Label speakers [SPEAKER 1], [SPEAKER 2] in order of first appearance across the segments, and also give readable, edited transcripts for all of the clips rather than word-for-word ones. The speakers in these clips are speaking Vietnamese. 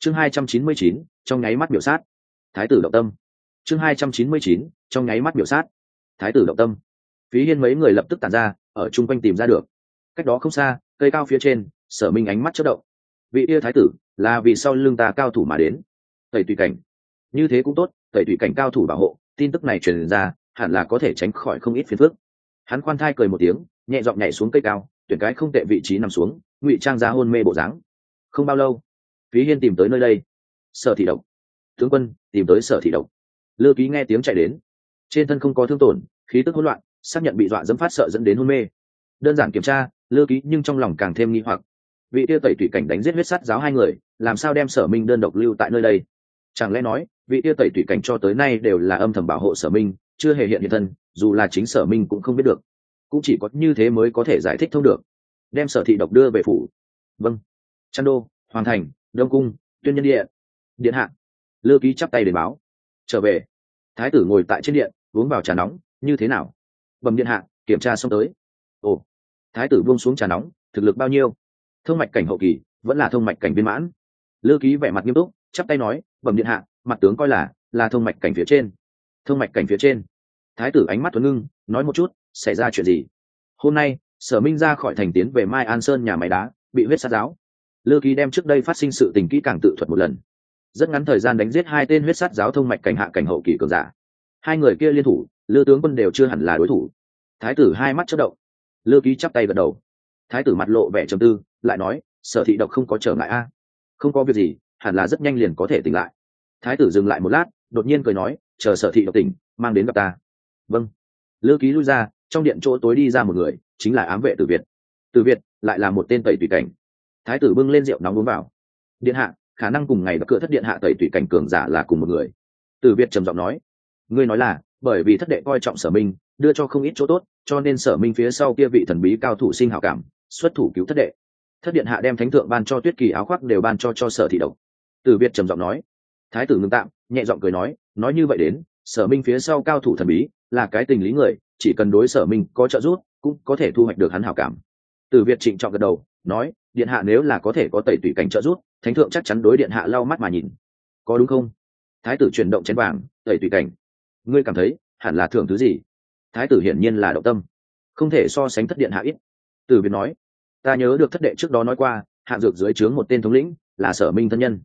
[SPEAKER 1] chương 299, trong nháy mắt biểu sát. Thái tử động tâm. chương 299, trong nháy mắt biểu sát. Thái tử động tâm. Phí Hiên mấy người lập tức tản ra, ở chung quanh tìm ra được. Cách đó không xa, cây cao phía trên, Sở Minh ánh mắt chớp động. Vị yêu thái tử là vì sau lưng ta cao thủ mà đến. Tẩy tùy cảnh. Như thế cũng tốt, tẩy tùy cảnh cao thủ bảo hộ, tin tức này truyền ra, hẳn là có thể tránh khỏi không ít phiền phức. Hắn khoan thai cười một tiếng, nhẹ giọng nhảy xuống cây cao, tuyển cái không tệ vị trí nằm xuống, ngụy trang ra hôn mê bộ dáng. Không bao lâu, Phí Hiên tìm tới nơi đây. Sở Thị Độc. Tướng quân tìm tới Sở Thị Độc. Lư Ký nghe tiếng chạy đến, trên thân không có thương tổn, khí tức hỗn loạn, xác nhận bị dọa dẫm phát sợ dẫn đến hôn mê. Đơn giản kiểm tra, Lư Ký nhưng trong lòng càng thêm nghi hoặc. Vị tiêu tẩy tùy cảnh đánh giết huyết sắt giáo hai người, làm sao đem Sở Minh đơn độc lưu tại nơi đây? Chẳng lẽ nói, vị tiêu tẩy tùy cảnh cho tới nay đều là âm thầm bảo hộ Sở Minh, chưa hề hiện thân, dù là chính Sở Minh cũng không biết được. Cũng chỉ có như thế mới có thể giải thích thông được. Đem Sở Thị Độc đưa về phủ. Vâng. Trăn Đô, Hoàng Thành, Đông Cung, Tuyên Nhân Điện. Điện hạ. Lư Ký chắp tay để báo. Trở về. Thái tử ngồi tại trên điện, uống vào trà nóng, như thế nào? Bẩm điện hạ, kiểm tra xong tới. Ồ. Thái tử buông xuống trà nóng, thực lực bao nhiêu? Thông mạch cảnh hậu kỳ, vẫn là thông mạch cảnh viên mãn. Lư Ký vẻ mặt nghiêm túc, chắp tay nói, bẩm điện hạ, mặt tướng coi là thông mạch cảnh phía trên. Thông mạch cảnh phía trên. Thái tử ánh mắt tuấn ngưng, nói một chút, xảy ra chuyện gì? Hôm nay, Sở Minh ra khỏi thành tiến về Mai An Sơn nhà máy đá, bị huyết sát giáo. Lư Ký đem trước đây phát sinh sự tình kỹ càng tự thuật một lần. Rất ngắn thời gian đánh giết hai tên huyết sát giáo thông mạch cảnh hạ cảnh hậu kỳ cường giả. Hai người kia liên thủ, Lư tướng quân đều chưa hẳn là đối thủ. Thái tử hai mắt chớp động. Lư Ký chắp tay gật đầu. Thái tử mặt lộ vẻ trầm tư, lại nói, Sở Thị Độc không có trở ngại a? Không có việc gì, hẳn là rất nhanh liền có thể tỉnh lại. Thái tử dừng lại một lát, đột nhiên cười nói, chờ Sở Thị Độc tỉnh, mang đến gặp ta. Vâng. Lư Ký lui ra, trong điện chỗ tối đi ra một người, chính là ám vệ Từ Việt. Từ Việt lại là một tên tẩy tùy cảnh. Thái tử bưng lên rượu nóng uống vào. Điện hạ, khả năng cùng ngày và cửa thất điện hạ tẩy tùy cảnh cường giả là cùng một người. Từ Việt trầm giọng nói, ngươi nói là bởi vì thất đệ coi trọng Sở Minh, đưa cho không ít chỗ tốt, cho nên Sở Minh phía sau kia vị thần bí cao thủ sinh hảo cảm, xuất thủ cứu thất đệ. Thất điện hạ đem thánh thượng ban cho Tuyết Kỳ áo khoác đều ban cho Sở Thị Độc. Từ Việt trầm giọng nói. Thái tử ngưng tạm, nhẹ giọng cười nói như vậy đến, Sở Minh phía sau cao thủ thần bí là cái tình lý người, chỉ cần đối Sở Minh có trợ giúp, cũng có thể thu hoạch được hắn hảo cảm. Từ Việt trịnh trọng gật đầu, nói, điện hạ nếu là có thể có tẩy tùy cảnh trợ giúp, thánh thượng chắc chắn đối điện hạ lau mắt mà nhìn. Có đúng không? Thái tử chuyển động chén vàng, tẩy tùy cảnh. Ngươi cảm thấy hẳn là thưởng thứ gì? Thái tử hiển nhiên là động tâm. Không thể so sánh thất điện hạ ít. Từ Việt nói, ta nhớ được thất đệ trước đó nói qua, hạ dược dưới trướng một tên thống lĩnh là Sở Minh thân nhân.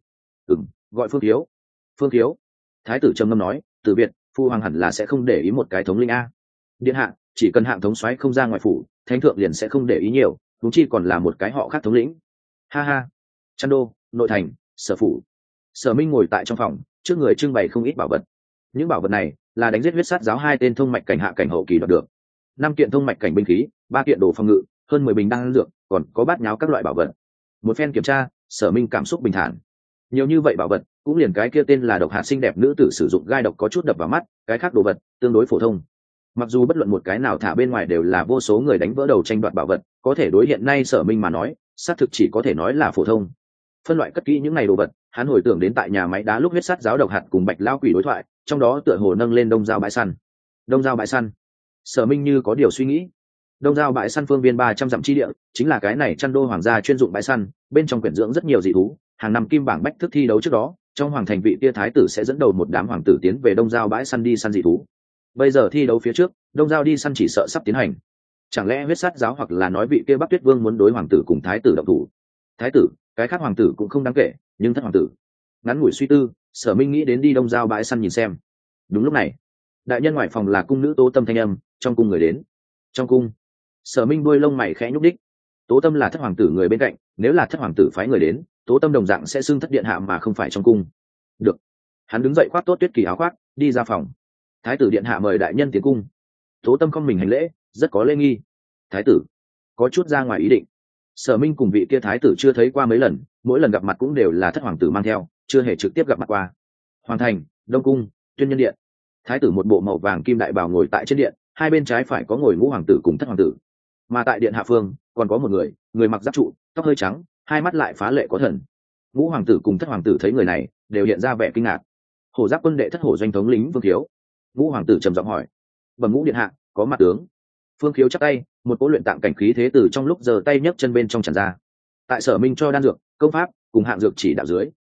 [SPEAKER 1] Gọi Phương Thiếu. Phương Thiếu. Thái tử trầm ngâm nói, Từ Việt, phu hoàng hẳn là sẽ không để ý một cái thống lĩnh a. Điện hạ, chỉ cần hạng thống soái không ra ngoài phủ, thánh thượng liền sẽ không để ý nhiều, huống chi còn là một cái họ khác thống lĩnh. Ha ha. Trăn Đô, nội thành, Sở phủ. Sở Minh ngồi tại trong phòng, trước người trưng bày không ít bảo vật. Những bảo vật này là đánh giết huyết sát giáo hai tên thông mạch cảnh hạ cảnh hậu kỳ đoạt được. 5 kiện thông mạch cảnh binh khí, 3 kiện đồ phòng ngự, hơn 10 bình đan dược, còn có bát nháo các loại bảo vật. Một phen kiểm tra, Sở Minh cảm xúc bình thản. Nhiều như vậy bảo vật, cũng liền cái kia tên là độc hạt xinh đẹp nữ tử sử dụng gai độc có chút đập vào mắt, cái khác đồ vật tương đối phổ thông. Mặc dù bất luận một cái nào thả bên ngoài đều là vô số người đánh vỡ đầu tranh đoạt bảo vật, có thể đối hiện nay Sở Minh mà nói, xác thực chỉ có thể nói là phổ thông. Phân loại cất kỹ những này đồ vật, hắn hồi tưởng đến tại nhà máy đá lúc huyết sát giáo độc hạt cùng Bạch Lao Quỷ đối thoại, trong đó tựa hồ nâng lên Đông Giao bãi săn. Đông Giao bãi săn. Sở Minh như có điều suy nghĩ. Đông Giao bãi săn phương viên 300 dặm chi địa, chính là cái này Trăn Đô hoàng gia chuyên dụng bãi săn, bên trong quyển dưỡng rất nhiều dị thú. Hàng năm kim bảng bách thức thi đấu trước đó, trong hoàng thành vị tia thái tử sẽ dẫn đầu một đám hoàng tử tiến về Đông Giao bãi săn đi săn dị thú. Bây giờ thi đấu phía trước, Đông Giao đi săn chỉ sợ sắp tiến hành. Chẳng lẽ huyết sát giáo hoặc là nói vị kia Bắc Tuyết Vương muốn đối hoàng tử cùng thái tử động thủ? Thái tử, cái khác hoàng tử cũng không đáng kể, nhưng thất hoàng tử. Ngắn ngủi suy tư, Sở Minh nghĩ đến đi Đông Giao bãi săn nhìn xem. Đúng lúc này, đại nhân ngoài phòng là cung nữ Tố Tâm thanh âm, trong cung người đến. Trong cung, Sở Minh đuôi lông mày khẽ nhúc đích. Tố Tâm là thất hoàng tử người bên cạnh, nếu là thất hoàng tử phái người đến, Tố Tâm đồng dạng sẽ xưng thất điện hạ mà không phải trong cung. Được. Hắn đứng dậy khoác tốt Tuyết Kỳ áo khoác, đi ra phòng. Thái tử điện hạ mời đại nhân tiến cung. Tố Tâm không mình hành lễ, rất có lễ nghi. Thái tử có chút ra ngoài ý định. Sở Minh cùng vị kia thái tử chưa thấy qua mấy lần, mỗi lần gặp mặt cũng đều là thất hoàng tử mang theo, chưa hề trực tiếp gặp mặt qua. Hoàng thành, Đông cung, Tuyên Nhân điện. Thái tử một bộ màu vàng kim đại bào ngồi tại trên điện, hai bên trái phải có ngồi ngũ hoàng tử cùng thất hoàng tử. Mà tại điện hạ phương, còn có một người, người mặc giáp trụ, tóc hơi trắng, hai mắt lại phá lệ có thần. Ngũ hoàng tử cùng thất hoàng tử thấy người này, đều hiện ra vẻ kinh ngạc. Hổ Giáp quân đệ thất hổ doanh thống lính Vương Khiếu. Ngũ hoàng tử trầm giọng hỏi, bẩm ngũ điện hạ, có mặt tướng. Phương Khiếu chắp tay, một cỗ luyện tạng cảnh khí thế từ trong lúc giơ tay nhấc chân bên trong tràn ra. Tại Sở Minh cho đan dược, công pháp cùng hạng dược chỉ đạo dưới,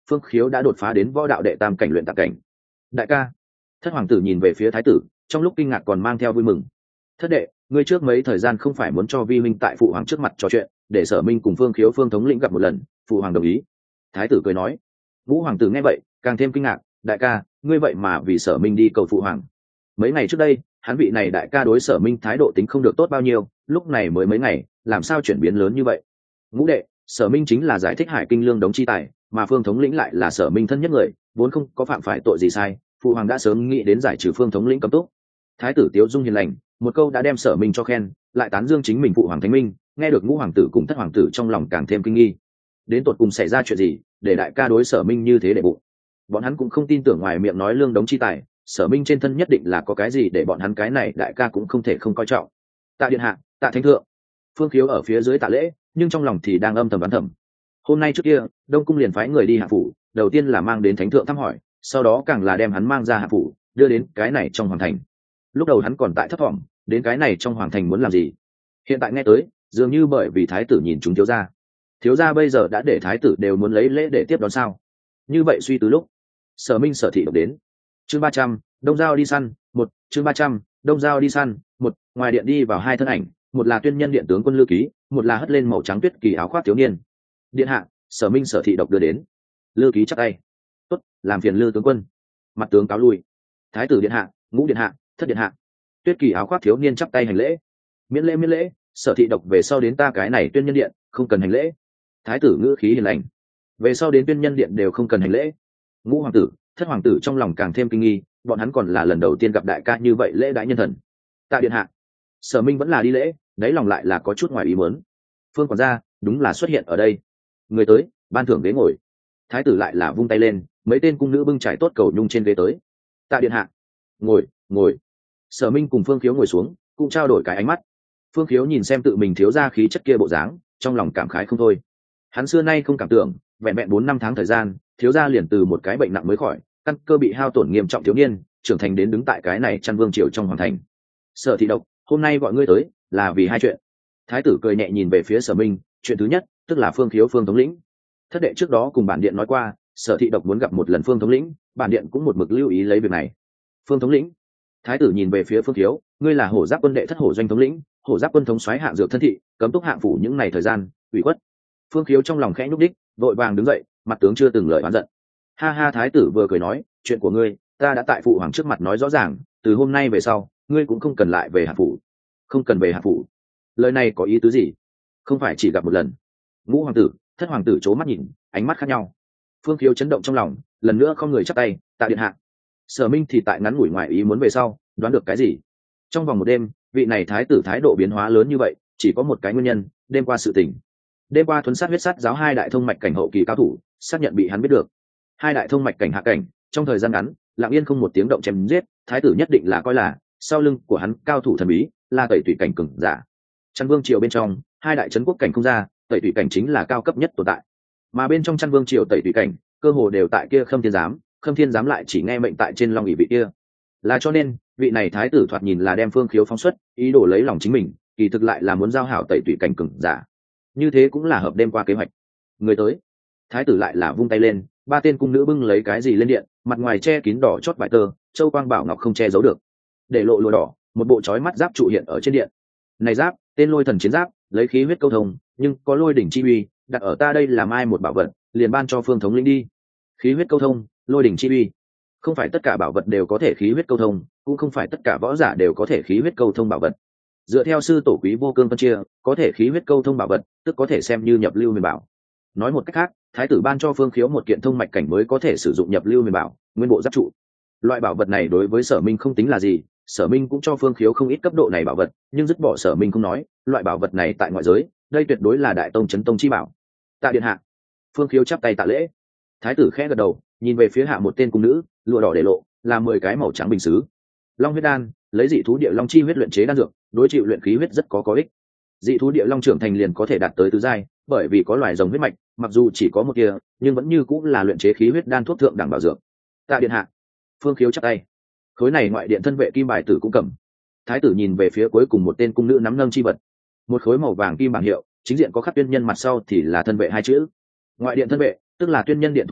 [SPEAKER 1] phương khiếu đã đột phá đến võ đạo đệ tam cảnh luyện tạc cảnh. Đại ca. Thất hoàng tử nhìn về phía thái tử, trong lúc kinh ngạc còn mang theo vui mừng. Thất đệ, ngươi trước mấy thời gian không phải muốn cho vi minh tại phụ hoàng trước mặt trò chuyện, để Sở Minh cùng Phương Khiếu Phương thống lĩnh gặp một lần, phụ hoàng đồng ý. Thái tử cười nói. Ngũ hoàng tử nghe vậy càng thêm kinh ngạc. Đại ca, ngươi vậy mà vì Sở Minh đi cầu phụ hoàng? Mấy ngày trước đây hắn vị này đại ca đối Sở Minh thái độ tính không được tốt bao nhiêu, lúc này mới mấy ngày làm sao chuyển biến lớn như vậy? Ngũ đệ, Sở Minh chính là giải thích Hải Kinh Lương đống chi tài, mà Phương thống lĩnh lại là Sở Minh thân nhất người, vốn không có phạm phải tội gì sai, phụ hoàng đã sớm nghĩ đến giải trừ Phương thống lĩnh cấm túc. Thái tử Tiếu Dung hiền lành, một câu đã đem Sở Minh cho khen, lại tán dương chính mình phụ hoàng thánh minh. Nghe được Ngũ hoàng tử cùng Thất hoàng tử trong lòng càng thêm kinh nghi. Đến tột cùng xảy ra chuyện gì để đại ca đối Sở Minh như thế để bụng? Bọn hắn cũng không tin tưởng ngoài miệng nói lương đống chi tài, Sở Minh trên thân nhất định là có cái gì để bọn hắn cái này đại ca cũng không thể không coi trọng. Tạ điện hạ, tạ thánh thượng. Phương Khiếu ở phía dưới tạ lễ, nhưng trong lòng thì đang âm thầm đoán thầm. Hôm nay trước kia Đông cung liền phái người đi hạ phủ, đầu tiên là mang đến thánh thượng thăm hỏi, sau đó càng là đem hắn mang ra hạ phủ, đưa đến cái này trong hoàng thành. Lúc đầu hắn còn tại thấp thỏm, đến cái này trong hoàng thành muốn làm gì. Hiện tại nghe tới dường như bởi vì thái tử nhìn chúng thiếu gia bây giờ đã để thái tử đều muốn lấy lễ để tiếp đón sao. Như vậy suy từ lúc Sở Minh Sở thị độc đến. Chương 300, Đông Giao đi săn, một. Chương 300, Đông Giao đi săn, một. Ngoài điện đi vào hai thân ảnh, một là tuyên nhân điện tướng quân Lư Ký, một là hất lên màu trắng tuyết kỳ áo khoác thiếu niên. Điện hạ, Sở Minh Sở thị độc đưa đến. Lư Ký chắp tay. Tốt, làm phiền Lư tướng quân. Mặt tướng cáo lui. Thái tử điện hạ, Ngũ điện hạ, Thất điện hạ. Tuyết kỳ áo khoác thiếu niên chắp tay hành lễ. Miễn lễ, Sở thị độc về sau đến ta cái này tuyên nhân điện, không cần hành lễ. Thái tử ngữ khí hiền lành. Về sau đến tuyên nhân điện đều không cần hành lễ. Ngũ hoàng tử, Thất hoàng tử trong lòng càng thêm kinh nghi, bọn hắn còn là lần đầu tiên gặp đại ca như vậy lễ đãi nhân thần. Tạ điện hạ. Sở Minh vẫn là đi lễ, đáy lòng lại là có chút ngoài ý muốn. Phương quản gia đúng là xuất hiện ở đây. Người tới, ban thưởng ghế ngồi. Thái tử lại là vung tay lên, mấy tên cung nữ bưng trải tốt cầu nhung trên ghế tới. Tạ điện hạ. Ngồi. Sở Minh cùng Phương Khiếu ngồi xuống, cũng trao đổi cái ánh mắt. Phương Khiếu nhìn xem tự mình thiếu gia khí chất kia bộ dáng, trong lòng cảm khái không thôi. Hắn xưa nay không cảm tưởng, vẹn vẹn 4-5 tháng thời gian, thiếu gia liền từ một cái bệnh nặng mới khỏi, căn cơ bị hao tổn nghiêm trọng thiếu niên, trưởng thành đến đứng tại cái này chăn vương triều trong hoàng thành. Sở thị độc, hôm nay gọi ngươi tới là vì hai chuyện. Thái tử cười nhẹ nhìn về phía Sở Minh, chuyện thứ nhất, tức là Phương Khiếu Phương thống lĩnh. Thất đệ trước đó cùng bản điện nói qua, Sở thị độc muốn gặp một lần Phương thống lĩnh, bản điện cũng một mực lưu ý lấy việc này. Phương thống lĩnh. Thái tử nhìn về phía Phương Khiếu, ngươi là Hổ Giáp quân đệ thất hổ doanh thống lĩnh, Hổ Giáp quân thống soái hạng dược thân thị, cấm túc hạng phủ những ngày thời gian, ủy khuất. Phương Khiếu trong lòng khẽ nhúc đích, vội vàng đứng dậy, mặt tướng chưa từng lời oán giận. Ha ha, thái tử vừa cười nói, chuyện của ngươi ta đã tại phụ hoàng trước mặt nói rõ ràng, từ hôm nay về sau ngươi cũng không cần lại về hạng phủ. Không cần về hạng phủ? Lời này có ý tứ gì? Không phải chỉ gặp một lần? Ngũ hoàng tử, Thất hoàng tử c mắt nhìn, ánh mắt khác nhau. Phương Khiếu chấn động trong lòng, lần nữa không người chắp tay, tạ điện hạ. Sở Minh thì tại ngắn ngủi ngoài ý muốn về sau đoán được cái gì. Trong vòng một đêm, vị này thái tử thái độ biến hóa lớn như vậy, chỉ có một cái nguyên nhân, đêm qua sự tình. Đêm qua thuấn sát huyết sát giáo hai đại thông mạch cảnh hậu kỳ cao thủ xác nhận bị hắn biết được. Hai đại thông mạch cảnh hạ cảnh, trong thời gian ngắn lặng yên không một tiếng động chém giết, thái tử nhất định là coi là sau lưng của hắn cao thủ thần bí là tẩy tủy cảnh cường giả. Chăn vương triều bên trong hai đại trấn quốc cảnh không ra, tẩy tủy cảnh chính là cao cấp nhất tồn tại, mà bên trong chăn vương triều tẩy tủy cảnh cơ hồ đều tại kia Khâm Thiên Giám lại chỉ nghe mệnh tại trên long ỷ vị kia. Là cho nên vị này thái tử thoạt nhìn là đem Phương Khiếu phóng xuất, ý đồ lấy lòng chính mình, kỳ thực lại là muốn giao hảo tẩy tủy cảnh cường giả. Như thế cũng là hợp đêm qua kế hoạch. Người tới. Thái tử lại là vung tay lên, ba tên cung nữ bưng lấy cái gì lên điện, mặt ngoài che kín đỏ chót vải tơ, châu quang bảo ngọc không che giấu được, để lộ lụa đỏ, một bộ chói mắt giáp trụ hiện ở trên điện. Này giáp, tên Lôi Thần chiến giáp, lấy khí huyết câu thông, nhưng có lôi đỉnh chi uy, đặt ở ta đây là mai một bảo vật, liền ban cho Phương thống lĩnh đi. Khí huyết câu thông, lôi đỉnh chi uy. Không phải tất cả bảo vật đều có thể khí huyết câu thông, cũng không phải tất cả võ giả đều có thể khí huyết câu thông bảo vật. Dựa theo sư tổ Quý Vô Cương phân chia, có thể khí huyết câu thông bảo vật, tức có thể xem như nhập lưu huyền bảo. Nói một cách khác, thái tử ban cho Phương Khiếu một kiện thông mạch cảnh mới có thể sử dụng nhập lưu huyền bảo, nguyên bộ giáp trụ. Loại bảo vật này đối với Sở Minh không tính là gì, Sở Minh cũng cho Phương Khiếu không ít cấp độ này bảo vật, nhưng dứt bỏ Sở Minh không nói, loại bảo vật này tại ngoại giới, đây tuyệt đối là đại tông chấn tông chi bảo. Tạ điện hạ. Phương Khiếu chắp tay tạ lễ. Thái tử khẽ gật đầu, nhìn về phía hạ một tên cung nữ, lụa đỏ để lộ, là 10 cái màu trắng bình sứ. Long huyết đan, lấy dị thú địa long chi huyết luyện chế đan dược, đối chịu luyện khí huyết rất có ích. Dị thú địa long trưởng thành liền có thể đạt tới tứ giai, bởi vì có loài rồng huyết mạch, mặc dù chỉ có một kia, nhưng vẫn như cũng là luyện chế khí huyết đan thuốc thượng đẳng bảo dược. Tạ điện hạ. Phương Khiếu chắp tay. Khối này ngoại điện thân vệ kim bài tử cũng cầm. Thái tử nhìn về phía cuối cùng một tên cung nữ nắm nâng chi vật, một khối màu vàng kim bảng hiệu, chính diện có khắc tuyên nhân, mặt sau thì là thân vệ hai chữ. Ngoại điện thân vệ, tức là tuyên nhân điện thủ vệ,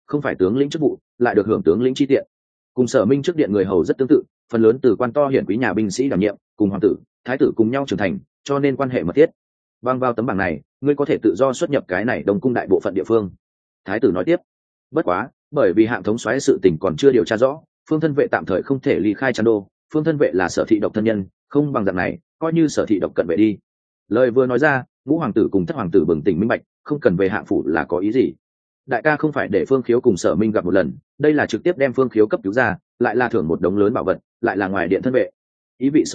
[SPEAKER 1] không phải tướng lĩnh chức vụ, lại được hưởng tướng lĩnh chi tiện. Cùng Sở Minh trước điện người hầu rất tương tự, phần lớn từ quan to hiển quý nhà binh sĩ đảm nhiệm, cùng hoàng tử, thái tử cùng nhau trưởng thành, cho nên quan hệ mật thiết. Bằng vào tấm bảng này, ngươi có thể tự do xuất nhập cái này Đông cung đại bộ phận địa phương. Thái tử nói tiếp. Bất quá, bởi vì hạng thống soái sự tình còn chưa điều tra rõ, Phương Thân Vệ tạm thời không thể ly khai Trăn Đô. Phương Thân Vệ là Sở Thị độc thân nhân, không bằng dạng này, coi như Sở Thị độc cận vệ đi. Lời vừa nói ra, ngũ hoàng tử cùng thất hoàng tử bừng tỉnh minh bạch, không cần về hạng phủ là có ý gì. Đại ca không phải để Phương Khiếu cùng Sở Minh gặp một lần, đây là trực tiếp đem Phương Khiếu cấp cứu ra, lại là thưởng một đống lớn bảo vật, lại là ngoài điện thân vệ. Ý vị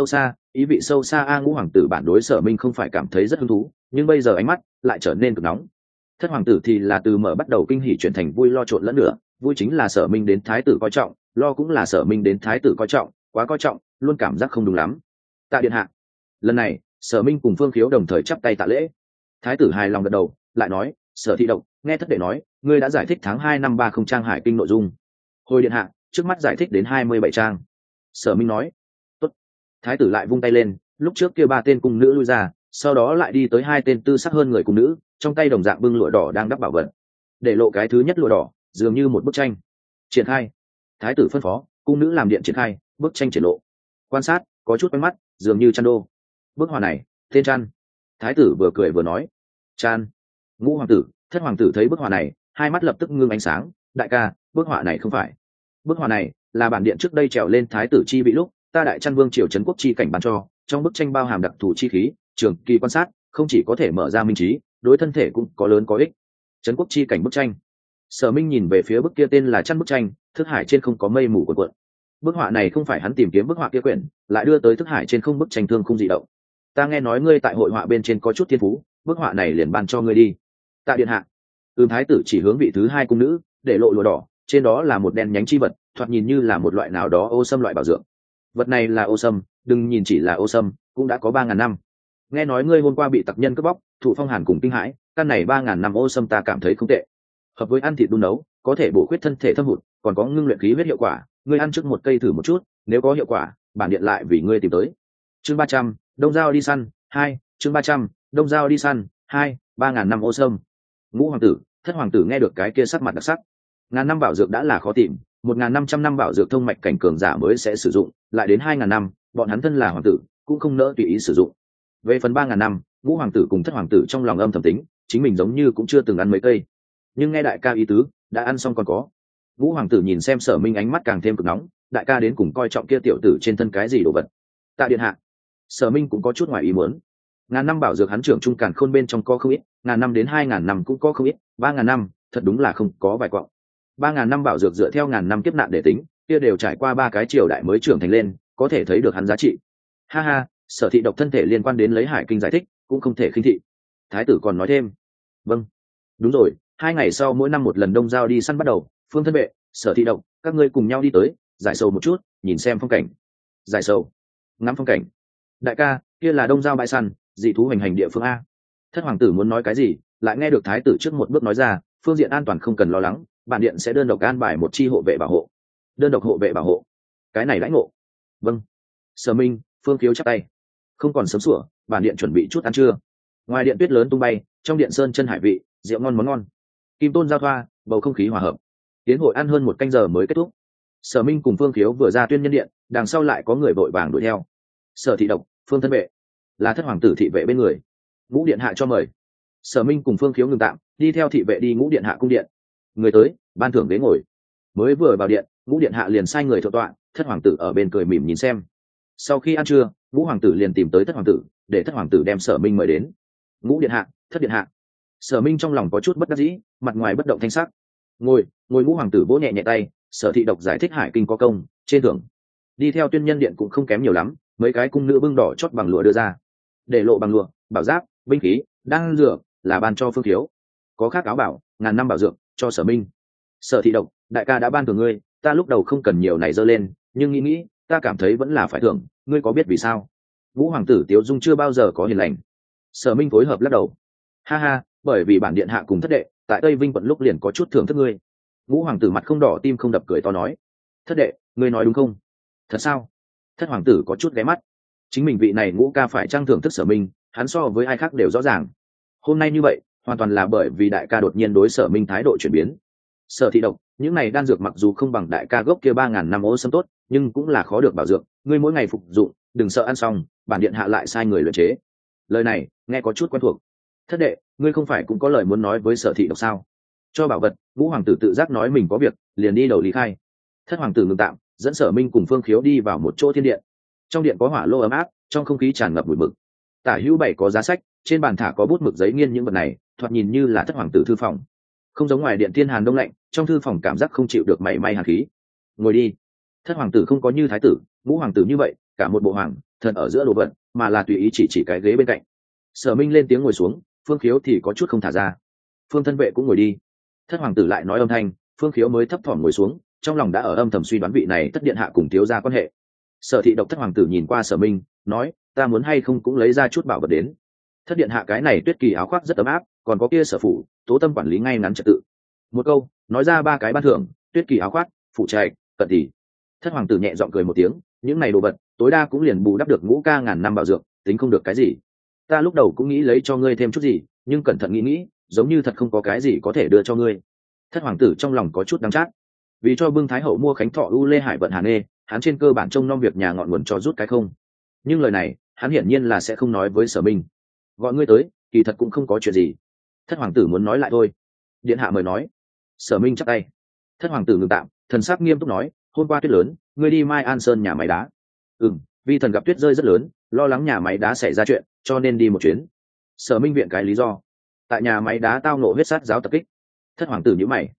[SPEAKER 1] sâu xa a. Ngũ hoàng tử bản đối Sở Minh không phải cảm thấy rất hứng thú, nhưng bây giờ ánh mắt lại trở nên cực nóng. Thất hoàng tử thì là từ mở bắt đầu kinh hỉ chuyển thành vui lo trộn lẫn nữa, vui chính là Sở Minh đến thái tử coi trọng, lo cũng là Sở Minh đến thái tử coi trọng, quá coi trọng, luôn cảm giác không đúng lắm. Tạ điện hạ. Lần này, Sở Minh cùng Phương Khiếu đồng thời chắp tay tạ lễ. Thái tử hài lòng gật đầu, lại nói, Sở Thị độc, nghe thất đệ nói, ngươi đã giải thích tháng 2 năm 30 trang hải kinh nội dung. Hồi điện hạ, trước mắt giải thích đến 27 trang. Sở Minh nói. Tốt. Thái tử lại vung tay lên, lúc trước kia 3 tên cung nữ lui ra, sau đó lại đi tới 2 tên tư sắc hơn người cung nữ, trong tay đồng dạng bưng lụa đỏ đang đắp bảo vật. Để lộ cái thứ nhất lụa đỏ, dường như một bức tranh. Triển khai. Thái tử phân phó, cung nữ làm điện triển khai, bức tranh triển lộ. Quan sát, có chút quen mắt, dường như Trăn Đô. Bức họa này, tên Trăn. Thái tử vừa cười vừa nói. Trăn. Ngũ hoàng tử, thất hoàng tử thấy bức họa này, hai mắt lập tức ngưng ánh sáng. Đại ca, bức họa này không phải. Bức họa này là bản điện trước đây trèo lên thái tử chi vị lúc ta đại Trăn vương triều trấn quốc chi cảnh ban cho, trong bức tranh bao hàm đặc thù chi khí, trường kỳ quan sát không chỉ có thể mở ra minh trí, đối thân thể cũng có lớn có ích. Trấn quốc chi cảnh bức tranh. Sở Minh nhìn về phía bức kia tên là Trăn bức tranh, thức hải trên không có mây mù cuộn cuộn. Bức họa này không phải hắn tìm kiếm bức họa kia quyển, lại đưa tới thức hải trên không bức tranh thương không dị động. Ta nghe nói ngươi tại hội họa bên trên có chút thiên phú, bức họa này liền ban cho ngươi đi. Tạ điện hạ. Thái tử chỉ hướng vị thứ 2 cung nữ, để lộ lụa đỏ, trên đó là một đen nhánh chi vật, thoạt nhìn như là một loại nào đó ô sâm loại bảo dưỡng. Vật này là ô sâm, đừng nhìn chỉ là ô sâm, cũng đã có 3000 năm. Nghe nói ngươi hôm qua bị tặc nhân cướp bóc, thụ phong hàn cùng kinh hãi, căn này 3000 năm ô sâm ta cảm thấy không tệ. Hợp với ăn thịt đun nấu, có thể bổ khuyết thân thể thâm hụt, còn có ngưng luyện khí huyết hiệu quả, ngươi ăn trước một cây thử một chút, nếu có hiệu quả, bản điện lại vì ngươi tìm tới. Chương 300, Đông Giao đi săn 2, chương 300, Đông Giao đi săn 2, 3000 năm ô sâm. Ngũ hoàng tử, thất hoàng tử nghe được cái kia sắc mặt đặc sắc. Ngàn năm bảo dược đã là khó tìm, 1500 năm bảo dược thông mạch cảnh cường giả mới sẽ sử dụng, lại đến 2000 năm, bọn hắn thân là hoàng tử, cũng không nỡ tùy ý sử dụng. Về phần 3000 năm, ngũ hoàng tử cùng thất hoàng tử trong lòng âm thầm tính, chính mình giống như cũng chưa từng ăn mấy cây. Nhưng nghe đại ca ý tứ, đã ăn xong còn có. Ngũ hoàng tử nhìn xem Sở Minh ánh mắt càng thêm cực nóng, đại ca đến cùng coi trọng kia tiểu tử trên thân cái gì đồ vật. Tạ điện hạ. Sở Minh cũng có chút ngoài ý muốn. Ngàn năm bảo dược hắn trưởng trung càn khôn bên trong có không ít, ngàn năm đến 2000 năm cũng có không ít, 3000 năm, thật đúng là không có vài quặng. 3000 năm bảo dược dựa theo ngàn năm kiếp nạn để tính, kia đều trải qua 3 cái triều đại mới trưởng thành lên, có thể thấy được hắn giá trị. Ha ha, Sở Thị độc thân thể liên quan đến lấy hải kinh giải thích, cũng không thể khinh thị. Thái tử còn nói thêm. Vâng. Đúng rồi, 2 ngày sau mỗi năm một lần Đông Giao đi săn bắt đầu, Phương Thân Vệ, Sở Thị độc, các ngươi cùng nhau đi tới, giải sầu một chút, nhìn xem phong cảnh. Giải sầu, ngắm phong cảnh. Đại ca, kia là Đông Giao bãi săn, dị thú hành hành địa phương a. Thất hoàng tử muốn nói cái gì, lại nghe được thái tử trước một bước nói ra, phương diện an toàn không cần lo lắng, bản điện sẽ đơn độc an bài một chi hộ vệ bảo hộ. Đơn độc hộ vệ bảo hộ, cái này lãnh ngộ. Vâng. Sở Minh, Phương Khiếu chắp tay. Không còn sớm sủa, bản điện chuẩn bị chút ăn trưa. Ngoài điện tuyết lớn tung bay, trong điện sơn chân hải vị, rượu ngon món ngon. Kim tôn giao thoa, bầu không khí hòa hợp. Tiến hội ăn hơn 1 canh giờ mới kết thúc. Sở Minh cùng Phương Khiếu vừa ra tuyên nhân điện, đằng sau lại có người vội vàng đuổi theo. Sở Thị độc, Phương Thân Vệ, là thất hoàng tử thị vệ bên người. Ngũ điện hạ cho mời. Sở Minh cùng Phương Khiếu ngừng tạm, đi theo thị vệ đi ngũ điện hạ cung điện. Người tới, ban thưởng ghế ngồi. Mới vừa vào điện, ngũ điện hạ liền sai người thượng tọa, thất hoàng tử ở bên cười mỉm nhìn xem. Sau khi ăn trưa, ngũ hoàng tử liền tìm tới thất hoàng tử, để thất hoàng tử đem Sở Minh mời đến. Ngũ điện hạ, thất điện hạ. Sở Minh trong lòng có chút bất đắc dĩ, mặt ngoài bất động thanh sắc. Ngồi. Ngũ hoàng tử vỗ nhẹ nhẹ tay, Sở Thị độc giải thích hải kinh có công, trên thưởng. Đi theo tuyên nhân điện cũng không kém nhiều lắm, mấy cái cung nữ bưng đỏ chót bằng lụa đưa ra. Để lộ bằng lụa, bảo giáp, binh khí, đan dược là ban cho Phương Khiếu. Có khác áo bảo, ngàn năm bảo dược cho Sở Minh. Sở Thị độc, đại ca đã ban thưởng ngươi, ta lúc đầu không cần nhiều này dơ lên, nhưng nghĩ, ta cảm thấy vẫn là phải thưởng, ngươi có biết vì sao? Ngũ hoàng tử Tiếu Dung chưa bao giờ có hiền lành. Sở Minh phối hợp lắc đầu. Ha ha, bởi vì bản điện hạ cùng thất đệ, tại Tây Vinh quận lúc liền có chút thưởng thức ngươi. Ngũ hoàng tử mặt không đỏ tim không đập cười to nói. Thất đệ, ngươi nói đúng không? Thật sao? Thất hoàng tử có chút ghé mắt. Chính mình vị này Ngũ ca phải trang thưởng thức Sở Minh, hắn so với ai khác đều rõ ràng. Hôm nay như vậy, hoàn toàn là bởi vì đại ca đột nhiên đối Sở Minh thái độ chuyển biến. Sở Thị độc, những này đan dược mặc dù không bằng đại ca gốc kia 3.000 năm ô sâm tốt, nhưng cũng là khó được bảo dưỡng, ngươi mỗi ngày phục dụng, đừng sợ ăn xong, bản điện hạ lại sai người luyện chế. Lời này nghe có chút quen thuộc. Thất đệ, ngươi không phải cũng có lời muốn nói với Sở Thị độc sao? Cho bảo vật, Ngũ hoàng tử tự giác nói mình có việc, liền đi đầu lý khai. Thất hoàng tử ngừng tạm, dẫn Sở Minh cùng Phương Khiếu đi vào một chỗ thiên điện. Trong điện có hỏa lô ấm áp, trong không khí tràn ngập mùi mực. Tả hữu bảy có giá sách, trên bàn thả có bút mực giấy nghiên những vật này, thoạt nhìn như là thất hoàng tử thư phòng. Không giống ngoài điện thiên hàn đông lạnh, trong thư phòng cảm giác không chịu được mảy may hàn khí. Ngồi đi. Thất hoàng tử không có như thái tử, Ngũ hoàng tử như vậy, cả một bộ hoàng thần ở giữa đồ vật, mà là tùy ý chỉ cái ghế bên cạnh. Sở Minh lên tiếng ngồi xuống, Phương Khiếu thì có chút không thả ra. Phương thân vệ cũng ngồi đi. Thất hoàng tử lại nói âm thanh, Phương Khiếu mới thấp thỏm ngồi xuống, trong lòng đã ở âm thầm suy đoán vị này tất điện hạ cùng thiếu gia quan hệ. Sở Thị độc thất hoàng tử nhìn qua Sở Minh, nói, ta muốn hay không cũng lấy ra chút bảo vật đến. Thất điện hạ cái này tuyết kỳ áo khoác rất ấm áp, còn có kia Sở phủ, Tố Tâm quản lý ngay ngắn trật tự. Một câu nói ra ba cái ban thưởng, tuyết kỳ áo khoác, phụ trạch, cận tỷ. Thất hoàng tử nhẹ giọng cười một tiếng, những này đồ vật tối đa cũng liền bù đắp được Ngũ ca ngàn năm bảo dưỡng, tính không được cái gì. Ta lúc đầu cũng nghĩ lấy cho ngươi thêm chút gì, nhưng cẩn thận nghĩ, giống như thật không có cái gì có thể đưa cho ngươi. Thất hoàng tử trong lòng có chút đắng chát, vì cho bưng thái hậu mua khánh thọ u lê hải vận hàn nghê, hắn trên cơ bản trông nom việc nhà ngọn nguồn cho rút cái không. Nhưng lời này hắn hiển nhiên là sẽ không nói với Sở Minh. Gọi ngươi tới kỳ thật cũng không có chuyện gì. Thất hoàng tử muốn nói lại thôi. Điện hạ mời nói. Sở Minh chắp tay. Thất hoàng tử ngừng tạm, thần sắc nghiêm túc nói, hôm qua tuyết lớn, ngươi đi Mai An Sơn nhà máy đá. Vi thần gặp tuyết rơi rất lớn, lo lắng nhà máy đá xảy ra chuyện, cho nên đi một chuyến. Sở Minh viện cái lý do, tại nhà máy đá tao nộ huyết sát giáo tập kích. Thất hoàng tử nhíu mày.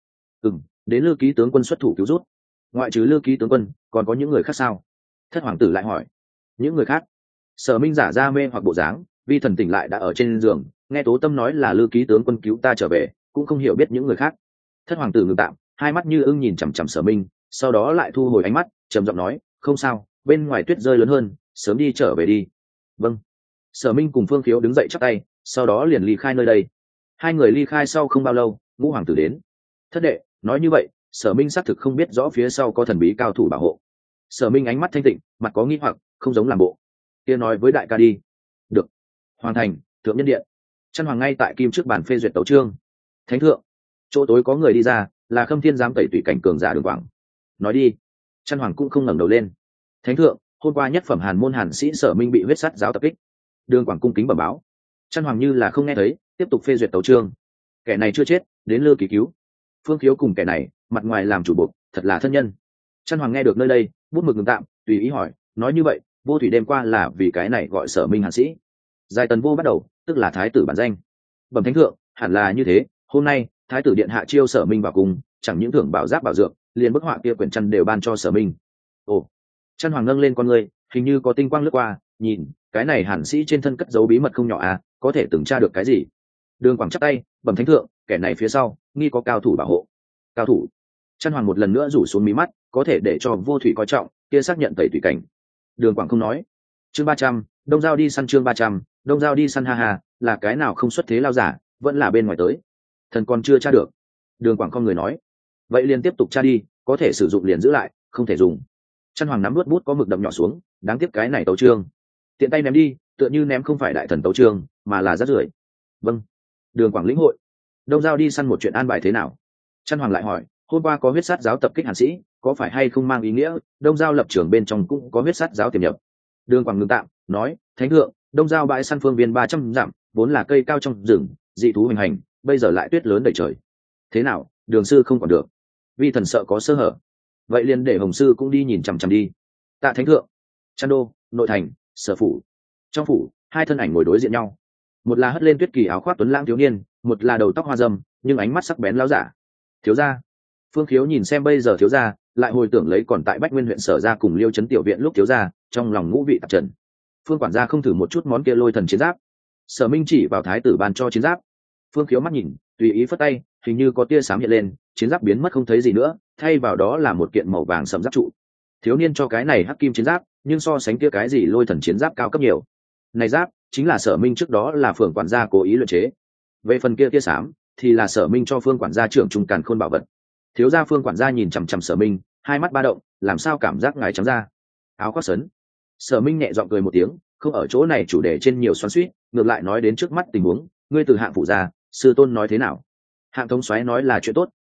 [SPEAKER 1] Đến Lư ký tướng quân xuất thủ cứu rút. Ngoại trừ Lư ký tướng quân, còn có những người khác sao? Thất hoàng tử lại hỏi. Những người khác? Sở Minh giả ra mê hoặc bộ dáng, vi thần tỉnh lại đã ở trên giường, nghe Tố Tâm nói là Lư ký tướng quân cứu ta trở về, cũng không hiểu biết những người khác. Thất hoàng tử ngừng tạm, hai mắt như ưng nhìn chằm chằm Sở Minh, sau đó lại thu hồi ánh mắt, trầm giọng nói, không sao, bên ngoài tuyết rơi lớn hơn, sớm đi trở về đi. Vâng. Sở Minh cùng Phương Khiếu đứng dậy chắp tay, sau đó liền ly khai nơi đây. Hai người ly khai sau không bao lâu, Ngũ hoàng tử đến. Thất đệ, nói như vậy, Sở Minh xác thực không biết rõ phía sau có thần bí cao thủ bảo hộ. Sở Minh ánh mắt thanh tịnh, mặt có nghi hoặc, không giống làm bộ. Kia nói với đại ca đi. Được. Hoàng thành, thượng nhân điện. Chân hoàng ngay tại kim trước bàn phê duyệt tấu chương. Thánh thượng. Chỗ tối có người đi ra, là Khâm Thiên giám tẩy tùy cảnh cường giả Đường Quảng. Nói đi. Chân hoàng cũng không ngẩng đầu lên. Thánh thượng, hôm qua nhất phẩm hàn môn hàn sĩ Sở Minh bị huyết sát giáo tập kích. Đường Quảng cung kính bẩm báo. Chân hoàng như là không nghe thấy, tiếp tục phê duyệt tấu chương. Kẻ này chưa chết, đến Lư kỳ cứu. Phương Khiếu cùng kẻ này mặt ngoài làm chủ buộc, thật là thân nhân. Chân hoàng nghe được nơi đây, bút mực ngừng tạm, tùy ý hỏi, nói như vậy, vô thủy đêm qua là vì cái này gọi Sở Minh hàn sĩ. Giai tần vô bắt đầu, tức là thái tử bản danh. Bẩm thánh thượng, hẳn là như thế. Hôm nay thái tử điện hạ chiêu Sở Minh vào cùng, chẳng những thưởng bảo giáp bảo dược, liền bức họa kia quyển chăn đều ban cho Sở Minh. Ồ. Chân hoàng nâng lên con người, hình như có tinh quang lướt qua, nhìn, cái này hàn sĩ trên thân cất giấu bí mật không nhỏ à, có thể từng tra được cái gì? Đường Quảng chắp tay, bẩm thánh thượng, kẻ này phía sau nghi có cao thủ bảo hộ. Cao thủ? Chân hoàng một lần nữa rủ xuống mí mắt, có thể để cho vô thủy coi trọng, kia xác nhận tẩy tùy cảnh. Đường Quảng không nói. Chương 300, đông giao đi săn. Chương 300, đông giao đi săn. Ha ha, là cái nào không xuất thế lao giả, vẫn là bên ngoài tới. Thần còn chưa tra được. Đường Quảng không người nói. Vậy liền tiếp tục tra đi, có thể sử dụng liền giữ lại, không thể dùng. Chân hoàng nắm nuốt bút có mực đậm nhỏ xuống, đáng tiếc cái này tấu chương, tiện tay ném đi, tựa như ném không phải đại thần tấu chương, mà là rác rưởi. Vâng. Đường Quảng lĩnh hội. Đông giao đi săn một chuyện an bài thế nào? Chân hoàng lại hỏi, hôm qua có huyết sát giáo tập kích hàn sĩ, có phải hay không mang ý nghĩa đông giao lập trường bên trong cũng có huyết sát giáo tiềm nhập? Đường Quảng ngừng tạm, nói, thánh thượng, đông giao bãi săn phương viên 300 dặm, vốn là cây cao trong rừng, dị thú hoành hành, bây giờ lại tuyết lớn đầy trời. Thế nào, đường sư không còn được? Vi thần sợ có sơ hở. Vậy liền để hồng sư cũng đi nhìn chằm chằm đi. Tạ thánh thượng. Trăn đô, nội thành, Sở phủ. Trong phủ, hai thân ảnh ngồi đối diện nhau. Một là hất lên tuyết kỳ áo khoác tuấn lãng thiếu niên, một là đầu tóc hoa râm nhưng ánh mắt sắc bén láo giả. Thiếu gia. Phương Khiếu nhìn xem bây giờ thiếu gia, lại hồi tưởng lấy còn tại Bách Nguyên huyện Sở gia cùng Liêu Trấn tiểu viện lúc thiếu gia, trong lòng ngũ vị tạp trần. Phương quản gia không thử một chút món kia lôi thần chiến giáp. Sở Minh chỉ vào thái tử ban cho chiến giáp. Phương Khiếu mắt nhìn, tùy ý phất tay, hình như có tia xám hiện lên, chiến giáp biến mất không thấy gì nữa, thay vào đó là một kiện màu vàng sẫm giáp trụ. Thiếu niên cho cái này hắc kim chiến giáp, nhưng so sánh kia cái gì lôi thần chiến giáp cao cấp nhiều. Này giáp chính là Sở Minh trước đó là Phượng quản gia cố ý luyện chế. Về phần kia tia xám thì là Sở Minh cho Phương quản gia trưởng trung càn khôn bảo vật. Thiếu gia Phương quản gia nhìn chằm chằm Sở Minh, hai mắt ba động, làm sao cảm giác ngài trắng da. Áo khoác sấn. Sở Minh nhẹ giọng cười một tiếng, không ở chỗ này chủ đề trên nhiều xoắn xuýt, ngược lại nói đến trước mắt tình huống, ngươi từ hạng phụ gia, sư tôn nói thế nào? Hạng thống soái nói là chuyện tốt,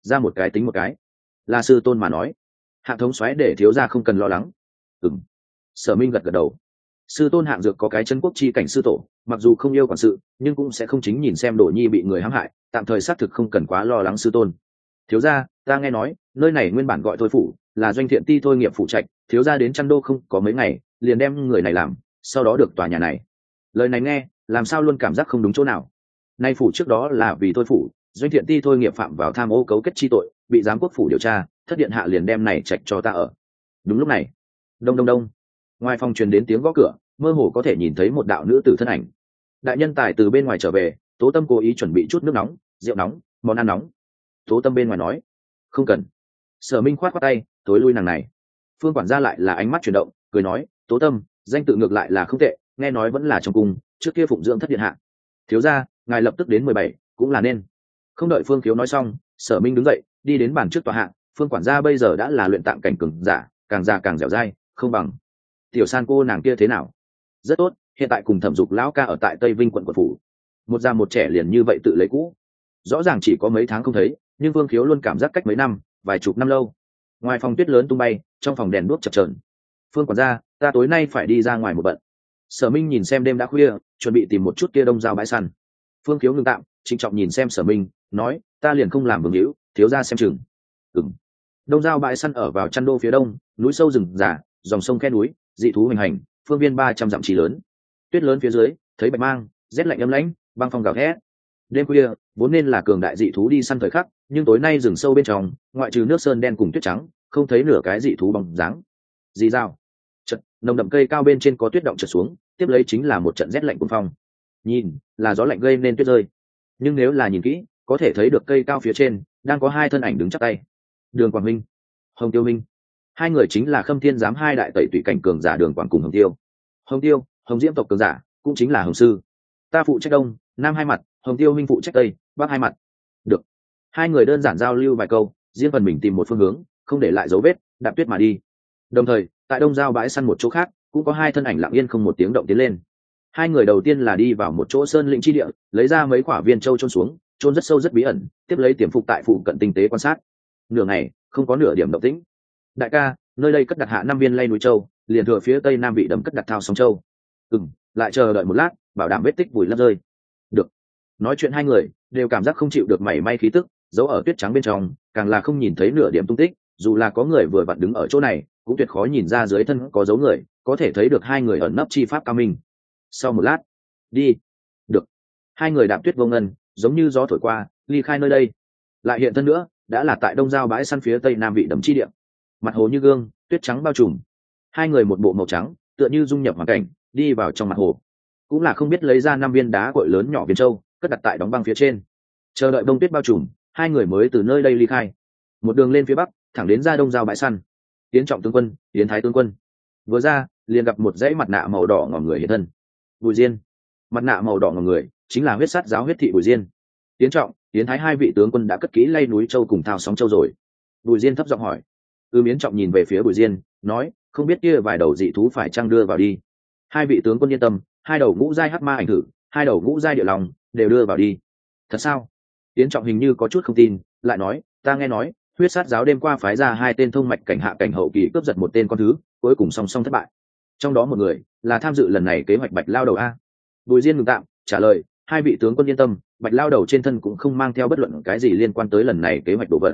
[SPEAKER 1] ra một cái tính một cái. La sư tôn mà nói, Hạng thống soái để thiếu gia không cần lo lắng. Ừm. Sở Minh gật gật đầu. Sư tôn Hạng Dược có cái chân quốc chi cảnh sư tổ, mặc dù không yêu quản sự, nhưng cũng sẽ không chính nhìn xem Đỗ Nhi bị người hãm hại, tạm thời xác thực không cần quá lo lắng sư tôn. Thiếu gia, ta nghe nói, nơi này nguyên bản gọi Thôi phủ, là doanh thiện ti thôi nghiệp phụ trạch, thiếu gia đến Chăn Đô không có mấy ngày, liền đem người này làm, sau đó được tòa nhà này. Lời này nghe, làm sao luôn cảm giác không đúng chỗ nào. Nay phủ trước đó là vì Thôi phủ, doanh thiện ti thôi nghiệp phạm vào tham ô cấu kết chi tội, bị giám quốc phủ điều tra, thất điện hạ liền đem này trạch cho ta ở. Đúng lúc này, đông đông đông, ngoài phòng truyền đến tiếng gõ cửa, mơ hồ có thể nhìn thấy một đạo nữ tử thân ảnh. Đại nhân tài từ bên ngoài trở về, Tố Tâm cố ý chuẩn bị chút nước nóng, rượu nóng, món ăn nóng. Tố Tâm bên ngoài nói, không cần. Sở Minh khoát khoát tay, tối lui nàng này. Phương quản gia lại là ánh mắt chuyển động, cười nói, Tố Tâm, danh tự ngược lại là không tệ, nghe nói vẫn là trong cung, trước kia phụng dưỡng thất điện hạ. Thiếu gia, ngài lập tức đến 17, cũng là nên. Không đợi Phương Khiếu nói xong, Sở Minh đứng dậy, đi đến bàn trước tòa hạng. Phương quản gia bây giờ đã là luyện tạng cảnh cường giả, càng già càng dẻo dai, không bằng. Tiểu San cô nàng kia thế nào? Rất tốt, hiện tại cùng Thẩm Dục lão ca ở tại Tây Vinh quận quận phủ. Một già một trẻ liền như vậy tự lấy cũ. Rõ ràng chỉ có mấy tháng không thấy, nhưng Vương Khiếu luôn cảm giác cách mấy năm, vài chục năm lâu. Ngoài phòng tuyết lớn tung bay, trong phòng đèn đuốc chập chờn. Phương quản gia, ta tối nay phải đi ra ngoài một bận. Sở Minh nhìn xem đêm đã khuya, chuẩn bị tìm một chút kia đông giao bãi săn. Phương Khiếu ngừng tạm, trịnh trọng nhìn xem Sở Minh, nói, ta liền không làm vương hữu, thiếu gia xem chừng. Ừm. Đông giao bãi săn ở vào Chăn Đô phía đông, núi sâu rừng già, dòng sông khe núi, dị thú hoành hành, phương viên 300 dặm trí lớn. Tuyết lớn phía dưới, thấy bạch mang, rét lạnh ấm lãnh, băng phong gào thét. Đêm khuya, vốn nên là cường đại dị thú đi săn thời khắc, nhưng tối nay rừng sâu bên trong, ngoại trừ nước sơn đen cùng tuyết trắng, không thấy nửa cái dị thú bóng dáng. Dị dao. Chợt, nồng đậm cây cao bên trên có tuyết động trượt xuống, tiếp lấy chính là một trận rét lạnh cuồng phong. Nhìn, là gió lạnh gây nên tuyết rơi. Nhưng nếu là nhìn kỹ, có thể thấy được cây cao phía trên đang có hai thân ảnh đứng chắp tay. Đường Quảng Minh, Hồng Tiêu Minh. Hai người chính là Khâm Thiên giám hai đại tẩy tùy cảnh cường giả Đường Quảng cùng Hồng Tiêu. Hồng Tiêu, Hồng Diễm tộc cường giả, cũng chính là Hồng sư. Ta phụ trách đông, nam hai mặt, Hồng Tiêu Minh phụ trách tây, bắc hai mặt. Được. Hai người đơn giản giao lưu vài câu, riêng phần mình tìm một phương hướng, không để lại dấu vết, đạp tuyết mà đi. Đồng thời, tại đông giao bãi săn một chỗ khác, cũng có hai thân ảnh lặng yên không một tiếng động tiến lên. Hai người đầu tiên là đi vào một chỗ sơn lĩnh chi địa, lấy ra mấy quả viên châu chôn xuống, chôn rất sâu rất bí ẩn, tiếp lấy tiềm phục tại phụ cận tinh tế quan sát. Nửa ngày, không có nửa điểm động tĩnh. Đại ca, nơi đây cất đặt hạ 5 viên lay núi châu, liền thừa phía tây nam vị đấm cất đặt thao sóng châu. Lại chờ đợi một lát, bảo đảm vết tích vùi lấp rơi. Được. Nói chuyện hai người đều cảm giác không chịu được mảy may khí tức, giấu ở tuyết trắng bên trong, càng là không nhìn thấy nửa điểm tung tích, dù là có người vừa vặn đứng ở chỗ này, cũng tuyệt khó nhìn ra dưới thân có dấu người, có thể thấy được hai người ẩn nấp chi pháp cao minh. Sau một lát, đi. Được. Hai người đạp tuyết vô ngân, giống như gió thổi qua, ly khai nơi đây. Lại hiện thân nữa, đã là tại đông giao bãi săn phía tây nam vị đầm chi địa. Mặt hồ như gương, tuyết trắng bao trùm. Hai người một bộ màu trắng, tựa như dung nhập hoàn cảnh, đi vào trong mặt hồ. Cũng là không biết lấy ra 5 viên đá cội lớn nhỏ viên châu, cất đặt tại đóng băng phía trên. Chờ đợi đông tuyết bao trùm, hai người mới từ nơi đây ly khai. Một đường lên phía bắc, thẳng đến ra đông giao bãi săn. Tiến trọng tướng quân, tiến thái tướng quân. Vừa ra, liền gặp một dãy mặt nạ màu đỏ ngòm người hiện thân. Bùi Diên. Mặt nạ màu đỏ ngòm người, chính là huyết sát giáo huyết thị Bùi Diên. Tiến trọng, tiến thái hai vị tướng quân đã cất kỹ lay núi châu cùng thao sóng châu rồi. Bùi Diên thấp giọng hỏi. Yến Trọng nhìn về phía Bùi Diên, nói, không biết kia vài đầu dị thú phải chăng đưa vào đi. Hai vị tướng quân yên tâm, hai đầu ngũ giai hắc ma ảnh thử, hai đầu ngũ giai địa lòng đều đưa vào đi. Thật sao? Yến Trọng hình như có chút không tin, lại nói, ta nghe nói, huyết sát giáo đêm qua phái ra hai tên thông mạch cảnh hạ cảnh hậu kỳ cướp giật một tên con thứ, cuối cùng song song thất bại. Trong đó một người là tham dự lần này kế hoạch Bạch Lao Đầu a. Bùi Diên ngừng tạm, trả lời, hai vị tướng quân yên tâm, Bạch Lao Đầu trên thân cũng không mang theo bất luận cái gì liên quan tới lần này kế hoạch đổ vận.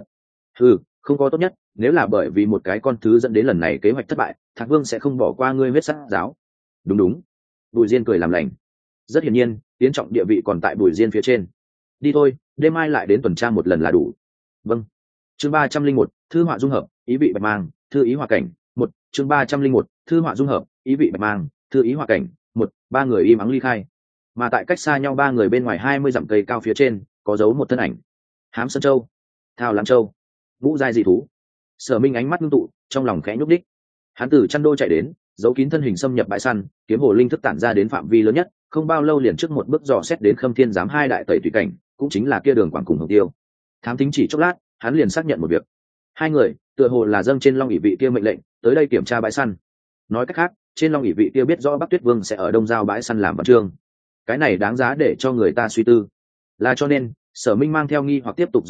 [SPEAKER 1] Không có tốt nhất, nếu là bởi vì một cái con thứ dẫn đến lần này kế hoạch thất bại, Thạc Vương sẽ không bỏ qua ngươi huyết sát giáo. Đúng. Bùi Diên cười làm lành. Rất hiển nhiên, Tiến Trọng địa vị còn tại Bùi Diên phía trên. Đi thôi, đêm mai lại đến tuần tra một lần là đủ. Vâng. Chương 301, thư họa dung hợp, ý vị bạch mang, thư ý hòa cảnh. Chương 301, thư họa dung hợp, ý vị bạch mang, thư ý hòa cảnh. Ba người im ắng ly khai. Mà tại cách xa nhau ba người bên ngoài 20 dặm cây cao phía trên, có dấu một thân ảnh. Hám Sơn Châu, Thao Lãng Châu, Vũ giai dị thú. Sở Minh ánh mắt ngưng tụ, trong lòng khẽ nhúc đích. Hắn từ Chăn Đô chạy đến, giấu kín thân hình xâm nhập bãi săn, kiếm hồ linh thức tản ra đến phạm vi lớn nhất, không bao lâu liền trước một bước dò xét đến Khâm Thiên giám hai đại tẩy tùy cảnh, cũng chính là kia Đường Quảng cùng Hồng Tiêu. Thám tính chỉ chốc lát, hắn liền xác nhận một việc. Hai người, tựa hồ là dâng trên Long ỷ vị kia mệnh lệnh, tới đây kiểm tra bãi săn. Nói cách khác, trên Long ỷ vị kia biết rõ Bắc Tuyết Vương sẽ ở đông giao bãi săn làm văn chương. Cái này đáng giá để cho người ta suy tư. Là cho nên, Sở Minh mang theo nghi hoặc tiếp tục dò xét,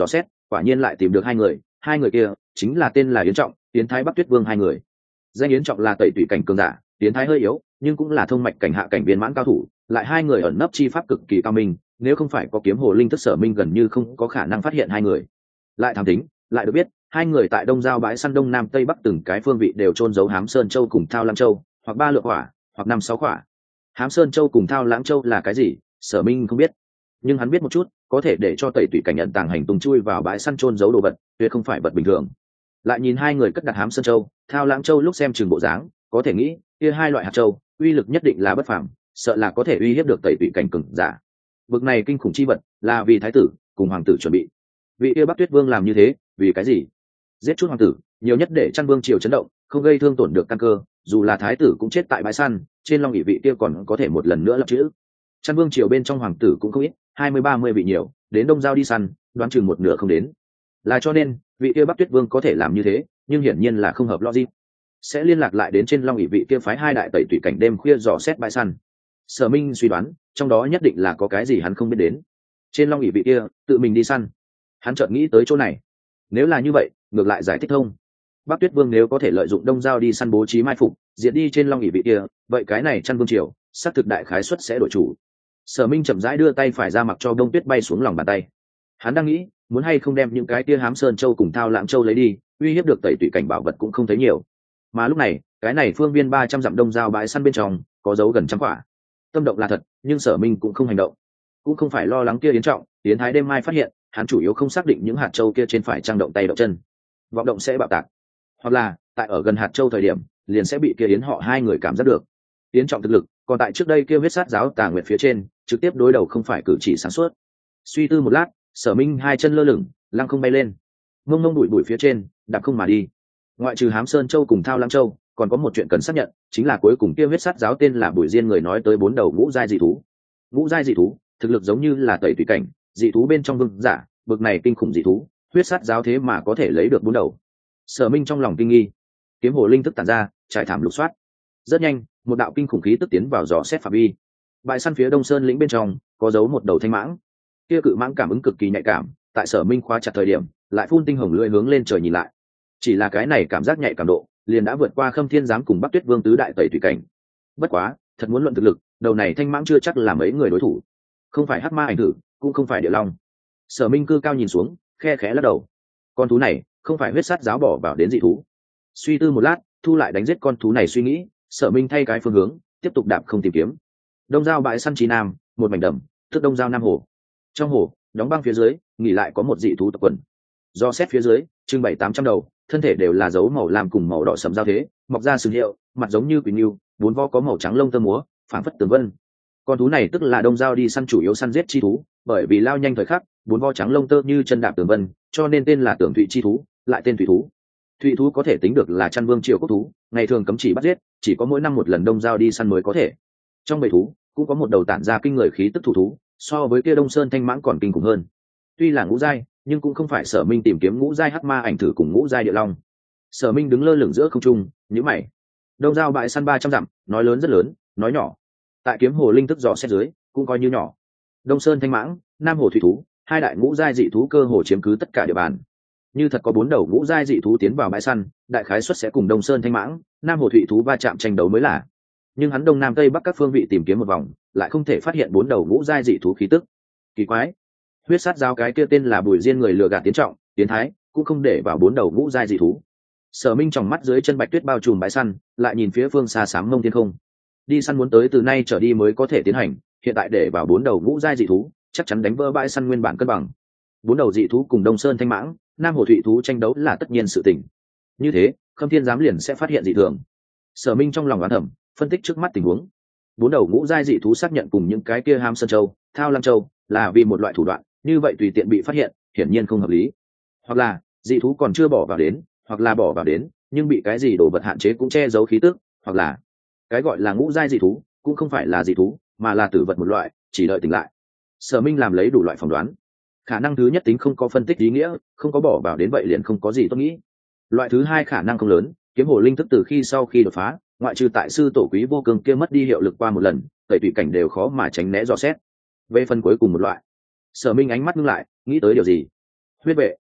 [SPEAKER 1] quả nhiên lại tìm được hai người kia chính là tên là Yến Trọng, Yến Thái Bắc Tuyết Vương hai người. Danh Yến Trọng là tẩy tủy cảnh cường giả, Yến Thái hơi yếu nhưng cũng là thông mạch cảnh hạ cảnh viên mãn cao thủ, lại hai người ẩn nấp chi pháp cực kỳ cao minh, nếu không phải có kiếm hồ linh thức Sở Minh gần như không có khả năng phát hiện hai người. Lại thám tính lại được biết hai người tại đông giao bãi săn đông nam tây bắc từng cái phương vị đều trôn giấu Hám Sơn Châu cùng Thao Lãng Châu, hoặc 3 lượng hỏa hoặc 5-6 quả. Hám Sơn Châu cùng Thao Lãng Châu là cái gì, Sở Minh không biết, nhưng hắn biết một chút, có thể để cho tẩy tủy cảnh nhận tàng hành tung chui vào bãi săn trôn giấu đồ vật, tuyệt không phải vật bình thường. Lại nhìn hai người cất đặt Hám Sơn Châu, Thao Lãng Châu lúc xem chừng bộ dáng, có thể nghĩ kia hai loại hạt châu uy lực nhất định là bất phàm, sợ là có thể uy hiếp được tẩy tủy cảnh cường giả. Vực này kinh khủng chi vật là vì thái tử cùng hoàng tử chuẩn bị. Vị kia Bắc Tuyết Vương làm như thế vì cái gì? Giết chút hoàng tử nhiều nhất để Chăn Vương triều chấn động, không gây thương tổn được căn cơ, dù là thái tử cũng chết tại bãi săn, trên long ỷ vị kia còn có thể một lần nữa lập chữ. Chăn Vương triều bên trong hoàng tử cũng không ít, 20-30 vị nhiều, đến đông giao đi săn đoán chừng một nửa không đến. Là cho nên vị kia Bắc Tuyết Vương có thể làm như thế, nhưng hiển nhiên là không hợp logic. Sẽ liên lạc lại đến trên long ỷ vị kia phái hai đại tẩy tủy cảnh đêm khuya dò xét bãi săn. Sở Minh suy đoán trong đó nhất định là có cái gì hắn không biết đến. Trên long ỷ vị kia tự mình đi săn, hắn chợt nghĩ tới chỗ này. Nếu là như vậy ngược lại giải thích thông. Bắc Tuyết Vương nếu có thể lợi dụng đông giao đi săn bố trí mai phục diệt đi trên long ỷ vị kia, vậy cái này Chăn Vương triều xác thực đại khái suất sẽ đổi chủ. Sở Minh chậm rãi đưa tay phải ra mặc cho đông tuyết bay xuống lòng bàn tay. Hắn đang nghĩ muốn hay không đem những cái tia Hám Sơn Châu cùng Thao Lãng Châu lấy đi, uy hiếp được tẩy tủy cảnh bảo vật cũng không thấy nhiều. Mà lúc này cái này phương viên 300 dặm đông giao bãi săn bên trong có dấu gần trăm quả. Tâm động là thật, nhưng Sở Minh cũng không hành động, cũng không phải lo lắng kia Yến Trọng, Yến Thái đêm mai phát hiện, hắn chủ yếu không xác định những hạt châu kia trên phải trang động tay động chân, vọng động sẽ bạo tạc, hoặc là tại ở gần hạt châu thời điểm liền sẽ bị kia Yến họ hai người cảm giác được. Yến Trọng thực lực còn tại trước đây kia huyết sát giáo Tà Nguyệt phía trên, trực tiếp đối đầu không phải cử chỉ sáng suốt. Suy tư một lát, Sở Minh hai chân lơ lửng, lăng không bay lên, mông mông bụi bụi phía trên đạp không mà đi. Ngoại trừ Hám Sơn Châu cùng Thao Lãng Châu, còn có một chuyện cần xác nhận, chính là cuối cùng kia huyết sát giáo tên là Bùi Diên người nói tới 4 đầu ngũ giai dị thú. Ngũ giai dị thú thực lực giống như là tẩy tùy cảnh dị thú bên trong vương giả, bực này kinh khủng dị thú huyết sát giáo thế mà có thể lấy được 4 đầu. Sở Minh trong lòng kinh nghi, kiếm hồ linh thức tản ra, trải thảm lục soát. Rất nhanh một đạo kinh khủng khí tức tiến vào dò xét phạm vi. Bãi săn phía đông sơn lĩnh bên trong có giấu một đầu thanh mãng, kia cự mãng cảm ứng cực kỳ nhạy cảm, tại Sở Minh khóa chặt thời điểm lại phun tinh hồng lưỡi hướng lên trời nhìn lại. Chỉ là cái này cảm giác nhạy cảm độ liền đã vượt qua Khâm Thiên Giám cùng Bắc Tuyết Vương tứ đại tẩy thủy cảnh. Bất quá thật muốn luận thực lực, đầu này thanh mãng chưa chắc là mấy người đối thủ, không phải hắc ma ảnh tử, cũng không phải địa long. Sở Minh cư cao nhìn xuống, khe khẽ lắc đầu. Con thú này không phải huyết sát giáo bỏ vào đến dị thú. Suy tư một lát, thu lại đánh giết con thú này suy nghĩ, Sở Minh thay cái phương hướng, tiếp tục đạp không tìm kiếm. Đông giao bãi săn Chí Nam, một mảnh đầm, tức đông giao Nam hồ. Trong hồ, đóng băng phía dưới, nghỉ lại có một dị thú tộc quần. Do xét phía dưới, chừng 700-800 đầu, thân thể đều là dấu màu lam cùng màu đỏ sẫm giao thế, mọc ra sừng hiệu, mặt giống như quỷ ngưu, bốn vo có màu trắng lông tơ múa, phảng phất tường vân. Con thú này tức là đông giao đi săn chủ yếu săn giết chi thú, bởi vì lao nhanh thời khắc, bốn vo trắng lông tơ như chân đạp tường vân, cho nên tên là Tưởng Thụy chi thú, lại tên thủy thú. Thụy thú có thể tính được là Chăn Vương triều quốc thú, ngày thường cấm chỉ bắt giết, chỉ có mỗi năm một lần đông giao đi săn mới có thể. Trong bầy thú cũng có một đầu tản ra kinh người khí tức thủ thú, so với kia Đông Sơn thanh mãng còn kinh khủng hơn. Tuy là ngũ giai, nhưng cũng không phải Sở Minh tìm kiếm ngũ giai hắc ma ảnh thử cùng ngũ giai địa long. Sở Minh đứng lơ lửng giữa không trung, nhíu mày. Đông giao bãi săn 300 dặm, nói lớn rất lớn, nói nhỏ tại kiếm hồ linh thức dò xét dưới cũng coi như nhỏ. Đông Sơn thanh mãng, Nam hồ thủy thú, hai đại ngũ giai dị thú cơ hồ chiếm cứ tất cả địa bàn. Như thật có 4 đầu ngũ giai dị thú tiến vào bãi săn, đại khái suất sẽ cùng Đông Sơn thanh mãng, Nam hồ thủy thú va chạm tranh đấu mới là. Nhưng hắn đông nam tây bắc các phương vị tìm kiếm một vòng, lại không thể phát hiện 4 đầu ngũ giai dị thú khí tức. Kỳ quái, huyết sát giáo cái kia tên là Bùi Diên người lừa gạt Tiến Trọng, Tiến Thái, cũng không để vào 4 đầu ngũ giai dị thú. Sở Minh trong mắt dưới chân bạch tuyết bao trùm bãi săn, lại nhìn phía phương xa xám mông thiên không. Đi săn muốn tới từ nay trở đi mới có thể tiến hành, hiện tại để vào 4 đầu ngũ giai dị thú, chắc chắn đánh vỡ bãi săn nguyên bản cân bằng. 4 đầu dị thú cùng Đông Sơn thanh mãng, Nam hồ thủy thú tranh đấu là tất nhiên sự tình. Như thế, Khâm Thiên Giám liền sẽ phát hiện dị thường. Sở Minh trong lòng đoán thầm, phân tích trước mắt tình huống. 4 đầu ngũ giai dị thú xác nhận cùng những cái kia Hám Sơn Châu, Thao Lãng Châu là vì một loại thủ đoạn, như vậy tùy tiện bị phát hiện, hiển nhiên không hợp lý. Hoặc là dị thú còn chưa bỏ vào đến, hoặc là bỏ vào đến, nhưng bị cái gì đồ vật hạn chế cũng che giấu khí tức, hoặc là cái gọi là ngũ giai dị thú cũng không phải là dị thú, mà là tử vật một loại, chỉ đợi tỉnh lại. Sở Minh làm lấy đủ loại phỏng đoán. Khả năng thứ nhất tính không có phân tích ý nghĩa, không có bỏ vào đến vậy liền không có gì tốt nghĩ. Loại thứ hai khả năng không lớn, kiếm hồ linh thức từ khi sau khi đột phá, ngoại trừ tại sư tổ Quý Vô Cương kia mất đi hiệu lực qua một lần, tẩy tùy cảnh đều khó mà tránh né dò xét. Về phần cuối cùng một loại, Sở Minh ánh mắt ngưng lại, nghĩ tới điều gì. Huyết vệ.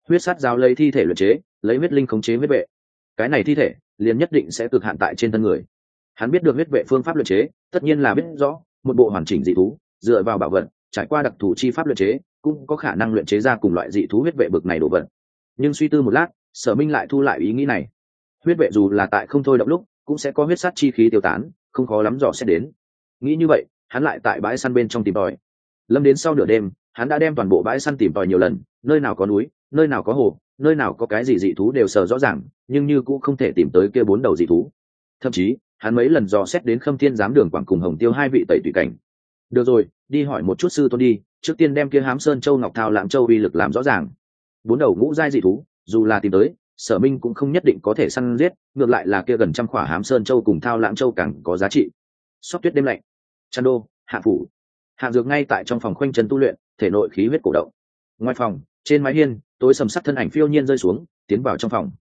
[SPEAKER 1] huyết sát giáo lấy thi thể luyện chế, lấy huyết linh khống chế huyết vệ. Cái này thi thể liền nhất định sẽ cực hạn tại trên thân người. Hắn biết được huyết vệ phương pháp luyện chế, tất nhiên là biết rõ một bộ hoàn chỉnh dị thú dựa vào bảo vật trải qua đặc thù chi pháp luyện chế cũng có khả năng luyện chế ra cùng loại dị thú huyết vệ bực này đồ vật. Nhưng suy tư một lát, Sở Minh lại thu lại ý nghĩ này. Huyết vệ dù là tại không thôi động lúc cũng sẽ có huyết sát chi khí tiêu tán, không khó lắm dò xét đến. Nghĩ như vậy, hắn lại tại bãi săn bên trong tìm tòi. Lâm đến sau nửa đêm, hắn đã đem toàn bộ bãi săn tìm tòi nhiều lần, nơi nào có núi, nơi nào có hồ, nơi nào có cái gì dị thú đều sờ rõ ràng, nhưng như cũng không thể tìm tới kia 4 đầu dị thú. Thậm chí, hắn mấy lần dò xét đến Khâm Thiên giám đường Quảng cùng Hồng Tiêu 2 vị tẩy tùy cảnh. Được rồi, đi hỏi một chút sư tôn đi, trước tiên đem kia Hám Sơn Châu Ngọc Thao Lãng Châu uy lực làm rõ ràng. 4 đầu ngũ giai dị thú, dù là tìm tới, Sở Minh cũng không nhất định có thể săn giết, ngược lại là kia gần trăm khỏa Hám Sơn Châu cùng Thao Lãng Châu càng có giá trị. Sóc tuyết đêm lạnh, Trăn Đô, Hạ phủ. Hạng Dược ngay tại trong phòng khoanh chân tu luyện, thể nội khí huyết cổ động. Ngoài phòng, trên mái hiên, tối sầm sắt thân ảnh phiêu nhiên rơi xuống, tiến vào trong phòng.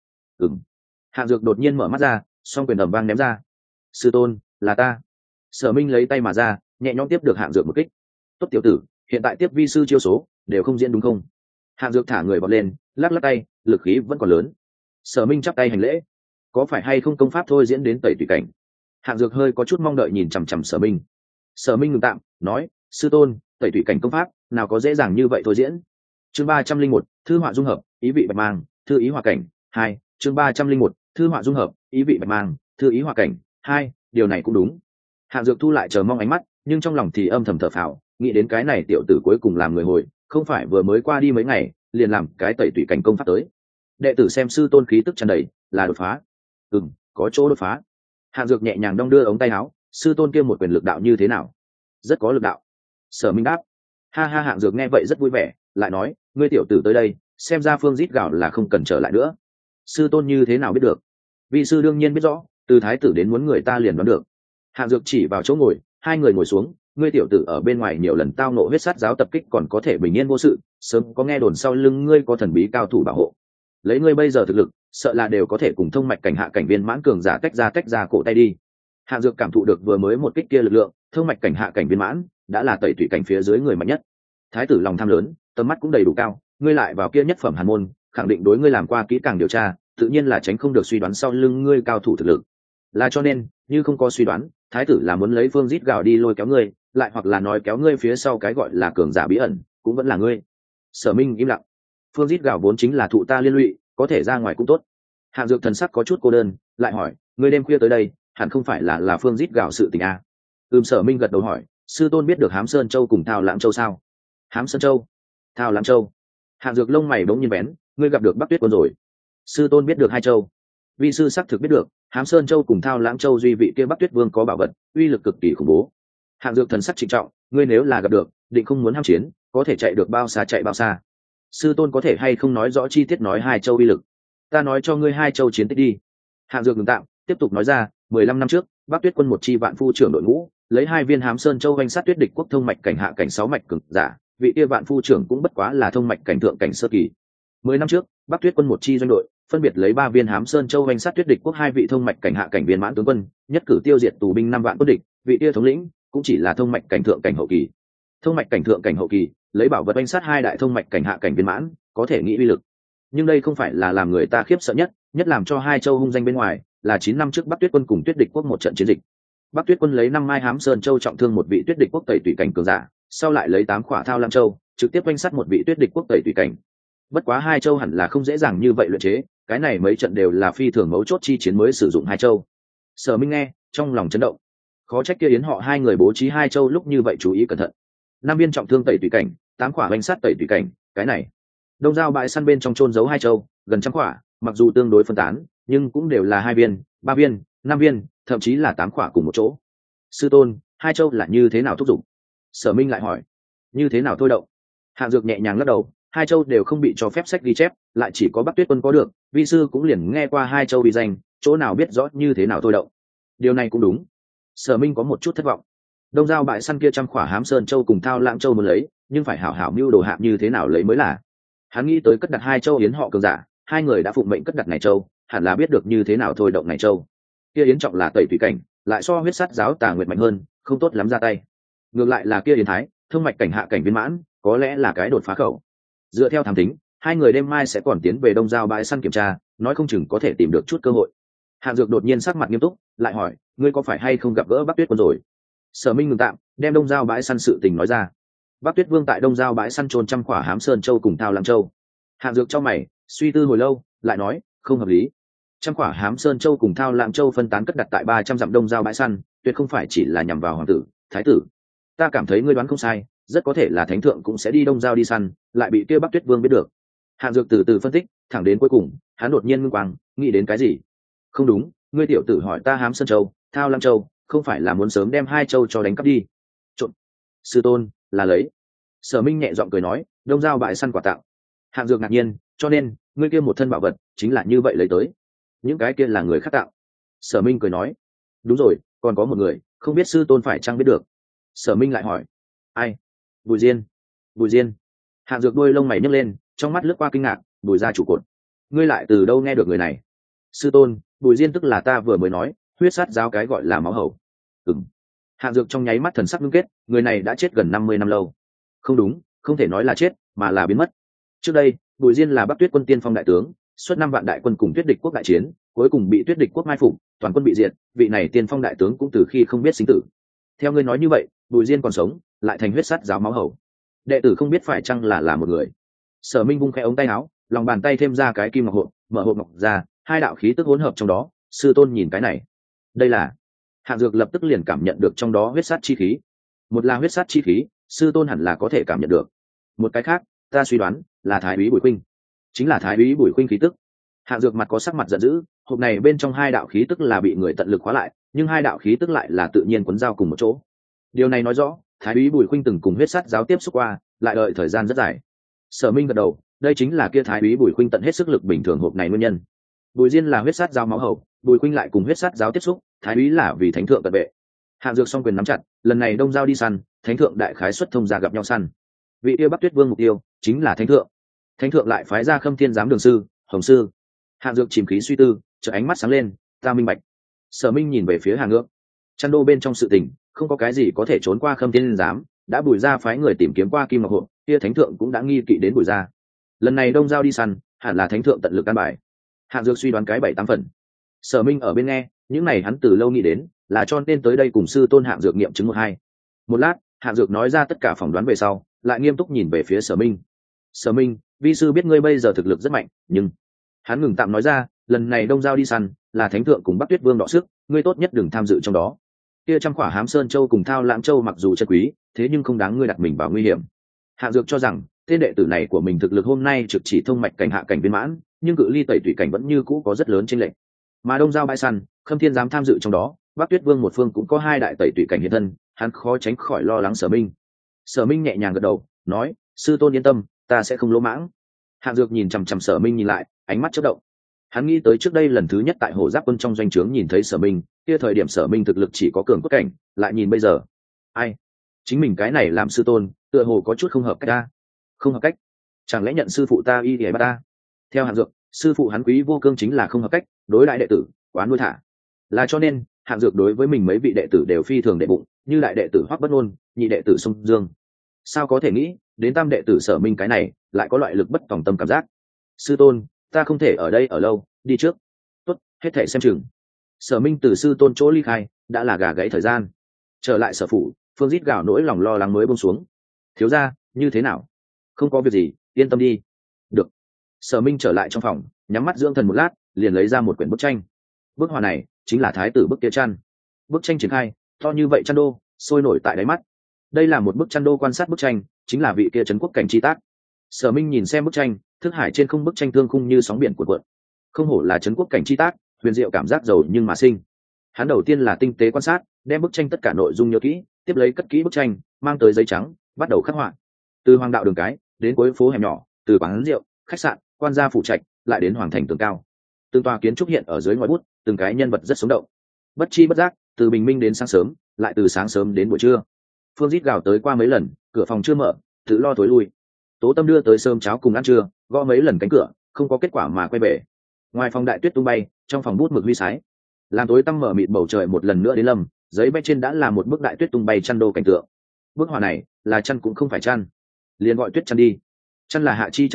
[SPEAKER 1] Hạng Dược đột nhiên mở mắt ra, song quyền ầm vang ném ra. Sư tôn, là ta. Sở Minh lấy tay mà ra, nhẹ nhõm tiếp được Hạng Dược một kích. Tốt tiểu tử, hiện tại tiếp vi sư chiêu số đều không diễn đúng không? Hạng Dược thả người bật lên, lắc lắc tay, lực khí vẫn còn lớn. Sở Minh chắp tay hành lễ. Có phải hay không công pháp thôi diễn đến tẩy tùy cảnh? Hạng Dược hơi có chút mong đợi nhìn chằm chằm Sở Minh. Sở Minh ngừng tạm, nói: sư tôn, tẩy tùy cảnh công pháp nào có dễ dàng như vậy thôi diễn. Chương 301, thư họa dung hợp, ý vị bạch mang, thư ý họa cảnh 2. Chương 301, thư họa dung hợp, ý vị bạch mang, thư ý họa cảnh 2. Điều này cũng đúng. Hạng Dược thu lại chờ mong ánh mắt, nhưng trong lòng thì âm thầm thở phào, nghĩ đến cái này tiểu tử cuối cùng làm người hồi, không phải vừa mới qua đi mấy ngày liền làm cái tẩy tùy cảnh công pháp tới. Đệ tử xem sư tôn khí tức tràn đầy, là đột phá. Có chỗ đột phá. Hạng Dược nhẹ nhàng đong đưa ống tay áo, sư tôn kia một quyền lực đạo như thế nào? Rất có lực đạo. Sở Minh đáp. Ha ha. Hạng Dược nghe vậy rất vui vẻ, lại nói: ngươi tiểu tử tới đây, xem ra phương rít gạo là không cần trở lại nữa. Sư tôn như thế nào biết được? Vị sư đương nhiên biết rõ, từ thái tử đến muốn người ta liền đoán được. Hạng Dược chỉ vào chỗ ngồi, hai người ngồi xuống. Ngươi tiểu tử ở bên ngoài nhiều lần tao nộ huyết sát giáo tập kích còn có thể bình yên vô sự, sớm có nghe đồn sau lưng ngươi có thần bí cao thủ bảo hộ. Lấy ngươi bây giờ thực lực, sợ là đều có thể cùng thông mạch cảnh hạ cảnh viên mãn cường giả tách ra cổ tay đi. Hạng Dược cảm thụ được vừa mới một kích kia lực lượng, thông mạch cảnh hạ cảnh viên mãn đã là tẩy tùy cảnh phía dưới người mạnh nhất. Thái tử lòng tham lớn, tầm mắt cũng đầy đủ cao, ngươi lại vào kia nhất phẩm hàn môn, khẳng định đối ngươi làm qua kỹ càng điều tra, tự nhiên là tránh không được suy đoán sau lưng ngươi cao thủ thực lực. Là cho nên, như không có suy đoán, thái tử là muốn lấy phương rít gạo đi lôi kéo ngươi, lại hoặc là nói kéo ngươi phía sau cái gọi là cường giả bí ẩn, cũng vẫn là ngươi. Sở Minh im lặng. Phương rít gạo vốn chính là thụ ta liên lụy, có thể ra ngoài cũng tốt. Hạng Dược thần sắc có chút cô đơn, lại hỏi: ngươi đêm khuya tới đây, hẳn không phải là phương rít gạo sự tình à? Sở Minh gật đầu hỏi: sư tôn biết được Hám Sơn Châu cùng Thao Lãng Châu sao? Hám Sơn Châu, Thao Lãng Châu. Hạng Dược lông mày bỗng nhiên bén, ngươi gặp được Bắc Tuyết Quân rồi? Sư tôn biết được hai châu. Vi sư xác thực biết được, Hám Sơn Châu cùng Thao Lãng Châu duy vị kia Bắc Tuyết Vương có bảo vật, uy lực cực kỳ khủng bố. Hạng Dược thần sắc trịnh trọng, ngươi nếu là gặp được, định không muốn ham chiến, có thể chạy được bao xa chạy bao xa. Sư tôn có thể hay không nói rõ chi tiết nói hai châu uy lực? Ta nói cho ngươi hai châu chiến tích đi. Hạng Dược ngừng tạm, tiếp tục nói ra: 15 năm trước, Bắc Tuyết Quân một chi vạn phu trưởng đội ngũ, lấy 2 viên Hám Sơn Châu vanh sát tuyết địch quốc thông mạch cảnh hạ cảnh 6 mạch cường giả, vị kia vạn phu trưởng cũng bất quá là thông mạch cảnh thượng cảnh sơ kỳ. 10 năm trước, Bắc Tuyết Quân một chi doanh đội, phân biệt lấy 3 viên Hám Sơn Châu vanh sát tuyết địch quốc 2 vị thông mạch cảnh hạ cảnh viên mãn tướng quân, nhất cử tiêu diệt tù binh 5 vạn quân địch, vị kia thống lĩnh cũng chỉ là thông mạch cảnh thượng cảnh hậu kỳ. Thông mạch cảnh thượng cảnh hậu kỳ, lấy bảo vật vanh sát 2 đại thông mạch cảnh hạ cảnh viên mãn, có thể nghĩ uy lực. Nhưng đây không phải là làm người ta khiếp sợ nhất làm cho hai châu hung danh bên ngoài, là 9 năm trước Bắc Tuyết Quân cùng Tuyết Địch quốc một trận chiến dịch. Bắc Tuyết Quân lấy 5 mai Hám Sơn Châu trọng thương một vị Tuyết Địch quốc tẩy tùy cảnh cường giả, sau lại lấy 8 khỏa Thao Lãng Châu, trực tiếp vanh sát một vị Tuyết Địch quốc tẩy tùy cảnh. Bất quá hai châu hẳn là không dễ dàng như vậy luyện chế, cái này mấy trận đều là phi thường mấu chốt chi chiến mới sử dụng hai châu. Sở Minh nghe, trong lòng chấn động. Khó trách kia Yến họ hai người bố trí hai châu lúc như vậy chú ý cẩn thận. 5 viên trọng thương tẩy tùy cảnh, 8 khỏa vanh sát tẩy tùy cảnh, cái này. Đông giao bãi săn bên trong chôn giấu hai châu, gần trăm khỏa, mặc dù tương đối phân tán, nhưng cũng đều là 2 viên, 3 viên, 5 viên, thậm chí là 8 khỏa cùng một chỗ. Sư tôn, hai châu là như thế nào thúc dụng? Sở Minh lại hỏi. Như thế nào thôi động? Hạng Dược nhẹ nhàng lắc đầu, hai châu đều không bị cho phép sách ghi chép, lại chỉ có Bắc Tuyết Quân có được, vi sư cũng liền nghe qua hai châu uy danh, chỗ nào biết rõ như thế nào thôi động. Điều này cũng đúng. Sở Minh có một chút thất vọng. Đông giao bãi săn kia trăm khỏa Hám Sơn Châu cùng Thao Lãng Châu muốn lấy, nhưng phải hảo hảo mưu đồ hạ như thế nào lấy mới là. Hắn nghĩ tới cất đặt hai châu Yến họ cường giả, hai người đã phụng mệnh cất đặt này châu, hẳn là biết được như thế nào thôi động này châu. Kia Yến trọng là tẩy tùy cảnh, lại so huyết sát giáo Tà Nguyệt mạnh hơn, không tốt lắm ra tay. Ngược lại là kia Yến Thái, thông mạch cảnh hạ cảnh viên mãn, có lẽ là cái đột phá khẩu. Dựa theo thám tính, hai người đêm mai sẽ còn tiến về đông giao bãi săn kiểm tra, nói không chừng có thể tìm được chút cơ hội. Hạng Dược đột nhiên sắc mặt nghiêm túc, lại hỏi, ngươi có phải hay không gặp gỡ Bắc Tuyết Quân rồi? Sở Minh ngừng tạm, đem đông giao bãi săn sự tình nói ra. Bắc Tuyết Vương tại đông giao bãi săn trôn trăm khỏa Hám Sơn Châu cùng Thao Lăng Châu. Hạng Dược trong mày suy tư hồi lâu, lại nói, không hợp lý. Trăm khỏa Hám Sơn Châu cùng Thao Lạng Châu phân tán cất đặt tại 300 dặm đông giao bãi săn, tuyệt không phải chỉ là nhằm vào hoàng tử, thái tử. Ta cảm thấy ngươi đoán không sai, rất có thể là thánh thượng cũng sẽ đi đông giao đi săn, lại bị kia Bắc Tuyết Vương biết được. Hạng Dược từ từ phân tích, thẳng đến cuối cùng, hắn đột nhiên ngưng quang, nghĩ đến cái gì? Không đúng, ngươi tiểu tử hỏi ta Hám Sơn Châu, Thao Lạng Châu, không phải là muốn sớm đem hai châu cho đánh cắp đi? Trộn. Sư tôn, là lấy. Sở Minh nhẹ giọng cười nói, đông giao bãi săn quà tặng. Hạng Dược ngạc nhiên, cho nên ngươi kia một thân bảo vật chính là như vậy lấy tới. Những cái kia là người khác tạo. Sở Minh cười nói, đúng rồi, còn có một người, không biết sư tôn phải chăng biết được. Sở Minh lại hỏi, ai? Bùi Diên. Bùi Diên. Hạng Dược đuôi lông mày nhấc lên, trong mắt lướt qua kinh ngạc, Bùi gia chủ cột, ngươi lại từ đâu nghe được người này? Sư tôn, Bùi Diên tức là ta vừa mới nói huyết sát giáo cái gọi là máu hầu. Ừm. Hạng Dược trong nháy mắt thần sắc ngưng kết, người này đã chết gần 50 năm lâu. Không đúng, không thể nói là chết, mà là biến mất. Trước đây, Bùi Diên là Bắc Tuyết Quân tiên phong đại tướng, xuất 5 vạn đại quân cùng Tuyết Địch quốc đại chiến, cuối cùng bị Tuyết Địch quốc mai phục, toàn quân bị diệt, vị này tiên phong đại tướng cũng từ khi không biết sinh tử. Theo ngươi nói như vậy, Bùi Diên còn sống, lại thành huyết sát giáo máu hầu. Đệ tử không biết phải chăng là một người. Sở Minh vung khẽ ống tay áo, lòng bàn tay thêm ra cái kim ngọc hộp, mở hộp ngọc ra, hai đạo khí tức hỗn hợp trong đó. Sư tôn nhìn cái này, đây là. Hạng Dược lập tức liền cảm nhận được trong đó huyết sát chi khí. Một là huyết sát chi khí, sư tôn hẳn là có thể cảm nhận được. Một cái khác, ta suy đoán là thái úy Bùi Khuynh, chính là thái úy Bùi Khuynh khí tức. Hạng Dược mặt có sắc mặt giận dữ, hộp này bên trong hai đạo khí tức là bị người tận lực khóa lại, nhưng hai đạo khí tức lại là tự nhiên quấn giao cùng một chỗ. Điều này nói rõ, thái úy Bùi Khuynh từng cùng huyết sát giáo tiếp xúc qua, lại đợi thời gian rất dài. Sở Minh gật đầu, đây chính là kia thái úy Bùi Khuynh tận hết sức lực bình thường hộp này nguyên nhân. Bùi Diên là huyết sát giáo máu hầu, Bùi Khuynh lại cùng huyết sát giáo tiếp xúc, thái úy là vì thánh thượng cận vệ. Hạng Dược song quyền nắm chặt, lần này đông giao đi săn, thánh thượng đại khái xuất thông ra gặp nhau săn. Vị tiêu Bắc Tuyết Vương mục tiêu chính là thánh thượng. Thánh thượng lại phái ra Khâm Thiên giám đường sư, Hồng sư. Hạng Dược chìm khí suy tư, chợt ánh mắt sáng lên, ta minh bạch. Sở Minh nhìn về phía Hạng Dược, chăn đô bên trong sự tình, không có cái gì có thể trốn qua Khâm Thiên giám, đã Bùi gia phái người tìm kiếm qua Kim Ngọc Hộ, kia thánh thượng cũng đã nghi kỵ đến Bùi gia. Lần này đông giao đi săn, hẳn là thánh thượng tận lực căn bài. Hạng Dược suy đoán cái 7-8 phần. Sở Minh ở bên nghe, những này hắn từ lâu nghĩ đến, là cho nên tới đây cùng sư tôn Hạng Dược nghiệm chứng 1-2. Một lát, Hạng Dược nói ra tất cả phỏng đoán về sau, lại nghiêm túc nhìn về phía Sở Minh. Sở Minh, vi sư biết ngươi bây giờ thực lực rất mạnh, nhưng hắn ngừng tạm nói ra, lần này đông giao đi săn là thánh thượng cùng Bắc Tuyết Vương đọ sức, ngươi tốt nhất đừng tham dự trong đó. Kia trăm khỏa Hám Sơn Châu cùng Thao Lãng Châu mặc dù chân quý, thế nhưng không đáng ngươi đặt mình vào nguy hiểm. Hạng Dược cho rằng tên đệ tử này của mình thực lực hôm nay trực chỉ thông mạch cảnh hạ cảnh viên mãn, nhưng cự ly tẩy tủy cảnh vẫn như cũ có rất lớn chênh lệch. Mà đông giao bãi săn, Khâm Thiên dám tham dự trong đó, Bắc Tuyết Vương một phương cũng có 2 đại tẩy tủy cảnh hiện thân, hắn khó tránh khỏi lo lắng Sở Minh. Sở Minh nhẹ nhàng gật đầu, nói, sư tôn yên tâm, ta sẽ không lỗ mãng. Hạng Dược nhìn chằm chằm Sở Minh nhìn lại, ánh mắt chớp động. Hắn nghĩ tới trước đây lần thứ nhất tại Hổ Giáp Quân trong doanh trướng nhìn thấy Sở Minh, kia thời điểm Sở Minh thực lực chỉ có cường cốt cảnh, lại nhìn bây giờ, ai? Chính mình cái này làm sư tôn, tựa hồ có chút không hợp cách ta. Không hợp cách? Chẳng lẽ nhận sư phụ ta y để bắt ta? Theo Hạng Dược, sư phụ hắn Quý Vô Cương chính là không hợp cách, đối đại đệ tử quá nuôi thả. Là cho nên, Hạng Dược đối với mình mấy vị đệ tử đều phi thường đệ bụng, như đại đệ tử Hoắc Bất Nôn, nhị đệ tử Sông Dương. Sao có thể nghĩ, đến tam đệ tử Sở Minh cái này, lại có loại lực bất tòng tâm cảm giác. Sư tôn, ta không thể ở đây ở lâu, đi trước. Tốt, hết thảy xem chừng. Sở Minh từ sư tôn chỗ ly khai, đã là gà gãy thời gian. Trở lại sở phủ, Phương Dít gào nỗi lòng lo lắng mới buông xuống. Thiếu gia, như thế nào? Không có việc gì, yên tâm đi. Được. Sở Minh trở lại trong phòng, nhắm mắt dưỡng thần một lát, liền lấy ra một quyển bức tranh. Bức họa này chính là thái tử bức kia chăn. Bức tranh triển khai, to như vậy chăn đô, sôi nổi tại đáy mắt. Đây là một bức chăn đô quan sát bức tranh, chính là vị kia trấn quốc cảnh chi tác. Sở Minh nhìn xem bức tranh, thức hải trên không bức tranh thương khung như sóng biển cuộn cuộn. Không hổ là trấn quốc cảnh chi tác, huyền diệu cảm giác giàu nhưng mà sinh. Hắn đầu tiên là tinh tế quan sát, đem bức tranh tất cả nội dung nhớ kỹ, tiếp lấy cất kỹ bức tranh, mang tới giấy trắng, bắt đầu khắc họa. Từ hoàng đạo đường cái đến cuối phố hẻm nhỏ, từ quán rượu, khách sạn, quan gia phủ trạch, lại đến hoàng thành tường cao. Từng tòa kiến trúc hiện ở dưới ngòi bút, từng cái nhân vật rất sống động. Bất chi bất giác, từ bình minh đến sáng sớm, lại từ sáng sớm đến buổi trưa. Phương Dít gào tới qua mấy lần, cửa phòng chưa mở, tự lo tối lui. Tố Tâm đưa tới sơm cháo cùng ăn trưa, gõ mấy lần cánh cửa, không có kết quả mà quay về. Ngoài phòng đại tuyết tung bay, trong phòng bút mực huy sái. Làm tối tăm mở mịt bầu trời một lần nữa đến lâm, giấy vẽ trên đã là một bức đại tuyết tung bay chăn đô cảnh tượng. Bức họa này là chăn cũng không phải chăn, liền gọi tuyết chăn đi. Chăn là hạ chi chăn đô,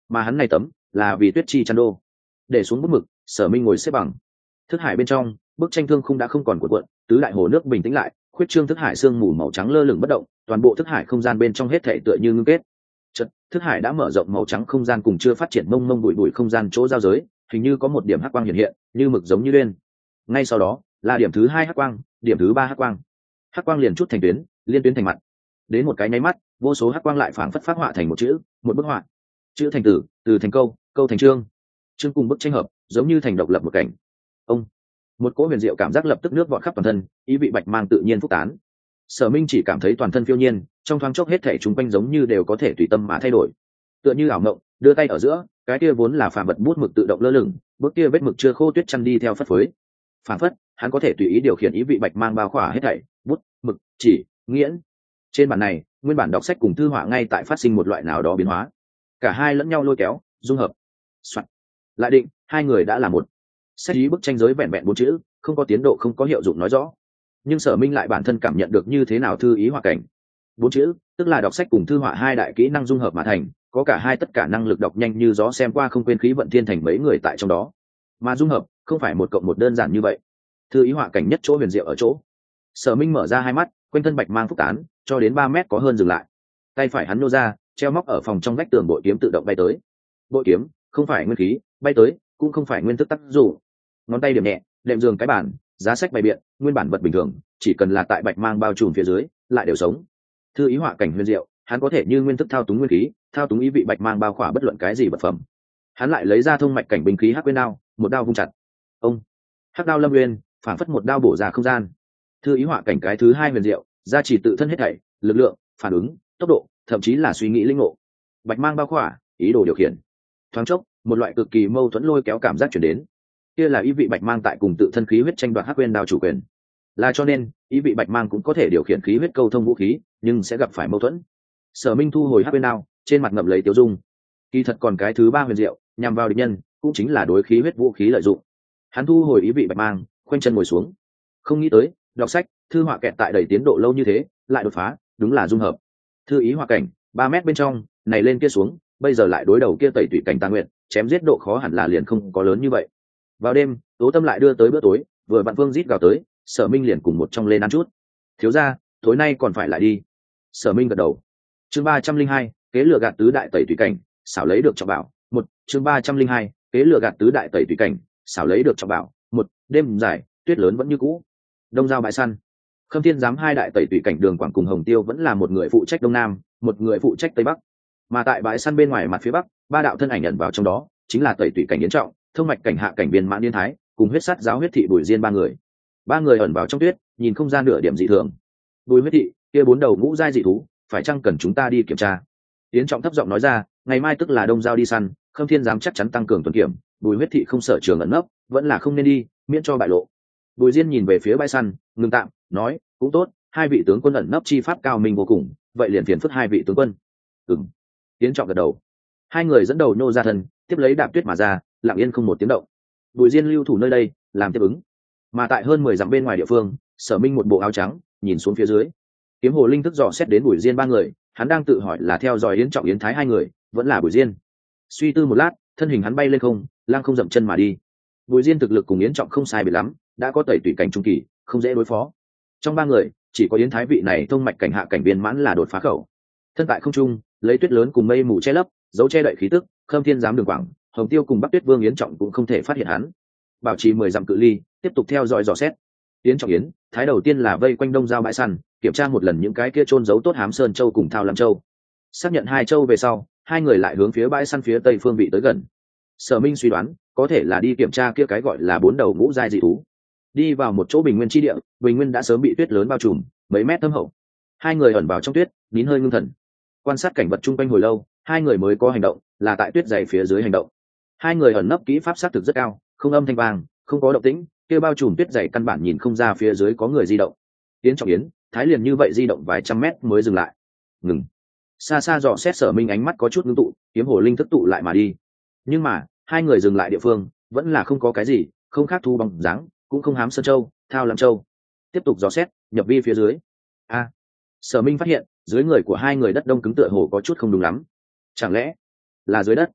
[SPEAKER 1] mà hắn này tấm là vì tuyết chi chăn đô. Để xuống bút mực, Sở Minh ngồi xếp bằng. Thức hải bên trong, bức tranh thương khung đã không còn cuộn cuộn, tứ đại hồ nước bình tĩnh lại, khuyết trương thức hải sương mù màu trắng lơ lửng bất động, toàn bộ thức hải không gian bên trong hết thảy tựa như ngưng kết. Chợt, thức hải đã mở rộng màu trắng không gian cùng chưa phát triển mông mông bụi bụi không gian chỗ giao giới, hình như có một điểm hắc quang hiện hiện, như mực giống như lên. Ngay sau đó, là điểm thứ hai hắc quang, điểm thứ ba hắc quang. Hắc quang liền chút thành tuyến, liên tuyến thành mặt. Đến một cái nháy mắt, vô số hắc quang lại phảng phất phát họa thành một chữ, một bức họa. Chữ thành từ, từ thành câu, câu thành chương. Chương cùng bức tranh hợp, giống như thành độc lập một cảnh. Ông, một cỗ huyền diệu cảm giác lập tức nước vọt khắp toàn thân, ý vị bạch mang tự nhiên phúc tán. Sở Minh chỉ cảm thấy toàn thân phiêu nhiên, trong thoáng chốc hết thảy chúng quanh giống như đều có thể tùy tâm mà thay đổi. Tựa như ảo mộng, đưa tay ở giữa, cái kia vốn là phàm vật bút mực tự động lơ lửng, bước kia vết mực chưa khô tuyết chăn đi theo phất phới. Phản phất, hắn có thể tùy ý điều khiển ý vị bạch mang bao khỏa hết thảy, bút, mực, chỉ, nghiễn. Trên bản này, nguyên bản đọc sách cùng thư họa ngay tại phát sinh một loại nào đó biến hóa. Cả hai lẫn nhau lôi kéo, dung hợp. Soạn. Lại định, hai người đã là một. Sách ý bức tranh giới vẹn vẹn bốn chữ, không có tiến độ không có hiệu dụng nói rõ. Nhưng Sở Minh lại bản thân cảm nhận được như thế nào thư ý họa cảnh. Bốn chữ, tức là đọc sách cùng thư họa hai đại kỹ năng dung hợp mà thành, có cả hai tất cả năng lực đọc nhanh như gió xem qua không quên khí vận thiên thành mấy người tại trong đó. Mà dung hợp, không phải một cộng một đơn giản như vậy. Thư ý họa cảnh nhất chỗ huyền diệu ở chỗ. Sở Minh mở ra hai mắt, quanh thân bạch mang phúc tán, cho đến 3 mét có hơn dừng lại. Tay phải hắn nô ra, treo móc ở phòng trong vách tường bội kiếm tự động bay tới. Bội kiếm, không phải nguyên khí, bay tới, cũng không phải nguyên thức tác dụng. Ngón tay điểm nhẹ, đệm giường cái bàn, giá sách bày biện, nguyên bản vật bình thường, chỉ cần là tại bạch mang bao trùm phía dưới, lại đều sống. Thư ý họa cảnh huyền diệu, hắn có thể như nguyên thức thao túng nguyên khí, thao túng ý vị bạch mang bao khỏa bất luận cái gì vật phẩm. Hắn lại lấy ra thông mạch cảnh binh khí hắc nguyên đao, một đao vung chặt. Ông, hắc đao lâm nguyên, phản phất một đao bổ ra không gian. Thư ý họa cảnh cái thứ hai huyền diệu, gia trì tự thân hết thảy, lực lượng, phản ứng, tốc độ, thậm chí là suy nghĩ linh ngộ. Bạch mang bao khỏa, ý đồ điều khiển. Thoáng chốc, một loại cực kỳ mâu thuẫn lôi kéo cảm giác chuyển đến. Kia là ý vị bạch mang tại cùng tự thân khí huyết tranh đoạt hắc nguyên đao chủ quyền. Là cho nên, ý vị bạch mang cũng có thể điều khiển khí huyết câu thông vũ khí, nhưng sẽ gặp phải mâu thuẫn. Sở Minh thu hồi hắc nguyên đao, trên mặt ngậm lấy tiêu dung. Kỳ thật còn cái thứ ba huyền diệu, nhằm vào địch nhân, cũng chính là đối khí huyết vũ khí lợi dụng. Hắn thu hồi ý vị bạch mang, khoanh chân ngồi xuống. Không nghĩ tới, đọc sách, thư họa kẹt tại đầy tiến độ lâu như thế, lại đột phá, đúng là dung hợp. Thư ý họa cảnh, 3 mét bên trong, này lên kia xuống, bây giờ lại đối đầu kia tẩy tủy cảnh tà nguyện, chém giết độ khó hẳn là liền không có lớn như vậy. Vào đêm, Tố Tâm lại đưa tới bữa tối, vừa bạn Vương rít gào tới, Sở Minh liền cùng một trong lên ăn chút. Thiếu gia, tối nay còn phải lại đi. Sở Minh gật đầu. Chương 302, kế lừa gạt tứ đại tẩy tủy cảnh, xảo lấy được trọng bảo. Một, chương 302, kế lừa gạt tứ đại tẩy tủy cảnh, xảo lấy được trọng bảo. Một, đêm dài, tuyết lớn vẫn như cũ. Đông giao bãi săn. Khâm Thiên giám hai đại tẩy tủy cảnh Đường Quảng cùng Hồng Tiêu vẫn là một người phụ trách đông nam, một người phụ trách tây bắc. Mà tại bãi săn bên ngoài mặt phía bắc, 3 đạo thân ảnh ẩn vào trong đó, chính là tẩy tủy cảnh Yến Trọng, thông mạch cảnh hạ cảnh Viên Mãn Điên Thái, cùng huyết sát giáo huyết thị Bùi Diên 3 người. 3 người ẩn vào trong tuyết, nhìn không gian nửa điểm dị thường. Bùi huyết thị, kia 4 đầu ngũ giai dị thú, phải chăng cần chúng ta đi kiểm tra? Yến Trọng thấp giọng nói ra, ngày mai tức là đông giao đi săn, Khâm Thiên giám chắc chắn tăng cường tuần kiểm, Bùi huyết thị không sợ trường ẩn nấp, vẫn là không nên đi, miễn cho bại lộ. Bùi Diên nhìn về phía bãi săn, ngừng tạm, nói, cũng tốt, 2 vị tướng quân ẩn nấp chi pháp cao minh vô cùng, vậy liền phiền phức 2 vị tướng quân. Ừm. Yến Trọng gật đầu. 2 người dẫn đầu nhô ra thân, tiếp lấy đạp tuyết mà ra, lặng yên không một tiếng động. Bùi Diên lưu thủ nơi đây, làm tiếp ứng. Mà tại hơn 10 dặm bên ngoài địa phương, Sở Minh một bộ áo trắng, nhìn xuống phía dưới. Kiếm Hồ Linh thức dò xét đến Bùi Diên 3 người, hắn đang tự hỏi là theo dõi Yến Trọng Yến Thái 2 người, vẫn là Bùi Diên. Suy tư một lát, thân hình hắn bay lên không, lang không dậm chân mà đi. Bùi Diên thực lực cùng Yến Trọng không sai biệt lắm, đã có tẩy tủy cảnh trung kỳ, không dễ đối phó. Trong 3 người, chỉ có Yến Thái vị này thông mạch cảnh hạ cảnh Viên Mãn là đột phá khẩu. Thân tại không trung, lấy tuyết lớn cùng mây mù che lấp, dấu che đậy khí tức, Khâm Thiên giám Đường Quảng, Hồng Tiêu cùng Bắc Tuyết Vương Yến Trọng cũng không thể phát hiện hắn. Bảo trì 10 dặm cự ly, tiếp tục theo dõi dò xét. Yến Trọng Yến Thái đầu tiên là vây quanh đông giao bãi săn, kiểm tra một lần những cái kia trôn giấu tốt Hám Sơn Châu cùng Thao Lam Châu. Xác nhận 2 châu về sau, 2 người lại hướng phía bãi săn phía tây phương vị tới gần. Sở Minh suy đoán, có thể là đi kiểm tra kia cái gọi là 4 đầu ngũ giai dị thú. Đi vào một chỗ bình nguyên chi địa, bình nguyên đã sớm bị tuyết lớn bao trùm, mấy mét thâm hậu. 2 người ẩn vào trong tuyết, nín hơi ngưng thần, quan sát cảnh vật chung quanh hồi lâu, 2 người mới có hành động, là tại tuyết dày phía dưới hành động. 2 người ẩn nấp kỹ pháp sát thực rất cao, không âm thanh vang, không có động tĩnh, kia bao trùm tuyết dày căn bản nhìn không ra phía dưới có người di động. Yến Trọng Yến Thái liền như vậy di động vài trăm mét mới dừng lại. Ngừng. Xa xa dò xét Sở Minh ánh mắt có chút ngưng tụ, Kiếm Hồ Linh thức tụ lại mà đi. Nhưng mà 2 người dừng lại địa phương, vẫn là không có cái gì, không khác thu bóng dáng, cũng không Hám Sơn Châu, Thao Lam Châu. Tiếp tục dò xét, nhập vi phía dưới. A. Sở Minh phát hiện, dưới người của 2 người đất đông cứng tựa hồ có chút không đúng lắm. Chẳng lẽ là dưới đất?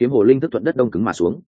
[SPEAKER 1] Kiếm hồ linh thức thuận đất đông cứng mà xuống.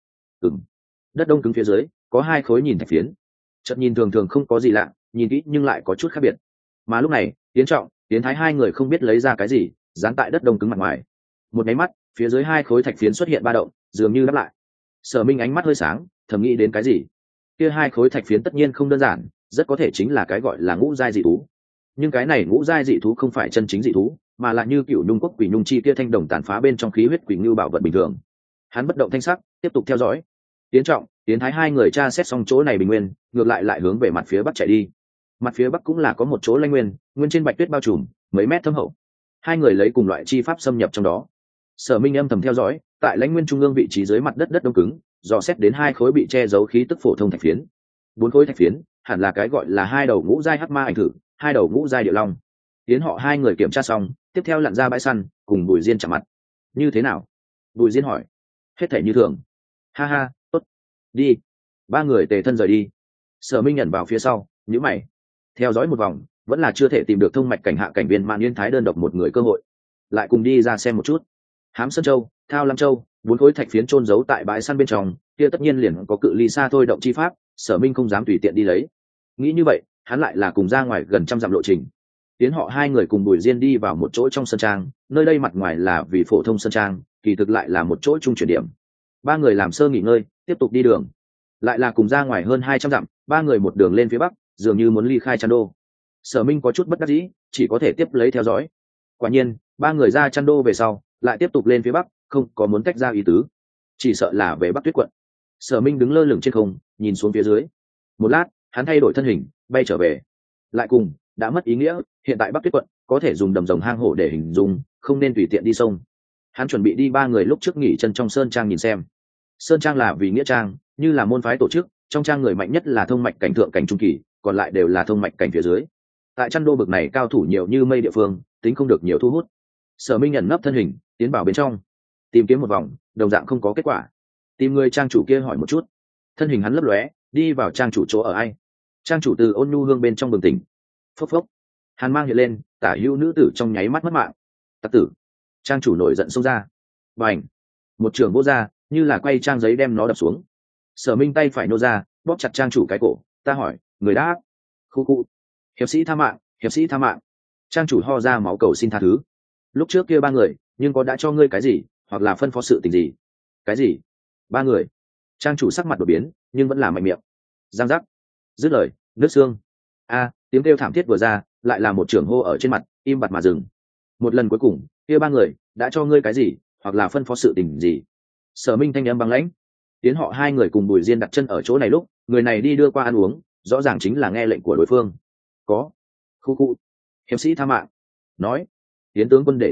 [SPEAKER 1] Đất đông cứng phía dưới có hai khối nhìn thạch phiến, chợt nhìn thường thường không có gì lạ, nhìn kỹ nhưng lại có chút khác biệt. Mà lúc này Tiến Trọng, Tiến Thái hai người không biết lấy ra cái gì dán tại đất đông cứng mặt ngoài. Một cái mắt phía dưới hai khối thạch phiến xuất hiện ba động, dường như đáp lại. Sở Minh ánh mắt hơi sáng, thầm nghĩ đến cái gì. Kia hai khối thạch phiến tất nhiên không đơn giản, rất có thể chính là cái gọi là ngũ giai dị thú. Nhưng cái này ngũ giai dị thú không phải chân chính dị thú, mà là như cựu nhung quốc quỷ nhung chi kia thanh đồng tàn phá bên trong khí huyết quỷ ngưu bảo vật bình thường. Hắn bất động thanh sắc, tiếp tục theo dõi. Tiến Trọng, Tiến Thái hai người tra xét xong chỗ này bình nguyên, ngược lại hướng về mặt phía bắc chạy đi. Mặt phía bắc cũng là có một chỗ lãnh nguyên, nguyên trên bạch tuyết bao trùm, mấy mét thâm hậu. Hai người lấy cùng loại chi pháp xâm nhập trong đó. Sở Minh âm thầm theo dõi, tại lãnh nguyên trung ương vị trí dưới mặt đất đất đông cứng, dò xét đến hai khối bị che giấu khí tức phổ thông thạch phiến. Bốn khối thạch phiến, hẳn là cái gọi là hai đầu ngũ giai hắc ma ảnh thử, hai đầu ngũ giai địa long. Tiến họ hai người kiểm tra xong, tiếp theo lặn ra bãi săn, cùng Bùi Diên chạm mặt. Như thế nào? Bùi Diên hỏi. Hết thể như thường. Ha ha, tốt. Đi. Ba người tề thân rời đi. Sở Minh nhận vào phía sau, nhíu mày. Theo dõi một vòng, vẫn là chưa thể tìm được thông mạch cảnh hạ cảnh viên Mạn Yên Thái đơn độc một người cơ hội. Lại cùng đi ra xem một chút. Hám Sơn Châu, Thao Lam Châu, bốn khối thạch phiến chôn giấu tại bãi săn bên trong, kia tất nhiên liền có cự ly xa thôi động chi pháp, Sở Minh không dám tùy tiện đi lấy. Nghĩ như vậy, hắn lại là cùng ra ngoài gần trăm dặm lộ trình. Tiến họ hai người cùng Bùi Diên đi vào một chỗ trong sân trang, nơi đây mặt ngoài là vì phổ thông sân trang, kỳ thực lại là một chỗ trung chuyển điểm. Ba người làm sơ nghỉ ngơi, tiếp tục đi đường. Lại là cùng ra ngoài hơn 200 dặm, ba người một đường lên phía bắc, dường như muốn ly khai Chăn Đô. Sở Minh có chút bất đắc dĩ, chỉ có thể tiếp lấy theo dõi. Quả nhiên, ba người ra Chăn Đô về sau, lại tiếp tục lên phía bắc, không có muốn tách ra ý tứ, chỉ sợ là về Bắc Tuyết quận. Sở Minh đứng lơ lửng trên không, nhìn xuống phía dưới. Một lát, hắn thay đổi thân hình, bay trở về. Lại cùng, đã mất ý nghĩa, hiện tại Bắc Tuyết quận có thể dùng đầm rồng hang hổ để hình dung, không nên tùy tiện đi sông. Hắn chuẩn bị đi ba người lúc trước nghỉ chân trong sơn trang nhìn xem. Sơn trang là vì nghĩa trang, như là môn phái tổ chức, trong trang người mạnh nhất là thông mạch cảnh thượng cảnh trung kỳ, còn lại đều là thông mạch cảnh phía dưới. Tại Chăn Đô bực này cao thủ nhiều như mây địa phương, tính không được nhiều thu hút. Sở Minh nhận nấp thân hình, tiến vào bên trong, tìm kiếm một vòng, đồng dạng không có kết quả. Tìm người trang chủ kia hỏi một chút, thân hình hắn lấp lóe, đi vào trang chủ chỗ ở ai. Trang chủ từ ôn nhu hương bên trong bừng tỉnh. Phốc phốc, hàn mang hiện lên, tả hữu nữ tử trong nháy mắt mất mạng. Tặc tử! Trang chủ nổi giận xông ra, bành, một trường vô ra, như là quay trang giấy đem nó đập xuống. Sở Minh tay phải nô ra, bóp chặt trang chủ cái cổ. Ta hỏi, người đã? Khu khu. Hiệp sĩ tha mạng, hiệp sĩ tha mạng. Trang chủ ho ra máu cầu xin tha thứ. Lúc trước kia ba người, nhưng có đã cho ngươi cái gì, hoặc là phân phó sự tình gì? Cái gì? Ba người. Trang chủ sắc mặt đột biến, nhưng vẫn là mạnh miệng. Giang giác. Dứt lời, nước xương. A, tiếng kêu thảm thiết vừa ra, lại là một trưởng hô ở trên mặt, im bặt mà dừng. Một lần cuối cùng, kia ba người đã cho ngươi cái gì, hoặc là phân phó sự tình gì? Sở Minh thanh âm băng lãnh. Tiến họ hai người cùng Bùi Diên đặt chân ở chỗ này lúc, người này đi đưa qua ăn uống, rõ ràng chính là nghe lệnh của đối phương. Có. Khu khu. Hiệp sĩ tha mạng. Nói. Tiến tướng quân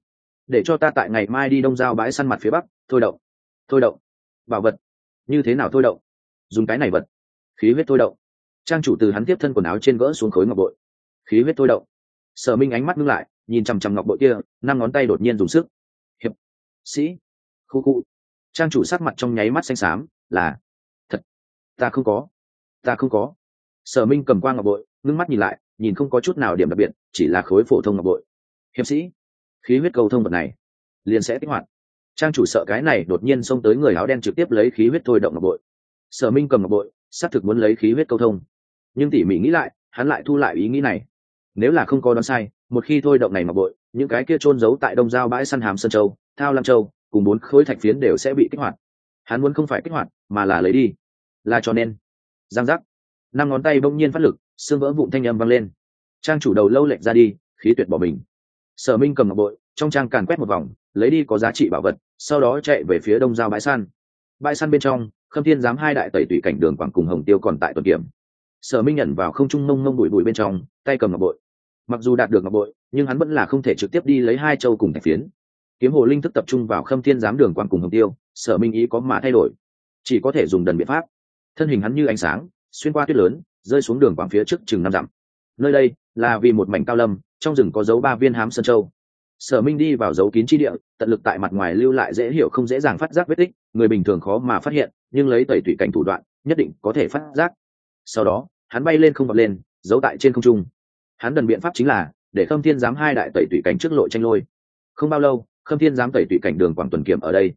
[SPEAKER 1] để cho ta tại ngày mai đi đông giao bãi săn mặt phía bắc. Thôi động. Bảo vật. Như thế nào thôi động? Dùng cái này vật. Khí huyết thôi động. Trang chủ từ hắn tiếp thân quần áo trên gỡ xuống khối ngọc bội. Khí huyết thôi động. Sở Minh ánh mắt ngưng lại, nhìn chằm chằm ngọc bội kia, 5 ngón tay đột nhiên dùng sức. Hiệp sĩ. Khu khu. Trang chủ sắc mặt trong nháy mắt xanh xám, là thật. Ta không có. Sở Minh cầm qua ngọc bội, ngưng mắt nhìn lại, nhìn không có chút nào điểm đặc biệt, chỉ là khối phổ thông ngọc bội. Hiệp sĩ, khí huyết cầu thông vật này liền sẽ kích hoạt. Trang chủ sợ cái này đột nhiên xông tới người áo đen trực tiếp lấy khí huyết thôi động ngọc bội. Sở Minh cầm ngọc bội, xác thực muốn lấy khí huyết câu thông, nhưng tỉ mỉ nghĩ lại, hắn lại thu lại ý nghĩ này. Nếu là không có đoán sai, một khi thôi động này ngọc bội, những cái kia chôn giấu tại đông giao bãi săn Hàm Sơn Châu, Thao Lam Châu, cùng 4 khối thạch phiến đều sẽ bị kích hoạt. Hắn muốn không phải kích hoạt, mà là lấy đi. Là cho nên. Giang giác. 5 ngón tay bỗng nhiên phát lực, xương vỡ vụn thanh âm vang lên. Trang chủ đầu lâu lệch ra đi, khí tuyệt bỏ mình. Sở Minh cầm ngọc bội, trong trang càn quét một vòng, lấy đi có giá trị bảo vật, sau đó chạy về phía đông giao bãi săn. Bãi săn bên trong, Khâm Thiên giám hai đại tẩy tùy cảnh Đường Quảng cùng Hồng Tiêu còn tại tuần kiểm. Sở Minh nhận vào không trung mông mông bụi bụi bên trong, tay cầm ngọc bội. Mặc dù đạt được ngọc bội, nhưng hắn vẫn là không thể trực tiếp đi lấy 2 châu cùng thạch phiến. Kiếm hồ linh thức tập trung vào Khâm Thiên giám Đường Quảng cùng Hồng Tiêu, Sở Minh ý có mà thay đổi, chỉ có thể dùng đần biện pháp. Thân hình hắn như ánh sáng, xuyên qua tuyết lớn, rơi xuống Đường Quảng phía trước chừng 5 dặm. Nơi đây là vì một mảnh cao lâm, trong rừng có dấu 3 viên Hám Sơn Châu. Sở Minh đi vào dấu kín chi địa, tận lực tại mặt ngoài lưu lại dễ hiểu không dễ dàng phát giác vết tích, người bình thường khó mà phát hiện, nhưng lấy tẩy tùy cảnh thủ đoạn, nhất định có thể phát giác. Sau đó, hắn bay lên không vọt lên, giấu tại trên không trung. Hắn đần biện pháp chính là để Khâm Thiên giám hai đại tẩy tùy cảnh trước lộ tranh lôi. Không bao lâu, Khâm Thiên giám tẩy tùy cảnh Đường Quảng tuần kiểm ở đây.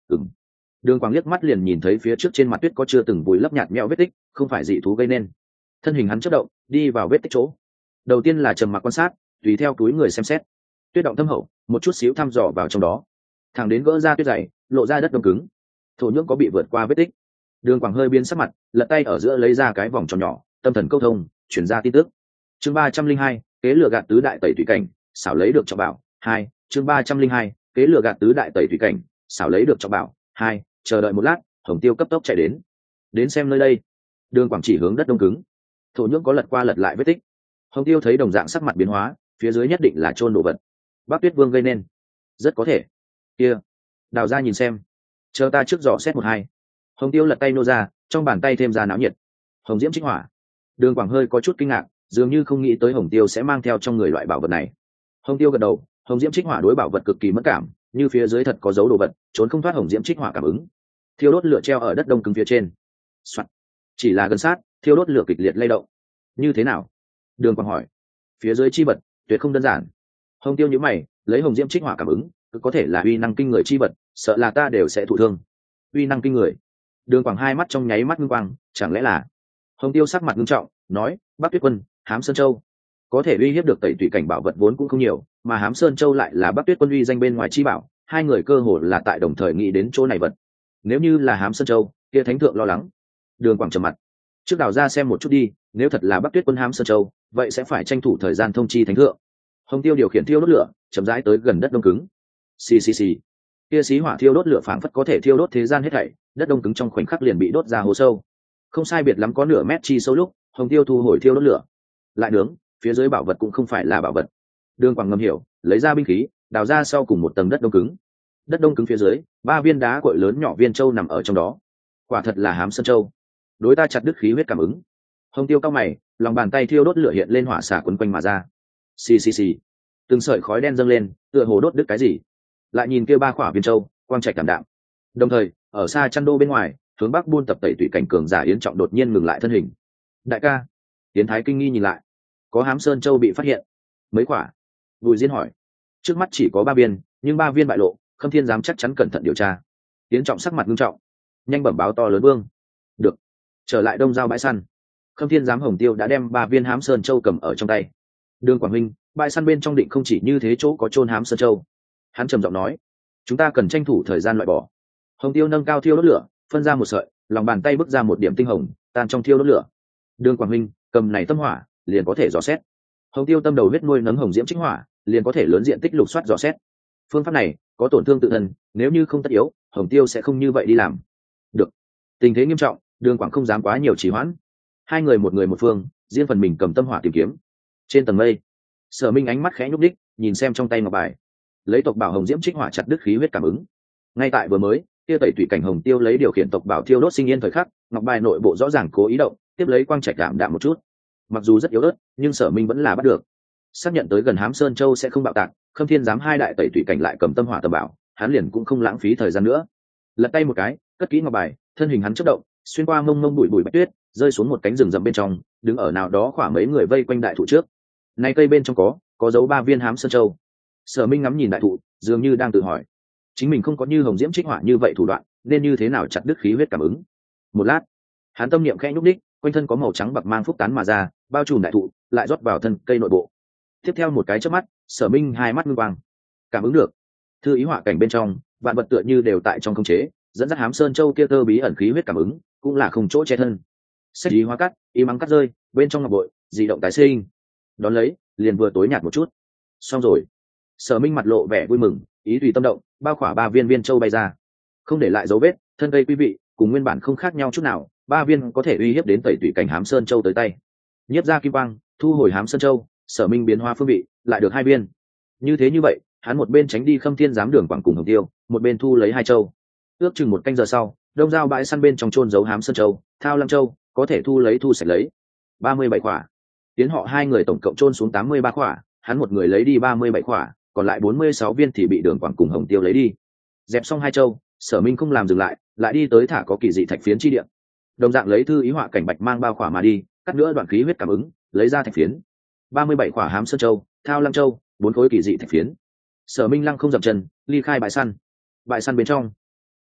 [SPEAKER 1] Ừm. Đường Quảng liếc mắt liền nhìn thấy phía trước trên mặt tuyết có chưa từng vùi lấp nhạt nhẽo vết tích, không phải dị thú gây nên. Thân hình hắn chớp động, đi vào vết tích chỗ. Đầu tiên là trầm mặc quan sát, tùy theo túi người xem xét. Tuyết động thâm hậu, một chút xíu thăm dò vào trong đó. Thẳng đến gỡ ra tuyết dày, lộ ra đất đông cứng. Thổ nhưỡng có bị vượt qua vết tích. Đường Quảng hơi biến sắc mặt, lật tay ở giữa lấy ra cái vòng tròn nhỏ, tâm thần câu thông, chuyển ra tin tức. Chương 302, kế lừa gạt tứ đại tẩy thủy cảnh, xảo lấy được trọng bảo. 2, chương 302, kế lừa gạt tứ đại tẩy thủy cảnh, xảo lấy được trọng bảo. 2, chờ đợi một lát, Hồng Tiêu cấp tốc chạy đến xem nơi đây. Đường Quảng chỉ hướng đất đông cứng, thổ nhưỡng có lật qua lật lại vết tích. Hồng Tiêu thấy đồng dạng sắc mặt biến hóa, phía dưới nhất định là chôn đồ vật. Bắc Tuyết Vương gây nên, rất có thể. Kia, đào ra nhìn xem, chờ ta trước dò xét một hai. Hồng Tiêu lật tay nô ra, trong bàn tay thêm ra náo nhiệt. Hồng Diễm Trích Hỏa. Đường Quảng hơi có chút kinh ngạc, dường như không nghĩ tới Hồng Tiêu sẽ mang theo trong người loại bảo vật này. Hồng Tiêu gật đầu, Hồng Diễm Trích Hỏa đối bảo vật cực kỳ mất cảm, như phía dưới thật có dấu đồ vật, trốn không thoát Hồng Diễm Trích Hỏa cảm ứng. Thiêu đốt lửa treo ở đất đông cứng phía trên. Soạn. Chỉ là gần sát, thiêu đốt lửa kịch liệt lay động. Như thế nào? Đường Quảng hỏi. Phía dưới chi vật tuyệt không đơn giản. Hồng Tiêu nhíu mày, lấy Hồng Diễm Trích Hỏa cảm ứng, có thể là uy năng kinh người chi vật, sợ là ta đều sẽ thụ thương. Uy năng kinh người. Đường Quảng hai mắt trong nháy mắt ngưng quang, chẳng lẽ là? Hồng Tiêu sắc mặt nghiêm trọng, nói, Bắc Tuyết Quân, Hám Sơn Châu, có thể uy hiếp được tẩy tùy cảnh bảo vật vốn cũng không nhiều, mà Hám Sơn Châu lại là Bắc Tuyết Quân uy danh bên ngoài chi bảo, hai người cơ hồ là tại đồng thời nghĩ đến chỗ này vật. Nếu như là Hám Sơn Châu, kia thánh thượng lo lắng. Đường Quảng trầm mặt, trước đào ra xem một chút đi, nếu thật là Bắc Tuyết Quân Hám Sơn Châu, vậy sẽ phải tranh thủ thời gian thông chi thánh thượng. Hồng Tiêu điều khiển thiêu đốt lửa, chậm rãi tới gần đất đông cứng. Xì xì xì. Kia xí hỏa thiêu đốt lửa phảng phất có thể thiêu đốt thế gian hết thảy, đất đông cứng trong khoảnh khắc liền bị đốt ra hố sâu. Không sai biệt lắm có nửa mét chi sâu lúc, Hồng Tiêu thu hồi thiêu đốt lửa. Lại nướng, phía dưới bảo vật cũng không phải là bảo vật. Đường Quảng ngầm hiểu, lấy ra binh khí, đào ra sau cùng một tầng đất đông cứng. Đất đông cứng phía dưới, 3 viên đá cuội lớn nhỏ viên châu nằm ở trong đó. Quả thật là Hám Sơn Châu. Đối ta chặt đứt khí huyết cảm ứng. Hồng Tiêu cao mày, lòng bàn tay thiêu đốt lửa hiện lên hỏa xả quấn quanh mà ra. Xì xì xì. Từng sợi khói đen dâng lên, tựa hồ đốt đứt cái gì. Lại nhìn kia 3 khỏa viên châu, quang trạch cảm đạm. Đồng thời, ở xa chăn đô bên ngoài, hướng bắc buôn tập tẩy tùy cảnh cường giả Yến Trọng đột nhiên ngừng lại thân hình. Đại ca. Yến Thái kinh nghi nhìn lại, có Hám Sơn Châu bị phát hiện. Mấy quả? Bùi Diên hỏi. Trước mắt chỉ có 3 viên, nhưng 3 viên bại lộ, Khâm Thiên giám chắc chắn cẩn thận điều tra. Yến Trọng sắc mặt nghiêm trọng, nhanh bẩm báo to lớn vương. Được. Trở lại Đông Giao bãi săn. Khâm Thiên giám Hồng Tiêu đã đem 3 viên Hám Sơn Châu cầm ở trong tay. Đường Quảng Minh, bãi săn bên trong định không chỉ như thế chỗ có chôn Hám Sơn Châu. Hắn trầm giọng nói, chúng ta cần tranh thủ thời gian loại bỏ. Hồng Tiêu nâng cao thiêu đốt lửa, phân ra một sợi, lòng bàn tay bước ra một điểm tinh hồng, tan trong thiêu đốt lửa. Đường Quảng Minh, cầm này tâm hỏa, liền có thể dò xét. Hồng Tiêu tâm đầu huyết nuôi nấng Hồng Diễm Trích Hỏa, liền có thể lớn diện tích lục soát dò xét. Phương pháp này có tổn thương tự thân, nếu như không tất yếu, Hồng Tiêu sẽ không như vậy đi làm. Được. Tình thế nghiêm trọng, Đường Quảng không dám quá nhiều trì hoãn. Hai người một phương, riêng phần mình cầm tâm hỏa tìm kiếm. Trên tầng mây, Sở Minh ánh mắt khẽ nhúc đích, nhìn xem trong tay ngọc bài. Lấy tộc bảo Hồng Diễm Trích Hỏa chặt đứt khí huyết cảm ứng. Ngay tại vừa mới, kia tẩy tùy cảnh Hồng Tiêu lấy điều khiển tộc bảo thiêu đốt sinh yên thời khắc, ngọc bài nội bộ rõ ràng cố ý động, tiếp lấy quang trạch đạm một chút. Mặc dù rất yếu ớt, nhưng Sở Minh vẫn là bắt được. Xác nhận tới gần Hám Sơn Châu sẽ không bạo tạc, Khâm Thiên giám hai đại tẩy tùy cảnh lại cầm tâm hỏa tầm bảo, hắn liền cũng không lãng phí thời gian nữa. Lật tay một cái, cất kỹ ngọc bài, thân hình hắn chớp động, xuyên qua mông mông bụi bụi bạch tuyết, rơi xuống một cánh rừng rậm bên trong, đứng ở nào đó khoảng mấy người vây quanh đại thụ trước. Này cây bên trong có dấu 3 viên Hám Sơn Châu. Sở Minh ngắm nhìn đại thụ, dường như đang tự hỏi, chính mình không có như Hồng Diễm Trích Hỏa như vậy thủ đoạn, nên như thế nào chặt đứt khí huyết cảm ứng. Một lát, hắn tâm niệm khẽ nhúc đích, quanh thân có màu trắng bạc mang phúc tán mà ra, bao trùm đại thụ, lại rót vào thân cây nội bộ. Tiếp theo một cái chớp mắt, Sở Minh hai mắt ngưng quang, cảm ứng được thư ý họa cảnh bên trong, vạn vật tựa như đều tại trong khống chế, dẫn dắt Hám Sơn Châu kia tơ bí ẩn khí huyết cảm ứng, cũng là không chỗ che thân. Sách ý hóa cắt, ý mắng cắt rơi, bên trong ngọc bội, dị động tái sinh. Đón lấy, liền vừa tối nhạt một chút. Xong rồi. Sở Minh mặt lộ vẻ vui mừng, ý tùy tâm động, bao khỏa 3 viên viên châu bay ra, không để lại dấu vết, thân cây quý vị, cùng nguyên bản không khác nhau chút nào, 3 viên có thể uy hiếp đến tẩy tùy cảnh Hám Sơn Châu tới tay. Nhiếp ra kim quang, thu hồi Hám Sơn Châu, Sở Minh biến hóa phương vị, lại được 2 viên. Như vậy, hắn một bên tránh đi Khâm Thiên giám Đường Quảng cùng Hồng Tiêu, một bên thu lấy 2 châu. Ước chừng 1 canh giờ sau, Đông Giao bãi săn bên trong chôn giấu Hám Sơn Châu, Thao Lăng Châu, có thể thu sạch lấy 37 quả. Tiến họ 2 người tổng cộng chôn xuống 83 quả, hắn một người lấy đi 37 quả, còn lại 46 viên thì bị Đường Quảng cùng Hồng Tiêu lấy đi. Dẹp xong 2 châu, Sở Minh không làm dừng lại đi tới thả có kỳ dị thạch phiến chi địa. Đồng dạng lấy thư ý họa cảnh bạch mang bao khỏa mà đi, cắt nữa đoạn khí huyết cảm ứng, lấy ra thạch phiến. 37 quả Hám Sơn Châu, Thao Lăng Châu, 4 khối kỳ dị thạch phiến. Sở Minh lăng không dậm chân, ly khai bãi săn. Bãi săn bên trong,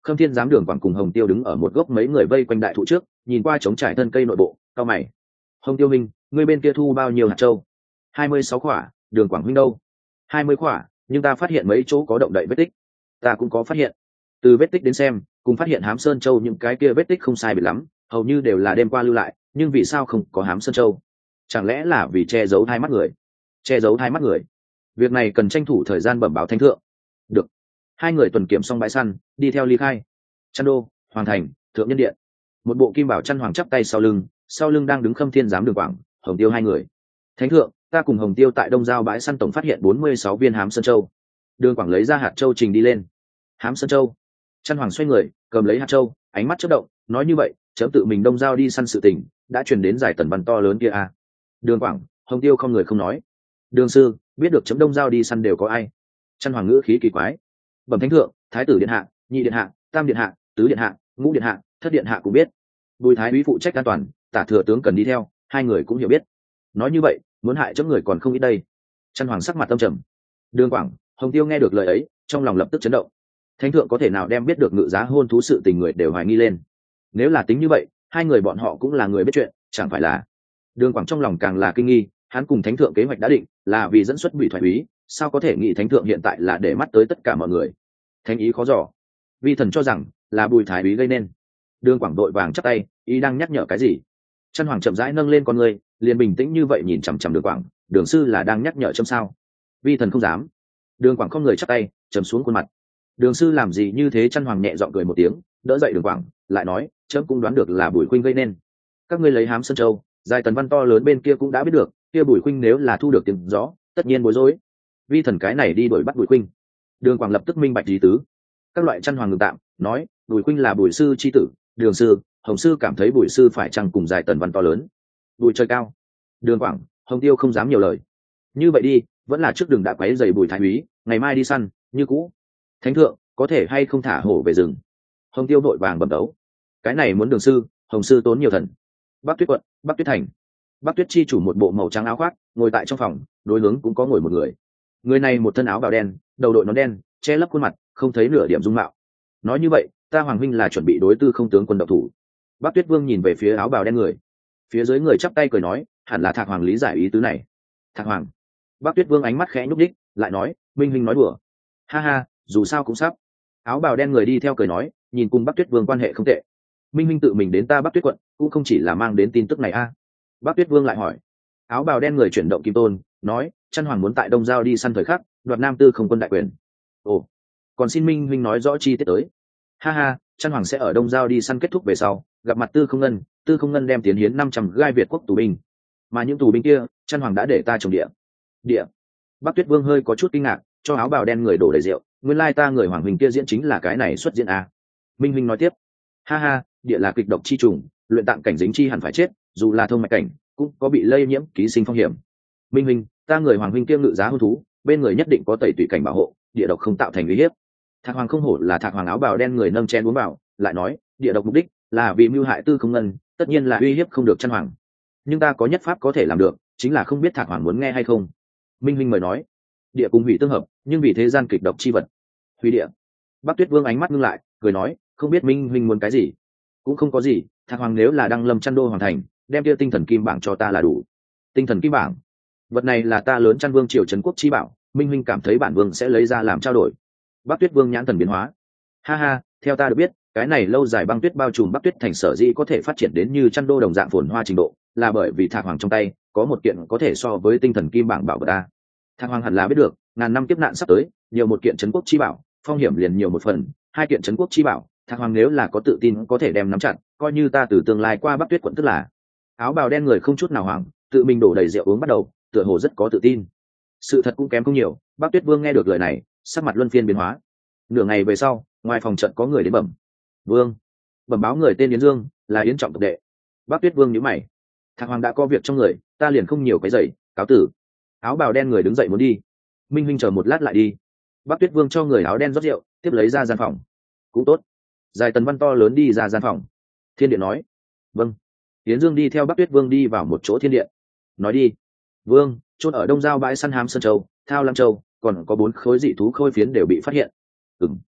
[SPEAKER 1] Khâm Thiên giám Đường Quảng cùng Hồng Tiêu đứng ở một gốc mấy người vây quanh đại thụ trước, nhìn qua trống trải thân cây nội bộ, cau mày. Hồng Tiêu minh, ngươi bên kia thu bao nhiêu hạt châu? 26 quả. Đường Quảng huynh đâu? 20 quả, nhưng ta phát hiện mấy chỗ có động đậy vết tích. Ta cũng có phát hiện. Từ vết tích đến xem, cùng phát hiện Hám Sơn Châu những cái kia vết tích không sai biệt lắm, hầu như đều là đêm qua lưu lại, nhưng vì sao không có Hám Sơn Châu? Chẳng lẽ là vì che giấu hai mắt người? Che giấu hai mắt người. Việc này cần tranh thủ thời gian bẩm báo thánh thượng. Được. Hai người tuần kiểm xong bãi săn, đi theo ly khai. Chăn đô, Hoàng thành, Thượng Nhân điện. Một bộ kim bảo chăn hoàng chắp tay sau lưng đang đứng Khâm Thiên giám Đường Quảng, Hồng Tiêu hai người. Thánh thượng, ta cùng Hồng Tiêu tại Đông Giao bãi săn tổng phát hiện 46 viên Hám Sơn Châu. Đường Quảng lấy ra hạt châu trình đi lên. Hám Sơn Châu. Chăn hoàng xoay người, cầm lấy hạt châu, ánh mắt chớp động, nói như vậy, chấm tự mình Đông Giao đi săn sự tình, đã truyền đến giải tần văn to lớn kia à? Đường Quảng, Hồng Tiêu không người không nói. Đường sư, biết được chấm Đông Giao đi săn đều có ai? Chăn hoàng ngữ khí kỳ quái. Bẩm thánh thượng, thái tử điện hạ, nhị điện hạ, tam điện hạ, tứ điện hạ, ngũ điện hạ, thất điện hạ cũng biết. Bùi thái úy phụ trách an toàn, tả thừa tướng cần đi theo, hai người cũng hiểu biết. Nói như vậy, muốn hại chấm người còn không ít đây. Chăn hoàng sắc mặt tâm trầm. Đường Quảng, Hồng Tiêu nghe được lời ấy, trong lòng lập tức chấn động. Thánh thượng có thể nào đem biết được ngự giá hôn thú sự tình người đều hoài nghi lên? Nếu là tính như vậy, hai người bọn họ cũng là người biết chuyện, chẳng phải là? Đường Quảng trong lòng càng là kinh nghi, hắn cùng thánh thượng kế hoạch đã định, là vì dẫn xuất Bùi thoại úy, sao có thể nghĩ thánh thượng hiện tại là để mắt tới tất cả mọi người? Thánh ý khó dò. Vi thần cho rằng là Bùi thái úy gây nên. Đường Quảng đội vàng chắp tay, ý đang nhắc nhở cái gì? Chân hoàng chậm rãi nâng lên con người, liền bình tĩnh như vậy nhìn chằm chằm Đường Quảng, Đường sư là đang nhắc nhở chấm sao? Vi thần không dám. Đường Quảng không người chắp tay, trầm xuống khuôn mặt. Đường sư làm gì như thế? Chân hoàng nhẹ giọng cười một tiếng, đỡ dậy Đường Quảng, lại nói, chấm cũng đoán được là Bùi khuynh gây nên. Các ngươi lấy Hám Sơn Châu, dài tần văn to lớn bên kia cũng đã biết được, kia Bùi khuynh nếu là thu được tiếng rõ, tất nhiên bối rối. Vi thần cái này đi đuổi bắt Bùi khuynh. Đường Quảng lập tức minh bạch lý tứ. Các loại chân hoàng ngừng tạm, nói, Bùi khuynh là Bùi sư chi tử, Đường sư, Hồng sư cảm thấy Bùi sư phải chăng cùng dài tần văn to lớn. Bùi trời cao. Đường Quảng, Hồng Tiêu không dám nhiều lời. Như vậy đi, vẫn là trước đường đã quấy rầy Bùi thái úy, ngày mai đi săn như cũ. Thánh thượng, có thể hay không thả hổ về rừng? Hồng Tiêu vội vàng bẩm đấu. Cái này muốn Đường sư, Hồng sư tốn nhiều thần. Bắc Tuyết quận, Bắc Tuyết thành. Bắc Tuyết chi chủ một bộ màu trắng áo khoác, ngồi tại trong phòng, đối hướng cũng có ngồi một người. Người này một thân áo bào đen, đầu đội nón đen, che lấp khuôn mặt, không thấy nửa điểm dung mạo. Nói như vậy, ta Hoàng huynh là chuẩn bị đối tư không tướng quân độc thủ. Bắc Tuyết Vương nhìn về phía áo bào đen người. Phía dưới người chắp tay cười nói, hẳn là Thạc Hoàng lý giải ý tứ này. Thạc Hoàng. Bắc Tuyết Vương ánh mắt khẽ nhúc đích, lại nói, minh huynh nói đùa. Ha ha, dù sao cũng sắp. Áo bào đen người đi theo cười nói, nhìn cùng Bắc Tuyết Vương quan hệ không tệ. Minh huynh tự mình đến ta Bắc Tuyết quận, cũng không chỉ là mang đến tin tức này a. Bắc Tuyết Vương lại hỏi. Áo bào đen người chuyển động kim tôn, nói, Chân hoàng muốn tại Đông Giao đi săn thời khắc, đoạt Nam Tư không quân đại quyền. Ồ, còn xin minh huynh nói rõ chi tiết tới. Ha ha, Chân hoàng sẽ ở Đông Giao đi săn kết thúc về sau, gặp mặt Tư không ngân đem tiến hiến 500 gai Việt quốc tù binh, mà những tù binh kia, Chân hoàng đã để ta trồng địa. Bắc Tuyết Vương hơi có chút kinh ngạc, cho áo bào đen người đổ đầy rượu, nguyên lai ta người hoàng huynh kia diễn chính là cái này xuất diễn a. Minh huynh nói tiếp. Ha ha, địa là kịch độc chi trùng, luyện tạng cảnh dính chi hẳn phải chết, dù là thông mạch cảnh cũng có bị lây nhiễm ký sinh phong hiểm. Minh huynh, ta người hoàng huynh kia ngự giá hung thú, bên người nhất định có tẩy tủy cảnh bảo hộ, địa độc không tạo thành uy hiếp. Thạc Hoàng không hổ là Thạc Hoàng. Áo bào đen người nâng chén uống vào, lại nói, địa độc mục đích là vì mưu hại Tư không ngân, tất nhiên là uy hiếp không được Chân hoàng. Nhưng ta có nhất pháp có thể làm được, chính là không biết Thạc Hoàng muốn nghe hay không. Minh huynh mời nói. Địa cùng hủy tương hợp, nhưng vì thế gian kịch độc chi vật. Hủy địa. Bắc Tuyết Vương ánh mắt ngưng lại, cười nói, không biết Minh huynh muốn cái gì. Cũng không có gì, Thạc Hoàng nếu là đăng lâm Chăn đô hoàng thành, đem kia tinh thần kim bảng cho ta là đủ. Tinh thần kim bảng, vật này là ta lớn Chăn vương triều trấn quốc chi bảo, Minh huynh cảm thấy bản vương sẽ lấy ra làm trao đổi. Bắc Tuyết Vương nhãn thần biến hóa. Ha ha, theo ta được biết, cái này lâu dài băng tuyết bao trùm Bắc Tuyết thành sở dĩ có thể phát triển đến như Chăn đô đồng dạng phồn hoa trình độ, là bởi vì Thạc Hoàng trong tay có một kiện có thể so với tinh thần kim bảng bảo vật ta. Thạc Hoàng hẳn là biết được, ngàn năm kiếp nạn sắp tới, nhiều một kiện trấn quốc chi bảo, phong hiểm liền nhiều một phần, hai kiện trấn quốc chi bảo, Thạc Hoàng nếu là có tự tin có thể đem nắm chặt, coi như ta từ tương lai qua Bắc Tuyết quận tức là. Áo bào đen người không chút nào hoảng, tự mình đổ đầy rượu uống bắt đầu, tựa hồ rất có tự tin. Sự thật cũng kém không nhiều, Bắc Tuyết Vương nghe được lời này, sắc mặt luân phiên biến hóa. Nửa ngày về sau, ngoài phòng trận có người đến bẩm. Vương. Bẩm báo người tên Yến Dương, là Yến trọng tộc đệ. Bắc Tuyết Vương nhíu mày. Thạc Hoàng đã có việc trong người, ta liền không nhiều cái giày, cáo tử. Áo bào đen người đứng dậy muốn đi. Minh huynh chờ một lát lại đi. Bắc Tuyết Vương cho người áo đen rót rượu, tiếp lấy ra gian phòng. Cũng tốt. Dài tần văn to lớn đi ra gian phòng. Thiên điện nói. Vâng. Yến Dương đi theo Bắc Tuyết Vương đi vào một chỗ thiên điện. Nói đi. Vương, chôn ở Đông Giao bãi săn Hám Sơn Châu, Thao Lam Châu, còn có 4 khối dị thú khôi phiến đều bị phát hiện. Ừm.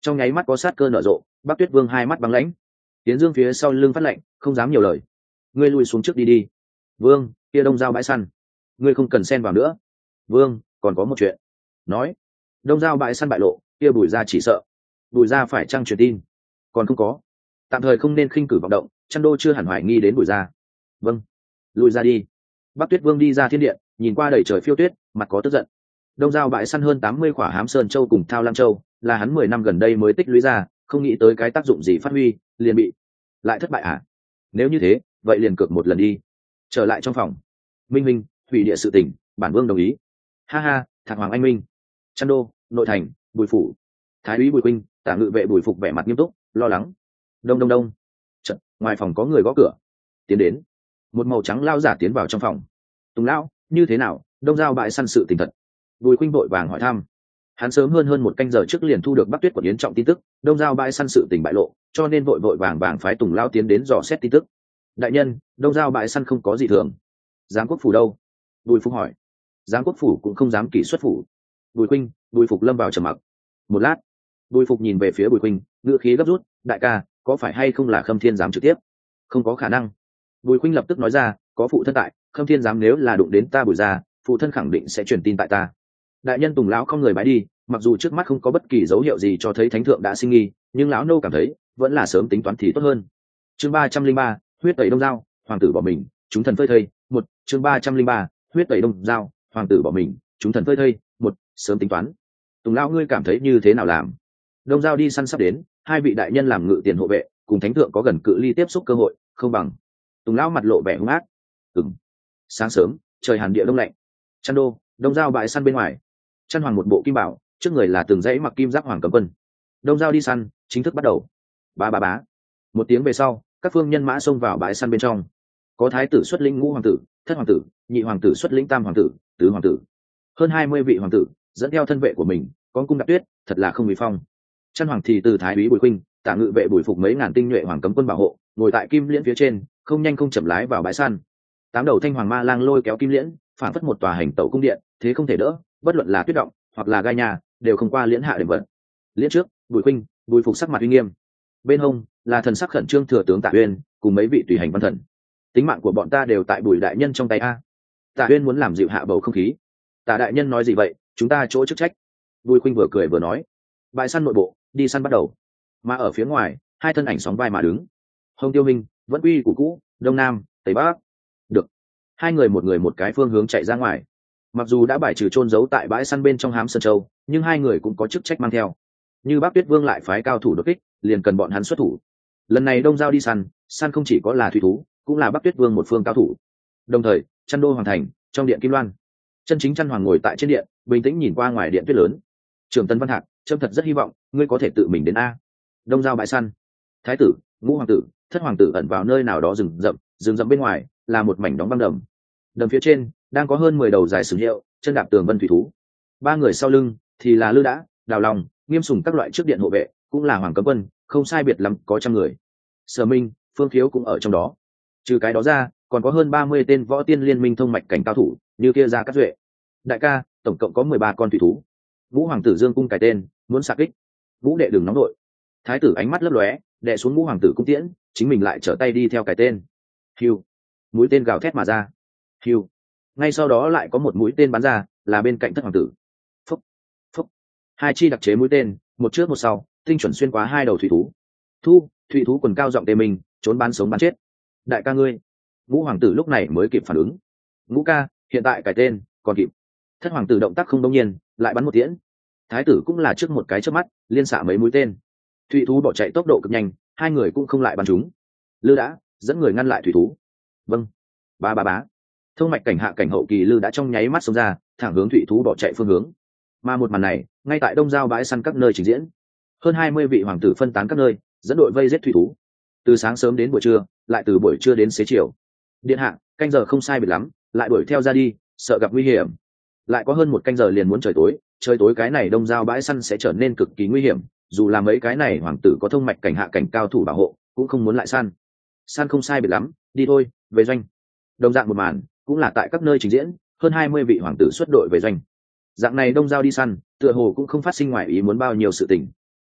[SPEAKER 1] Trong nháy mắt có sát cơ nở rộ, Bắc Tuyết Vương hai mắt băng lãnh. Tiến Dương phía sau lưng phát lạnh, không dám nhiều lời. Ngươi lui xuống trước đi đi. Vương, kia Đông Giao bãi săn, ngươi không cần xen vào nữa. Vương, còn có một chuyện. Nói. Đông Giao bãi săn bại lộ, kia Bùi gia chỉ sợ. Bùi gia phải chăng truyền tin? Còn không có. Tạm thời không nên khinh cử vọng động, Chăn Đô chưa hẳn hoài nghi đến Bùi gia. Vâng. Lui ra đi. Bắc Tuyết Vương đi ra thiên điện, nhìn qua đầy trời phiêu tuyết, mặt có tức giận. Đông Giao bãi săn hơn 80 quả Hám Sơn Châu cùng Thao Lam Châu, là hắn 10 năm gần đây mới tích lũy ra, không nghĩ tới cái tác dụng gì phát huy, liền bị lại thất bại à? Nếu như thế, vậy liền cược một lần đi. Trở lại trong phòng. Minh Minh, hủy địa sự tình, bản vương đồng ý. Ha ha, Thạc Hoàng anh minh. Chăn Đô, nội thành, Bùi phủ. Thái úy Bùi Quynh, Tả ngự vệ Bùi Phục vẻ mặt nghiêm túc, lo lắng. Đông đông đông. Chợt, ngoài phòng có người gõ cửa. Tiến đến. Một màu trắng lao giả tiến vào trong phòng. Tùng lão, như thế nào? Đông Giao bãi săn sự tình thật. Bùi Quynh vội vàng hỏi thăm. Hắn sớm hơn một canh giờ trước liền thu được Bắc Tuyết Quận Yến trọng tin tức, Đông Giao bãi săn sự tình bại lộ, cho nên vội vàng phái Tùng lão tiến đến dò xét tin tức. Đại nhân, Đông Giao bãi săn không có gì thường. Giám quốc phủ đâu? Bùi Phục hỏi. Giám quốc phủ cũng không dám kỷ xuất phủ. Bùi Quynh, Bùi Phục lâm vào trầm mặc. Một lát, Bùi Phục nhìn về phía Bùi Quynh, ngữ khí gấp rút. Đại ca, có phải hay không là Khâm Thiên giám trực tiếp? Không có khả năng. Bùi Quynh lập tức nói ra, có phụ thân tại, Khâm Thiên giám nếu là đụng đến ta Bùi gia, phụ thân khẳng định sẽ truyền tin tại ta. Đại nhân. Tùng lão không người bái đi, mặc dù trước mắt không có bất kỳ dấu hiệu gì cho thấy thánh thượng đã sinh nghi, nhưng lão nô cảm thấy vẫn là sớm tính toán thì tốt hơn. Chương 303, huyết tẩy Đông Giao, hoàng tử bỏ mình, chúng thần phơi thây. Một. Chương 303, huyết tẩy Đông Giao, hoàng tử bỏ mình, chúng thần phơi thây. Một. Sớm tính toán. Tùng lão ngươi cảm thấy như thế nào làm? Đông Giao đi săn sắp đến, hai vị đại nhân làm ngự tiền hộ vệ, cùng thánh thượng có gần cự ly tiếp xúc cơ hội, không bằng. Tùng lão mặt lộ vẻ hung ác. Sáng sớm, trời hàn địa đông lạnh. Chăn Đô, Đông Giao bãi săn bên ngoài. Chăn Hoàng một bộ kim bảo, trước người là từng dãy mặc kim giáp hoàng cấm quân. Đông Giao đi săn chính thức bắt đầu. Bá bá bá. Một tiếng về sau, các phương nhân mã xông vào bãi săn bên trong. Có thái tử xuất lĩnh ngũ hoàng tử, thất hoàng tử, nhị hoàng tử xuất lĩnh tam hoàng tử, tứ hoàng tử. Hơn 20 vị hoàng tử dẫn theo thân vệ của mình, con cung đạp tuyết, thật là không uy phong. Chăn Hoàng thì từ thái úy Bùi Quynh, Tả ngự vệ Bùi Phục mấy ngàn tinh nhuệ hoàng cấm quân bảo hộ, ngồi tại kim liễn phía trên, không nhanh không chậm lái vào bãi săn. 8 đầu thanh hoàng ma lang lôi kéo kim liễn, phản phất một tòa hành tẩu cung điện, thế không thể đỡ, bất luận là tuyết động hoặc là gai nhà, đều không qua liễn hạ đệm vận. Liễn trước, Bùi Quynh, Bùi Phục sắc mặt uy nghiêm. Bên hông là thần sắc khẩn trương thừa tướng Tạ Uyên, cùng mấy vị tùy hành văn thần. Tính mạng của bọn ta đều tại Bùi đại nhân trong tay a. Tạ Uyên muốn làm dịu hạ bầu không khí. Tạ đại nhân nói gì vậy, chúng ta chỗ chức trách. Bùi Quynh vừa cười vừa nói. Bãi săn nội bộ, đi săn bắt đầu. Mà ở phía ngoài, hai thân ảnh sóng vai mà đứng. Hồng Tiêu Minh vẫn uy của cũ, đông nam, tây bắc. Được. Hai người một cái phương hướng chạy ra ngoài. Mặc dù đã bài trừ trôn giấu tại bãi săn bên trong Hám Sơn Châu, nhưng hai người cũng có chức trách mang theo. Như Bắc Tuyết Vương lại phái cao thủ đột kích, liền cần bọn hắn xuất thủ. Lần này Đông Giao đi săn, săn không chỉ có là thủy thú, cũng là Bắc Tuyết Vương một phương cao thủ. Đồng thời, Chăn Đô hoàng thành, trong điện Kim Loan, chân chính Chăn Hoàng ngồi tại trên điện, bình tĩnh nhìn qua ngoài điện tuyết lớn. Trưởng Tân Văn Hạc, trâm thật rất hy vọng ngươi có thể tự mình đến a. Đông Giao bãi săn, thái tử, ngũ hoàng tử, thất hoàng tử ẩn vào nơi nào đó rừng rậm bên ngoài là một mảnh đóng băng đầm. Đầm phía trên đang có hơn 10 đầu dài sừng hiệu, chân đạp tường vân thủy thú. Ba người sau lưng thì là Lư Đã, Đào Long, Nghiêm Sùng các loại trước điện hộ vệ, cũng là hoàng cấm quân, không sai biệt lắm có 100 người. Sở Minh, Phương Khiếu cũng ở trong đó. Trừ cái đó ra, còn có hơn 30 tên võ tiên liên minh thông mạch cảnh cao thủ, như kia Gia Cát Duệ. Đại ca, tổng cộng có 13 con thủy thú. Vũ hoàng tử dương cung cài tên, muốn xạ kích. Vũ đệ đừng nóng đội. Thái tử ánh mắt lấp lóe, đệ xuống Ngũ hoàng tử cung tiễn, chính mình lại trở tay đi theo cài tên. Hiu, mũi tên gào thét mà ra. Hiu, ngay sau đó lại có một mũi tên bắn ra, là bên cạnh thất hoàng tử. Phúc, phúc, hai chi đặc chế mũi tên, một trước một sau, tinh chuẩn xuyên qua hai đầu thủy thú. Thủy thú quần cao giọng tề mình, trốn bắn sống bắn chết. Đại ca ngươi. Ngũ hoàng tử lúc này mới kịp phản ứng. Ngũ ca, hiện tại cài tên còn kịp. Thất hoàng tử động tác không đông nhiên, lại bắn một tiễn. Thái tử cũng là trước một cái chớp mắt, liên xạ mấy mũi tên. Thủy thú bỏ chạy tốc độ cực nhanh, hai người cũng không lại bắn chúng. Lư Đã dẫn người ngăn lại thủy thú. Vâng. Ba ba bá. Thông mạch cảnh hạ cảnh hậu kỳ Lư Đã trong nháy mắt xông ra, thẳng hướng thủy thú bỏ chạy phương hướng. Mà một màn này, ngay tại Đông Giao bãi săn các nơi trình diễn. Hơn 20 vị hoàng tử phân tán các nơi, dẫn đội vây giết thủy thú. Từ sáng sớm đến buổi trưa, lại từ buổi trưa đến xế chiều. Điện hạ, canh giờ không sai biệt lắm, lại đuổi theo ra đi, sợ gặp nguy hiểm. Lại có hơn một canh giờ liền muốn trời tối cái này Đông Giao bãi săn sẽ trở nên cực kỳ nguy hiểm, dù là mấy cái này hoàng tử có thông mạch cảnh hạ cảnh cao thủ bảo hộ, cũng không muốn lại săn không sai biệt lắm, đi thôi, về doanh. Đồng dạng một màn, cũng là tại các nơi trình diễn, hơn 20 vị hoàng tử xuất đội về doanh. Dạng này Đông Giao đi săn, tựa hồ cũng không phát sinh ngoài ý muốn bao nhiêu sự tình.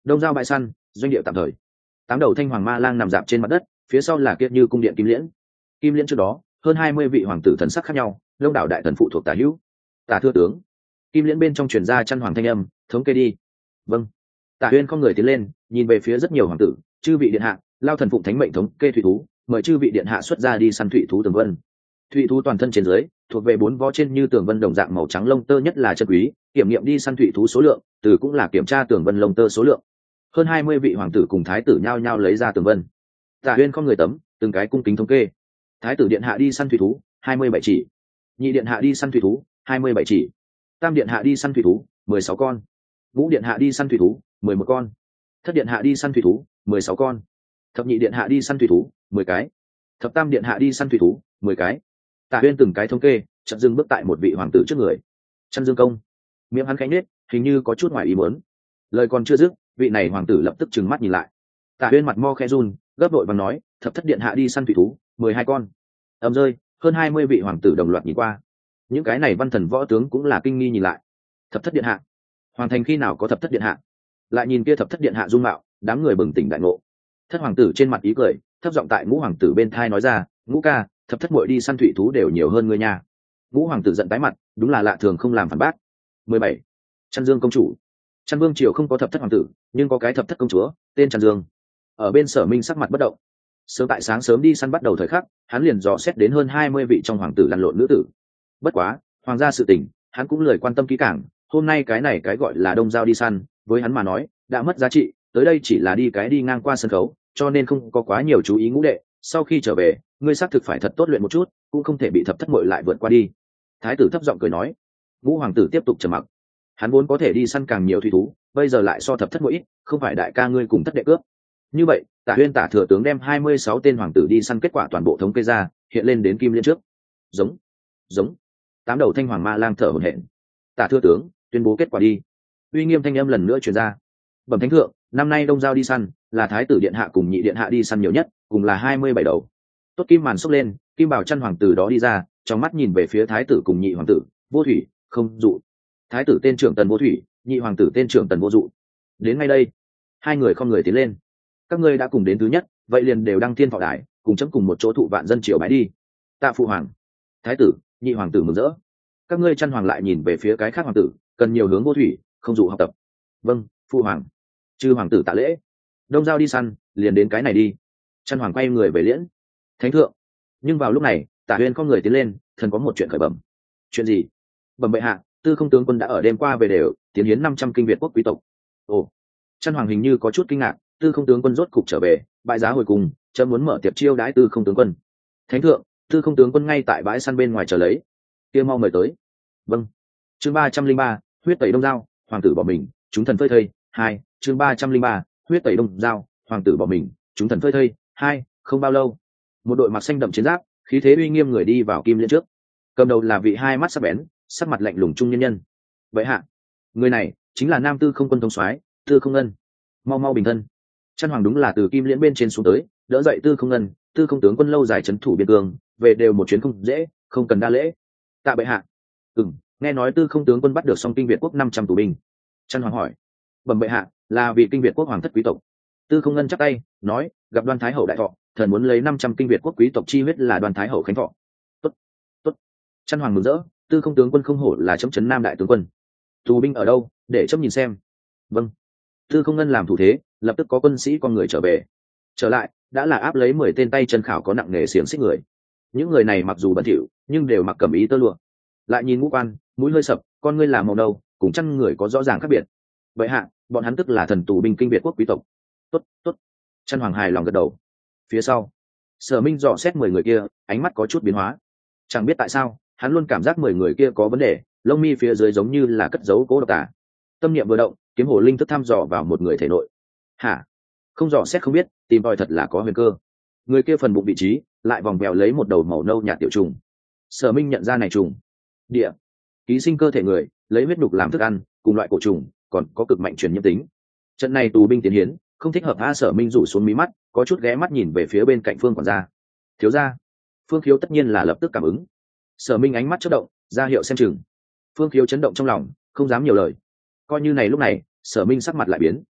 [SPEAKER 1] Đông giao bãi săn, doanh địa tạm thời. Tám đầu thanh hoàng ma lang nằm dạp trên mặt đất, phía sau là kiệt như cung điện kim liễn. Kim liễn trước đó hơn 20 vị hoàng tử thần sắc khác nhau, đông đảo đại thần phụ thuộc tả hữu. Tả thưa tướng. Kim liễn bên trong truyền ra chăn hoàng thanh âm, thống kê đi. Vâng. Tả Huyên không người tiến lên, nhìn về phía rất nhiều hoàng tử, chư vị điện hạ, lao thần phụng thánh mệnh thống kê thủy thú, mời chư vị điện hạ xuất ra đi săn thủy thú tường vân. Thủy thú toàn thân trên dưới thuộc về 4 vó trên như tường vân đồng dạng màu trắng lông tơ nhất là chân quý, kiểm nghiệm đi săn thủy thú số lượng, từ cũng là kiểm tra tường vân lông tơ số lượng. Hơn 20 vị hoàng tử cùng thái tử nhao nhao lấy ra tường vân. Tả Huyên không người tấm, từng cái cung kính thống kê. Thái tử điện hạ đi săn thủy thú 27 chỉ, nhị điện hạ đi săn thủy thú 27 chỉ, tam điện hạ đi săn thủy thú 16 con, ngũ điện hạ đi săn thủy thú 11 con, thất điện hạ đi săn thủy thú 16 con, thập nhị điện hạ đi săn thủy thú 10 cái, thập tam điện hạ đi săn thủy thú 10 cái. Tả Huyên từng cái thống kê, chợt dừng bước tại một vị hoàng tử trước người. Chăn Dương Công. Miệng hắn khẽ nhếch, hình như có chút ngoài ý muốn. Lời còn chưa dứt, vị này hoàng tử lập tức trừng mắt nhìn lại. Tả Huyên mặt mo khẽ run, gấp đội bằng nói, thập thất điện hạ đi săn thủy thú 12 con. Ầm rơi, hơn 20 vị hoàng tử đồng loạt nhìn qua. Những cái này văn thần võ tướng cũng là kinh nghi nhìn lại. Thập thất điện hạ? Hoàng thành khi nào có thập thất điện hạ? Lại nhìn kia thập thất điện hạ dung mạo, đám người bừng tỉnh đại ngộ. Thất hoàng tử trên mặt ý cười, thấp giọng tại ngũ hoàng tử bên thai nói ra, ngũ ca, thập thất muội đi săn thủy thú đều nhiều hơn ngươi nha. Ngũ hoàng tử giận tái mặt, đúng là lạ thường không làm phản bác. 17. Chăn Dương công chủ. Chăn Vương triều không có thập thất hoàng tử, nhưng có cái thập thất công chúa, tên Chăn Dương. Ở bên Sở Minh sắc mặt bất động. Sớm tại sáng sớm đi săn bắt đầu thời khắc, hắn liền dò xét đến hơn 20 vị trong hoàng tử lăn lộn nữ tử. Bất quá, hoàng gia sự tình, hắn cũng lười quan tâm kỹ càng, hôm nay cái này cái gọi là đông giao đi săn, với hắn mà nói, đã mất giá trị, tới đây chỉ là đi ngang qua sân khấu, cho nên không có quá nhiều chú ý ngũ đệ, sau khi trở về, ngươi xác thực phải thật tốt luyện một chút, cũng không thể bị thập thất muội lại vượt qua đi. Thái tử thấp giọng cười nói. Ngũ hoàng tử tiếp tục trầm mặc. Hắn vốn có thể đi săn càng nhiều thủy thú, bây giờ lại so thập thất muội ít, không phải đại ca ngươi cùng thất đệ cướp. Như vậy, Tả Huyên Tả thừa tướng đem 26 tên hoàng tử đi săn kết quả toàn bộ thống kê ra, hiện lên đến kim liên trước. Giống, giống. Tám đầu thanh hoàng ma lang thở hổn hển. Tả thừa tướng, tuyên bố kết quả đi. Uy nghiêm thanh âm lần nữa truyền ra. Bẩm thánh thượng, năm nay đông giao đi săn, là thái tử điện hạ cùng nhị điện hạ đi săn nhiều nhất, cùng là 27 đầu. Tốt kim màn xốc lên, kim bảo chăn hoàng tử đó đi ra, trong mắt nhìn về phía thái tử cùng nhị hoàng tử, vô thủy, không dụ. Thái tử tên trưởng Tần Vô Thủy, nhị hoàng tử tên trưởng Tần Vô Dụ. Đến ngay đây, hai người không người tiến lên. Các ngươi đã cùng đến thứ nhất, vậy liền đều đăng thiên thọ đài, cùng chấm cùng một chỗ thụ vạn dân triều bái đi. Tạ phụ hoàng. Thái tử, nhị hoàng tử mừng rỡ. Các ngươi chăn hoàng lại nhìn về phía cái khác hoàng tử, cần nhiều hướng Vô Thủy, không dụ học tập. Vâng, phụ hoàng. Chư hoàng tử tạ lễ. Đông giao đi săn, liền đến cái này đi. Chăn hoàng quay người về liễn. Thánh thượng. Nhưng vào lúc này, Tả Huyên không người tiến lên, thần có một chuyện khởi bẩm. Chuyện gì? Bẩm bệ hạ, Tư Không tướng quân đã ở đêm qua về đều tiến hiến 500 kinh Việt quốc quý tộc. Ồ. Chăn hoàng hình như có chút kinh ngạc, Tư Không tướng quân rốt cục trở về, bại giá hồi cùng, chấm muốn mở tiệc chiêu đãi Tư Không tướng quân. Thánh thượng, Tư Không tướng quân ngay tại bãi săn bên ngoài chờ lấy. Kia mau mời tới. Vâng. Chương 303, huyết tẩy đông giao, hoàng tử bỏ mình, chúng thần phơi thây. 2. Chương 303, huyết tẩy đông giao, hoàng tử bỏ mình, chúng thần phơi thây. 2. Không bao lâu, một đội mặc xanh đậm chiến giáp, khí thế uy nghiêm người đi vào kim liên trước. Cầm đầu là vị hai mắt sắc bén, sắc mặt lạnh lùng trung nhân nhân. Vậy hạ, người này chính là Nam Tư Không quân thống soái Tư Không Ngân. Mau mau bình thân. Chân hoàng đúng là từ kim liễn bên trên xuống tới, đỡ dậy Tư Không Ngân. Tư Không tướng quân lâu dài trấn thủ biên cương, về đều một chuyến không dễ, không cần đa lễ. Tạ bệ hạ. Nghe nói Tư Không tướng quân bắt được xong kinh Việt quốc 500 tù binh. Chân hoàng hỏi. Bẩm bệ hạ, là vị kinh Việt quốc hoàng thất quý tộc. Tư Không Ngân chắp tay nói, gặp Đoan Thái hậu đại thọ, thần muốn lấy 500 kinh Việt quốc quý tộc chi huyết là Đoan Thái hậu khánh thọ. Tốt, tốt. Chân hoàng mừng rỡ, Tư Không tướng quân không hổ là chấm trấn Nam đại tướng quân. Tù binh ở đâu, để chấm nhìn xem. Vâng. Tư Không Ngân làm thủ thế, lập tức có quân sĩ con người trở về. Trở lại, đã là áp lấy 10 tên tay chân khảo có nặng nghề xiềng xích người. Những người này mặc dù bẩn thỉu, nhưng đều mặc cẩm ý tơ lụa. Lại nhìn ngũ quan, mũi hơi sập, con ngươi là màu nâu, cùng chân người có rõ ràng khác biệt. Vậy hạ, bọn hắn tức là thần tù binh kinh Việt quốc quý tộc. Tốt, tốt. Chân hoàng hài lòng gật đầu. Phía sau, Sở Minh dò xét 10 người kia, ánh mắt có chút biến hóa. Chẳng biết tại sao, hắn luôn cảm giác 10 người kia có vấn đề, lông mi phía dưới giống như là cất giấu cố độc tả. Tâm niệm vừa động, kiếm hồ linh thức thăm dò vào một người thể nội. Hả? Không dò xét không biết, tìm tòi thật là có huyền cơ. Người kia phần bụng vị trí, lại vòng vèo lấy một đầu màu nâu nhạt tiểu trùng. Sở Minh nhận ra này trùng. Địa, ký sinh cơ thể người, lấy huyết nhục làm thức ăn, cùng loại cổ trùng, còn có cực mạnh truyền nhiễm tính. Trận này tù binh tiến hiến, không thích hợp. Sở Minh rủ xuống mí mắt, có chút ghé mắt nhìn về phía bên cạnh Phương quản gia. Thiếu gia. Phương Khiếu tất nhiên là lập tức cảm ứng. Sở Minh ánh mắt chớp động, ra hiệu xem chừng. Phương Khiếu chấn động trong lòng, không dám nhiều lời. Coi như này lúc này, Sở Minh sắc mặt lại biến.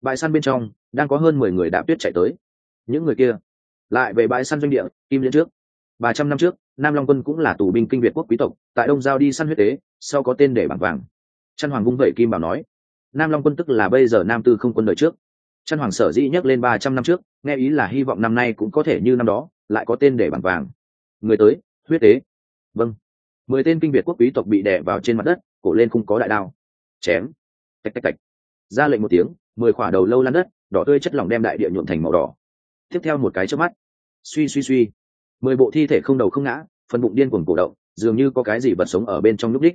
[SPEAKER 1] bãi săn bên trong đang có hơn 10 người đạp tuyết chạy tới. Những người kia lại về bãi săn doanh địa Kim Liên trước. 300 năm trước, Nam Long quân cũng là tù binh kinh Việt quốc quý tộc, tại Đông Giao đi săn huyết tế, sau có tên để bảng vàng. Chân Hoàng vung vẩy kim bảo nói, Nam Long quân tức là bây giờ Nam Tư không quân đời trước. Chân Hoàng sở dĩ nhắc lên 300 năm trước, nghe ý là hy vọng năm nay cũng có thể như năm đó, lại có tên để bảng vàng. Người tới, huyết tế. Vâng. 10 tên kinh Việt quốc quý tộc bị đè vào trên mặt đất, cổ lên không có đại đao. Chém. Tạch tạch tạch. Ra lệnh một tiếng, 10 khỏa đầu lâu lăn đất, đỏ tươi chất lỏng đem đại địa nhuộm thành màu đỏ. Tiếp theo một cái chớp mắt, suy suy suy, 10 bộ thi thể không đầu không ngã, phần bụng điên cuồng cổ động, dường như có cái gì vật sống ở bên trong lúc đích.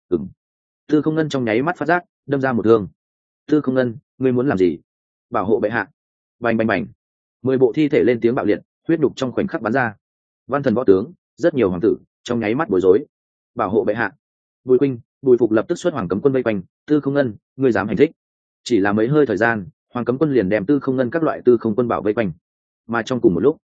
[SPEAKER 1] Tư Không Ngân trong nháy mắt phát giác, đâm ra một thương. Tư Không Ngân, ngươi muốn làm gì? Bảo hộ bệ hạ. Bành bành bành, 10 bộ thi thể lên tiếng bạo liệt, huyết đục trong khoảnh khắc bắn ra. Văn thần võ tướng, rất nhiều hoàng tử, trong nháy mắt bối rối. Bảo hộ bệ hạ. Bùi Quynh, Bùi Phục lập tức xuất hoàng cấm quân vây quanh. Tư Không Ngân, ngươi dám hành thích? Chỉ là mấy hơi thời gian, hoàng cấm quân liền đem Tư Không Ngân các loại Tư Không quân bảo vây quanh. Mà trong cùng một lúc,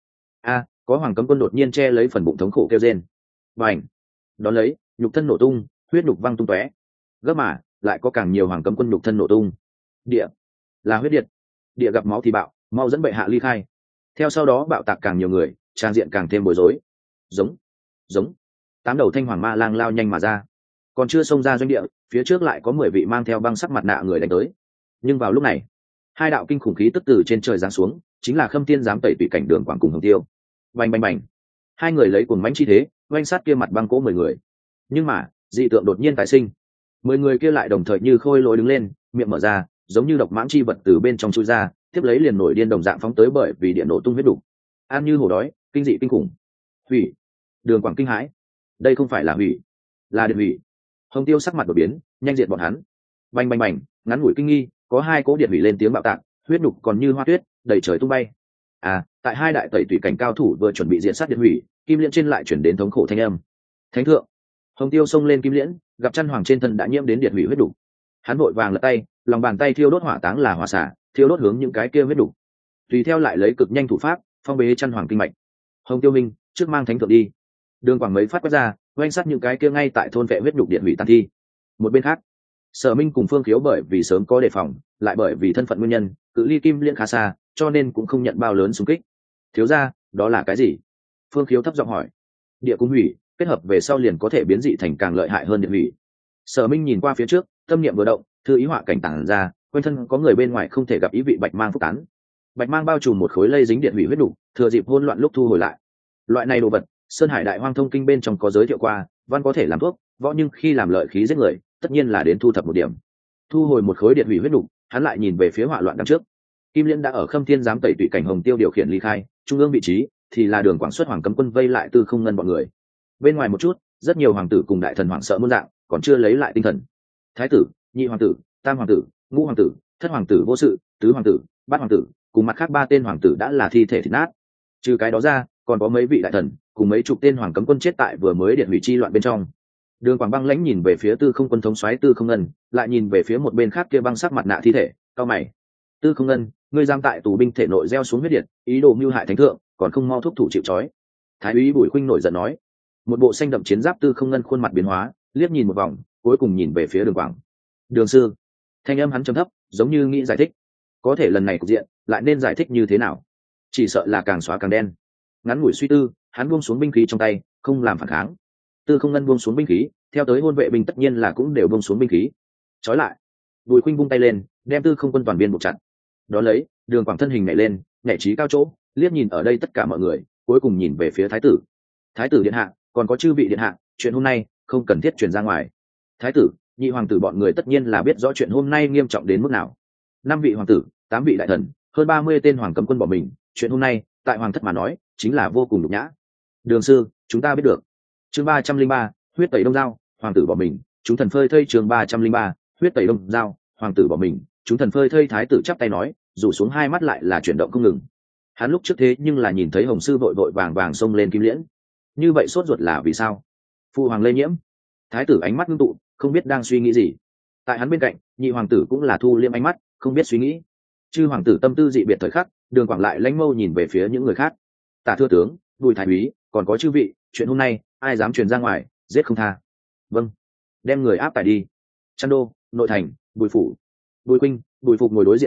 [SPEAKER 1] có hoàng cấm quân đột nhiên che lấy phần bụng thống khổ kêu rên. Bành. Đón lấy, nhục thân nổ tung, huyết nhục văng tung tóe. Gấp mà lại có càng nhiều hoàng cấm quân nhục thân nổ tung. Địa là huyết điện, địa gặp máu thì bạo, mau dẫn bệ hạ ly khai. Theo sau đó bạo tạc càng nhiều người, trang diện càng thêm bối rối. Giống giống, 8 đầu thanh hoàng ma lang lao nhanh mà ra. Còn chưa xông ra doanh địa, phía trước lại có 10 vị mang theo băng sắc mặt nạ người đánh tới. Nhưng vào lúc này, hai đạo kinh khủng khí tức từ trên trời giáng xuống, chính là Khâm Thiên giám tẩy tùy cảnh Đường Quảng cùng Hồng Tiêu. Bành bành bành, hai người lấy cuồng mãnh chi thế oanh sát kia mặt băng cỗ 10 người. Nhưng mà dị tượng đột nhiên tái sinh, 10 người kia lại đồng thời như khôi lỗi đứng lên, miệng mở ra, giống như độc mãng chi vật từ bên trong chui ra, tiếp lấy liền nổi điên đồng dạng phóng tới, bởi vì điện nổ tung huyết đủ. An như hổ đói, kinh dị kinh khủng. Hủy. Đường Quảng kinh hãi, đây không phải là hủy, là điện hủy. Hồng Tiêu sắc mặt đổi biến, nhanh diện bọn hắn. Bành bành bành, ngắn ngủi kinh nghi, có hai cỗ điện hủy lên tiếng bạo tạc, huyết đục còn như hoa tuyết, đầy trời tung bay. Tại hai đại tẩy tùy cảnh cao thủ vừa chuẩn bị diện sát điện hủy, Kim Liễn trên lại chuyển đến thống khổ thanh âm. Thánh thượng. Hồng Tiêu xông lên Kim Liễn, gặp Chân Hoàng trên thân đã nhiễm đến điện hủy huyết đục. Hắn vội vàng lật tay, lòng bàn tay thiêu đốt hỏa táng là hỏa xả, thiêu đốt hướng những cái kia huyết đục. Tùy theo lại lấy cực nhanh thủ pháp, phong bế Chân Hoàng kinh mạch. Hồng Tiêu minh, trước mang thánh thượng đi. Đường Quảng mấy phát quét ra, oanh sát những cái kia ngay tại thôn vệ huyết đục điện hủy tàn thi. Một bên khác, Sở Minh cùng Phương Khiếu bởi vì sớm có đề phòng, lại bởi vì thân phận nguyên nhân, cự ly Kim Liễn khá xa, cho nên cũng không nhận bao lớn xung kích. Thiếu gia, đó là cái gì? Phương Khiếu thấp giọng hỏi. Địa cung hủy, kết hợp về sau liền có thể biến dị thành càng lợi hại hơn điện hủy. Sở Minh nhìn qua phía trước, tâm niệm vừa động, thư ý họa cảnh tản ra, quanh thân có người bên ngoài không thể gặp ý vị bạch mang phúc tán. Bạch mang bao trùm một khối lây dính điện hủy huyết đủ, thừa dịp hỗn loạn lúc thu hồi lại. Loại này đồ vật, Sơn Hải Đại Hoang Thông Kinh bên trong có giới thiệu qua, văn có thể làm thuốc, võ nhưng khi làm lợi khí giết người, tất nhiên là đến thu thập một điểm. Thu hồi một khối điện hủy huyết đủ, hắn lại nhìn về phía họa loạn đằng trước. Kim Liễn đã ở Khâm Thiên giám tẩy tùy cảnh Hồng Tiêu điều khiển ly khai, trung ương vị trí thì là Đường Quảng xuất hoàng cấm quân vây lại Tư Không Ngân bọn người. Bên ngoài một chút, rất nhiều hoàng tử cùng đại thần hoảng sợ muôn dạng, còn chưa lấy lại tinh thần. Thái tử, nhị hoàng tử, tam hoàng tử, ngũ hoàng tử, thất hoàng tử vô sự, tứ hoàng tử, bát hoàng tử, cùng mặt khác 3 tên hoàng tử đã là thi thể thịt nát. Trừ cái đó ra, còn có mấy vị đại thần cùng mấy chục tên hoàng cấm quân chết tại vừa mới điện hủy chi loạn bên trong. Đường Quảng băng lãnh nhìn về phía Tư Không quân thống soái Tư Không Ngân, lại nhìn về phía một bên khác kia băng sắc mặt nạ thi thể, cau mày. Tư Không Ngân, ngươi giam tại tù binh thể nội gieo xuống huyết điện, ý đồ mưu hại thánh thượng, còn không mau thúc thủ chịu trói. Thái úy Bùi Khuynh nổi giận nói. Một bộ xanh đậm chiến giáp Tư Không Ngân khuôn mặt biến hóa, liếc nhìn một vòng, cuối cùng nhìn về phía Đường Quảng. Đường sư, thanh âm hắn trầm thấp, giống như nghĩ giải thích. Có thể lần này cục diện lại nên giải thích như thế nào? Chỉ sợ là càng xóa càng đen. Ngắn ngủi suy tư, hắn buông xuống binh khí trong tay, không làm phản kháng. Tư Không Ngân buông xuống binh khí, theo tới hôn vệ binh tất nhiên là cũng đều buông xuống binh khí. Trói lại. Bùi Khuynh vung tay lên, đem Tư Không quân toàn viên buộc chặt. Đó lấy, Đường Quảng thân hình nhảy lên, nhảy trí cao chỗ, liếc nhìn ở đây tất cả mọi người, cuối cùng nhìn về phía thái tử. Thái tử điện hạ, còn có chư vị điện hạ, chuyện hôm nay không cần thiết truyền ra ngoài. Thái tử, nhị hoàng tử bọn người tất nhiên là biết rõ chuyện hôm nay nghiêm trọng đến mức nào. 5 vị hoàng tử, 8 vị đại thần, hơn 30 tên hoàng cấm quân bỏ mình, chuyện hôm nay tại hoàng thất mà nói chính là vô cùng nhục nhã. Đường sư, chúng ta biết được. Chương 303, huyết tẩy Đông Giao, hoàng tử bỏ mình, chúng thần phơi thây. Chương 303, huyết tẩy Đông Giao, hoàng tử bỏ mình, chúng thần phơi thây. Thái tử chắp tay nói, rủ xuống hai mắt lại là chuyển động không ngừng. Hắn lúc trước thế nhưng là nhìn thấy Hồng sư vội vội vàng vàng xông lên Kim Liễn, như vậy sốt ruột là vì sao? Phụ hoàng lây nhiễm. Thái tử ánh mắt ngưng tụ, không biết đang suy nghĩ gì. Tại hắn bên cạnh, nhị hoàng tử cũng là thu liêm ánh mắt, không biết suy nghĩ. Chư hoàng tử tâm tư dị biệt thời khắc, Đường Quảng lại lãnh mâu nhìn về phía những người khác. Tả thừa tướng, Bùi thái úy, còn có chư vị, chuyện hôm nay ai dám truyền ra ngoài, giết không tha. Vâng. Đem người áp tải đi. Trăn đô, nội thành, Bùi phủ. Bùi Khuynh, Bùi Phục ngồi đối diện nhau,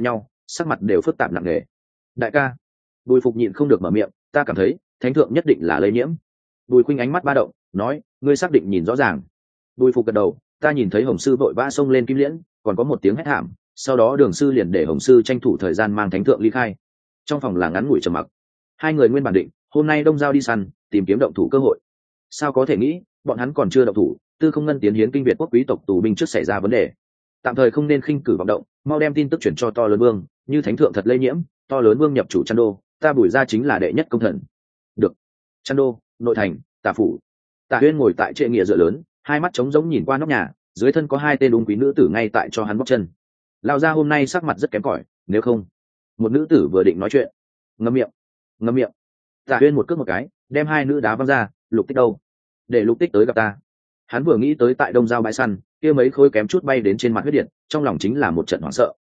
[SPEAKER 1] sắc mặt đều phức tạp nặng nề. Đại ca. Bùi Phục nhịn không được mở miệng, ta cảm thấy thánh thượng nhất định là lây nhiễm. Bùi Khuynh ánh mắt ba động, nói, ngươi xác định nhìn rõ ràng. Bùi Phục gật đầu, ta nhìn thấy Hồng sư vội vã xông lên Kim Liễn, còn có một tiếng hét thảm, sau đó Đường sư liền để Hồng sư tranh thủ thời gian mang thánh thượng ly khai. Trong phòng là ngắn ngủi trầm mặc. Hai người nguyên bản định hôm nay đông giao đi săn, tìm kiếm động thủ cơ hội. Sao có thể nghĩ, bọn hắn còn chưa động thủ, Tư Không Ngân tiến hiến kinh Việt quốc quý tộc tù binh trước xảy ra vấn đề. Tạm thời không nên khinh cử vọng động, mau đem tin tức chuyển cho To Lớn Vương, như thánh thượng thật lây nhiễm, To Lớn Vương nhập chủ Trăn Đô, ta Bùi gia chính là đệ nhất công thần. Được. Trăn Đô, nội thành, Tả phủ. Tả Huyên ngồi tại trệ nghĩa dựa lớn, hai mắt trống rỗng nhìn qua nóc nhà, dưới thân có hai tên ung quý nữ tử ngay tại cho hắn bóc chân. Lão gia hôm nay sắc mặt rất kém cỏi, nếu không, một nữ tử vừa định nói chuyện, ngậm miệng, ngậm miệng. Tả Huyên một cước một cái, đem hai nữ đá văng ra. Lục Tích đâu? Để Lục Tích tới gặp ta. Hắn vừa nghĩ tới tại đông giao bãi săn kia mấy khối kém chút bay đến trên mặt huyết điện, trong lòng chính là một trận hoảng sợ.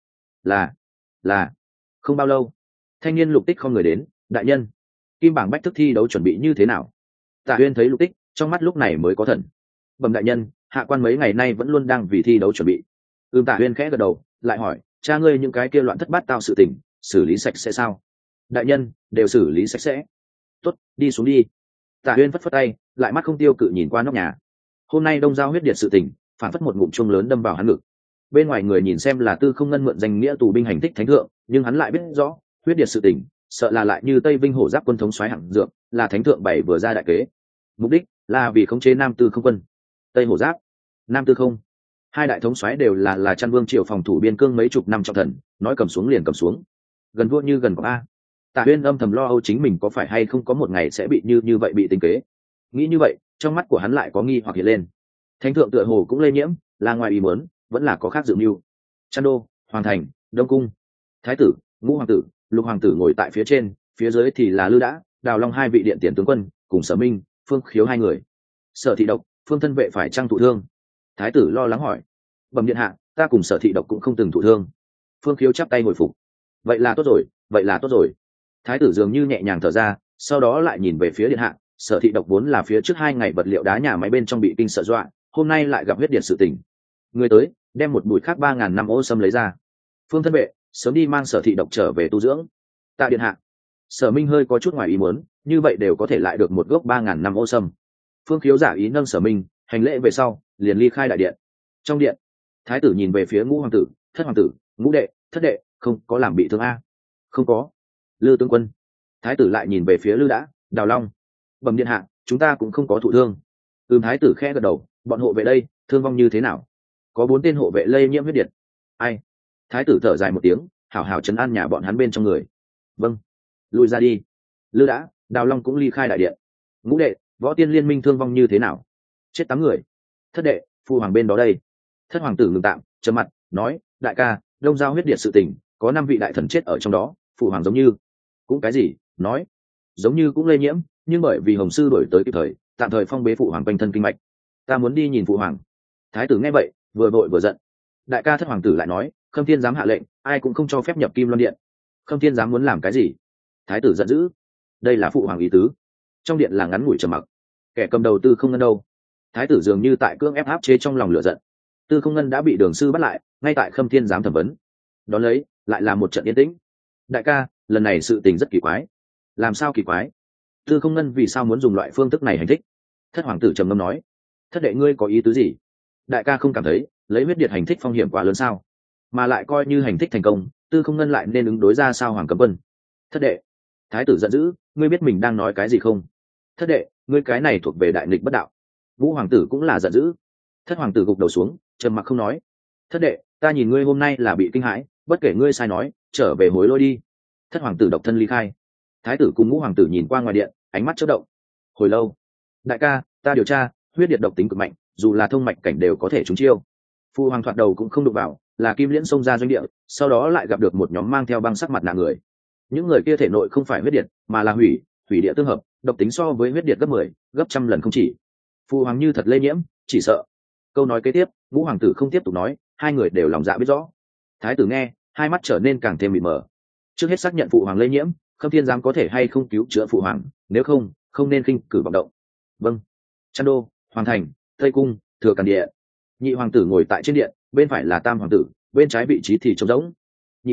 [SPEAKER 1] Là không bao lâu, thanh niên Lục Tích không người đến. Đại nhân, kim bảng bách thức thi đấu chuẩn bị như thế nào? Tả Huyên thấy Lục Tích, trong mắt lúc này mới có thần. Bẩm đại nhân, hạ quan mấy ngày nay vẫn luôn đang vì thi đấu chuẩn bị. Tả Huyên khẽ gật đầu, lại hỏi, cha ngươi những cái kia loạn thất bát tao sự tình xử lý sạch sẽ sao? Đại nhân, đều xử lý sạch sẽ. Tốt, đi xuống đi. Tả Huyên phất phất tay, lại mắt không tiêu cự nhìn qua nóc nhà. Hôm nay đông giao huyết điệt sự tình, phản phất một ngụm chuông lớn đâm vào hắn ngực. Bên ngoài người nhìn xem là Tư Không Ngân mượn danh nghĩa tù binh hành thích thánh thượng, nhưng hắn lại biết rõ huyết điệt sự tình, sợ là lại như Tây Vinh hổ giáp quân thống soái hạng dược, là thánh thượng bày vừa ra đại kế. Mục đích là vì khống chế Nam Tư Không quân. Tây hổ giáp, Nam Tư Không, hai đại thống soái đều là Trăn Vương triều phòng thủ biên cương mấy chục năm trọng thần, nói cầm xuống liền cầm xuống, gần vua như gần cọp a. Tả Huyên âm thầm lo âu chính mình có phải hay không có một ngày sẽ bị như vậy bị tính kế. Nghĩ như vậy, trong mắt của hắn lại có nghi hoặc hiện lên. Thánh thượng tựa hồ cũng lây nhiễm, là ngoài ý muốn, vẫn là có khác dự mưu. Trăn Đô, Hoàng thành, Đông cung, Thái tử, Ngũ hoàng tử, Lục hoàng tử ngồi tại phía trên, phía dưới thì là Lư Đã, Đào Long hai vị điện tiền tướng quân, cùng Sở Minh, Phương Khiếu hai người. Sở Thị Độc, Phương thân vệ phải trang thụ thương? Thái tử lo lắng hỏi. Bẩm điện hạ, ta cùng Sở Thị Độc cũng không từng thụ thương. Phương Khiếu chắp tay hồi phục. Vậy là tốt rồi, vậy là tốt rồi. Thái tử dường như nhẹ nhàng thở ra, sau đó lại nhìn về phía điện hạ. Sở Thị Độc vốn là phía trước 2 ngày vật liệu đá nhà máy bên trong bị kinh sợ dọa, hôm nay lại gặp huyết điện sự tình. Người tới, đem một bụi khác 3.000 năm ô sâm lấy ra. Phương thân vệ, sớm đi mang Sở Thị Độc trở về tu dưỡng. Tạ điện hạ. Sở Minh hơi có chút ngoài ý muốn, như vậy đều có thể lại được một gốc 3.000 năm ô sâm. Phương Khiếu giả ý nâng Sở Minh, hành lễ về sau, liền ly khai đại điện. Trong điện, Thái tử nhìn về phía Ngũ hoàng tử, Thất hoàng tử, Ngũ đệ, Thất đệ, không có làm bị thương a? Không có. Lư tướng quân. Thái tử lại nhìn về phía Lư Đã, Đào Long. Bẩm điện hạ, chúng ta cũng không có thụ thương. Thái tử khẽ gật đầu, bọn hộ vệ đây, thương vong như thế nào? Có 4 tên hộ vệ lây nhiễm huyết điện. Ai? Thái tử thở dài một tiếng, hảo hảo trấn an nhà bọn hắn bên trong người. Vâng. Lùi ra đi. Lư Đã, Đào Long cũng ly khai đại điện. Ngũ đệ, Võ Tiên liên minh thương vong như thế nào? Chết 8 người. Thất đệ, phu hoàng bên đó đây. Thất hoàng tử ngừng tạm, trầm mặt, nói, đại ca, đông giao huyết điện sự tình, có 5 vị đại thần chết ở trong đó, phụ hoàng giống như cũng cái gì? Nói, giống như cũng lây nhiễm, nhưng bởi vì Hồng sư đổi tới kịp thời, tạm thời phong bế phụ hoàng quanh thân kinh mạch. Ta muốn đi nhìn phụ hoàng. Thái tử nghe vậy, vừa vội vừa giận. Đại ca Thất hoàng tử lại nói, Khâm Thiên dám hạ lệnh, ai cũng không cho phép nhập Kim Loan điện. Khâm Thiên dám muốn làm cái gì? Thái tử giận dữ. Đây là phụ hoàng ý tứ. Trong điện là ngắn ngủi trầm mặc. Kẻ cầm đầu Tư Không Ngân đâu? Thái tử dường như tại cưỡng ép áp chế trong lòng lửa giận. Tư Không Ngân đã bị Đường sư bắt lại, ngay tại Khâm Thiên giám thẩm vấn. Đón lấy, lại là một trận yên tĩnh. Đại ca, lần này sự tình rất kỳ quái. Làm sao kỳ quái? Tư Không Ngân vì sao muốn dùng loại phương thức này hành thích? Thất hoàng tử trầm ngâm nói. Thất đệ ngươi có ý tứ gì? Đại ca không cảm thấy lấy huyết điệt hành thích phong hiểm quá lớn sao? Mà lại coi như hành thích thành công, Tư Không Ngân lại nên ứng đối ra sao Hoàng Cấm Quân? Thất đệ. Thái tử giận dữ, ngươi biết mình đang nói cái gì không? Thất đệ, ngươi cái này thuộc về đại nghịch bất đạo. Ngũ hoàng tử cũng là giận dữ. Thất hoàng tử gục đầu xuống, trầm mặc không nói. Thất đệ, ta nhìn ngươi hôm nay là bị kinh hãi, bất kể ngươi sai nói, trở về hối lỗi đi. Thất hoàng tử độc thân ly khai. Thái tử cùng Ngũ hoàng tử nhìn qua ngoài điện, ánh mắt chớp động. Hồi lâu, đại ca, ta điều tra, huyết điệt độc tính cực mạnh, dù là thông mạch cảnh đều có thể trúng chiêu. Phu hoàng thoạt đầu cũng không đụng vào, là Kim Liễn xông ra doanh địa, sau đó lại gặp được một nhóm mang theo băng sắc mặt nạ người. Những người kia thể nội không phải huyết điệt, mà là hủy địa tương hợp, độc tính so với huyết điệt gấp 10, gấp trăm lần không chỉ. Phu hoàng như thật lây nhiễm, chỉ sợ. Câu nói kế tiếp, Ngũ hoàng tử không tiếp tục nói, hai người đều lòng dạ biết rõ. Thái tử nghe, hai mắt trở nên càng thêm mịt mờ. Trước hết xác nhận phụ hoàng lây nhiễm, Khâm Thiên giám có thể hay không cứu chữa phụ hoàng, nếu không, không nên khinh cử vọng động. Vâng. Trăn Đô, Hoàng thành, Tây cung, Thừa Càn điện. Nhị hoàng tử ngồi tại trên điện, bên phải là Tam hoàng tử, bên trái vị trí thì trống rỗng. Nhị ca,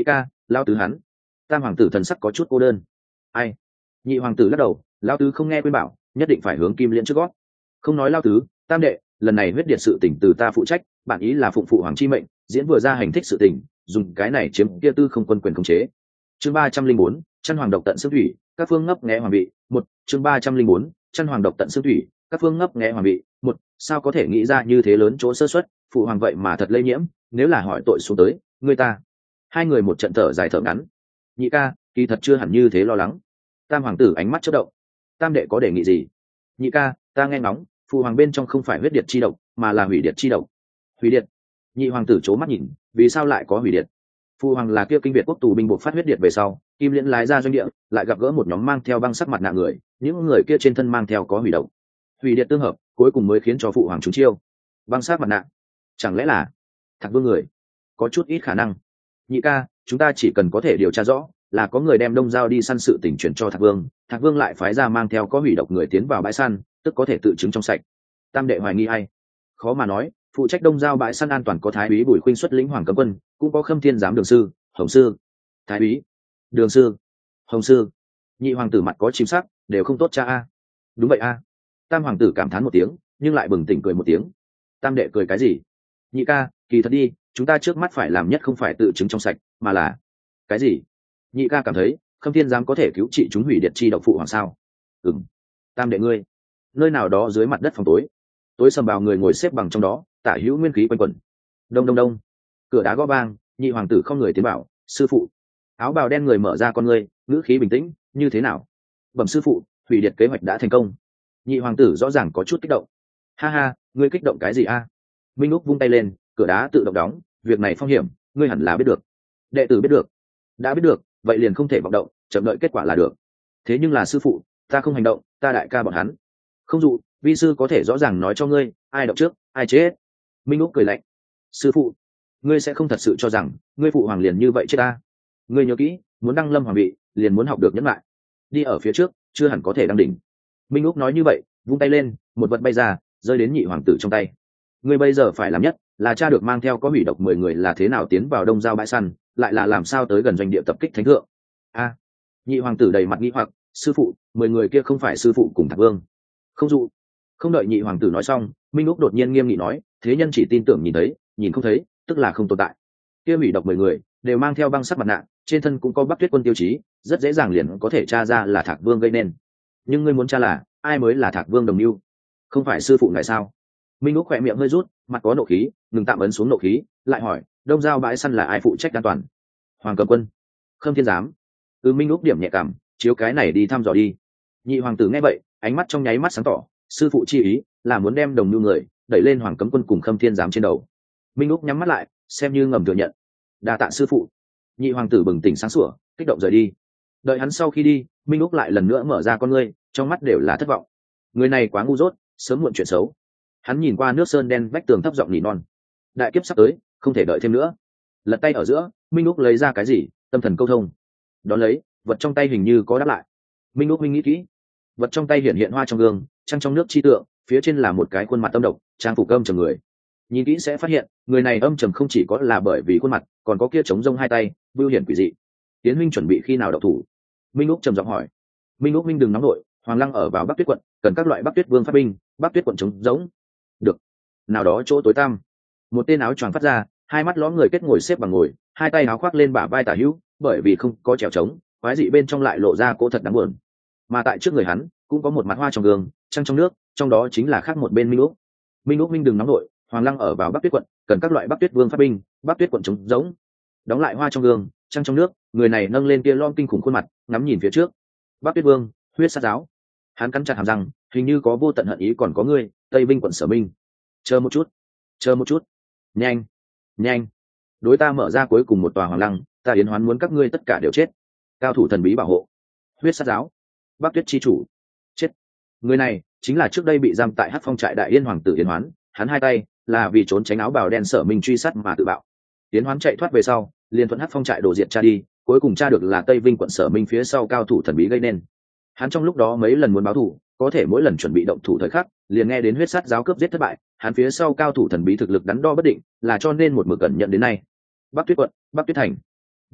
[SPEAKER 1] lao tứ hắn. Tam hoàng tử thần sắc có chút cô đơn. Ai? Nhị hoàng tử lắc đầu, lao tứ không nghe khuyên bảo, nhất định phải hướng Kim Liễn trước gót. Không nói lao tứ, tam đệ, lần này huyết điện sự tình từ ta phụ trách, bản ý là phụng phụ hoàng chi mệnh, diễn vừa ra hành thích sự tình, dùng cái này chiếm kia tư không quân quyền khống chế. Chương 304, chăn hoàng độc tận xương thủy, các phương ngấp nghé hoàng vị. Một, chương 304, chăn hoàng độc tận xương thủy, các phương ngấp nghé hoàng vị. Một, sao có thể nghĩ ra như thế lớn chỗ sơ suất, phụ hoàng vậy mà thật lây nhiễm, nếu là hỏi tội xuống tới, người ta. Hai người một trận thở dài thở ngắn. Nhị ca, kỳ thật chưa hẳn như thế lo lắng. Tam hoàng tử ánh mắt chớp động. Tam đệ có đề nghị gì? Nhị ca, ta nghe ngóng, phụ hoàng bên trong không phải huyết điệt chi độc, mà là hủy điệt chi độc. Hủy điệt? Nhị hoàng tử c mắt nhìn, vì sao lại có hủy điệt? Phụ hoàng là kia kinh Việt quốc tù binh buộc phát huyết điệt về sau, Kim Liễn lái ra doanh địa, lại gặp gỡ một nhóm mang theo băng sắc mặt nạ người, những người kia trên thân mang theo có hủy độc. Hủy điệt tương hợp, cuối cùng mới khiến cho phụ hoàng trúng chiêu. Băng sắc mặt nạ, chẳng lẽ là Thạc Vương người? Có chút ít khả năng. Nhị ca, chúng ta chỉ cần có thể điều tra rõ là có người đem Đông Giao đi săn sự tình chuyển cho Thạc Vương, Thạc Vương lại phái ra mang theo có hủy độc người tiến vào bãi săn, tức có thể tự chứng trong sạch. Tam đệ hoài nghi ai? Khó mà nói, phụ trách Đông Giao bãi săn an toàn có thái úy Bùi Khuynh xuất lĩnh Hoàng Cấm Quân, cũng có Khâm Thiên giám Đường sư, Hồng sư. Thái úy, Đường sư, Hồng sư. Nhị hoàng tử mặt có chìm sắc, đều không tốt cha a. Đúng vậy a. Tam hoàng tử cảm thán một tiếng, nhưng lại bừng tỉnh cười một tiếng. Tam đệ cười cái gì? Nhị ca, kỳ thật đi, chúng ta trước mắt phải làm nhất không phải tự chứng trong sạch, mà là cái gì? Nhị ca cảm thấy Khâm Thiên giám có thể cứu trị chúng hủy điệt chi độc phụ hoàng sao? Ừm. Tam đệ ngươi, nơi nào đó dưới mặt đất phòng tối, tối sầm vào người ngồi xếp bằng trong đó, tả hữu nguyên khí quanh quẩn. Đông đông đông, cửa đá gõ vang, nhị hoàng tử không người tiến bảo, sư phụ. Áo bào đen người mở ra con ngươi, ngữ khí bình tĩnh, như thế nào? Bẩm sư phụ, hủy điệt kế hoạch đã thành công. Nhị hoàng tử rõ ràng có chút kích động. Ha ha, ngươi kích động cái gì a? Minh Úc vung tay lên, cửa đá tự động đóng, việc này phong hiểm, ngươi hẳn là biết được. Đệ tử biết được. Đã biết được, vậy liền không thể vọng động, chậm đợi kết quả là được. Thế nhưng là sư phụ, ta không hành động, ta đại ca bọn hắn. Không dụ, vi sư có thể rõ ràng nói cho ngươi, ai động trước, ai chết. Minh Úc cười lạnh. Sư phụ, ngươi sẽ không thật sự cho rằng ngươi phụ hoàng liền như vậy chết ta? Ngươi nhớ kỹ, muốn đăng lâm hoàng vị, liền muốn học được nhẫn lại. Đi ở phía trước, chưa hẳn có thể đăng đỉnh. Minh Úc nói như vậy, vung tay lên, một vật bay ra, rơi đến nhị hoàng tử trong tay. Ngươi bây giờ phải làm nhất là cha được mang theo có hủy độc 10 người là thế nào tiến vào Đông Giao bãi săn, lại là làm sao tới gần doanh địa tập kích thánh thượng. A. Nhị hoàng tử đầy mặt nghi hoặc, sư phụ, 10 người kia không phải sư phụ cùng Thạc Vương? Không dụ. Không đợi nhị hoàng tử nói xong, Minh Úc đột nhiên nghiêm nghị nói, thế nhân chỉ tin tưởng nhìn thấy, nhìn không thấy, tức là không tồn tại. Kia hủy độc 10 người đều mang theo băng sắc mặt nạ, trên thân cũng có Bắc Tuyết quân tiêu chí, rất dễ dàng liền có thể tra ra là Thạc Vương gây nên. Nhưng ngươi muốn tra là ai mới là Thạc Vương đồng mưu? Không phải sư phụ ngài sao? Minh Úc khỏe miệng hơi rút, mặt có nộ khí, ngừng tạm ấn xuống nộ khí, lại hỏi, Đông Giao bãi săn là ai phụ trách an toàn? Hoàng Cấm Quân, Khâm Thiên giám. Minh Úc điểm nhẹ cảm, chiếu cái này đi thăm dò đi. Nhị hoàng tử nghe vậy, ánh mắt trong nháy mắt sáng tỏ, sư phụ chi ý là muốn đem đồng mưu người đẩy lên Hoàng Cấm Quân cùng Khâm Thiên giám trên đầu. Minh Úc nhắm mắt lại, xem như ngầm thừa nhận. Đa tạ sư phụ. Nhị hoàng tử bừng tỉnh sáng sủa, kích động rời đi. Đợi hắn sau khi đi, Minh Úc lại lần nữa mở ra con ngươi, trong mắt đều là thất vọng. Người này quá ngu dốt, sớm muộn chuyện xấu. Hắn nhìn qua nước sơn đen vách tường thấp giọng nỉ non. Đại kiếp sắp tới, không thể đợi thêm nữa. Lật tay ở giữa, Minh Úc lấy ra cái gì, tâm thần câu thông. Đón lấy, vật trong tay hình như có đáp lại. Minh Úc minh nghĩ kỹ. Vật trong tay hiện hiện hoa trong gương, trăng trong nước chi tượng, phía trên là một cái khuôn mặt âm độc, trang phục âm trầm người. Nhìn kỹ sẽ phát hiện, người này âm trầm không chỉ có là bởi vì khuôn mặt, còn có kia trống rông hai tay, bưu hiển quỷ dị. Tiến huynh chuẩn bị khi nào động thủ? Minh Úc trầm giọng hỏi. Minh Úc minh đừng nóng nổi, Hoàng Lăng ở vào Bắc Tuyết quận, cần các loại Bắc Tuyết vương phát binh, Bắc Tuyết quận trống rỗng. Được. Nào đó chỗ tối tăm, một tên áo choàng phát ra, hai mắt ló người kết ngồi xếp bằng ngồi, hai tay áo khoác lên bả vai tả hữu, bởi vì không có trèo trống, quái dị bên trong lại lộ ra cỗ thật đáng buồn. Mà tại trước người hắn cũng có một mặt hoa trong gương, trăng trong nước, trong đó chính là khác một bên Minh Úc. Minh Úc minh đừng nóng nổi, Hoàng Lăng ở vào Bắc Tuyết quận, cần các loại Bắc Tuyết vương phát binh, Bắc Tuyết quận trống rỗng. Đóng lại hoa trong gương, trăng trong nước, người này nâng lên kia lom kinh khủng khuôn mặt, ngắm nhìn phía trước. Bắc Tuyết vương, huyết sát giáo. Hắn cắn chặt hàm răng, hình như có vô tận hận ý còn có ngươi, Tây Vinh quận Sở Minh. Chờ một chút, chờ một chút. Nhanh, nhanh. Đối ta mở ra cuối cùng một tòa Hoàng Lăng, ta yến hoán muốn các ngươi tất cả đều chết. Cao thủ thần bí bảo hộ. Huyết sát giáo. Bắc Tuyết chi chủ. Chết. Người này chính là trước đây bị giam tại Hắc Phong trại Đại Yên hoàng tử Yến Hoán, hắn hai tay là vì trốn tránh áo bào đen Sở Minh truy sát mà tự bạo. Yến Hoán chạy thoát về sau, liền thuận Hắc Phong trại đổ diệt cha đi, cuối cùng tra được là Tây Vinh quận Sở Minh phía sau cao thủ thần bí gây nên. Hắn trong lúc đó mấy lần muốn báo thù, có thể mỗi lần chuẩn bị động thủ thời khắc, liền nghe đến huyết sát giáo cướp giết thất bại, hắn phía sau cao thủ thần bí thực lực đắn đo bất định, là cho nên một mực cẩn nhận đến nay. Bắc Tuyết quận, Bắc Tuyết thành. Vương,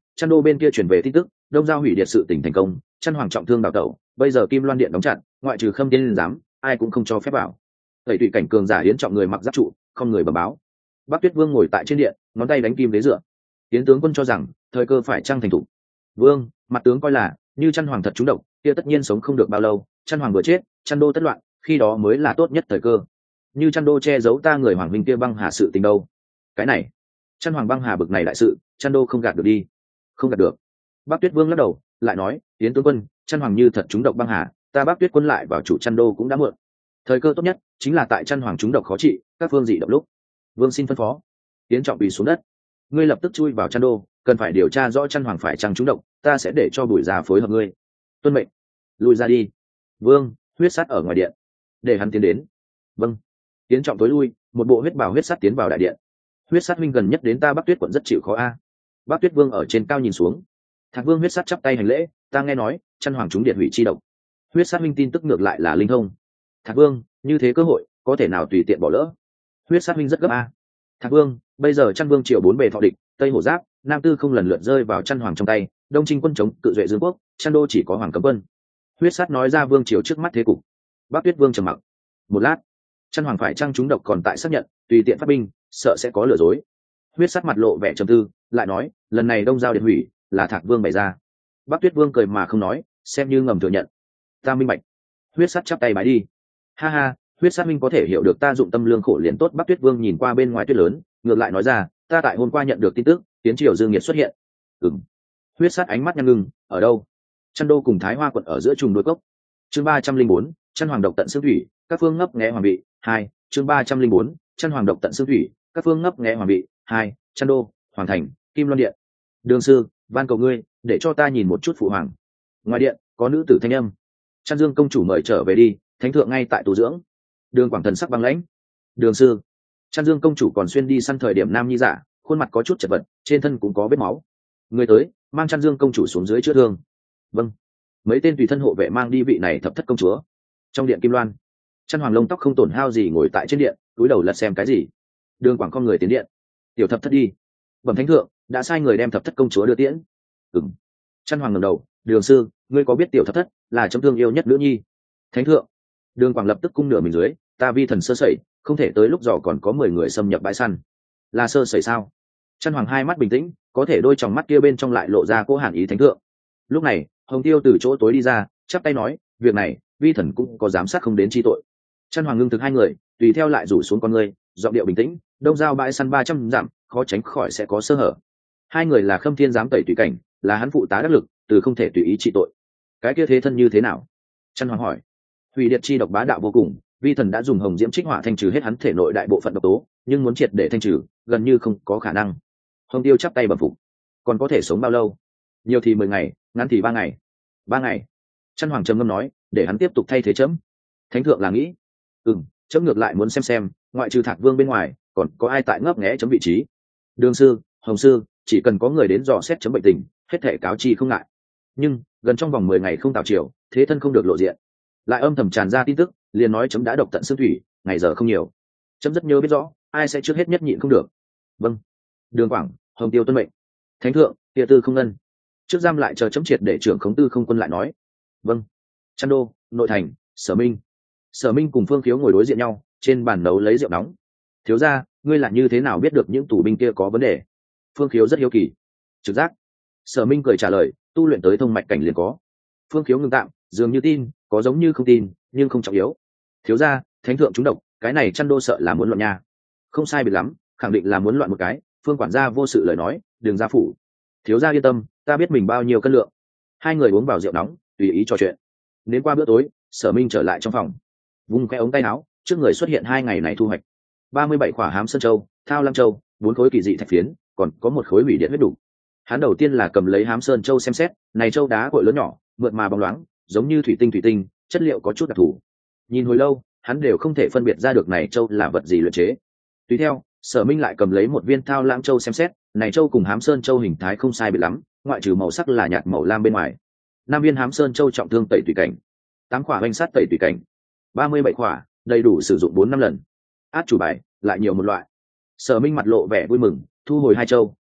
[SPEAKER 1] Chăn đô bên kia chuyển về tin tức, Đông Giao hủy điệt sự tỉnh thành công, Chăn Hoàng trọng thương đào tẩu, bây giờ Kim Loan điện đóng chặt, ngoại trừ Khâm Tiên giám, ai cũng không cho phép vào. Tẩy tùy cảnh cường giả hiến trọng người mặc giáp trụ, không người bẩm báo. Bắc Tuyết Vương ngồi tại trên điện, ngón tay đánh kim đế dựa. Tiến tướng quân cho rằng thời cơ phải trăng thành thủ. Vương, mặt tướng coi là như Chăn Hoàng thật trúng độc, kia tất nhiên sống không được bao lâu, Chăn Hoàng vừa chết, Chăn đô tất loạn, khi đó mới là tốt nhất thời cơ. Như Chăn đô che giấu ta người hoàng minh kia băng hà sự tình đâu? Cái này, Chăn Hoàng băng hà bực này đại sự, Chăn đô không gạt được đi. Không gạt được. Bắc Tuyết Vương lắc đầu, lại nói, Tiến tướng quân, Chăn Hoàng như thật trúng độc băng hà, ta Bắc Tuyết quân lại vào chủ Chăn đô cũng đã muộn. Thời cơ tốt nhất chính là tại Chăn Hoàng trúng độc khó trị, các phương dị động lúc. Vương xin phân phó. Tiến trọng quỳ xuống đất. Ngươi lập tức chui vào Chăn đô, cần phải điều tra rõ Chăn Hoàng phải chăng trúng độc, ta sẽ để cho Bùi Gia phối hợp ngươi. Tuân mệnh. Lùi ra đi. Vương, huyết sắt ở ngoài điện, để hắn tiến đến. Vâng. Tiến trọng tối lui, một bộ huyết bào huyết sắt tiến vào đại điện. Huyết sắt huynh gần nhất đến ta Bắc Tuyết quận rất chịu khó a. Bắc Tuyết Vương ở trên cao nhìn xuống. Thạc Vương huyết sắt chắp tay hành lễ, ta nghe nói Chăn Hoàng trúng điện hủy chi độc. Huyết sắt huynh tin tức ngược lại là linh thông. Thạc Vương, như thế cơ hội có thể nào tùy tiện bỏ lỡ. Huyết sát huynh rất gấp a. Thạc Vương, bây giờ Chăn Vương triều bốn bề thọ địch, Tây Hổ Giáp, Nam Tư không lần lượt rơi vào Chăn Hoàng trong tay, Đông Trinh quân chống cự duệ Dương quốc, Chăn đô chỉ có Hoàng cấm quân. Huyết sát nói ra vương triều trước mắt thế cục. Bắc Tuyết Vương trầm mặc một lát. Chăn Hoàng phải trăng trúng độc còn tại xác nhận, tùy tiện phát binh, sợ sẽ có lừa dối. Huyết sát mặt lộ vẻ trầm tư, lại nói, lần này Đông Giao điện hủy là Thạc Vương bày ra. Bắc Tuyết Vương cười mà không nói, xem như ngầm thừa nhận. Ta minh bạch. Huyết sát chắp tay bái đi. Ha ha, huyết sát minh có thể hiểu được ta dụng tâm lương khổ liền tốt. Bắc Tuyết Vương nhìn qua bên ngoài tuyết lớn, ngược lại nói ra, ta tại hôm qua nhận được tin tức tiến triều dương nhiệt xuất hiện. Huyết sát ánh mắt nhăn ngưng, ở đâu? Chăn đô cùng Thái Hoa quận ở giữa trùng đôi cốc. Chương 304, Chăn Hoàng độc tận xương thủy, các phương ngấp nghé hoàng vị. 2, chương 304, Chăn Hoàng độc tận xương thủy, các phương ngấp nghé hoàng vị. 2, Chăn đô, Hoàng thành, Kim Loan điện. Đường sư, van cầu ngươi, để cho ta nhìn một chút phụ hoàng. Ngoài điện có nữ tử thanh âm. Chăn Dương công chủ mời trở về đi, thánh thượng ngay tại tu dưỡng. Đường Quảng thần sắc băng lãnh. Đường sư. Chăn Dương công chủ còn xuyên đi săn thời điểm nam nhi giả, khuôn mặt có chút chật vật, trên thân cũng có vết máu. Người tới, mang Chăn Dương công chủ xuống dưới chữa thương. Vâng. Mấy tên tùy thân hộ vệ mang đi vị này thập thất công chúa. Trong điện Kim Loan, Chăn Hoàng lông tóc không tổn hao gì ngồi tại trên điện, cúi đầu lật xem cái gì. Đường Quảng con người tiến điện. Tiểu thập thất đi. Bẩm thánh thượng, đã sai người đem thập thất công chúa đưa tiễn. Chăn Hoàng ngẩng đầu, Đường sư, ngươi có biết tiểu thập thất là chấm thương yêu nhất nữ nhi? Thánh thượng. Đường Quảng lập tức cung nửa mình dưới, ta vi thần sơ sẩy, không thể tới lúc dò còn có 10 người xâm nhập bãi săn. Là sơ sẩy sao? Chăn Hoàng hai mắt bình tĩnh, có thể đôi tròng mắt kia bên trong lại lộ ra cố hàn ý thánh thượng. Lúc này Hồng Tiêu từ chỗ tối đi ra, chắp tay nói, việc này vi thần cũng có giám sát không đến chi tội. Chăn Hoàng ngưng thực hai người, tùy theo lại rủ xuống con người, giọng điệu bình tĩnh, Đông Giao bãi săn 300 dặm, khó tránh khỏi sẽ có sơ hở. Hai người là Khâm Thiên giám tẩy tùy cảnh, là hắn phụ tá đắc lực, từ không thể tùy ý trị tội. Cái kia thế thân như thế nào? Chăn Hoàng hỏi. Hủy điệt chi độc bá đạo vô cùng, vi thần đã dùng hồng diễm trích hỏa thanh trừ hết hắn thể nội đại bộ phận độc tố, nhưng muốn triệt để thanh trừ gần như không có khả năng. Hồng Tiêu chắp tay bẩm phục. Còn có thể sống bao lâu? Nhiều thì 10 ngày, ngắn thì 3 ngày. 3 ngày. Chăn Hoàng trầm ngâm nói, để hắn tiếp tục thay thế chấm. Thánh thượng là nghĩ. Chấm ngược lại muốn xem ngoại trừ Thạc Vương bên ngoài còn có ai tại ngấp nghé chấm vị trí. Đường sư, Hồng sư, chỉ cần có người đến dò xét chấm bệnh tình, hết thể cáo chi không ngại. Nhưng gần trong vòng 10 ngày không tào triều, thế thân không được lộ diện. Lại âm thầm tràn ra tin tức, liền nói chấm đã độc tận xương thủy, ngày giờ không nhiều. Chấm rất nhớ biết rõ, ai sẽ trước hết nhất nhịn không được. Vâng. Đường Quảng, Hồng Tiêu tuân mệnh. Thánh thượng, địa tư không ngân. Trước giam lại chờ chấm triệt để trưởng khống tư không quân lại nói. Vâng. Chăn đô, nội thành, Sở Minh. Sở Minh cùng Phương Khiếu ngồi đối diện nhau, trên bàn nấu lấy rượu nóng. Thiếu gia, ngươi là như thế nào biết được những tù binh kia có vấn đề? Phương Khiếu rất hiếu kỳ. Trực giác. Sở Minh cười trả lời, tu luyện tới thông mạch cảnh liền có. Phương Khiếu ngưng tạm, dường như tin, có giống như không tin, nhưng không trọng yếu. Thiếu gia, thánh thượng trúng độc, cái này Chăn đô sợ là muốn loạn nha. Không sai biệt lắm, khẳng định là muốn loạn một cái. Phương quản gia vô sự lời nói, đừng ra phủ. Thiếu gia yên tâm, ta biết mình bao nhiêu cân lượng. Hai người uống vào rượu nóng, tùy ý trò chuyện. Đến qua bữa tối, Sở Minh trở lại trong phòng, vung cái ống tay áo, trước người xuất hiện 2 ngày này thu hoạch: 37 quả hám sơn châu, thao lăng châu, 4 khối kỳ dị thạch phiến, còn có 1 khối hủy điện huyết đủ. Hắn đầu tiên là cầm lấy hám sơn châu xem xét, này châu đá cội lớn nhỏ, mượt mà bóng loáng, giống như thủy tinh, chất liệu có chút đặc thù. Nhìn hồi lâu, hắn đều không thể phân biệt ra được này châu là vật gì luyện chế. Tùy theo, Sở Minh lại cầm lấy 1 viên thao lãng châu xem xét, này châu cùng hám sơn châu hình thái không sai biệt lắm, ngoại trừ màu sắc là nhạt màu lam bên ngoài. 5 viên hám sơn châu trọng thương tẩy tùy cảnh, 8 quả oanh sát tẩy tùy cảnh, 37 quả, đầy đủ sử dụng 4-5 lần. Át chủ bài lại nhiều một loại. Sở Minh mặt lộ vẻ vui mừng, thu hồi 2 châu,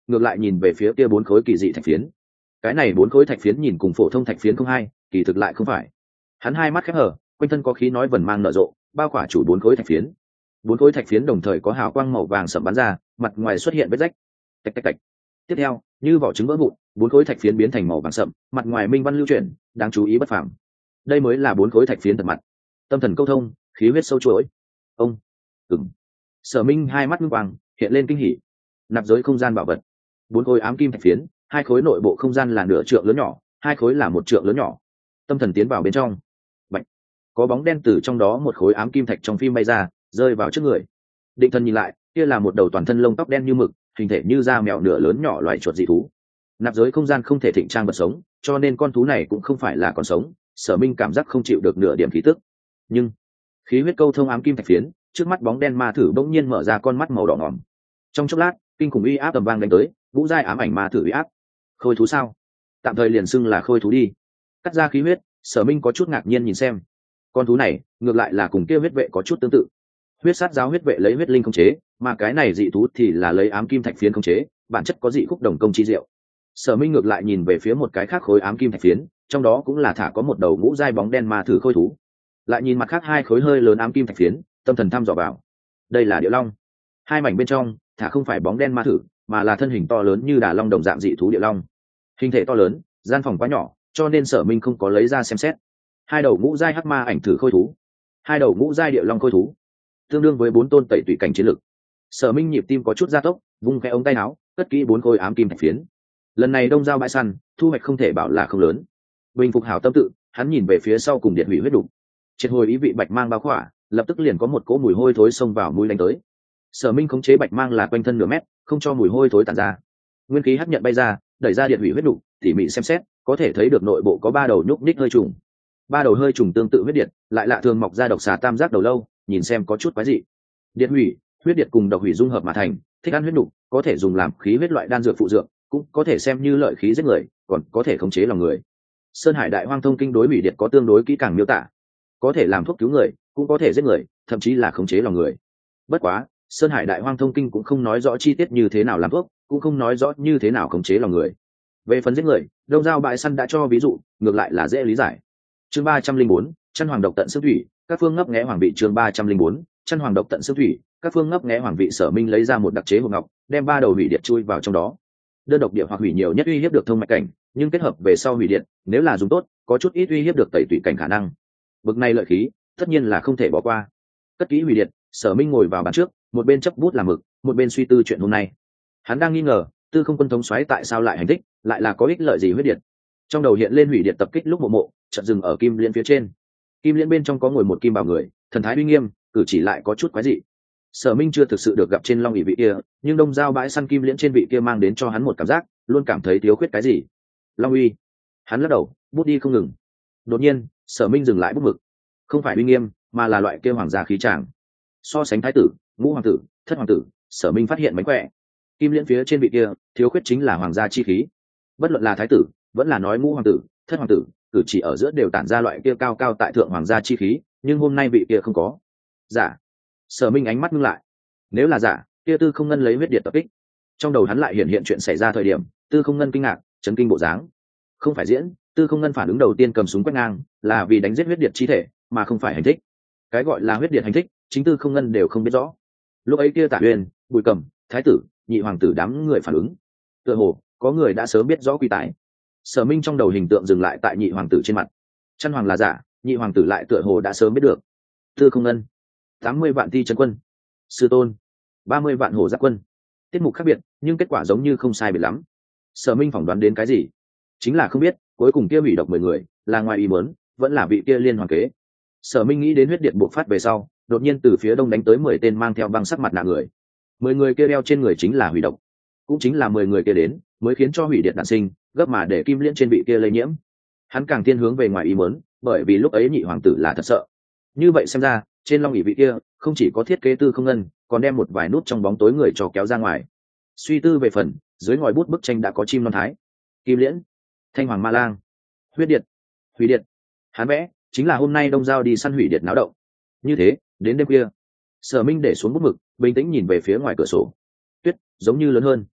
[SPEAKER 1] ngược lại nhìn về phía kia 4 khối kỳ dị thạch phiến. Cái này 4 khối thạch phiến nhìn cùng phổ thông thạch phiến không hai, kỳ thực lại không phải. Hắn hai mắt khép hờ, quanh thân có khí nói vần mang nở rộ, bao khỏa chủ 4 khối thạch phiến. 4 khối thạch phiến đồng thời có hào quang màu vàng sẫm bắn ra, mặt ngoài xuất hiện vết rách. Tạch tạch tạch. Tiếp theo, như vỏ trứng vỡ vụn, 4 khối thạch phiến biến thành màu vàng sẫm, mặt ngoài minh văn lưu chuyển, đáng chú ý bất phàm. Đây mới là 4 khối thạch phiến thật mặt. Tâm thần câu thông, khí huyết sâu chuỗi. Ông. Ừm. Sở Minh hai mắt ngưng quang, hiện lên kinh hỉ. Nạp giới không gian bảo vật. 4 khối ám kim thạch phiến, 2 khối nội bộ không gian là nửa trượng lớn nhỏ, 2 khối là 1 trượng lớn nhỏ. Tâm thần tiến vào bên trong. Bạch. Có bóng đen từ trong đó một khối ám kim thạch trong phim bay ra, rơi vào trước người. Định thần nhìn lại, kia là một đầu toàn thân lông tóc đen như mực, hình thể như da mèo nửa lớn nhỏ loài chuột dị thú. Nạp giới không gian không thể thịnh trang vật sống, cho nên con thú này cũng không phải là còn sống. Sở Minh cảm giác không chịu được nửa điểm khí tức. Nhưng khí huyết câu thông ám kim thạch phiến, trước mắt bóng đen ma thử bỗng nhiên mở ra con mắt màu đỏ ngòm. Trong chốc lát, kinh khủng uy áp tầm vang đánh tới, vũ giai ám ảnh ma thử uy áp. Khôi thú sao? Tạm thời liền xưng là khôi thú đi. Cắt ra khí huyết, Sở Minh có chút ngạc nhiên nhìn xem. Con thú này, ngược lại là cùng kia huyết vệ có chút tương tự. Huyết sát giáo huyết vệ lấy huyết linh khống chế, mà cái này dị thú thì là lấy ám kim thạch phiến khống chế, bản chất có dị khúc đồng công chi diệu. Sở Minh ngược lại nhìn về phía một cái khác khối ám kim thạch phiến, trong đó cũng là thả có một đầu ngũ giai bóng đen ma thử khôi thú. Lại nhìn mặt khác 2 khối hơi lớn ám kim thạch phiến, tâm thần thăm dò vào. Đây là địa long. 2 mảnh bên trong, thả không phải bóng đen ma thử, mà là thân hình to lớn như đà long đồng dạng dị thú địa long. Hình thể to lớn, gian phòng quá nhỏ, cho nên Sở Minh không có lấy ra xem xét. 2 đầu ngũ giai hắc ma ảnh thử khôi thú, 2 đầu ngũ giai địa long khôi thú, tương đương với 4 tôn tẩy tùy cảnh chiến lực. Sở Minh nhịp tim có chút gia tốc, vung cái ống tay áo, cất kỹ 4 khối ám kim thạch phiến. Lần này đông giao bãi săn, thu hoạch không thể bảo là không lớn. Bình phục hảo tâm tự, hắn nhìn về phía sau cùng điện hủy huyết đủ. Triệt hồi ý vị bạch mang bao khỏa, lập tức liền có một cỗ mùi hôi thối xông vào mũi đánh tới. Sở Minh khống chế bạch mang là quanh thân nửa mét, không cho mùi hôi thối tản ra. Nguyên khí hấp nhận bay ra, đẩy ra điện hủy huyết đủ, tỉ mỉ xem xét, có thể thấy được nội bộ có 3 đầu nhúc nhích hơi trùng. 3 đầu hơi trùng tương tự huyết điện, lại lạ thường mọc ra độc xà tam giác đầu lâu, nhìn xem có chút quái dị. Điện hủy, huyết điện cùng độc hủy dung hợp mà thành, thích ăn huyết đủ, có thể dùng làm khí huyết loại đan dược phụ dược, cũng có thể xem như lợi khí giết người, còn có thể khống chế lòng người. Sơn Hải Đại Hoang Thông Kinh đối hủy điện có tương đối kỹ càng miêu tả, có thể làm thuốc cứu người, cũng có thể giết người, thậm chí là khống chế lòng người. Bất quá, Sơn Hải Đại Hoang Thông Kinh cũng không nói rõ chi tiết như thế nào làm thuốc, cũng không nói rõ như thế nào khống chế lòng người. Về phần giết người, đông giao bãi săn đã cho ví dụ, ngược lại là dễ lý giải. Chương 304, chăn hoàng độc tận xương thủy, các phương ngấp nghé hoàng vị. Chương 304, chăn hoàng độc tận xương thủy, các phương ngấp nghé hoàng vị. Sở Minh lấy ra một đặc chế hộp ngọc, đem 3 đầu hủy điện chui vào trong đó. Đơn độc địa hoặc hủy nhiều nhất uy hiếp được thông mạch cảnh, nhưng kết hợp về sau hủy điện, nếu là dùng tốt, có chút ít uy hiếp được tẩy tủy cảnh khả năng. Bực này lợi khí, tất nhiên là không thể bỏ qua. Cất kỹ hủy điện, Sở Minh ngồi vào bàn trước, một bên chấp bút làm mực, một bên suy tư chuyện hôm nay. Hắn đang nghi ngờ, Tư Không Quân thống soái tại sao lại hành thích, lại là có ích lợi gì huyết điện. Trong đầu hiện lên hủy điện tập kích lúc mộ, chợt dừng ở kim liên phía trên. Kim liên bên trong có ngồi một kim bảo người, thần thái uy nghiêm, cử chỉ lại có chút quái dị. Sở Minh chưa thực sự được gặp trên long ỷ vị kia, nhưng đông giao bãi săn kim liễn trên vị kia mang đến cho hắn một cảm giác, luôn cảm thấy thiếu khuyết cái gì. Long uy. Hắn lắc đầu, bút đi không ngừng. Đột nhiên, Sở Minh dừng lại bút mực. Không phải uy nghiêm, mà là loại kia hoàng gia khí tràng. So sánh thái tử, ngũ hoàng tử, thất hoàng tử, Sở Minh phát hiện mánh khỏe. Kim liễn phía trên vị kia, thiếu khuyết chính là hoàng gia chi khí. Bất luận là thái tử, vẫn là nói ngũ hoàng tử, thất hoàng tử, cử chỉ ở giữa đều tản ra loại kia cao cao tại thượng hoàng gia chi khí, nhưng hôm nay vị kia không có. Giả. Sở Minh ánh mắt ngưng lại. Nếu là giả, kia Tư Không Ngân lấy huyết điện tập kích. Trong đầu hắn lại hiện chuyện xảy ra thời điểm, Tư Không Ngân kinh ngạc, chấn kinh bộ dáng. Không phải diễn, Tư Không Ngân phản ứng đầu tiên cầm súng quét ngang, là vì đánh giết huyết điện chi thể, mà không phải hành thích. Cái gọi là huyết điện hành thích, chính Tư Không Ngân đều không biết rõ. Lúc ấy kia Tạ Uyên, Bùi Cẩm, Thái tử, nhị hoàng tử đám người phản ứng, tựa hồ có người đã sớm biết rõ quy tái. Sở Minh trong đầu hình tượng dừng lại tại nhị hoàng tử trên mặt. Chân hoàng là giả, nhị hoàng tử lại tựa hồ đã sớm biết được. Tư Không Ngân, 80 vạn thi trấn quân, sư tôn, 30 vạn hổ giác quân. Tiết mục khác biệt, nhưng kết quả giống như không sai biệt lắm. Sở Minh phỏng đoán đến cái gì? Chính là không biết, cuối cùng kia hủy độc 10 người, là ngoài ý muốn, vẫn là vị kia liên hoàn kế. Sở Minh nghĩ đến huyết điện buộc phát về sau, đột nhiên từ phía đông đánh tới 10 tên mang theo băng sắc mặt nạ người. 10 người kia đeo trên người chính là hủy độc. Cũng chính là 10 người kia đến, mới khiến cho hủy điện đản sinh, gấp mà để kim liên trên vị kia lây nhiễm. Hắn càng thiên hướng về ngoài ý muốn, bởi vì lúc ấy nhị hoàng tử là thật sợ. Như vậy xem ra, trên long ỷ vị kia không chỉ có thiết kế Tư Không Ngân, còn đem một vài nút trong bóng tối người cho kéo ra ngoài. Suy tư về phần, dưới ngòi bút bức tranh đã có chim non thái, kim liễn, thanh hoàng ma lang, huyết điện, hủy điện. Hắn vẽ chính là hôm nay đông giao đi săn hủy điện náo động. Như thế, đến đêm kia, Sở Minh để xuống bút mực, bình tĩnh nhìn về phía ngoài cửa sổ. Tuyết giống như lớn hơn.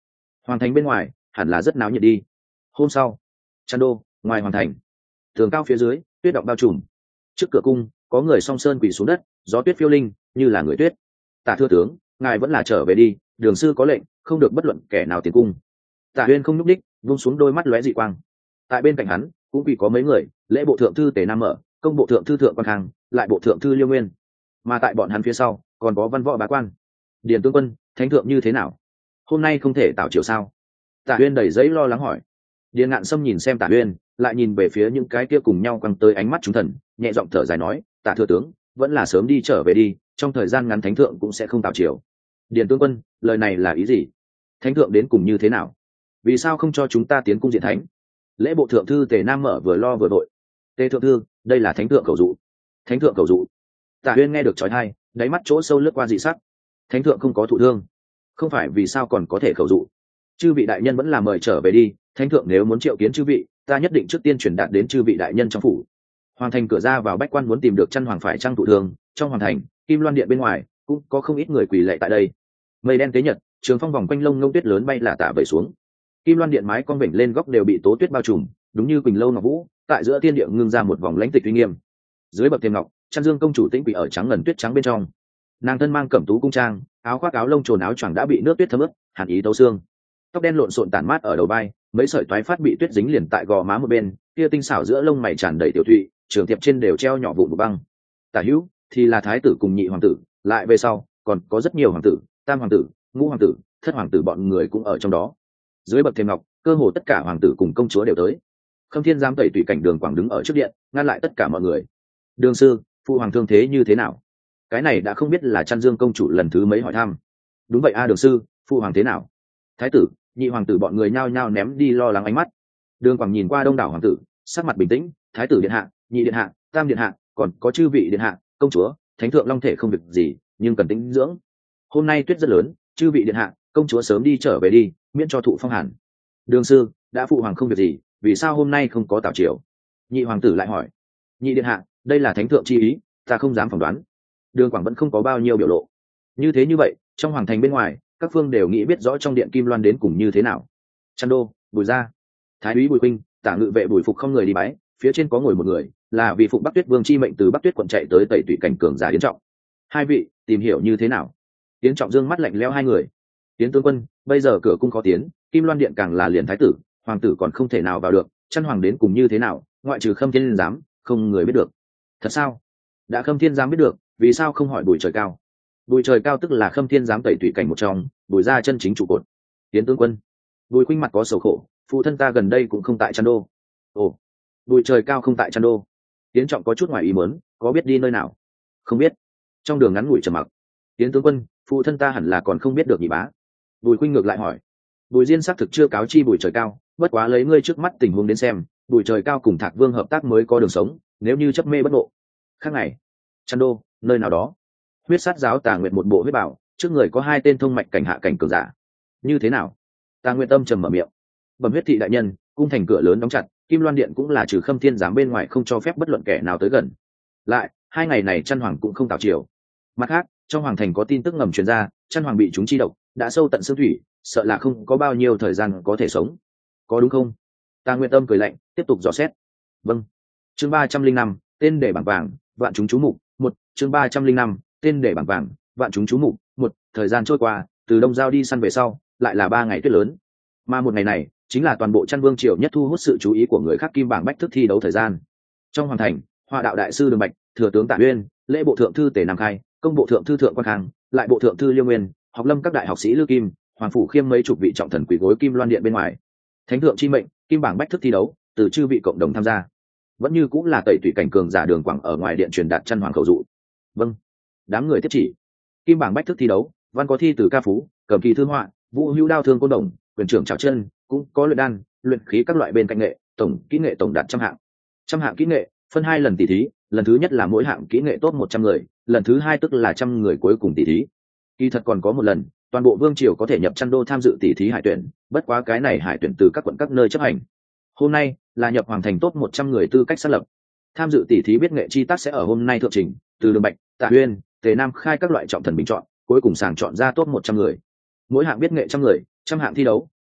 [SPEAKER 1] Hoàng thành bên ngoài hẳn là rất náo nhiệt đi. Hôm sau, Trăn Đô, ngoài hoàng thành, tường cao phía dưới tuyết động bao trùm. Trước cửa cung có người song sơn quỳ xuống đất, gió tuyết phiêu linh như là người tuyết. Tả thưa tướng, ngài vẫn là trở về đi, đường sư có lệnh không được bất luận kẻ nào tiến cung. Tả Uyên không nhúc đích, vung xuống đôi mắt lóe dị quang. Tại bên cạnh hắn cũng quỳ có mấy người, lễ bộ thượng thư Tề Nam Mở, công bộ thượng thư Thượng Quan Khang, lại bộ thượng thư Liêu Nguyên. Mà tại bọn hắn phía sau còn có văn võ bá quan. Điền tướng quân, thánh thượng như thế nào? Hôm nay không thể tảo triều sao? Tả Uyên đầy giấy lo lắng hỏi. Điền Ngạn Sâm nhìn xem Tả Uyên, lại nhìn về phía những cái kia cùng nhau quăng tới ánh mắt chúng thần, nhẹ giọng thở dài nói, Tả thừa tướng, vẫn là sớm đi trở về đi, trong thời gian ngắn thánh thượng cũng sẽ không tảo triều. Điền tướng quân, lời này là ý gì? Thánh thượng đến cùng như thế nào? Vì sao không cho chúng ta tiến cung diện thánh? Lễ bộ thượng thư Tề Nam Mở vừa lo vừa đội. Tề thượng thư, đây là thánh thượng cầu dụ. Thánh thượng cầu dụ. Tả Uyên nghe được chói tai, đáy mắt chỗ sâu lướt qua dị sắc. Thánh thượng không có thụ thương, không phải vì sao còn có thể cầu dụ? Chư vị đại nhân vẫn là mời trở về đi, thánh thượng nếu muốn triệu kiến chư vị, ta nhất định trước tiên truyền đạt đến chư vị đại nhân trong phủ. Hoàng thành cửa ra vào bách quan muốn tìm được Chân Hoàng phải trang thụ thương, trong hoàng thành, Kim Loan điện bên ngoài cũng có không ít người quỳ lạy tại đây. Mây đen tế nhật, trường phong vòng quanh lông ngông tuyết lớn bay là tả vẩy xuống. Kim Loan điện mái con vểnh lên góc đều bị tố tuyết bao trùm, đúng như quỳnh lâu ngọc vũ, tại giữa thiên địa ngưng ra một vòng lãnh tịch uy nghiêm. Dưới bậc thềm ngọc, Chân Dương công chủ tĩnh quỳ ở trắng ngần tuyết trắng bên trong. Nàng thân mang cẩm tú cung trang, áo khoác áo lông trồn áo choàng đã bị nước tuyết thấm ướt, hàn ý tấu xương. Tóc đen lộn xộn tản mát ở đầu vai, mấy sợi toái phát bị tuyết dính liền tại gò má một bên, kia tinh xảo giữa lông mày tràn đầy tiểu thụy, trường tiệp trên đều treo nhỏ vụn băng. Tả hữu thì là thái tử cùng nhị hoàng tử, lại về sau còn có rất nhiều hoàng tử, tam hoàng tử, ngũ hoàng tử, thất hoàng tử bọn người cũng ở trong đó. Dưới bậc thềm ngọc, cơ hồ tất cả hoàng tử cùng công chúa đều tới. Khâm Thiên giám tẩy tùy cảnh Đường Quảng đứng ở trước điện, ngăn lại tất cả mọi người. Đường sư, phụ hoàng thương thế như thế nào? Cái này đã không biết là Chân Dương công chủ lần thứ mấy hỏi thăm. Đúng vậy a đường sư, phụ hoàng thế nào? Thái tử, nhị hoàng tử bọn người nhao nhao ném đi lo lắng ánh mắt. Đường Quảng nhìn qua đông đảo hoàng tử, sắc mặt bình tĩnh. Thái tử điện hạ, nhị điện hạ, tam điện hạ, còn có chư vị điện hạ, công chúa, thánh thượng long thể không việc gì, nhưng cần tĩnh dưỡng. Hôm nay tuyết rất lớn, chư vị điện hạ, công chúa sớm đi trở về đi, miễn cho thụ phong hàn. Đường sư, đã phụ hoàng không việc gì, vì sao hôm nay không có tảo triều? Nhị hoàng tử lại hỏi. Nhị điện hạ, đây là thánh thượng chi ý, ta không dám phỏng đoán. Đường Quảng vẫn không có bao nhiêu biểu lộ. Như vậy, trong hoàng thành bên ngoài, các phương đều nghĩ biết rõ trong điện Kim Loan đến cùng như thế nào. Trăn Đô, Bùi Gia, Thái úy Bùi Khuynh, Tả ngự vệ Bùi Phục không người đi bái, phía trên có ngồi một người, là vì Phụng Bắc Tuyết Vương chi mệnh từ Bắc Tuyết quận chạy tới tẩy tùy cảnh cường giả Yến Trọng. Hai vị, tìm hiểu như thế nào? Yến Trọng dương mắt lạnh lẽo hai người. Yến tướng quân, bây giờ cửa cung khó tiến, Kim Loan điện càng là liền thái tử, hoàng tử còn không thể nào vào được, Chân Hoàng đến cùng như thế nào, ngoại trừ Khâm Thiên giám, không người biết được. Thật sao? Đã Khâm Thiên giám biết được, vì sao không hỏi Bùi Trời Cao? Bùi Trời Cao tức là Khâm Thiên giám tẩy tùy cảnh một trong, Bùi Gia chân chính trụ cột. Yến tướng quân, Bùi Khuynh mặt có sầu khổ, phụ thân ta gần đây cũng không tại Trăn Đô. Ồ, Bùi Trời Cao không tại Trăn Đô. Yến Trọng có chút ngoài ý muốn, có biết đi nơi nào? Không biết. Trong đường ngắn ngủi trầm mặc. Yến tướng quân, phụ thân ta hẳn là còn không biết được nhị bá. Bùi Khuynh ngược lại hỏi. Bùi Diên xác thực chưa cáo chi Bùi Trời Cao, bất quá lấy ngươi trước mắt tình huống đến xem, Bùi Trời Cao cùng Thạc Vương hợp tác mới có đường sống, nếu như chấp mê bất ngộ. Khác ngày, Trăn Đô, nơi nào đó, huyết sát giáo Tà Nguyệt một bộ huyết bảo, trước người có hai tên thông mạch cảnh hạ cảnh cường giả. Như thế nào? Tà Nguyệt âm trầm mở miệng. Bẩm huyết thị đại nhân, cung thành cửa lớn đóng chặt, Kim Loan điện cũng là trừ Khâm Thiên giám bên ngoài không cho phép bất luận kẻ nào tới gần. Lại, hai ngày này Chân Hoàng cũng không tảo triều. Mặt khác, trong hoàng thành có tin tức ngầm truyền ra, Chân Hoàng bị chúng chi độc, đã sâu tận xương thủy, sợ là không có bao nhiêu thời gian có thể sống. Có đúng không? Tà Nguyệt âm cười lạnh, tiếp tục dò xét. Vâng. Chương 305, tên để bảng vàng, vạn chúng chú mục. Một, chương 305, tên để bảng vàng, vạn chúng chú mục. Một, thời gian trôi qua, từ đông giao đi săn về sau, lại là 3 ngày tuyết lớn. Mà một ngày này, chính là toàn bộ Chân Vương triều nhất thu hút sự chú ý của người khác kim bảng bách thức thi đấu thời gian. Trong hoàng thành, Họa đạo đại sư Đường Bạch, thừa tướng Tạ Uyên, lễ bộ thượng thư Tề Nam Khai, công bộ thượng thư Thượng Quan Khang, lại bộ thượng thư Liêu Nguyên, học lâm các đại học sĩ Lư Kim, hoàng phủ khiêm mấy chục vị trọng thần quỳ gối Kim Loan điện bên ngoài. Thánh thượng chi mệnh, kim bảng bách thức thi đấu, từ chư vị cộng đồng tham gia. Vẫn như cũng là tẩy tùy cảnh cường giả Đường Quảng ở ngoài điện truyền đạt Chân Hoàng khẩu dụ. Vâng. Đám người tiếp chỉ. Kim bảng bách thức thi đấu, văn có thi từ ca phú, cầm kỳ thư họa, vũ hữu đao thương côn đồng, quyền trưởng trảo chân, cũng có luyện đan, luyện khí các loại bên cạnh nghệ, tổng kỹ nghệ tổng đạt 100 hạng. 100 hạng kỹ nghệ, phân 2 lần tỷ thí, lần thứ nhất là mỗi hạng kỹ nghệ top 100 người, lần thứ 2 tức là 100 người cuối cùng tỷ thí. Kỳ thật còn có một lần, toàn bộ vương triều có thể nhập Trăn Đô tham dự tỷ thí hải tuyển, bất quá cái này hải tuyển từ các quận các nơi chấp hành. Hôm nay là nhập hoàng thành top 100 người tư cách xác lập. Tham dự tỷ thí biết nghệ chi tác sẽ ở hôm nay thượng trình, từ Đường Bạch, Tạ Uyên, Tề Nam Khai các loại trọng thần bình chọn, cuối cùng sàng chọn ra top 100 người. Mỗi hạng biết nghệ 100 người, 100 hạng thi đấu,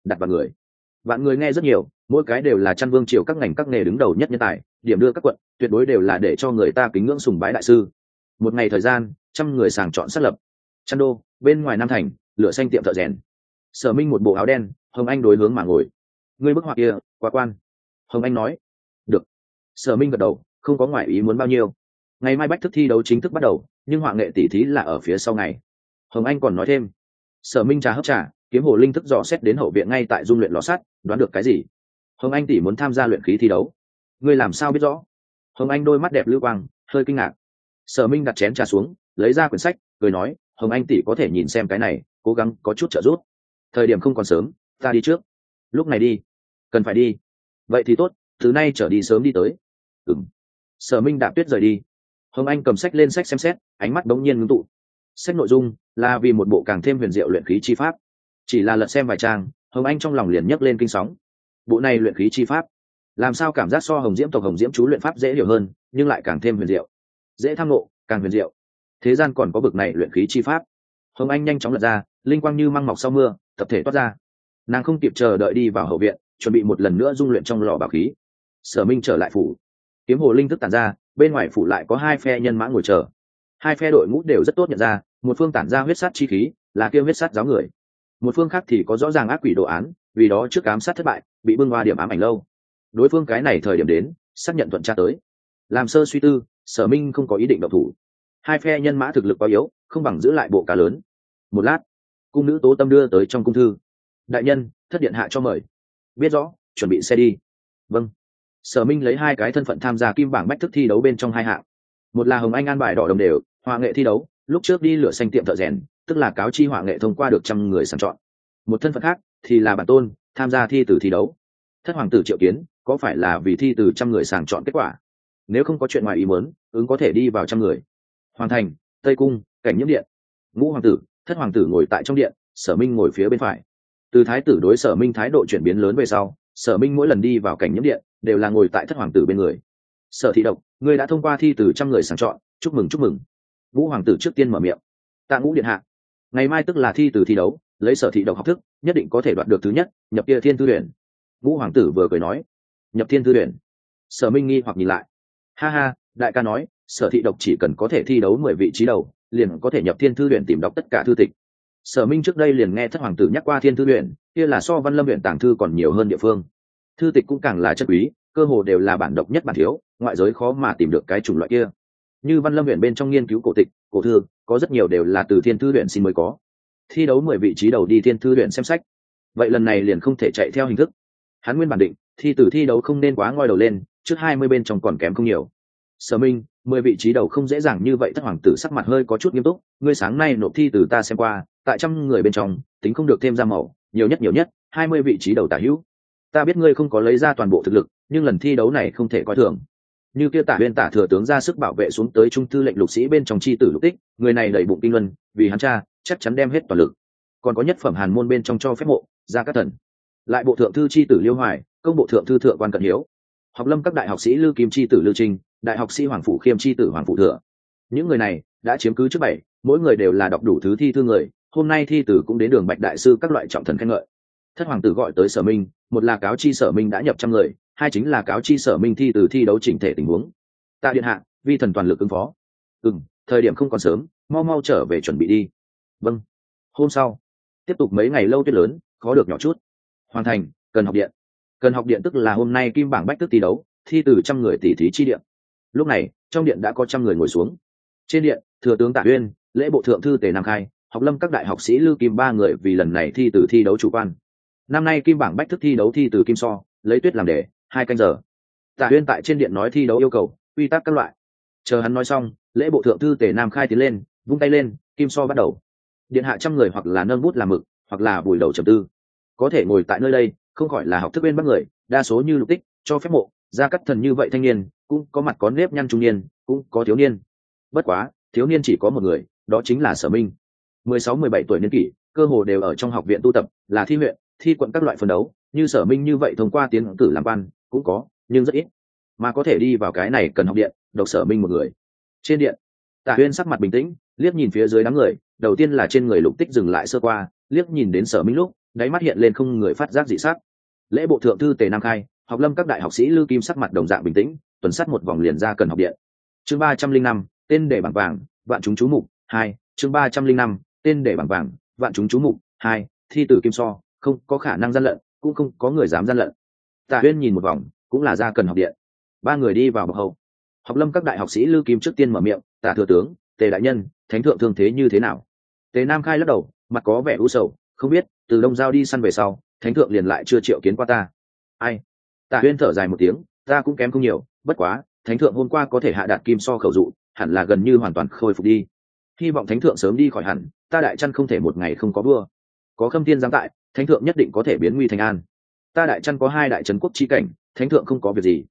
[SPEAKER 1] đặt vạn người nghe rất nhiều, mỗi cái đều là chăn vương triều các ngành các nghề đứng đầu nhất nhân tài, điểm đưa các quận tuyệt đối đều là để cho người ta kính ngưỡng sùng bái đại sư. Một ngày thời gian, trăm người sàng chọn xác lập. Chăn đô bên ngoài Nam thành, lửa xanh tiệm thợ rèn. Sở Minh một bộ áo đen, Hồng Anh đối hướng mà ngồi. Ngươi bức họa kia quá quan. Hồng Anh nói. Được. Sở Minh gật đầu, không có ngoại ý muốn bao nhiêu. Ngày mai bách thức thi đấu chính thức bắt đầu, nhưng họa nghệ tỷ thí là ở phía sau ngày. Hồng Anh còn nói thêm. Sở Minh trà hấp trà, kiếm hồ linh thức dò xét đến hậu viện ngay tại dung luyện lò sắt, đoán được cái gì? Hồng Anh tỷ muốn tham gia luyện khí thi đấu. Ngươi làm sao biết rõ? Hồng Anh đôi mắt đẹp lưu quang, hơi kinh ngạc. Sở Minh đặt chén trà xuống, lấy ra quyển sách, cười nói, Hồng Anh tỷ có thể nhìn xem cái này, cố gắng có chút trợ giúp. Thời điểm không còn sớm, ta đi trước. Lúc này đi? Cần phải đi. Vậy thì tốt, từ nay trở đi sớm đi tới. Ừm. Sở Minh đạp tuyết rời đi. Hồng Anh cầm sách lên sách xem xét, ánh mắt bỗng nhiên ngưng tụ. Sách nội dung là vì một bộ càng thêm huyền diệu luyện khí chi pháp. Chỉ là lật xem vài trang, Hồng Anh trong lòng liền nhấc lên kinh sóng. Bộ này luyện khí chi pháp, làm sao cảm giác so Hồng Diễm tộc Hồng Diễm chú luyện pháp dễ hiểu hơn, nhưng lại càng thêm huyền diệu, dễ tham ngộ, càng huyền diệu. Thế gian còn có bực này luyện khí chi pháp. Hồng Anh nhanh chóng lật ra, linh quang như măng mọc sau mưa, tập thể toát ra. Nàng không kịp chờ đợi đi vào hậu viện, chuẩn bị một lần nữa dung luyện trong lò bảo khí. Sở Minh trở lại phủ, kiếm hồ linh thức tản ra, bên ngoài phủ lại có hai phe nhân mã ngồi chờ. Hai phe đội ngũ đều rất tốt nhận ra, một phương tản ra huyết sát chi khí, là kêu huyết sát giáo người. Một phương khác thì có rõ ràng ác quỷ đồ án, vì đó trước ám sát thất bại, bị bưng hoa điểm ám ảnh lâu. Đối phương cái này thời điểm đến, xác nhận thuận tra tới. Làm sơ suy tư, Sở Minh không có ý định động thủ. Hai phe nhân mã thực lực quá yếu, không bằng giữ lại bộ cá lớn. Một lát, cung nữ Tố Tâm đưa tới trong cung thư. Đại nhân, thất điện hạ cho mời. Biết rõ, chuẩn bị xe đi. Vâng. Sở Minh lấy hai cái thân phận tham gia kim bảng bách thức thi đấu bên trong hai hạng. Một là Hồng Anh an bài đỏ đồng đều, họa nghệ thi đấu, lúc trước đi lửa xanh tiệm thợ rèn, tức là cáo chi họa nghệ thông qua được trăm người sàng chọn. Một thân phận khác thì là bản tôn, tham gia thi tử thi đấu. Thất hoàng tử Triệu Kiến, có phải là vì thi từ trăm người sàng chọn kết quả? Nếu không có chuyện ngoài ý muốn, ứng có thể đi vào trăm người. Hoàng thành, Tây cung, Cảnh Nhiễm điện. Ngũ hoàng tử, thất hoàng tử ngồi tại trong điện, Sở Minh ngồi phía bên phải. Từ thái tử đối Sở Minh thái độ chuyển biến lớn về sau, Sở Minh mỗi lần đi vào Cảnh Nhiễm điện đều là ngồi tại thất hoàng tử bên người. Sở Thị Độc, ngươi đã thông qua thi từ trăm người sàng chọn, chúc mừng chúc mừng. Ngũ hoàng tử trước tiên mở miệng. Tạ Ngũ điện hạ, ngày mai tức là thi từ thi đấu, lấy Sở Thị Độc học thức, nhất định có thể đoạt được thứ nhất, nhập kia thiên thư tuyển. Ngũ hoàng tử vừa cười nói. Nhập thiên thư tuyển. Sở Minh nghi hoặc nhìn lại. Ha ha, đại ca nói, Sở Thị Độc chỉ cần có thể thi đấu 10 vị trí đầu, liền có thể nhập thiên thư tuyển tìm đọc tất cả thư tịch. Sở Minh trước đây liền nghe thất hoàng tử nhắc qua thiên thư tuyển, kia là so Văn Lâm huyện tàng thư còn nhiều hơn địa phương. Thư tịch cũng càng là chất quý, cơ hồ đều là bản độc nhất bản thiếu, ngoại giới khó mà tìm được cái chủng loại kia. Như Văn Lâm huyện bên trong nghiên cứu cổ tịch, cổ thư, có rất nhiều đều là từ thiên thư tuyển xin mới có. Thi đấu 10 vị trí đầu đi thiên thư tuyển xem sách. Vậy lần này liền không thể chạy theo hình thức. Hắn nguyên bản định, thi tử thi đấu không nên quá ngoi đầu lên, trước 20 bên trong còn kém không nhiều. Sở Minh, 10 vị trí đầu không dễ dàng như vậy. Thất hoàng tử sắc mặt hơi có chút nghiêm túc, ngươi sáng nay nộp thi tử ta xem qua, tại trăm người bên trong, tính không được thêm ra màu, nhiều nhất 20 vị trí đầu tả hữu. Ta biết ngươi không có lấy ra toàn bộ thực lực, nhưng lần thi đấu này không thể coi thường. Như kia Tả Huyên Tả thừa tướng ra sức bảo vệ xuống tới trung thư lệnh lục sĩ bên trong chi tử Lục Tích, người này đầy bụng kinh luân, vì hắn cha, chắc chắn đem hết toàn lực. Còn có nhất phẩm hàn môn bên trong cho phép mộ, Gia Cát Thần, lại bộ thượng thư chi tử Liêu Hoài, công bộ thượng thư thượng quan Cận Hiếu, học lâm các đại học sĩ Lư Kim chi tử Lư Trinh, đại học sĩ Hoàng Phủ Khiêm chi tử Hoàng Phủ Thừa. Những người này đã chiếm cứ trước 7, mỗi người đều là đọc đủ thứ thi thư người, hôm nay thi tử cũng đến đường Bạch đại sư các loại trọng thần khen ngợi. Thất hoàng tử gọi tới Sở Minh, một là cáo chi Sở Minh đã nhập trăm người, hai chính là cáo chi Sở Minh thi từ thi đấu chỉnh thể tình huống. Tạ điện hạ, vi thần toàn lực ứng phó. Thời điểm không còn sớm, mau trở về chuẩn bị đi. Vâng. Hôm sau, tiếp tục mấy ngày lâu tuyết lớn, khó được nhỏ chút. Hoàn thành, Cần Học điện. Cần Học điện tức là hôm nay kim bảng bách tức thi đấu, thi từ trăm người tỷ thí chi điện. Lúc này, trong điện đã có trăm người ngồi xuống. Trên điện, thừa tướng Tạ Uyên, lễ bộ thượng thư Tề Nam Khai, học lâm các đại học sĩ Lư Kim 3 người vì lần này thi từ thi đấu chủ quan. Năm nay kim bảng bách thức thi đấu thi từ kim so, lấy tuyết làm đề, 2 canh giờ. Tạ Uyên tại trên điện nói thi đấu yêu cầu, quy tắc các loại. Chờ hắn nói xong, lễ bộ thượng thư Tề Nam Khai tiến lên, vung tay lên, kim so bắt đầu. Điện hạ trăm người hoặc là nâng bút làm mực, hoặc là vùi đầu trầm tư. Có thể ngồi tại nơi đây, không khỏi là học thức bên bắc người, đa số như Lục Tích, cho phép mộ, Gia Cát Thần như vậy thanh niên, cũng có mặt có nếp nhăn trung niên, cũng có thiếu niên. Bất quá, thiếu niên chỉ có một người, đó chính là Sở Minh. 16-17 tuổi niên kỷ, cơ hồ đều ở trong học viện tu tập, là thi huyện, thi quận các loại phân đấu, như Sở Minh như vậy thông qua tiến cử làm quan cũng có, nhưng rất ít. Mà có thể đi vào cái này cần học điện, độc Sở Minh một người. Trên điện, Tạ Uyên sắc mặt bình tĩnh, liếc nhìn phía dưới đám người, đầu tiên là trên người Lục Tích dừng lại sơ qua, liếc nhìn đến Sở Minh lúc, đáy mắt hiện lên không người phát giác dị sắc. Lễ bộ thượng thư Tề Nam Khai, học lâm các đại học sĩ Lư Kim sắc mặt đồng dạng bình tĩnh, tuần sát một vòng liền ra Cần Học Điện. Chương 305, tên để bảng vàng, vạn chúng chú mục 2. Chương 305, tên để bảng vàng, vạn chúng chú mục 2. Thi tử Kim So, không có khả năng gian lận, cũng không có người dám gian lận. Tạ Huyên nhìn một vòng, cũng là ra Cần Học Điện. Ba người đi vào bậc hậu. Học lâm các đại học sĩ Lư Kim trước tiên mở miệng, Tạ thừa tướng, Tề đại nhân, thánh thượng thương thế như thế nào? Tề Nam Khai lắc đầu, mặt có vẻ u sầu, không biết, từ Đông Giao đi săn về sau, thánh thượng liền lại chưa triệu kiến qua ta. Ai? Tạ Huyên thở dài một tiếng, ta cũng kém không nhiều, bất quá, thánh thượng hôm qua có thể hạ đạt Kim So khẩu dụ, hẳn là gần như hoàn toàn khôi phục đi. Hy vọng thánh thượng sớm đi khỏi hẳn, ta đại chân không thể một ngày không có vua. Có Khâm Thiên giáng tại, thánh thượng nhất định có thể biến nguy thành an. Ta đại chân có 2 đại trấn quốc chi cảnh, thánh thượng không có việc gì.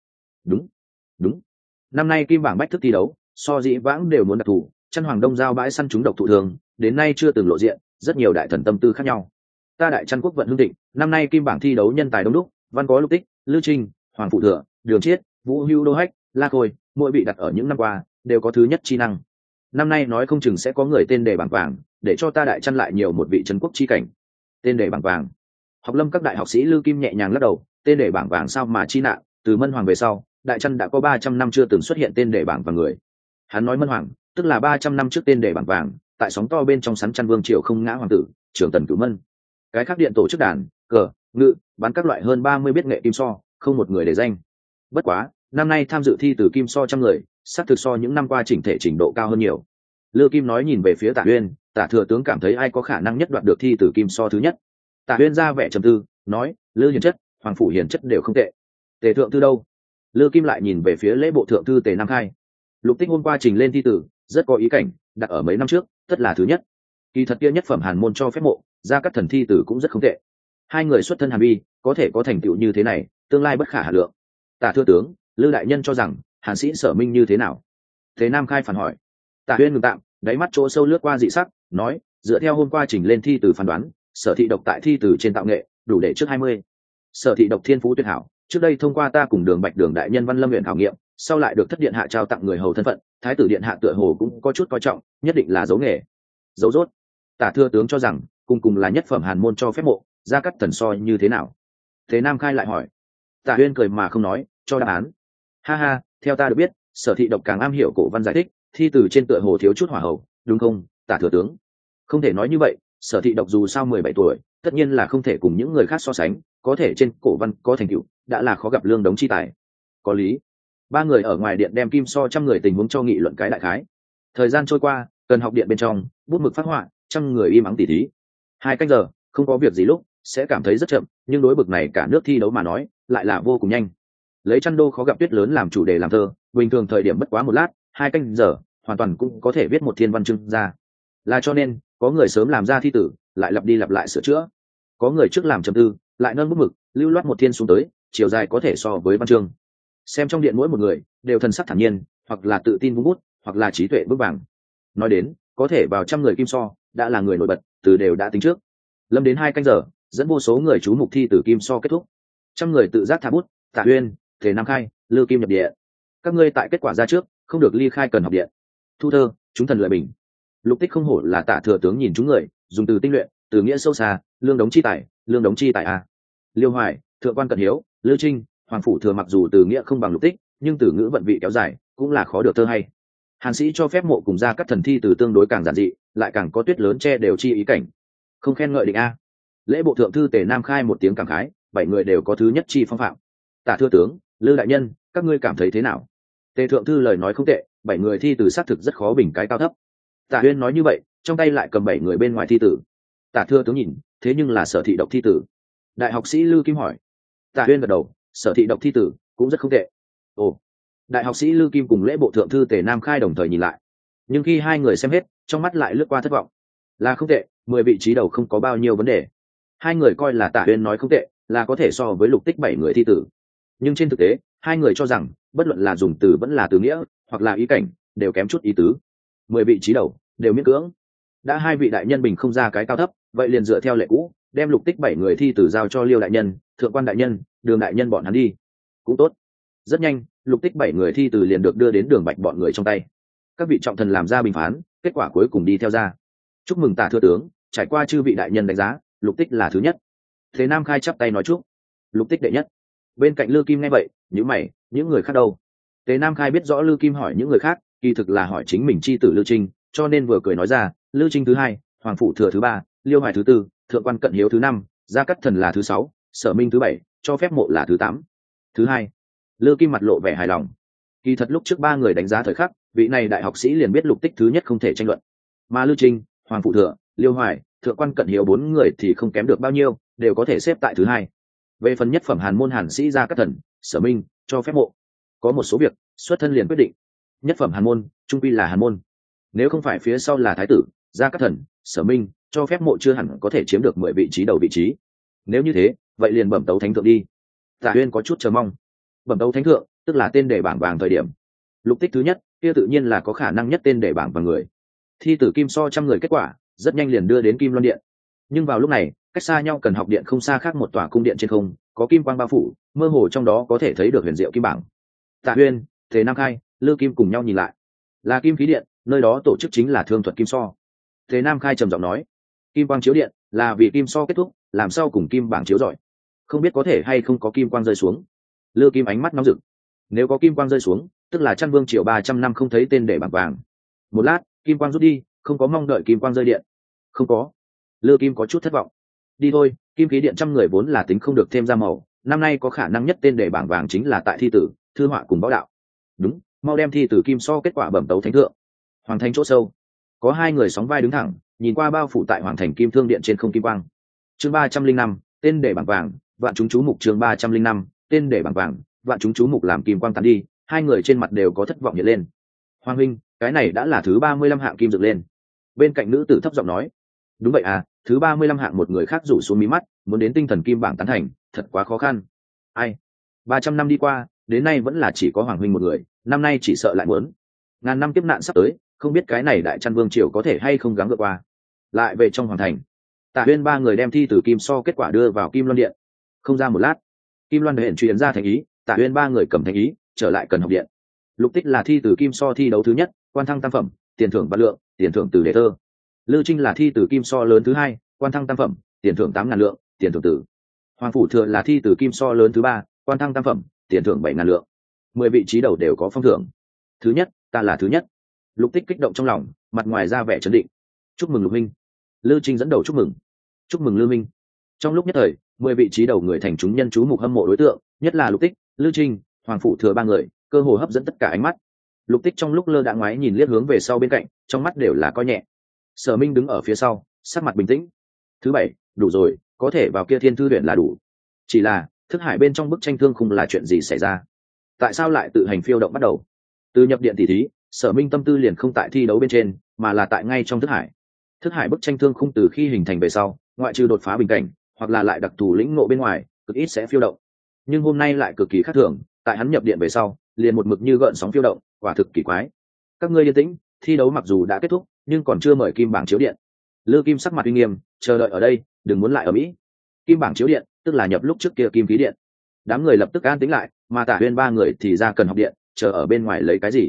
[SPEAKER 1] Đúng. Năm nay kim bảng bách thức thi đấu, so dĩ vãng đều muốn đặc thù, chân hoàng Đông Giao bãi săn chúng độc thụ thường, đến nay chưa từng lộ diện, rất nhiều đại thần tâm tư khác nhau. Ta đại chân quốc vận hưng thịnh, năm nay kim bảng thi đấu nhân tài đông đúc, văn có Lục Tích, Lư Trinh, Hoàng Phụ Thừa, Đường Chiết, Vũ Hưu Đô Hách, La Khôi, mỗi bị đặt ở những năm qua đều có thứ nhất chi năng. Năm nay nói không chừng sẽ có người tên đề bảng vàng, để cho ta đại chân lại nhiều một vị trấn quốc chi cảnh. Tên đề bảng vàng. Học lâm các đại học sĩ Lư Kim nhẹ nhàng lắc đầu, tên đề bảng vàng sao mà chi nạn, từ Mân Hoàng về sau, đại chân đã có 300 năm chưa từng xuất hiện tên đề bảng vàng người. Hắn nói Mân Hoàng, tức là 300 năm trước tên đề bảng vàng, tại sóng to bên trong sắn chăn vương triều không ngã hoàng tử, Trường Tần Cửu Mân. Cái khác điện tổ chức đàn, cờ, ngự, bán các loại hơn 30 biết nghệ kim so, không một người để danh. Bất quá, năm nay tham dự thi từ kim so 100 người, xác thực so những năm qua chỉnh thể trình độ cao hơn nhiều. Lư Kim nói nhìn về phía Tạ Uyên, Tạ thừa tướng cảm thấy ai có khả năng nhất đoạt được thi từ kim so thứ nhất. Tạ Uyên ra vẻ trầm tư, nói, Lư hiền chất, Hoàng phủ hiền chất đều không tệ. Tề thượng thư đâu? Lư Kim lại nhìn về phía lễ bộ thượng thư Tề Nam Khai. Lục Tích hôm qua trình lên thi tử, rất có ý cảnh, đặt ở mấy năm trước, tất là thứ nhất. Kỳ thật kia nhất phẩm hàn môn cho phép mộ, ra các thần thi tử cũng rất không tệ. Hai người xuất thân hàn vi, có thể có thành tựu như thế này, tương lai bất khả hà lượng. Tạ thừa tướng, Lư đại nhân cho rằng hàn sĩ Sở Minh như thế nào? Tề Nam Khai phản hỏi. Tạ Uyên ngừng tạm, đáy mắt chỗ sâu lướt qua dị sắc, nói, dựa theo hôm qua trình lên thi từ phán đoán, Sở thị độc tại thi từ trên tạo nghệ, đủ để trước 20. Sở thị độc thiên phú tuyệt hảo, trước đây thông qua ta cùng Đường Bạch Đường đại nhân Văn Lâm huyện khảo nghiệm, sau lại được thất điện hạ trao tặng người hầu thân phận, thái tử điện hạ tựa hồ cũng có chút coi trọng, nhất định là dấu nghề. Dấu rốt. Tả thừa tướng cho rằng, cùng là nhất phẩm hàn môn cho phép mộ, ra cắt thần so như thế nào? Thế Nam Khai lại hỏi. Tạ Uyên cười mà không nói, cho đáp án. Ha ha, theo ta được biết, Sở thị độc càng am hiểu cổ văn giải thích, thi từ trên tựa hồ thiếu chút hỏa hậu, đúng không, Tả thừa tướng? Không thể nói như vậy, Sở thị độc dù sao 17 tuổi, tất nhiên là không thể cùng những người khác so sánh, có thể trên cổ văn có thành tựu, đã là khó gặp lương đống chi tài. Có lý. Ba người ở ngoài điện đem kim so 100 người tình huống cho nghị luận cái đại khái. Thời gian trôi qua, Cần Học Điện bên trong, bút mực phát họa, 100 người im ắng tỉ thí. 2 canh giờ, không có việc gì lúc, sẽ cảm thấy rất chậm, nhưng đối bực này cả nước thi đấu mà nói, lại là vô cùng nhanh. Lấy Chăn Đô khó gặp tuyết lớn làm chủ đề làm thơ, bình thường thời điểm bất quá 1 lát, 2 canh giờ, hoàn toàn cũng có thể viết một thiên văn chương ra. Là cho nên, có người sớm làm ra thi tử, lại lặp đi lặp lại sửa chữa. Có người trước làm trầm tư, lại nâng bút mực, lưu loát một thiên xuống tới, chiều dài có thể so với văn chương. Xem trong điện mỗi một người đều thần sắc thản nhiên, hoặc là tự tin vung bút, hoặc là trí tuệ bước vàng. Nói đến, có thể vào 100 người kim so, đã là người nổi bật, từ đều đã tính trước. Lâm đến 2 canh giờ, dẫn vô số người chú mục thi tử kim so kết thúc. 100 người tự giác thả bút, Tạ Uyên, Tề Nam Khai, Lư Kim nhập địa. Các ngươi tại kết quả ra trước, không được ly khai Cần Học Điện. Thu thơ, chúng thần lợi bình. Lục Tích không hổ là Tạ thừa tướng nhìn chúng người, dùng từ tinh luyện, từ nghĩa sâu xa, lương đống chi tài, lương đống chi tài a. Liêu Hoài, Thượng quan Cận Hiếu, Lư Trinh, Hoàng phủ Thừa mặc dù từ nghĩa không bằng Lục Tích, nhưng từ ngữ vận vị kéo dài, cũng là khó được thơ hay. Hàn sĩ cho phép mộ cùng ra các thần thi từ tương đối càng giản dị, lại càng có tuyết lớn che đều chi ý cảnh. Không khen ngợi định a. Lễ bộ thượng thư Tề Nam Khai một tiếng cảm khái, 7 người đều có thứ nhất chi phong phạm. Tạ thừa tướng, Lư đại nhân, các ngươi cảm thấy thế nào? Tề thượng thư lời nói không tệ, 7 người thi từ xác thực rất khó bình cái cao thấp. Tạ Uyên nói như vậy, trong tay lại cầm 7 người bên ngoài thi tử. Tạ thừa tướng nhìn, thế nhưng là Sở thị độc thi tử. Đại học sĩ Lư Kim hỏi. Tạ Uyên gật đầu, Sở thị độc thi tử cũng rất không tệ. Ồ. Đại học sĩ Lư Kim cùng lễ bộ thượng thư Tề Nam Khai đồng thời nhìn lại, nhưng khi hai người xem hết, trong mắt lại lướt qua thất vọng. Là không tệ, 10 vị trí đầu không có bao nhiêu vấn đề. Hai người coi là Tạ Uyên nói không tệ, là có thể so với Lục Tích 7 người thi tử. Nhưng trên thực tế, hai người cho rằng, bất luận là dùng từ vẫn là từ nghĩa, hoặc là ý cảnh, đều kém chút ý tứ. 10 vị trí đầu đều miễn cưỡng. Đã hai vị đại nhân bình không ra cái cao thấp, vậy liền dựa theo lệ cũ, đem Lục Tích 7 người thi tử giao cho Liêu đại nhân, Thượng quan đại nhân, Đường đại nhân bọn hắn đi. Cũng tốt. Rất nhanh, Lục Tích 7 người thi tử liền được đưa đến Đường Bạch bọn người trong tay. Các vị trọng thần làm ra bình phán, kết quả cuối cùng đi theo ra. Chúc mừng Tạ thừa tướng, trải qua chư vị đại nhân đánh giá, Lục Tích là thứ nhất. Thế Nam Khai chắp tay nói chúc lục tích đệ nhất. Bên cạnh Lư Kim nghe vậy nhíu mày, những người khác đâu? Thế Nam Khai biết rõ Lư Kim hỏi những người khác kỳ thực là hỏi chính mình chi tử Lư Trinh, cho nên vừa cười nói ra Lư Trinh thứ hai, Hoàng Phủ Thừa thứ ba, Liêu Hoài thứ tư, Thượng Quan Cận Hiếu thứ năm, Gia Cát Thần là thứ sáu, Sở Minh thứ bảy, cho phép mộ là thứ tám. Thứ hai. Lư Kim mặt lộ vẻ hài lòng. Kỳ thật lúc trước ba người đánh giá thời khắc, vị này đại học sĩ liền biết lục tích thứ nhất không thể tranh luận, mà Lư Trinh, Hoàng Phủ Thừa, Liêu Hoài, Thượng Quan Cận Hiếu bốn người thì không kém được bao nhiêu, đều có thể xếp tại thứ hai. Về phần nhất phẩm hàn môn hàn sĩ Gia Cát Thần, Sở Minh, cho phép mộ, có một số việc xuất thân liền quyết định. Nhất phẩm hàn môn trung quy là hàn môn, nếu không phải phía sau là thái tử Gia Cát Thần, Sở Minh, cho phép mộ chưa hẳn có thể chiếm được 10 vị trí đầu vị trí. Nếu như thế vậy liền bẩm tấu thánh thượng đi. Tạ Uyên có chút chờ mong. Bẩm tấu thánh thượng tức là tên đề bảng vàng thời điểm, lục tích thứ nhất kia tự nhiên là có khả năng nhất tên đề bảng vàng người. Thi tử kim so trăm người kết quả rất nhanh liền đưa đến Kim Loan điện, nhưng vào lúc này cách xa nhau Cần Học điện không xa khác một tòa cung điện trên không có kim quang bao phủ, mơ hồ trong đó có thể thấy được huyền diệu kim bảng. Tạ Uyên, Thế Nam Khai, Lư Kim cùng nhau nhìn lại, là kim khí điện, nơi đó tổ chức chính là thương thuật kim so. Thế Nam Khai trầm giọng nói, kim quang chiếu điện là vì kim so kết thúc làm sao cùng kim bảng chiếu giỏi, không biết có thể hay không có kim quang rơi xuống. Lư Kim ánh mắt nóng rực, nếu có kim quang rơi xuống tức là Chăn Vương triều 300 năm không thấy tên để bảng vàng. Một lát kim quang rút đi, không có mong đợi kim quang rơi điện. Không có. Lư Kim có chút thất vọng. Đi thôi, kim khí điện trăm người vốn là tính không được thêm ra màu, năm nay có khả năng nhất tên để bảng vàng chính là tại thi tử, thư họa cùng võ đạo. Đúng, mau đem thi tử kim so kết quả bẩm tấu thánh thượng. Hoàng thành chỗ sâu có hai người sóng vai đứng thẳng, nhìn qua bao phủ tại hoàng thành kim thương điện trên không kim quang. Chương 305, tên để bảng vàng, vạn chúng chú mục. Chương 305, tên để bảng vàng, vạn chúng chú mục. Làm kim quang tàn đi, hai người trên mặt đều có thất vọng hiện lên. Hoàng huynh, cái này đã là thứ 35 hạng kim dựng lên. Bên cạnh nữ tử thấp giọng nói. Đúng vậy à, thứ 35 hạng một người khác rủ xuống mí mắt, muốn đến tinh thần kim bảng tán thành, thật quá khó khăn. Ai? 300 năm đi qua, đến nay vẫn là chỉ có Hoàng huynh một người, năm nay chỉ sợ lại muốn. Ngàn năm kiếp nạn sắp tới, không biết cái này đại Chăn Vương triều có thể hay không gắng vượt qua. Lại về trong hoàng thành, Tạ Uyên ba người đem thi tử kim so kết quả đưa vào Kim Loan điện. Không ra một lát, Kim Loan điện truyền ra thành ý, Tạ Uyên ba người cầm thành ý trở lại Cần Học điện. Lục tích là thi tử kim so thi đấu thứ nhất, quan thăng tam phẩm, tiền thưởng vạn lượng, tiền thưởng từ đề thơ. Lư Trinh là thi tử kim so lớn thứ hai, quan thăng tam phẩm, tiền thưởng 8.000 lượng, tiền thưởng tử. Hoàng Phủ Thừa là thi tử kim so lớn thứ ba, quan thăng tam phẩm, tiền thưởng 7.000 lượng. 10 vị trí đầu đều có phong thưởng. Thứ nhất, ta là thứ nhất. Lục tích kích động trong lòng, mặt ngoài ra vẻ trấn định. Chúc mừng Lục minh. Lư Trinh dẫn đầu chúc mừng. Chúc mừng Lư minh. Trong lúc nhất thời 10 vị trí đầu người thành chúng nhân chú mục hâm mộ đối tượng, nhất là Lục tích, Lư Trinh, Hoàng Phủ Thừa ba người, cơ hồ hấp dẫn tất cả ánh mắt. Lục tích trong lúc lơ đãng ngoái nhìn liếc hướng về sau bên cạnh, trong mắt đều là coi nhẹ. Sở Minh đứng ở phía sau, sắc mặt bình tĩnh. Thứ bảy, đủ rồi, có thể vào kia thiên thư viện là đủ. Chỉ là thức hải bên trong bức tranh thương khung là chuyện gì xảy ra? Tại sao lại tự hành phiêu động bắt đầu? Từ nhập điện tỷ thí, Sở Minh tâm tư liền không tại thi đấu bên trên, mà là tại ngay trong thức hải. Thức hải bức tranh thương khung từ khi hình thành về sau, ngoại trừ đột phá bình cảnh, hoặc là lại đặc thù lĩnh ngộ bên ngoài, cực ít sẽ phiêu động. Nhưng hôm nay lại cực kỳ khác thường, tại hắn nhập điện về sau, liền một mực như gợn sóng phiêu động, quả thực kỳ quái. Các ngươi yên tĩnh, thi đấu mặc dù đã kết thúc, nhưng còn chưa mời kim bảng chiếu điện. Lư Kim sắc mặt uy nghiêm, chờ đợi ở đây, đừng muốn lại ở mỹ. Kim bảng chiếu điện, tức là nhập lúc trước kia kim khí điện. Đám người lập tức an tĩnh lại, mà Tạ Uyên ba người thì ra Cần Học điện, chờ ở bên ngoài lấy cái gì?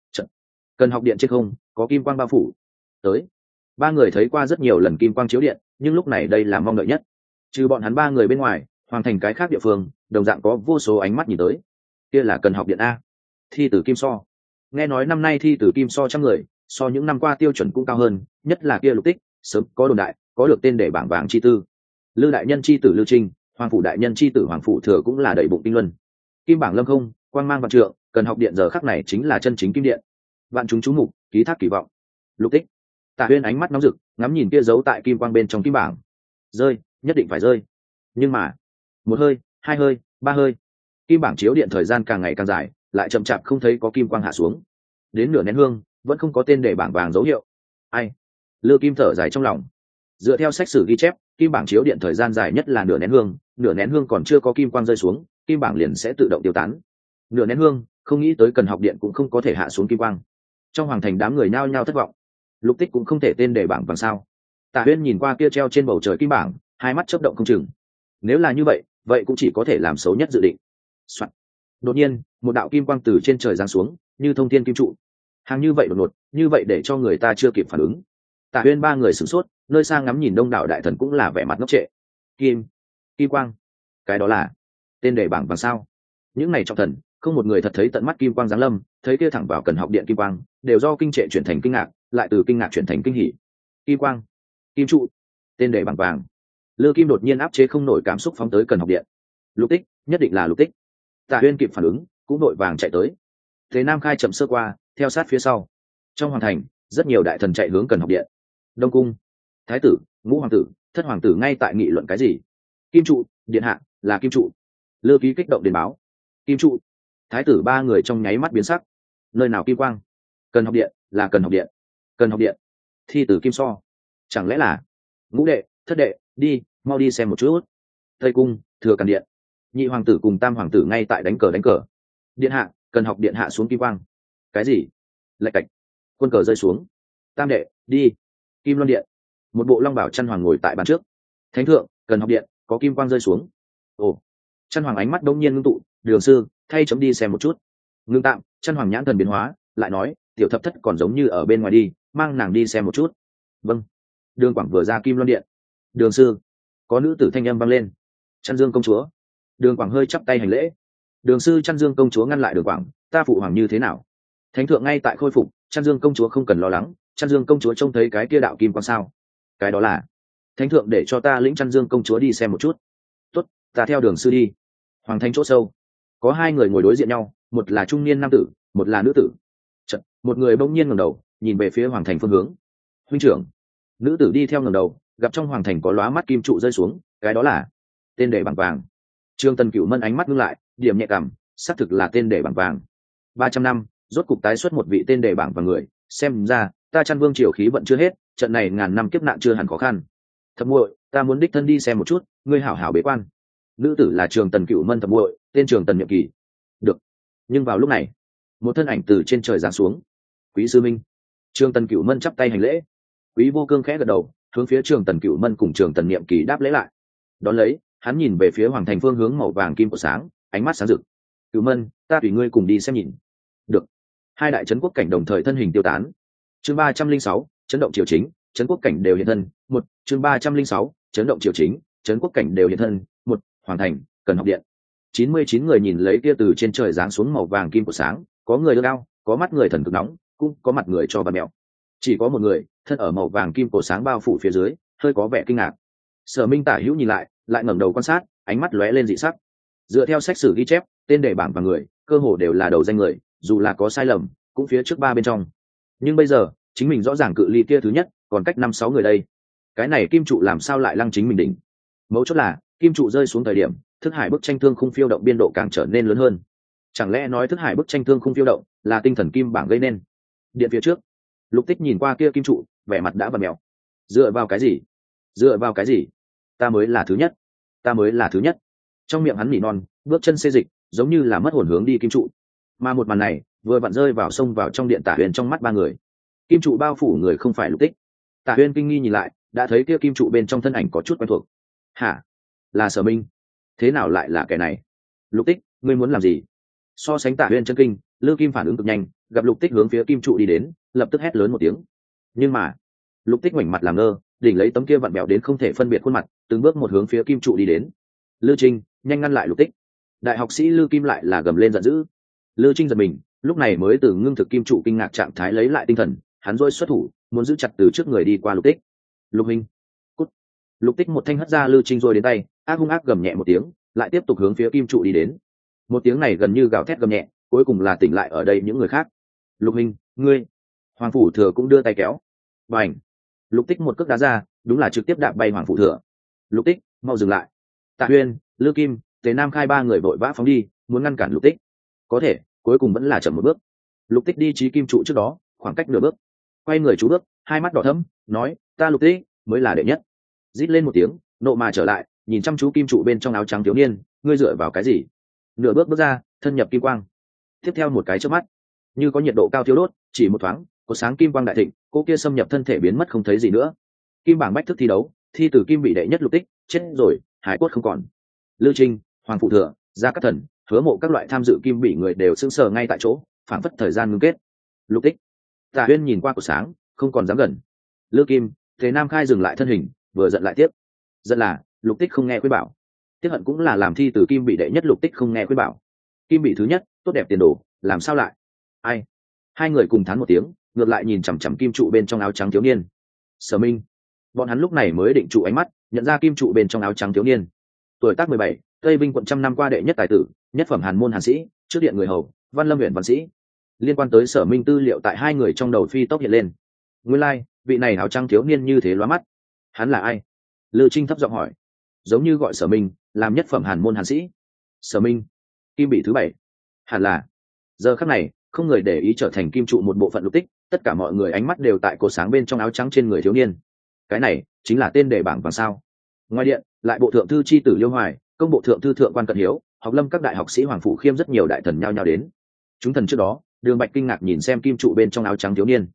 [SPEAKER 1] Cần Học điện trên không có kim quang bao phủ. Tới. Ba người thấy qua rất nhiều lần kim quang chiếu điện, nhưng lúc này đây là mong đợi nhất. Trừ bọn hắn ba người bên ngoài, hoàng thành cái khác địa phương đồng dạng có vô số ánh mắt nhìn tới. Kia là Cần Học điện a. Thi tử kim so. Nghe nói năm nay thi tử kim so trăm người, so những năm qua tiêu chuẩn cũng cao hơn, nhất là kia Lục tích, sớm có đồn đại, có được tên để bảng vàng chi tư. Lư đại nhân chi tử Lư Trinh, Hoàng Phủ đại nhân chi tử Hoàng Phủ Thừa cũng là đầy bụng tinh luân. Kim bảng lâm không, quang mang vạn trượng, Cần Học điện giờ khắc này chính là chân chính kim điện. Vạn chúng chú mục, ký thác kỳ vọng. Lục tích. Tạ Uyên ánh mắt nóng rực, ngắm nhìn kia giấu tại kim quang bên trong kim bảng. Rơi, nhất định phải rơi. Nhưng mà, một hơi, hai hơi, ba hơi, kim bảng chiếu điện thời gian càng ngày càng dài, lại chậm chạp không thấy có kim quang hạ xuống. Đến nửa nén hương, vẫn không có tên để bảng vàng dấu hiệu. Ai? Lư Kim thở dài trong lòng. Dựa theo sách sử ghi chép, kim bảng chiếu điện thời gian dài nhất là nửa nén hương còn chưa có kim quang rơi xuống, kim bảng liền sẽ tự động tiêu tán. Nửa nén hương, không nghĩ tới Cần Học điện cũng không có thể hạ xuống kim quang. Trong hoàng thành đám người nhao nhao thất vọng. Lục tích cũng không thể tên để bảng vàng sao? Tạ Uyên nhìn qua kia treo trên bầu trời kim bảng, hai mắt chớp động không chừng. Nếu là như vậy, vậy cũng chỉ có thể làm xấu nhất dự định. Soạn. Đột nhiên, một đạo kim quang từ trên trời giáng xuống, như thông thiên kim trụ. Hàng như vậy đột ngột, như vậy để cho người ta chưa kịp phản ứng. Tạ Uyên ba người sửng sốt, nơi xa ngắm nhìn đông đảo đại thần cũng là vẻ mặt ngốc trệ. Kim kim quang, cái đó là tên đề bảng vàng sao? Những này trọng thần không một người thật thấy tận mắt kim quang giáng lâm, thấy kia thẳng vào Cần Học Điện kim quang, đều do kinh trệ chuyển thành kinh ngạc, lại từ kinh ngạc chuyển thành kinh hỉ. Kim quang, kim trụ, tên đề bảng vàng. Lư Kim đột nhiên áp chế không nổi cảm xúc phóng tới Cần Học Điện. Lục Tích, nhất định là Lục Tích. Tạ Huyên kịp phản ứng, cũng đội vàng chạy tới. Thế Nam Khai chậm sơ qua, theo sát phía sau. Trong hoàng thành, rất nhiều đại thần chạy hướng Cần Học Điện. Đông cung, thái tử, ngũ hoàng tử, thất hoàng tử ngay tại nghị luận cái gì? Kim trụ, điện hạ, là kim trụ. Lư Ký kích động đến báo. Kim trụ. Thái tử ba người trong nháy mắt biến sắc. Nơi nào kim quang? Cần Học Điện, là Cần Học Điện. Cần Học Điện. Thi tử kim so. Chẳng lẽ là ngũ đệ, thất đệ, đi, mau đi xem một chút. Tây cung, thừa càn điện. Nhị hoàng tử cùng tam hoàng tử ngay tại đánh cờ. Điện hạ, Cần Học Điện hạ xuống kim quang. Cái gì? Lạch cạch. Quân cờ rơi xuống. Tam đệ, đi. Kim Loan Điện. Một bộ long bảo chăn hoàng ngồi tại bàn trước. Thánh thượng, Cần Học Điện có kim quang rơi xuống. Ồ. Chăn hoàng ánh mắt đông nhiên ngưng tụ. Đường sư, thay chấm đi xem một chút. Ngưng tạm, chăn hoàng nhãn thần biến hóa, lại nói, tiểu thập thất còn giống như ở bên ngoài đi, mang nàng đi xem một chút. Vâng. Đường Quảng vừa ra Kim Loan Điện. Đường sư. Có nữ tử thanh âm vang lên. Chăn Dương công chúa. Đường Quảng hơi chắp tay hành lễ. Đường sư Chăn Dương công chúa ngăn lại Đường Quảng, ta phụ hoàng như thế nào? Thánh thượng ngay tại khôi phục, Chăn Dương công chúa không cần lo lắng. Chăn Dương công chúa trông thấy cái kia đạo kim quang sao? Cái đó là thánh thượng để cho ta lĩnh Chăn Dương công chúa đi xem một chút. Tốt, ta theo đường sư đi. Hoàng thành chỗ sâu, có hai người ngồi đối diện nhau, một là trung niên nam tử, một là nữ tử. Chật, một người bỗng nhiên ngẩng đầu, nhìn về phía hoàng thành phương hướng. Huynh trưởng. Nữ tử đi theo ngẩng đầu, gặp trong hoàng thành có lóa mắt kim trụ rơi xuống, cái đó là tên đề bảng vàng. Trương Tần Cửu Mân ánh mắt ngưng lại, điểm nhẹ cảm, xác thực là tên đề bảng vàng. 300 năm, rốt cục tái xuất một vị tên đề bảng vàng người, xem ra ta Chăn Vương triều khí vận chưa hết, trận này ngàn năm kiếp nạn chưa hẳn khó khăn. Thập muội, ta muốn đích thân đi xem một chút, ngươi hảo hảo bế quan. Nữ tử là Trường Tần Cửu Mân thập muội, tên Trường Tần Nhiệm Kỳ. Được. Nhưng vào lúc này, một thân ảnh từ trên trời giáng xuống. Quý sư minh. Trường Tần Cửu Mân chắp tay hành lễ. Quý Vô Cương khẽ gật đầu, hướng phía Trường Tần Cửu Mân cùng Trường Tần Nhiệm Kỳ đáp lễ lại. Đón lấy, hắn nhìn về phía hoàng thành phương hướng màu vàng kim của sáng, ánh mắt sáng rực. Cửu Mân, ta tùy ngươi cùng đi xem nhìn. Được. Hai đại trấn quốc cảnh đồng thời thân hình tiêu tán. Chương 306, chấn động triều chính, trấn quốc cảnh đều hiện thân. Một. Chương 306, chấn động triều chính, trấn quốc cảnh đều hiện thân. Một. Hoàng thành, Cần Học Điện. 99 người nhìn lấy kia từ trên trời giáng xuống màu vàng kim của sáng, có người ưa cao, có mắt người thần cực nóng, cũng có mặt người cho bà mèo. Chỉ có một người thân ở màu vàng kim cổ sáng bao phủ phía dưới, hơi có vẻ kinh ngạc. Sở Minh tả hữu nhìn lại ngẩng đầu quan sát, ánh mắt lóe lên dị sắc. Dựa theo sách sử ghi chép, tên đề bảng và người cơ hồ đều là đầu danh người, dù là có sai lầm cũng phía trước ba bên trong. Nhưng bây giờ chính mình rõ ràng cự ly kia thứ nhất còn cách 5-6 người đây, cái này kim trụ làm sao lại lăng chính mình đỉnh? Mấu chốt là kim trụ rơi xuống thời điểm, thức hải bức tranh thương khung phiêu động biên độ càng trở nên lớn hơn. Chẳng lẽ nói thức hải bức tranh thương khung phiêu động là tinh thần kim bảng gây nên? Điện phía trước, Lục Tích nhìn qua kia kim trụ, vẻ mặt đã bật mèo. Dựa vào cái gì? Dựa vào cái gì? Ta mới là thứ nhất, ta mới là thứ nhất. Trong miệng hắn nỉ non, bước chân xê dịch, giống như là mất hồn hướng đi kim trụ. Mà một màn này vừa vặn rơi vào sông vào trong điện Tả Huyền trong mắt ba người. Kim trụ bao phủ người không phải Lục Tích. Tả Huyền kinh nghi nhìn lại, đã thấy kia kim trụ bên trong thân ảnh có chút quen thuộc. Hả? Là Sở Minh? Thế nào lại là kẻ này? Lục Tích, ngươi muốn làm gì? So sánh Tả Huyền chân kinh, Lư Kim phản ứng cực nhanh, gặp Lục Tích hướng phía kim trụ đi đến, lập tức hét lớn một tiếng. Nhưng mà Lục Tích ngoảnh mặt làm ngơ, đỉnh lấy tấm kia vặn bẹo đến không thể phân biệt khuôn mặt, từng bước một hướng phía kim trụ đi đến. Lư Trinh, nhanh ngăn lại Lục Tích! Đại học sĩ Lư Kim lại là gầm lên giận dữ. Lư Trinh giật mình, lúc này mới từ ngưng thực kim trụ kinh ngạc trạng thái lấy lại tinh thần, hắn rôi xuất thủ, muốn giữ chặt từ trước người đi qua Lục Tích. Lục Minh, cút! Lục Tích một thanh hất ra Lư Trinh rồi đến tay, ác hung ác gầm nhẹ một tiếng, lại tiếp tục hướng phía kim trụ đi đến. Một tiếng này gần như gào thét gầm nhẹ, cuối cùng là tỉnh lại ở đây những người khác. Lục Minh, ngươi! Hoàng phủ thừa cũng đưa tay kéo. Bành! Lục Tích một cước đá ra, đúng là trực tiếp đạp bay Hoàng phủ thừa. Lục Tích, mau dừng lại! Tạ Huyên, Lư Kim, Tế Nam Khai ba người vội vã phóng đi, muốn ngăn cản Lục Tích. Có thể, cuối cùng vẫn là chậm một bước. Lục Tích đi chí kim trụ trước đó, khoảng cách nửa bước, quay người chú bước, hai mắt đỏ thẫm, nói: ta Lục Tích mới là đệ nhất. Rít lên một tiếng, nộ mà trở lại, nhìn chăm chú kim trụ bên trong áo trắng thiếu niên, ngươi dựa vào cái gì? Nửa bước bước ra, thân nhập kim quang. Tiếp theo một cái chớp mắt, như có nhiệt độ cao thiêu đốt, chỉ một thoáng, có sáng kim quang đại thịnh, cô kia xâm nhập thân thể biến mất không thấy gì nữa. Kim bảng bách thức thi đấu, thi tử kim bị đệ nhất Lục Tích chết rồi, hải cốt không còn. Lư Trinh, Hoàng phụ thừa, Gia Cát Thần, Hứa Mộ các loại tham dự kim bị người đều sững sờ ngay tại chỗ, phảng phất thời gian ngưng kết. Lục Tích. Tạ Huyên nhìn qua cổ sáng, không còn dám gần. Lư Kim, Thế Nam Khai dừng lại thân hình, vừa giận lại tiếp. Giận là Lục Tích không nghe khuyên bảo. tiếc hận cũng là làm thi từ kim bị đệ nhất lục tích không nghe khuyên bảo. Kim bị thứ nhất tốt đẹp tiền đồ, làm sao lại? Ai? Hai người cùng thán một tiếng, ngược lại nhìn chằm chằm kim trụ bên trong áo trắng thiếu niên. Sở Minh. Bọn hắn lúc này mới định trụ ánh mắt, nhận ra kim trụ bên trong áo trắng thiếu niên. Tuổi tác 17, Tây Vinh quận trăm năm qua đệ nhất tài tử, nhất phẩm hàn môn hàn sĩ, trước điện người hầu, Văn Lâm huyện văn sĩ. Liên quan tới Sở Minh tư liệu tại hai người trong đầu phi tốc hiện lên. Nguyên lai, vị này áo trắng thiếu niên như thế lóa mắt. Hắn là ai? Lư Trinh thấp giọng hỏi. Giống như gọi Sở Minh, làm nhất phẩm hàn môn hàn sĩ. Sở Minh, kim bị thứ 7. Hẳn là. Giờ khắc này, không người để ý trở thành kim trụ một bộ phận lục tích, tất cả mọi người ánh mắt đều tại cột sáng bên trong áo trắng trên người thiếu niên. Cái này chính là tên đề bảng vàng sao? Ngoài điện, lại bộ thượng thư chi tử Liêu Hoài, công bộ thượng thư thượng quan Cận Hiếu, học lâm các đại học sĩ Hoàng Phủ Khiêm rất nhiều đại thần nhao nhao đến. Chúng thần trước đó, Đường Bạch kinh ngạc nhìn xem kim trụ bên trong áo trắng thiếu niên.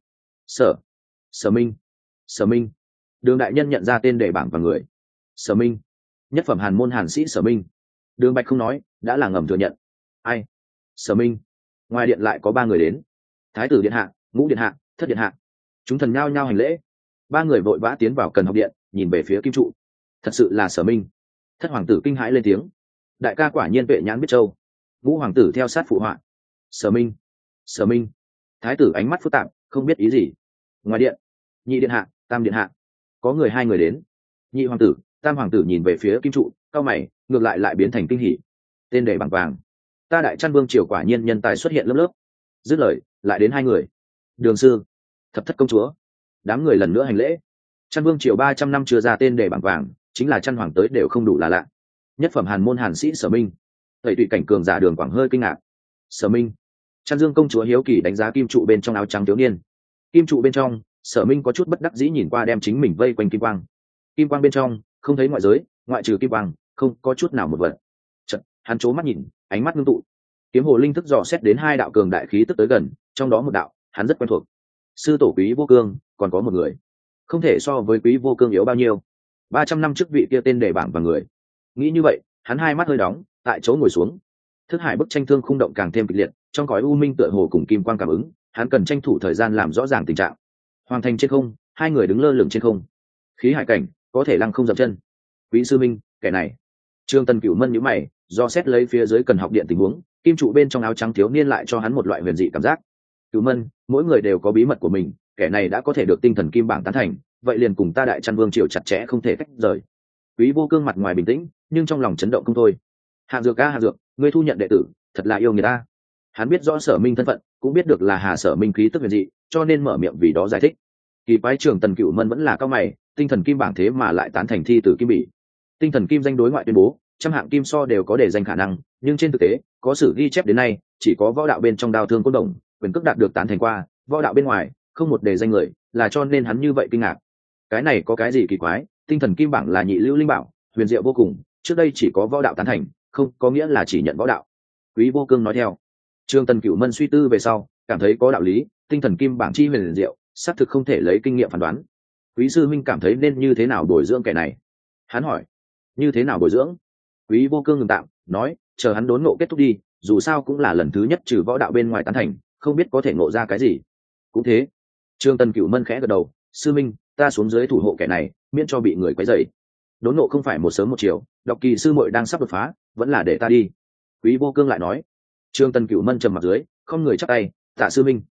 [SPEAKER 1] Sở Minh, Sở Minh. Đường đại nhân nhận ra tên đề bảng và người. Sở Minh, nhất phẩm hàn môn hàn sĩ Sở Minh. Đường Bạch không nói, đã là ngầm thừa nhận. Ai? Sở Minh. Ngoài điện lại có 3 người đến. Thái tử điện hạ, Ngũ điện hạ, Thất điện hạ. Chúng thần nhao nhao hành lễ. 3 người vội vã tiến vào cần học điện, nhìn về phía kim trụ. Thật sự là Sở Minh. Thất hoàng tử kinh hãi lên tiếng. Đại ca quả nhiên tuệ nhãn biết châu. Ngũ hoàng tử theo sát phụ họa. Sở Minh, Sở Minh. Thái tử ánh mắt phức tạp, không biết ý gì. Ngoài điện, Nhị điện hạ, Tam điện hạ. Có người 2 người đến. Nhị hoàng tử, Tam hoàng tử nhìn về phía kim trụ, cau mày, ngược lại biến thành kinh hỉ. Tên đề bảng vàng. Ta Đại Trăn Vương triều quả nhiên nhân tài xuất hiện lớp lớp. Dứt lời, lại đến 2 người. Đường sư, Thập thất công chúa. Đám người lần nữa hành lễ. Trăn Vương triều 300 năm chưa ra tên đề bảng vàng, chính là Trăn hoàng tới đều không đủ là lạ. Nhất phẩm hàn môn hàn sĩ Sở Minh. Tẩy tụy cảnh cường giả Đường Quảng hơi kinh ngạc. Sở Minh. Trăn Dương công chúa hiếu kỳ đánh giá kim trụ bên trong áo trắng thiếu niên. Kim trụ bên trong, Sở Minh có chút bất đắc dĩ nhìn qua đem chính mình vây quanh kim quang. Kim quang bên trong, không thấy ngoại giới, ngoại trừ kim quang, không có chút nào một vật. Chợt, hắn chố mắt nhìn, ánh mắt ngưng tụ. Kiếm hồ linh thức dò xét đến 2 đạo cường đại khí tức tới gần, trong đó một đạo, hắn rất quen thuộc. Sư tổ Quý Vô Cương, còn có một người, không thể so với Quý Vô Cương yếu bao nhiêu. 300 năm trước vị kia tên đề bảng và người. Nghĩ như vậy, hắn 2 mắt hơi đóng, tại chỗ ngồi xuống. Thức hải bức tranh thương khung động càng thêm kịch liệt, trong cõi u minh tựa hồ cùng kim quang cảm ứng, hắn cần tranh thủ thời gian làm rõ ràng tình trạng. Hoàng thành trên không, 2 người đứng lơ lửng trên không. Khí hải cảnh, có thể lăng không dậm chân. Quý sư minh, kẻ này. Trương Tân Cửu Mân nhíu mày, do xét lấy phía dưới cần học điện tình huống, kim trụ bên trong áo trắng thiếu niên lại cho hắn một loại huyền dị cảm giác. Cửu Mân, mỗi người đều có bí mật của mình, kẻ này đã có thể được tinh thần kim bảng tán thành, vậy liền cùng ta Đại Trăn Vương triều chặt chẽ không thể tách rời. Quý Vô Cương mặt ngoài bình tĩnh, nhưng trong lòng chấn động không thôi. Hạng Dược Hạng Dược, ngươi thu nhận đệ tử, thật là yêu người ta. Hắn biết rõ Sở Minh thân phận, cũng biết được là Hà Sở Minh khí tức huyền dị, cho nên mở miệng vì đó giải thích. Kỳ quái trưởng Tần Cửu Mân vẫn là cao mày, tinh thần kim bảng thế mà lại tán thành thi tử kim bỉ. Tinh thần kim danh đối ngoại tuyên bố, trăm hạng kim so đều có để danh khả năng, nhưng trên thực tế, có sử ghi chép đến nay, chỉ có võ đạo bên trong đao thương côn đồng, quyền cước đạt được tán thành qua, võ đạo bên ngoài, không một đề danh người, là cho nên hắn như vậy kinh ngạc. Cái này có cái gì kỳ quái, tinh thần kim bảng là nhị lưu linh bảo, huyền diệu vô cùng, trước đây chỉ có võ đạo tán thành, không có nghĩa là chỉ nhận võ đạo. Quý Vô Cương nói theo. Trương Tần Cửu Mân suy tư về sau, cảm thấy có đạo lý, tinh thần kim bảng chi huyền diệu, xác thực không thể lấy kinh nghiệm phán đoán. Quý sư minh cảm thấy nên như thế nào bồi dưỡng kẻ này? Hắn hỏi. Như thế nào bồi dưỡng? Quý Vô Cương ngừng tạm, nói, chờ hắn đốn ngộ kết thúc đi, dù sao cũng là lần thứ nhất trừ võ đạo bên ngoài tán thành, không biết có thể ngộ ra cái gì. Cũng thế. Trương Tần Cửu Mân khẽ gật đầu, sư minh, ta xuống dưới thủ hộ kẻ này, miễn cho bị người quấy rầy. Đốn ngộ không phải một sớm một chiều, độc kỳ sư muội đang sắp đột phá, vẫn là để ta đi. Quý Vô Cương lại nói. Trương Tần Cửu Mân trầm mặt dưới, không người chắp tay, tạ sư minh.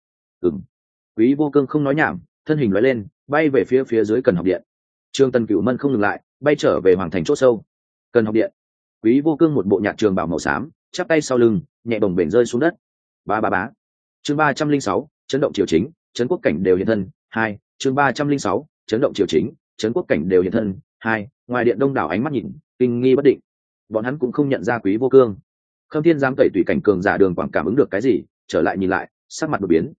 [SPEAKER 1] Quý Vô Cương không nói nhảm, thân hình lóe lên, bay về phía dưới cần học điện. Trương Tần Cửu Mân không ngừng lại, bay trở về hoàng thành chỗ sâu. Cần học điện. Quý Vô Cương một bộ nhạc trường bào màu xám, chắp tay sau lưng, nhẹ bồng bềnh rơi xuống đất. Ba ba bá. Chương 306, chấn động triều chính, chấn quốc cảnh đều hiện thân. 2, chương 306, chấn động triều chính, chấn quốc cảnh đều hiện thân. 2, ngoài điện đông đảo ánh mắt nhìn, kinh nghi bất định. Bọn hắn cũng không nhận ra Quý Vô Cương. Khâm Thiên giám tẩy tùy cảnh cường giả Đường Quảng cảm ứng được cái gì, trở lại nhìn lại, sắc mặt đột biến.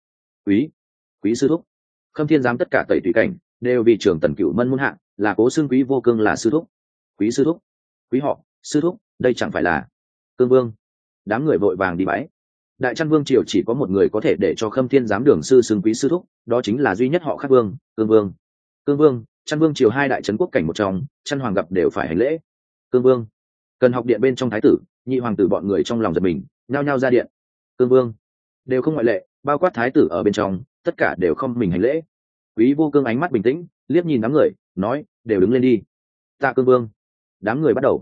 [SPEAKER 1] Quý sư thúc. Khâm Thiên giám tất cả tẩy tùy cảnh đều vì Trường Tần Cửu Mân muôn hạ, là cố xưng Quý Vô Cương là sư thúc. Quý sư thúc. Quý họ, sư thúc, đây chẳng phải là Cương Vương. Đám người vội vàng đi bái. Đại Trăn Vương triều chỉ có một người có thể để cho Khâm Thiên giám Đường sư xưng Quý sư thúc, đó chính là duy nhất họ Khắc Vương, Cương Vương. Cương Vương, Trăn Vương triều 2 đại trấn quốc cảnh một trong, Trăn hoàng gặp đều phải hành lễ. Cương Vương. Cần học điện bên trong thái tử, nhị hoàng tử bọn người trong lòng giật mình, nhao nhao ra điện. Cương Vương. Đều không ngoại lệ, bao quát thái tử ở bên trong, tất cả đều không mình hành lễ. Quý Vô Cương ánh mắt bình tĩnh, liếc nhìn đám người, nói, đều đứng lên đi. Tạ Cương Vương. Đám người bắt đầu.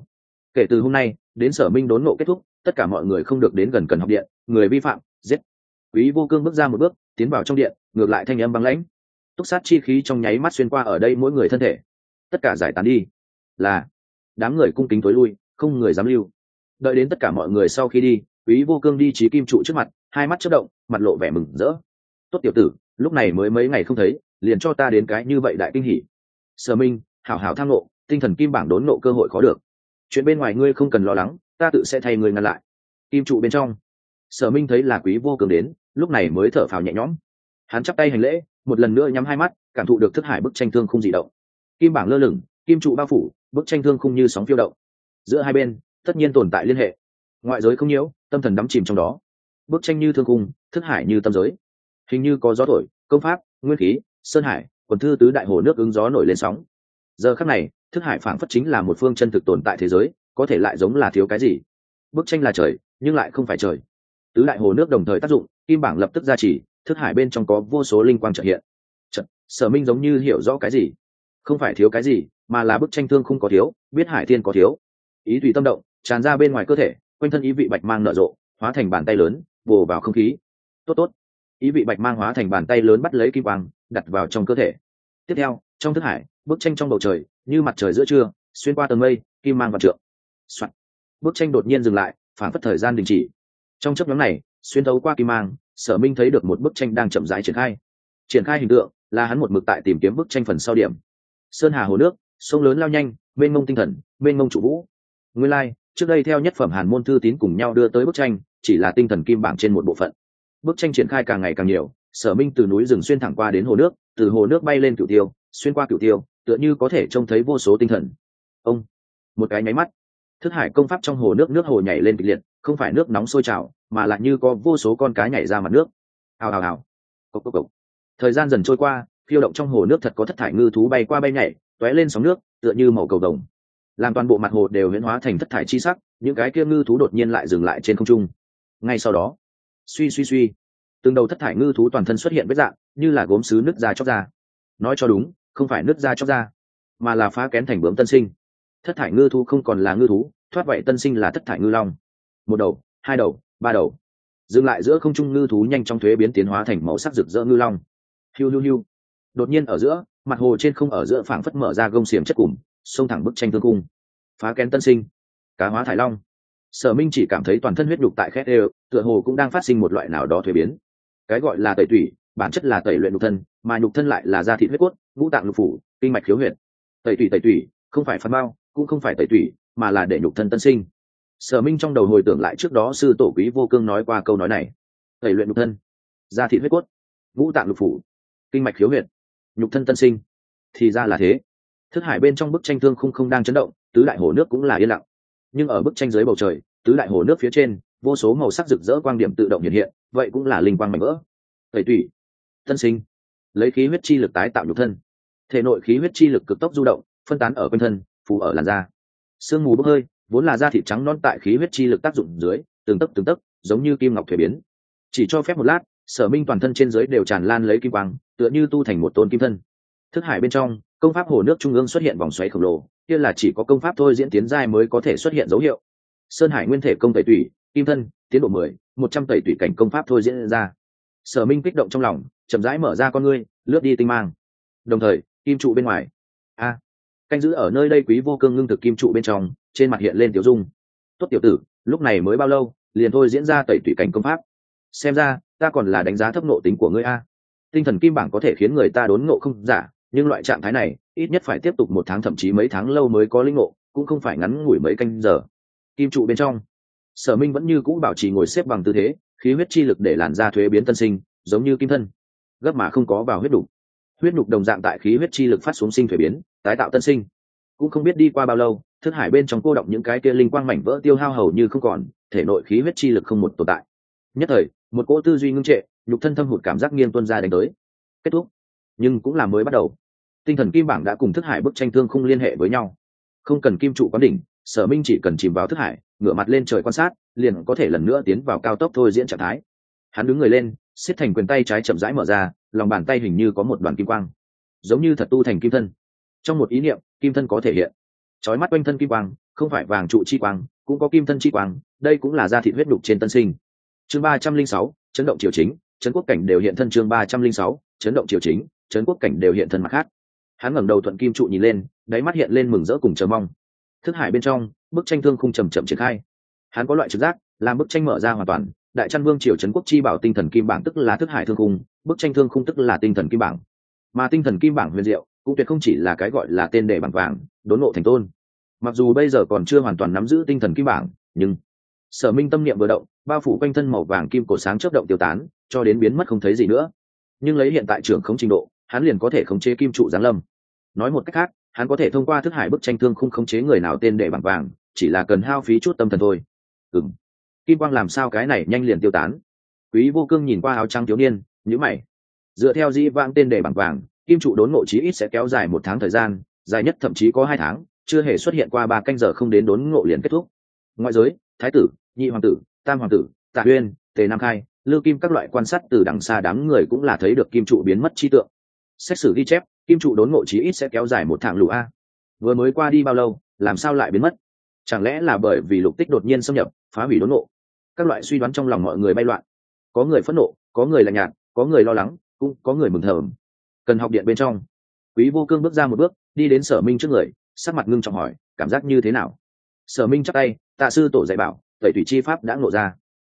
[SPEAKER 1] Kể từ hôm nay đến Sở Minh đốn ngộ kết thúc, tất cả mọi người không được đến gần cần học điện, người vi phạm giết. Quý Vô Cương bước ra một bước, tiến vào trong điện, ngược lại thanh âm băng lãnh, túc sát chi khí trong nháy mắt xuyên qua ở đây mỗi người thân thể. Tất cả giải tán đi. Là. Đám người cung kính tối lui, không người dám lưu. Đợi đến tất cả mọi người sau khi đi, Quý Vô Cương đi Chí Kim trụ trước mặt, hai mắt chớp động, mặt lộ vẻ mừng rỡ. Tốt tiểu tử, lúc này mới mấy ngày không thấy, liền cho ta đến cái như vậy đại kinh hỉ. Sở Minh, hảo hảo tham ngộ, tinh thần kim bảng đốn ngộ cơ hội khó được. Chuyện bên ngoài ngươi không cần lo lắng, ta tự sẽ thay ngươi ngăn lại. Kim trụ bên trong, Sở Minh thấy là Quý Vô Cương đến, lúc này mới thở phào nhẹ nhõm. Hắn chắp tay hành lễ, một lần nữa nhắm hai mắt, cảm thụ được thức hải bức tranh thương không dị động. Kim bảng lơ lửng, kim trụ bao phủ, bức tranh thương không như sóng phiêu động. Giữa hai bên tất nhiên tồn tại liên hệ, ngoại giới không nhiễu, tâm thần đắm chìm trong đó. Bức tranh như thương khung, thức hải như tâm giới, hình như có gió thổi, công pháp, nguyên khí, sơn hải, quần thư tứ đại hồ nước ứng gió nổi lên sóng. Giờ khắc này, thức hải phảng phất chính là một phương chân thực tồn tại thế giới, có thể lại giống là thiếu cái gì. Bức tranh là trời, nhưng lại không phải trời. Tứ đại hồ nước đồng thời tác dụng, kim bảng lập tức ra chỉ, thức hải bên trong có vô số linh quang chợt hiện. Sở Minh giống như hiểu rõ cái gì, không phải thiếu cái gì, mà là bức tranh thương không có thiếu, biết hải thiên có thiếu. Ý tùy tâm động, tràn ra bên ngoài cơ thể, quanh thân ý vị bạch mang nở rộ, hóa thành bàn tay lớn, vồ vào không khí. Tốt tốt. Ý vị bạch mang hóa thành bàn tay lớn bắt lấy kim quang, đặt vào trong cơ thể. Tiếp theo, trong thức hải, bức tranh trong bầu trời, như mặt trời giữa trưa, xuyên qua tầng mây, kim mang vạn trượng. Soạn. Bức tranh đột nhiên dừng lại, phản phất thời gian đình chỉ. Trong chốc ngắn này, xuyên thấu qua kim mang, Sở Minh thấy được một bức tranh đang chậm rãi triển khai. Triển khai hình tượng là hắn một mực tại tìm kiếm bức tranh phần sau điểm. Sơn hà hồ nước, sông lớn lao nhanh, mênh mông tinh thần, mênh mông trụ vũ. Nguyên lai, trước đây theo nhất phẩm Hàn môn thư tín cùng nhau đưa tới bức tranh, chỉ là tinh thần kim bảng trên một bộ phận. Bức tranh triển khai càng ngày càng nhiều, Sở Minh từ núi rừng xuyên thẳng qua đến hồ nước, từ hồ nước bay lên cửu tiêu, xuyên qua cửu tiêu, tựa như có thể trông thấy vô số tinh thần. Ông, một cái nháy mắt, thức hải công pháp trong hồ nước, nước hồ nhảy lên kịch liệt, không phải nước nóng sôi trào, mà lại như có vô số con cá nhảy ra mặt nước. Hào hào hào, cộc cộc cộc. Thời gian dần trôi qua, phiêu động trong hồ nước thật có thất thải ngư thú bay qua bay nhảy, tóe lên sóng nước, tựa như màu cầu đồng. Làm toàn bộ mặt hồ đều huyễn hóa thành thất thải chi sắc, những cái kia ngư thú đột nhiên lại dừng lại trên không trung. Ngay sau đó, suy suy suy, từng đầu thất thải ngư thú toàn thân xuất hiện vết dạng, như là gốm sứ nứt ra chóc ra. Nói cho đúng, không phải nứt ra chóc ra, mà là phá kén thành bướm tân sinh. Thất thải ngư thú không còn là ngư thú, thoát vậy tân sinh là thất thải ngư long. Một đầu, hai đầu, ba đầu, dừng lại giữa không trung ngư thú nhanh trong thuế biến tiến hóa thành màu sắc rực rỡ ngư long. Hiu hiu hiu. Đột nhiên ở giữa, mặt hồ trên không ở giữa phảng phất mở ra gông xiềng chất cùm, xông thẳng bức tranh thương cung. Phá kén tân sinh, cá hóa thải long. Sở Minh chỉ cảm thấy toàn thân huyết đục tại khét đều, tựa hồ cũng đang phát sinh một loại nào đó thuế biến. Cái gọi là tẩy tủy, bản chất là tẩy luyện nhục thân, mà nhục thân lại là da thịt huyết cốt, ngũ tạng lục phủ, kinh mạch khiếu huyệt. Tẩy tủy, không phải phạt bao, cũng không phải tẩy tủy, mà là để nhục thân tân sinh. Sở Minh trong đầu hồi tưởng lại trước đó sư tổ Quý Vô Cương nói qua câu nói này. Tẩy luyện nhục thân, da thịt huyết cốt, ngũ tạng lục phủ, kinh mạch khiếu huyệt, nhục thân tân sinh. Thì ra là thế. Thức hải bên trong bức tranh thương không đang chấn động, tứ đại hồ nước cũng là yên lặng. Nhưng ở bức tranh dưới bầu trời, tứ đại hồ nước phía trên, vô số màu sắc rực rỡ quang điểm tự động hiện hiện, vậy cũng là linh quang mảnh vỡ. Tẩy tủy, tân sinh, lấy khí huyết chi lực tái tạo nhục thân. Thể nội khí huyết chi lực cực tốc du động, phân tán ở quanh thân, phủ ở làn da. Sương mù bốc hơi, vốn là da thịt trắng non tại khí huyết chi lực tác dụng dưới, từng tấc giống như kim ngọc thuế biến. Chỉ cho phép một lát, Sở Minh toàn thân trên dưới đều tràn lan lấy kim quang, tựa như tu thành một tôn kim thân. Thức hải bên trong, công pháp hồ nước trung ương xuất hiện vòng xoáy khổng lồ, kia là chỉ có công pháp thôi diễn tiến giai mới có thể xuất hiện dấu hiệu. Sơn hải nguyên thể công tẩy tủy, kim thân, tiến độ 100 tẩy tủy cảnh công pháp thôi diễn ra. Sở Minh kích động trong lòng, chậm rãi mở ra con ngươi, lướt đi tinh mang. Đồng thời, kim trụ bên ngoài, canh giữ ở nơi đây Quý Vô Cương ngưng thực kim trụ bên trong, trên mặt hiện lên tiểu dung. Tốt tiểu tử, lúc này mới bao lâu, liền thôi diễn ra tẩy tủy cảnh công pháp. Xem ra, ta còn là đánh giá thấp nộ tính của ngươi a. Tinh thần kim bảng có thể khiến người ta đốn ngộ không giả, nhưng loại trạng thái này, ít nhất phải tiếp tục 1 tháng thậm chí mấy tháng lâu mới có linh ngộ, cũng không phải ngắn ngủi mấy canh giờ. Kim trụ bên trong, Sở Minh vẫn như cũ bảo trì ngồi xếp bằng tư thế, khí huyết chi lực để làn da thuế biến tân sinh, giống như kim thân, gấp mà không có vào huyết đục. Huyết đục đồng dạng tại khí huyết chi lực phát xuống sinh thuế biến, tái tạo tân sinh. Cũng không biết đi qua bao lâu, thức hải bên trong cô động những cái kia linh quang mảnh vỡ tiêu hao hầu như không còn, thể nội khí huyết chi lực không một tồn tại. Nhất thời, một cỗ tư duy ngưng trệ, nhục thân thâm hụt cảm giác nghiêng tuôn ra đánh tới. Kết thúc, nhưng cũng là mới bắt đầu. Tinh thần kim bảng đã cùng thức hải bức tranh thương không liên hệ với nhau. Không cần kim trụ quán đỉnh, Sở Minh chỉ cần chìm vào thức hải, ngửa mặt lên trời quan sát, liền có thể lần nữa tiến vào cao tốc thôi diễn trạng thái. Hắn đứng người lên, siết thành quyền tay trái chậm rãi mở ra, lòng bàn tay hình như có một đoàn kim quang, giống như thật tu thành kim thân. Trong một ý niệm, kim thân có thể hiện. Chói mắt quanh thân kim quang, không phải vàng trụ chi quang, cũng có kim thân chi quang, đây cũng là da thịt huyết đục trên tân sinh. Chương 306, chấn động triều chính, chấn quốc cảnh đều hiện thân. Chương 306, chấn động triều chính, chấn quốc cảnh đều hiện thân. Mặt khác, hắn ngẩng đầu thuận kim trụ nhìn lên, đáy mắt hiện lên mừng rỡ cùng chờ mong. Thức hải bên trong, bức tranh thương khung chậm chậm triển khai. Hắn có loại trực giác, làm bức tranh mở ra hoàn toàn, đại trăn vương triều chấn quốc chi bảo tinh thần kim bảng tức là thức hải thương khung, bức tranh thương khung tức là tinh thần kim bảng. Mà tinh thần kim bảng huyền diệu, cũng tuyệt không chỉ là cái gọi là tên đề bảng vàng, đốn ngộ thành tôn. Mặc dù bây giờ còn chưa hoàn toàn nắm giữ tinh thần kim bảng, nhưng Sở Minh tâm niệm vừa động, bao phủ quanh thân màu vàng kim cổ sáng chớp động tiêu tán, cho đến biến mất không thấy gì nữa. Nhưng lấy hiện tại trưởng khống trình độ, hắn liền có thể khống chế kim trụ giáng lâm. Nói một cách khác, hắn có thể thông qua thức hải bức tranh thương khung khống chế người nào tên đệ bằng vàng, chỉ là cần hao phí chút tâm thần thôi. Kim quang làm sao cái này nhanh liền tiêu tán? Quý Vô Cương nhìn qua áo trắng thiếu niên, nhíu mày. Dựa theo dĩ vãng tên đệ bằng vàng, kim trụ đốn ngộ chí ít sẽ kéo dài 1 tháng thời gian, dài nhất thậm chí có 2 tháng, chưa hề xuất hiện qua 3 canh giờ không đến đốn ngộ liền kết thúc. Ngoại giới, thái tử, nhị hoàng tử, tam hoàng tử, Tạ Uyên, Tề Nam Khai, Lưu Kim các loại quan sát từ đằng xa đám người cũng là thấy được kim trụ biến mất chi tượng. Xét xử ghi chép, kim trụ đốn ngộ chí ít sẽ kéo dài 1 tháng lũ a. Vừa mới qua đi bao lâu, làm sao lại biến mất? Chẳng lẽ là bởi vì lục tích đột nhiên xâm nhập, phá hủy đốn ngộ? Các loại suy đoán trong lòng mọi người bay loạn. Có người phẫn nộ, có người lạnh nhạt, có người lo lắng, cũng có người mừng thầm. Cần học điện bên trong, Quý Vô Cương bước ra một bước, đi đến Sở Minh trước người, sắc mặt ngưng trọng hỏi, cảm giác như thế nào? Sở Minh chắp tay, tạ sư tổ dạy bảo, tẩy thủy chi pháp đã ngộ ra.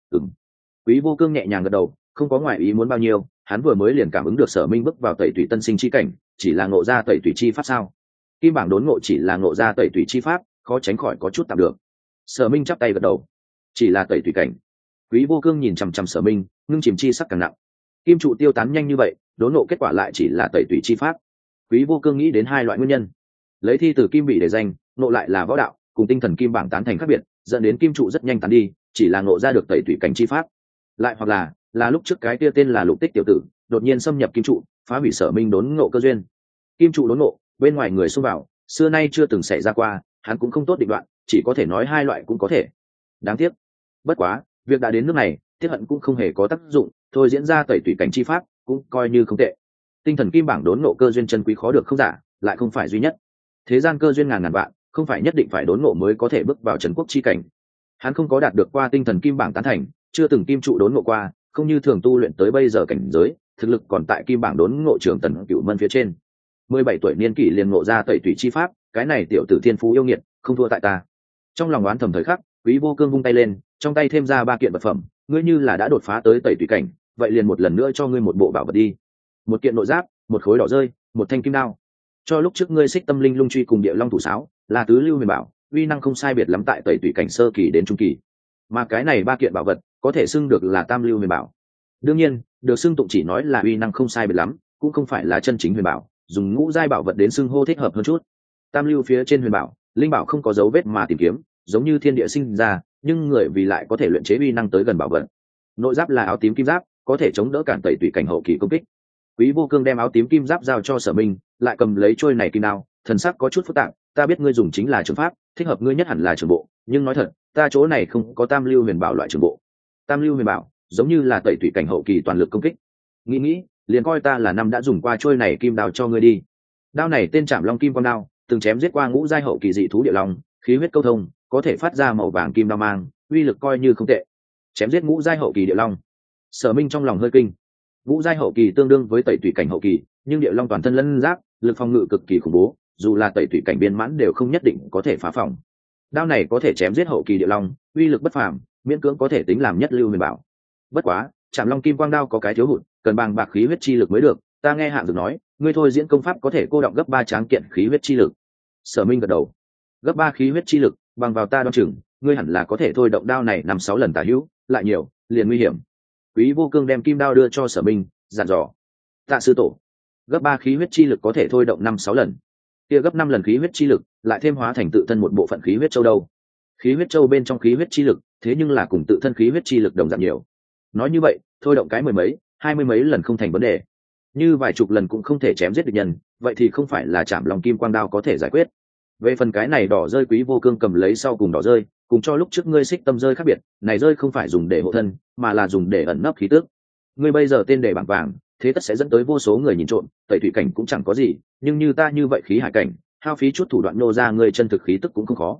[SPEAKER 1] Quý Vô Cương nhẹ nhàng gật đầu, không có ngoại ý muốn bao nhiêu, hắn vừa mới liền cảm ứng được Sở Minh bước vào tẩy thủy tân sinh chi cảnh, chỉ là ngộ ra tẩy thủy chi pháp sao? Kim bảng đốn ngộ chỉ là ngộ ra tẩy thủy chi pháp, khó tránh khỏi có chút tạm được. Sở Minh chắp tay gật đầu, chỉ là tẩy thủy cảnh. Quý Vô Cương nhìn chằm chằm Sở Minh, ngưng chìm chi sắc càng nặng. Kim trụ tiêu tán nhanh như vậy, đốn ngộ kết quả lại chỉ là tẩy thủy chi pháp. Quý Vô Cương nghĩ đến 2 loại nguyên nhân. Lấy thi từ kim bị để danh, ngộ lại là võ đạo, cùng tinh thần kim bảng tán thành khác biệt, dẫn đến kim trụ rất nhanh tán đi, chỉ là ngộ ra được tẩy thủy cảnh chi pháp. Lại hoặc là lúc trước cái kia tên là Lục Tích tiểu tử, đột nhiên xâm nhập kim trụ, phá hủy Sở Minh đốn ngộ cơ duyên. Kim trụ đốn ngộ, bên ngoài người xông vào, xưa nay chưa từng xảy ra qua, hắn cũng không tốt định đoạn, chỉ có thể nói 2 loại cũng có thể. Đáng tiếc. Bất quá, việc đã đến nước này, tiếc hận cũng không hề có tác dụng, thôi diễn ra tẩy thủy cảnh chi pháp, cũng coi như không tệ. Tinh thần kim bảng đốn ngộ cơ duyên chân quý khó được không giả, lại không phải duy nhất. Thế gian cơ duyên ngàn ngàn vạn, không phải nhất định phải đốn ngộ mới có thể bước vào trấn quốc chi cảnh. Hắn không có đạt được qua tinh thần kim bảng tán thành, chưa từng kim trụ đốn ngộ qua, không như thường tu luyện tới bây giờ cảnh giới, thực lực còn tại kim bảng đốn ngộ trưởng tần cửu mân phía trên. 17 tuổi niên kỷ liền ngộ ra tẩy thủy chi pháp, cái này tiểu tử thiên phú yêu nghiệt, không thua tại ta. Trong lòng oán thầm thời khắc, Quý Vô Cương vung tay lên, trong tay thêm ra 3 kiện vật phẩm, ngươi như là đã đột phá tới tẩy thủy cảnh, vậy liền một lần nữa cho ngươi một bộ bảo vật đi. 1 kiện nội giáp, 1 khối đỏ rơi, 1 thanh kim đao. Cho lúc trước ngươi xích tâm linh lung truy cùng địa long thủ sáo, là tứ lưu huyền bảo, uy năng không sai biệt lắm tại tẩy tùy cảnh sơ kỳ đến trung kỳ. Mà cái này 3 kiện bảo vật, có thể xưng được là tam lưu huyền bảo. Đương nhiên, được xưng tụng chỉ nói là uy năng không sai biệt lắm, cũng không phải là chân chính huyền bảo, dùng ngũ giai bảo vật đến xưng hô thích hợp hơn chút. Tam lưu phía trên huyền bảo, linh bảo không có dấu vết mà tìm kiếm, giống như thiên địa sinh ra, nhưng người vì lại có thể luyện chế uy năng tới gần bảo vật. Nội giáp là áo tím kim giáp, có thể chống đỡ cản tẩy tùy cảnh hậu kỳ công kích. Quý Vô Cương đem áo tím kim giáp giao cho Sở Minh, lại cầm lấy trôi này kim đao, thần sắc có chút phức tạp, ta biết ngươi dùng chính là trường pháp, thích hợp ngươi nhất hẳn là trường bộ, nhưng nói thật, ta chỗ này không có tam lưu huyền bảo loại trường bộ. Tam lưu huyền bảo, giống như là tẩy tùy cảnh hậu kỳ toàn lực công kích. Nghĩ, liền coi ta là năm đã dùng qua trôi này kim đao cho ngươi đi. Đao này tên Trảm Long Kim Quang đao, từng chém giết qua ngũ giai hậu kỳ dị thú địa long, khí huyết câu thông, có thể phát ra màu vàng kim đao mang, uy lực coi như không tệ. Chém giết ngũ giai hậu kỳ địa long. Sở Minh trong lòng hơi kinh. Ngũ giai hậu kỳ tương đương với tẩy tùy cảnh hậu kỳ, nhưng địa long toàn thân lân giáp, lực phòng ngự cực kỳ khủng bố, dù là tẩy tùy cảnh biên mãn đều không nhất định có thể phá phòng. Đao này có thể chém giết hậu kỳ địa long, uy lực bất phàm, miễn cưỡng có thể tính làm nhất lưu huyền bảo. Bất quá, Trảm Long Kim Quang đao có cái thiếu hụt, cần bàng bạc khí huyết chi lực mới được. Ta nghe Hạng Dược nói, ngươi thôi diễn công pháp có thể cô động gấp 3 tráng kiện khí huyết chi lực. Sở Minh gật đầu. Gấp 3 khí huyết chi lực, bằng vào ta đoán chừng, ngươi hẳn là có thể thôi động đao này 5-6 lần tả hữu, lại nhiều, liền nguy hiểm. Quý Vô Cương đem kim đao đưa cho Sở Minh, dặn dò. Tạ sư tổ, gấp 3 khí huyết chi lực có thể thôi động 5-6 lần. Kia gấp 5 lần khí huyết chi lực, lại thêm hóa thành tự thân một bộ phận khí huyết châu đâu. Khí huyết châu bên trong khí huyết chi lực, thế nhưng là cùng tự thân khí huyết chi lực đồng dạng nhiều. Nói như vậy, thôi động cái 10 mấy, 20 mấy lần không thành vấn đề. Như vài chục lần cũng không thể chém giết địch nhân, vậy thì không phải là Trảm Long Kim Quang đao có thể giải quyết. Về phần cái này đỏ rơi, Quý Vô Cương cầm lấy sau cùng đỏ rơi, cùng cho lúc trước ngươi xích tâm rơi khác biệt, này rơi không phải dùng để hộ thân, mà là dùng để ẩn nấp khí tức. Ngươi bây giờ tên đề bảng vàng, thế tất sẽ dẫn tới vô số người nhìn trộm, tẩy thủy cảnh cũng chẳng có gì, nhưng như ta như vậy khí hải cảnh, hao phí chút thủ đoạn nô ra ngươi chân thực khí tức cũng không khó.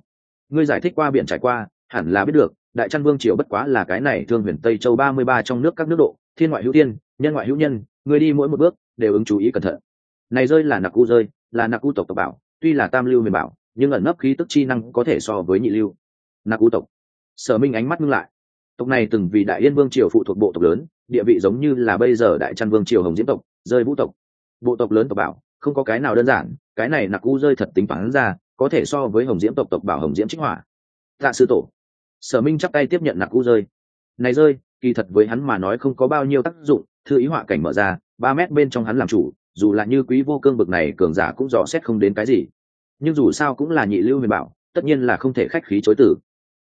[SPEAKER 1] ngươi giải thích qua biển trải qua hẳn là biết được, đại trăn vương triều bất quá là cái này thương huyền tây châu 33 trong nước các nước độ, thiên ngoại hữu thiên, nhân ngoại hữu nhân, ngươi đi mỗi một bước đều ứng chú ý cẩn thận. Này rơi là nặc u rơi, là nặc u tộc tộc bảo, tuy là tam lưu huyền bảo, nhưng ẩn nấp khí tức chi năng có thể so với nhị lưu. Nặc u tộc. Sở Minh ánh mắt ngưng lại. Tộc này từng vì đại yên vương triều phụ thuộc bộ tộc lớn, địa vị giống như là bây giờ đại trăn vương triều hồng diễm tộc, rơi vũ tộc. Bộ tộc lớn tộc bảo, không có cái nào đơn giản, cái này nặc u rơi thật tính toán ra, có thể so với hồng diễm tộc tộc bảo hồng diễm trích hỏa. Tạ sư tổ. Sở Minh chắp tay tiếp nhận nặc u rơi. Này rơi, kỳ thật với hắn mà nói không có bao nhiêu tác dụng, thư ý họa cảnh mở ra, 3 mét bên trong hắn làm chủ, dù là như Quý Vô Cương bực này cường giả cũng dò xét không đến cái gì. Nhưng dù sao cũng là nhị lưu huyền bảo, tất nhiên là không thể khách khí chối từ.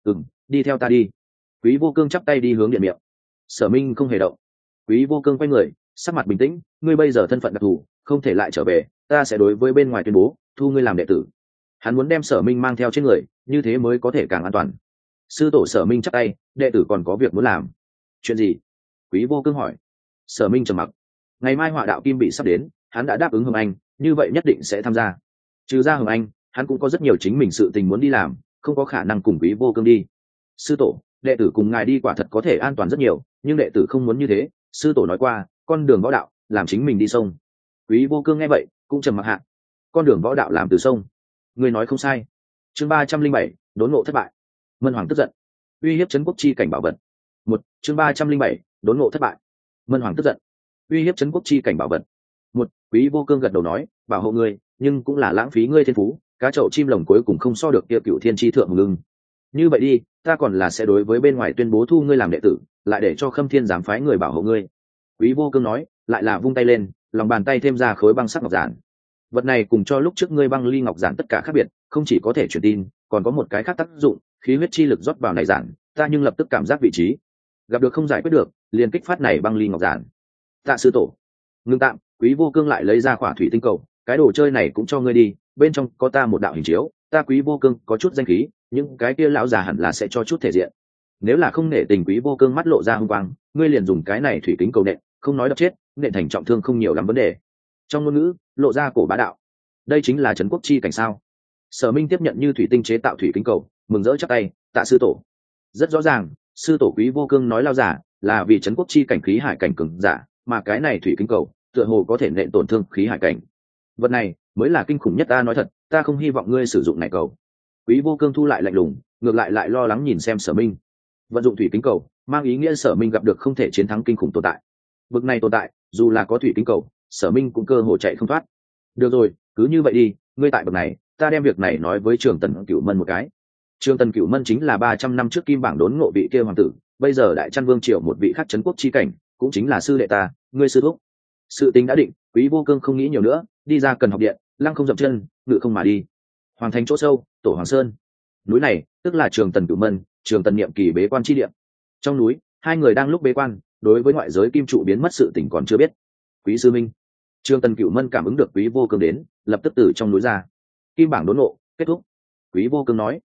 [SPEAKER 1] Đi theo ta đi. Quý Vô Cương chắp tay đi hướng điện miệng. Sở Minh không hề động. Quý Vô Cương quay người, sắc mặt bình tĩnh, ngươi bây giờ thân phận đặc thù, không thể lại trở về, ta sẽ đối với bên ngoài tuyên bố, thu ngươi làm đệ tử. Hắn muốn đem Sở Minh mang theo trên người, như thế mới có thể càng an toàn. Sư tổ Sở Minh chắp tay, đệ tử còn có việc muốn làm. Chuyện gì? Quý Vô Cương hỏi. Sở Minh trầm mặc. Ngày mai Họa Đạo Kim bị sắp đến, hắn đã đáp ứng Hồng Anh, như vậy nhất định sẽ tham gia. Trừ ra Hồng Anh, hắn cũng có rất nhiều chính mình sự tình muốn đi làm, không có khả năng cùng Quý Vô Cương đi. Sư tổ, đệ tử cùng ngài đi quả thật có thể an toàn rất nhiều, nhưng đệ tử không muốn như thế. Sư tổ nói qua, con đường võ đạo làm chính mình đi sông. Quý Vô Cương nghe vậy cũng trầm mặc hạ. Con đường võ đạo làm từ sông, ngươi nói không sai. Chương 307, đốn ngộ thất bại. Mân Hoàng tức giận, uy hiếp trấn quốc chi cảnh bảo vật. Chương 307, đốn ngộ thất bại. Mân Hoàng tức giận, uy hiếp trấn quốc chi cảnh bảo vật. Quý Vô Cương gật đầu nói, bảo hộ ngươi, nhưng cũng là lãng phí ngươi thiên phú, cá chậu chim lồng cuối cùng không so được kia Cửu Thiên chi thượng ngưng. Như vậy đi, ta còn là sẽ đối với bên ngoài tuyên bố thu ngươi làm đệ tử, lại để cho Khâm Thiên giám phái người bảo hộ ngươi. Quý Vô Cương nói, lại là vung tay lên, lòng bàn tay thêm ra khối băng sắc ngọc giản. Vật này cùng cho lúc trước ngươi băng ly ngọc giản tất cả khác biệt, không chỉ có thể truyền tin, còn có một cái khác tác dụng, khí huyết chi lực rót vào này giản, ta nhưng lập tức cảm giác vị trí. Gặp được không giải quyết được, liền kích phát này băng ly ngọc giản. Tạ sư tổ. Ngưng tạm, Quý Vô Cương lại lấy ra khỏa thủy tinh cầu, cái đồ chơi này cũng cho ngươi đi, bên trong có ta một đạo hình chiếu, ta Quý Vô Cương có chút danh khí, nhưng cái kia lão già hẳn là sẽ cho chút thể diện. Nếu là không nể tình, Quý Vô Cương mắt lộ ra hung quang, ngươi liền dùng cái này thủy kính cầu nện, không nói đập chết, nện thành trọng thương không nhiều lắm vấn đề. Trong ngôn ngữ lộ ra cổ bá đạo. Đây chính là trấn quốc chi cảnh sao? Sở Minh tiếp nhận như thủy tinh chế tạo thủy kính cầu, mừng rỡ chắp tay, tạ sư tổ. Rất rõ ràng, sư tổ Quý Vô Cương nói lao giả là vì trấn quốc chi cảnh khí hải cảnh cường giả, mà cái này thủy kính cầu tựa hồ có thể nện tổn thương khí hải cảnh. Vật này mới là kinh khủng nhất, ta nói thật, ta không hy vọng ngươi sử dụng này cầu. Quý Vô Cương thu lại lạnh lùng, ngược lại lo lắng nhìn xem Sở Minh. Vận dụng thủy kính cầu mang ý nghĩa Sở Minh gặp được không thể chiến thắng kinh khủng tồn tại. Bực này tồn tại, dù là có thủy kính cầu, Sở Minh cũng cơ hồ chạy không thoát. Được rồi, cứ như vậy đi, ngươi tại bậc này, ta đem việc này nói với Trường Tần Cửu Mân một cái. Trường Tần Cửu Mân chính là 300 năm trước kim bảng đốn ngộ vị kia hoàng tử, bây giờ đại trăn vương triều một vị khác trấn quốc chi cảnh, cũng chính là sư đệ ta, ngươi sư thúc. Sự tính đã định, Quý Vô Cương không nghĩ nhiều nữa, đi ra Cần Học Điện, lăng không dậm chân, ngự không mà đi. Hoàng thành chỗ sâu, Tổ Hoàng Sơn. Núi này tức là Trường Tần Cửu Mân, Trường Tần niệm kỳ bế quan chi địa. Trong núi, hai người đang lúc bế quan, đối với ngoại giới kim trụ biến mất sự tình còn chưa biết. Quý sư minh. Trường Tần Cửu Mân cảm ứng được Quý Vô Cương đến, lập tức từ trong núi ra. Kim bảng đốn ngộ kết thúc. Quý Vô Cương nói,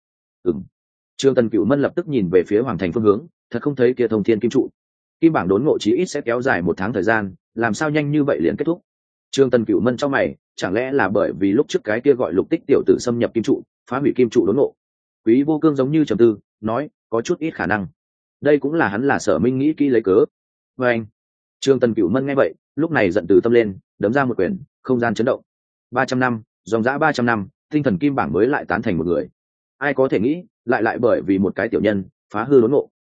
[SPEAKER 1] Trường Tần Cửu Mân lập tức nhìn về phía hoàng thành phương hướng, thật không thấy kia thông thiên kim trụ. Kim bảng đốn ngộ chí ít sẽ kéo dài 1 tháng thời gian, làm sao nhanh như vậy liền kết thúc? Trường Tần Cửu Mân trong mày, chẳng lẽ là bởi vì lúc trước cái kia gọi Lục Tích tiểu tử xâm nhập kim trụ, phá hủy kim trụ đốn ngộ? Quý Vô Cương giống như trầm tư, nói, có chút ít khả năng. Đây cũng là hắn là Sở Minh nghĩ kỹ lấy cớ. Và anh, Trường Tần Cửu Mân nghe vậy, lúc này giận từ tâm lên, đấm ra một quyền, không gian chấn động. 300 năm, dòng dã 300 năm, tinh thần kim bảng mới lại tán thành một người. Ai có thể nghĩ, lại bởi vì một cái tiểu nhân phá hư đốn ngộ.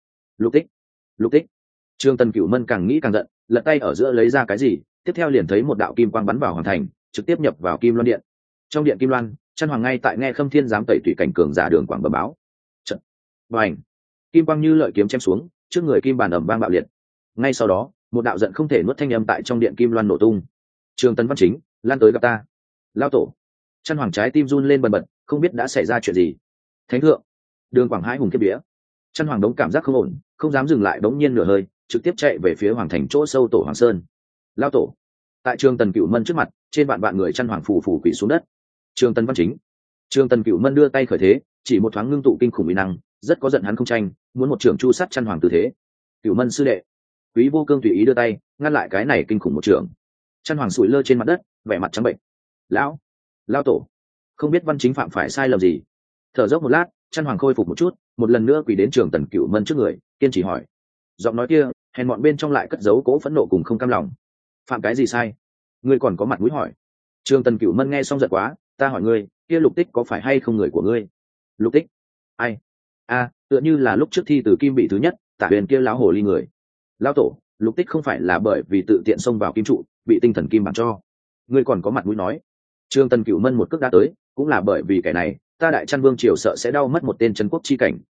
[SPEAKER 1] Lục Tích. Trường Tần Cửu Mân càng nghĩ càng giận, lật tay ở giữa lấy ra cái gì, tiếp theo liền thấy một đạo kim quang bắn vào hoàng thành, trực tiếp nhập vào Kim Loan Điện. Trong điện Kim Loan, Chân Hoàng ngay tại nghe Khâm Thiên giám tẩy tùy cảnh cường giả đường quảng bẩm báo. Trận. Bành. Kim quang như lợi kiếm chém xuống, trước người kim bàn ầm vang bạo liệt. Ngay sau đó, một đạo giận không thể nuốt thanh âm tại trong điện Kim Loan nổ tung. Trường Tần Văn Chính, lan tới gặp ta. Lao tổ. Chân Hoàng trái tim run lên bần bật, không biết đã xảy ra chuyện gì. Thánh thượng. Đường quảng hãi hùng kiếp vía. Chân Hoàng đống cảm giác không ổn, không dám dừng lại, bỗng nhiên nửa hơi, trực tiếp chạy về phía hoàng thành chỗ sâu Tổ Hoàng Sơn. Lao tổ. Tại Trường Tần Cửu Mân trước mặt, trên vạn người Chân Hoàng phù phù quỳ xuống đất. Trường Tần Văn Chính. Trường Tần Cửu Mân đưa tay khởi thế, chỉ một thoáng ngưng tụ kinh khủng uy năng, rất có giận hắn không tranh, muốn một trường chu sát Chân Hoàng tư thế. Cửu Mân sư đệ. Quý Vô Cương tùy ý đưa tay, ngăn lại cái này kinh khủng một trường. Chân Hoàng sủi lơ trên mặt đất, vẻ mặt trắng bệnh. Lao tổ, không biết Văn Chính phạm phải sai lầm gì? Thở dốc một lát, Chân Hoàng khôi phục một chút, một lần nữa quỳ đến Trường Tần Cửu Mân trước người, kiên trì hỏi. Giọng nói kia hèn mọn bên trong lại cất giấu cỗ phẫn nộ cùng không cam lòng. Phạm cái gì sai? Ngươi còn có mặt mũi hỏi? Trường Tần Cửu Mân nghe xong giận quá, ta hỏi ngươi, kia Lục Tích có phải hay không người của ngươi? Lục Tích? Ai? Tựa như là lúc trước thi từ kim bị thứ nhất, Tả Huyền kia láo hồ ly người. Lão tổ, Lục Tích không phải là bởi vì tự tiện xông vào kim trụ, bị tinh thần kim bảng cho. Ngươi còn có mặt mũi nói? Trường Tần Cửu Mân một cước đã tới, cũng là bởi vì kẻ này, ta Đại Chân Vương triều sợ sẽ đau mất một tên chân quốc chi cảnh.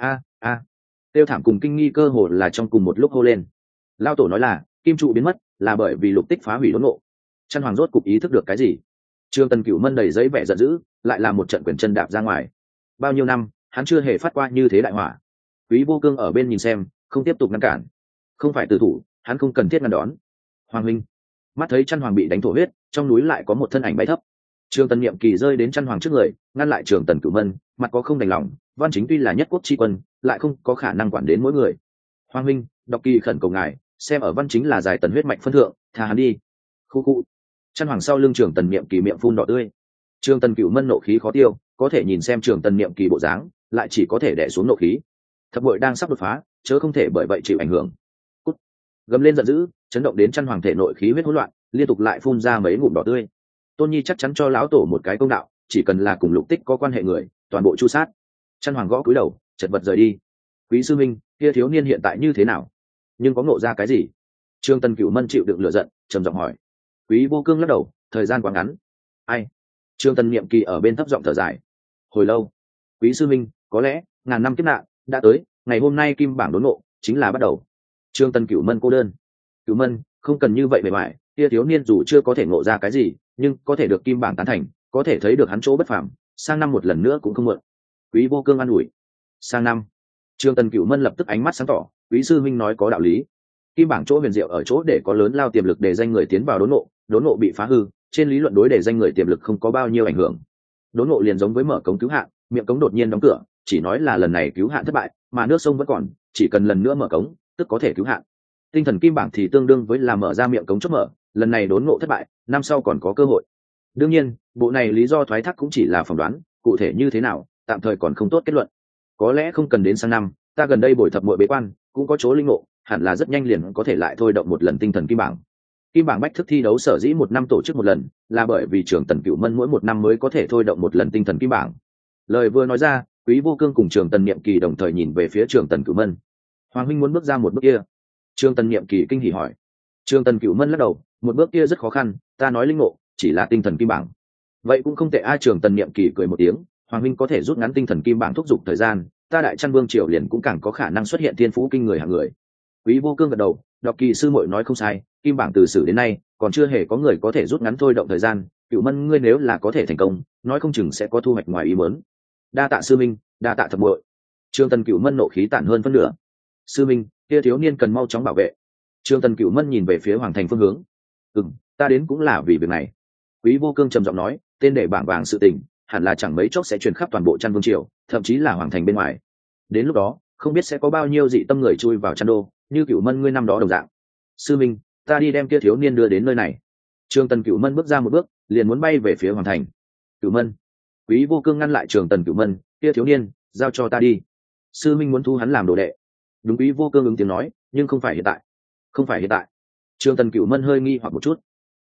[SPEAKER 1] Tiêu thảm cùng kinh nghi cơ hồ là trong cùng một lúc hô lên. Lão tổ nói là kim trụ biến mất là bởi vì Lục Tích phá hủy đốn ngộ. Chân Hoàng rốt cục ý thức được cái gì? Trường Tần Cửu Mân đầy giấy vẻ giận dữ, lại là một trận quyền chân đạp ra ngoài. Bao nhiêu năm hắn chưa hề phát qua như thế đại hỏa. Quý Vô Cương ở bên nhìn xem, không tiếp tục ngăn cản. Không phải tử thủ, hắn không cần thiết ngăn đón. Hoàng huynh, mắt thấy Chân Hoàng bị đánh thổ huyết, trong núi lại có một thân ảnh bay thấp. Trường Tần Niệm Kỳ rơi đến Chân Hoàng trước người, ngăn lại Trường Tần Cửu Mân, mặt có không đành lòng. Văn Chính tuy là nhất quốc tri quân, lại không có khả năng quản đến mỗi người. Hoàng huynh, đọc kỳ khẩn cầu ngài, xem ở Văn Chính là giải tần huyết mạch phân thượng, tha hắn đi. Khu khu. Chân Hoàng sau lưng Trường Tần Niệm Kỳ miệng phun đỏ tươi. Trường Tần Cửu Mân nộ khí khó tiêu, có thể nhìn xem Trường Tần Niệm Kỳ bộ dáng, lại chỉ có thể đè xuống nộ khí. Thập bội đang sắp đột phá, chớ không thể bởi vậy chịu ảnh hưởng. Cút. Gầm lên giận dữ, chấn động đến Chân Hoàng thể nội khí huyết hỗn loạn, liên tục lại phun ra mấy ngụm đỏ tươi. Tôn Nhi chắc chắn cho lão tổ một cái công đạo, chỉ cần là cùng Lục Tích có quan hệ người, toàn bộ chu sát. Chân Hoàng gõ cúi đầu, chật vật rời đi. Quý sư minh, kia thiếu niên hiện tại như thế nào? Nhưng có ngộ ra cái gì? Trường Tần Cửu Mân chịu đựng lửa giận, trầm giọng hỏi. Quý Vô Cương lắc đầu, thời gian quá ngắn. Ai? Trường Tần Niệm Kỳ ở bên thấp giọng thở dài. Hồi lâu. Quý sư minh, có lẽ ngàn năm kiếp nạn đã tới, ngày hôm nay kim bảng đốn ngộ chính là bắt đầu. Trường Tần Cửu Mân cô đơn. Cửu Mân, không cần như vậy bề ngoài, kia thiếu niên dù chưa có thể ngộ ra cái gì, nhưng có thể được kim bảng tán thành, có thể thấy được hắn chỗ bất phàm, sang năm một lần nữa cũng không muộn. Quý Vô Cương an ủi. Sang năm. Trường Tần Cửu Mân lập tức ánh mắt sáng tỏ, quý sư minh nói có đạo lý. Kim bảng chỗ huyền diệu ở chỗ để có lớn lao tiềm lực để danh người tiến vào đốn ngộ bị phá hư, trên lý luận đối để danh người tiềm lực không có bao nhiêu ảnh hưởng. Đốn ngộ liền giống với mở cống cứu hạn, miệng cống đột nhiên đóng cửa, chỉ nói là lần này cứu hạn thất bại, mà nước sông vẫn còn, chỉ cần lần nữa mở cống, tức có thể cứu hạn. Tinh thần kim bảng thì tương đương với là mở ra miệng cống chốt mở, lần này đốn ngộ thất bại, năm sau còn có cơ hội. Đương nhiên, bộ này lý do thoái thác cũng chỉ là phỏng đoán, cụ thể như thế nào, tạm thời còn không tốt kết luận. Có lẽ không cần đến sang năm, ta gần đây bồi thập muội bế quan, cũng có chỗ linh ngộ, hẳn là rất nhanh liền có thể lại thôi động một lần tinh thần kim bảng. Kim bảng bách thức thi đấu sở dĩ một năm tổ chức một lần, là bởi vì Trường Tần Cửu Mân mỗi một năm mới có thể thôi động một lần tinh thần kim bảng. Lời vừa nói ra, Quý Vô Cương cùng Trường Tần Niệm Kỳ đồng thời nhìn về phía Trường Tần Cửu Mân. Hoàng huynh muốn bước ra một bước kia? Trường Tần Niệm Kỳ kinh hỉ hỏi. Trường Tần Cửu Mân lắc đầu, một bước kia rất khó khăn, ta nói linh ngộ, chỉ là tinh thần kim bảng. Vậy cũng không tệ a. Trường Tần Niệm Kỳ cười một tiếng, Hoàng huynh có thể rút ngắn tinh thần kim bảng thúc giục thời gian, ta Đại Chân Vương triều liền cũng càng có khả năng xuất hiện thiên phú kinh người hạng người. Quý Vô Cương gật đầu, đọc kỳ sư muội nói không sai, kim bảng từ sử đến nay còn chưa hề có người có thể rút ngắn thôi động thời gian. Cửu Mân ngươi nếu là có thể thành công, nói không chừng sẽ có thu hoạch ngoài ý muốn. Đa tạ sư minh, đa tạ thập muội. Trường Tần Cửu Mân nộ khí tản hơn phân nửa. Sư minh, kia thiếu niên cần mau chóng bảo vệ. Trường Tần Cửu Mân nhìn về phía Hoàng thành phương hướng. Ta đến cũng là vì việc này. Quý Vô Cương trầm giọng nói, tên để bảng vàng sự tình, hẳn là chẳng mấy chốc sẽ truyền khắp toàn bộ Chân Vương triều, thậm chí là Hoàng thành bên ngoài. Đến lúc đó, không biết sẽ có bao nhiêu dị tâm người chui vào Chân Đô, như Cửu Mân ngươi năm đó đồng dạng. Sư minh, ta đi đem kia thiếu niên đưa đến nơi này. Trường Tần Cửu Mân bước ra một bước, liền muốn bay về phía Hoàng thành. Cửu Mân. Quý Vô Cương ngăn lại Trường Tần Cửu Mân, kia thiếu niên, giao cho ta đi. Sư minh muốn thu hắn làm đồ đệ. Đúng. Quý Vô Cương ứng tiếng nói, nhưng không phải hiện tại. Không phải hiện tại. Trường Tần Cửu Mân hơi nghi hoặc một chút.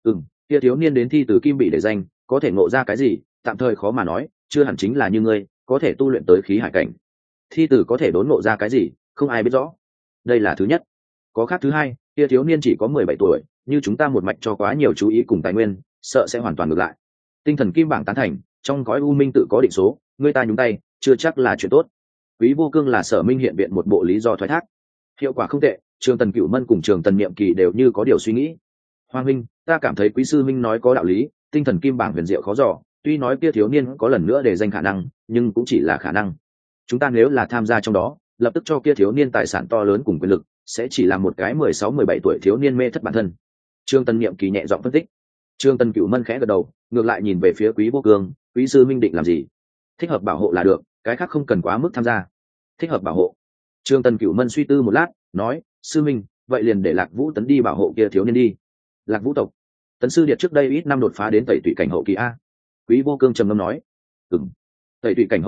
[SPEAKER 1] Kia thiếu niên đến thi từ kim bị để danh, có thể ngộ ra cái gì, tạm thời khó mà nói, chưa hẳn chính là như ngươi, có thể tu luyện tới khí hải cảnh. Thi tử có thể đốn ngộ ra cái gì, không ai biết rõ. Đây là thứ nhất. Có khác thứ hai, kia thiếu niên chỉ có 17 tuổi, như chúng ta một mạch cho quá nhiều chú ý cùng tài nguyên, sợ sẽ hoàn toàn ngược lại. Tinh thần kim bảng tán thành, trong gói u minh tự có định số, người ta nhúng tay, chưa chắc là chuyện tốt. Quý Vô Cương là Sở Minh hiện viện một bộ lý do thoái thác. Hiệu quả không tệ, Trường Tần Cửu Mân cùng Trường Tần Niệm Kỳ đều như có điều suy nghĩ. Hoàng huynh, ta cảm thấy quý sư minh nói có đạo lý, tinh thần kim bảng huyền diệu khó dò, tuy nói kia thiếu niên có lần nữa để danh khả năng, nhưng cũng chỉ là khả năng. Chúng ta nếu là tham gia trong đó, lập tức cho kia thiếu niên tài sản to lớn cùng quyền lực, sẽ chỉ là một cái 16-17 tuổi thiếu niên mê thất bản thân. Trương Tần Niệm Kỳ nhẹ giọng phân tích. Trương Tần Cửu Mân khẽ gật đầu, ngược lại nhìn về phía Quý Vô Cương, quý sư minh định làm gì? Thích hợp bảo hộ là được, cái khác không cần quá mức tham gia. Thích hợp bảo hộ. Trương Tần Cửu Mân suy tư một lát, nói, sư minh, vậy liền để Lạc Vũ Tấn đi bảo hộ kia thiếu niên đi. Lạc Vũ tộc. Tấn sư điệt trước đây ít năm đột phá đến tẩy tụy cảnh hậu kỳ a. Quý Vô Cương trầm ngâm nói, tẩy tụy cảnh hậu kỳ,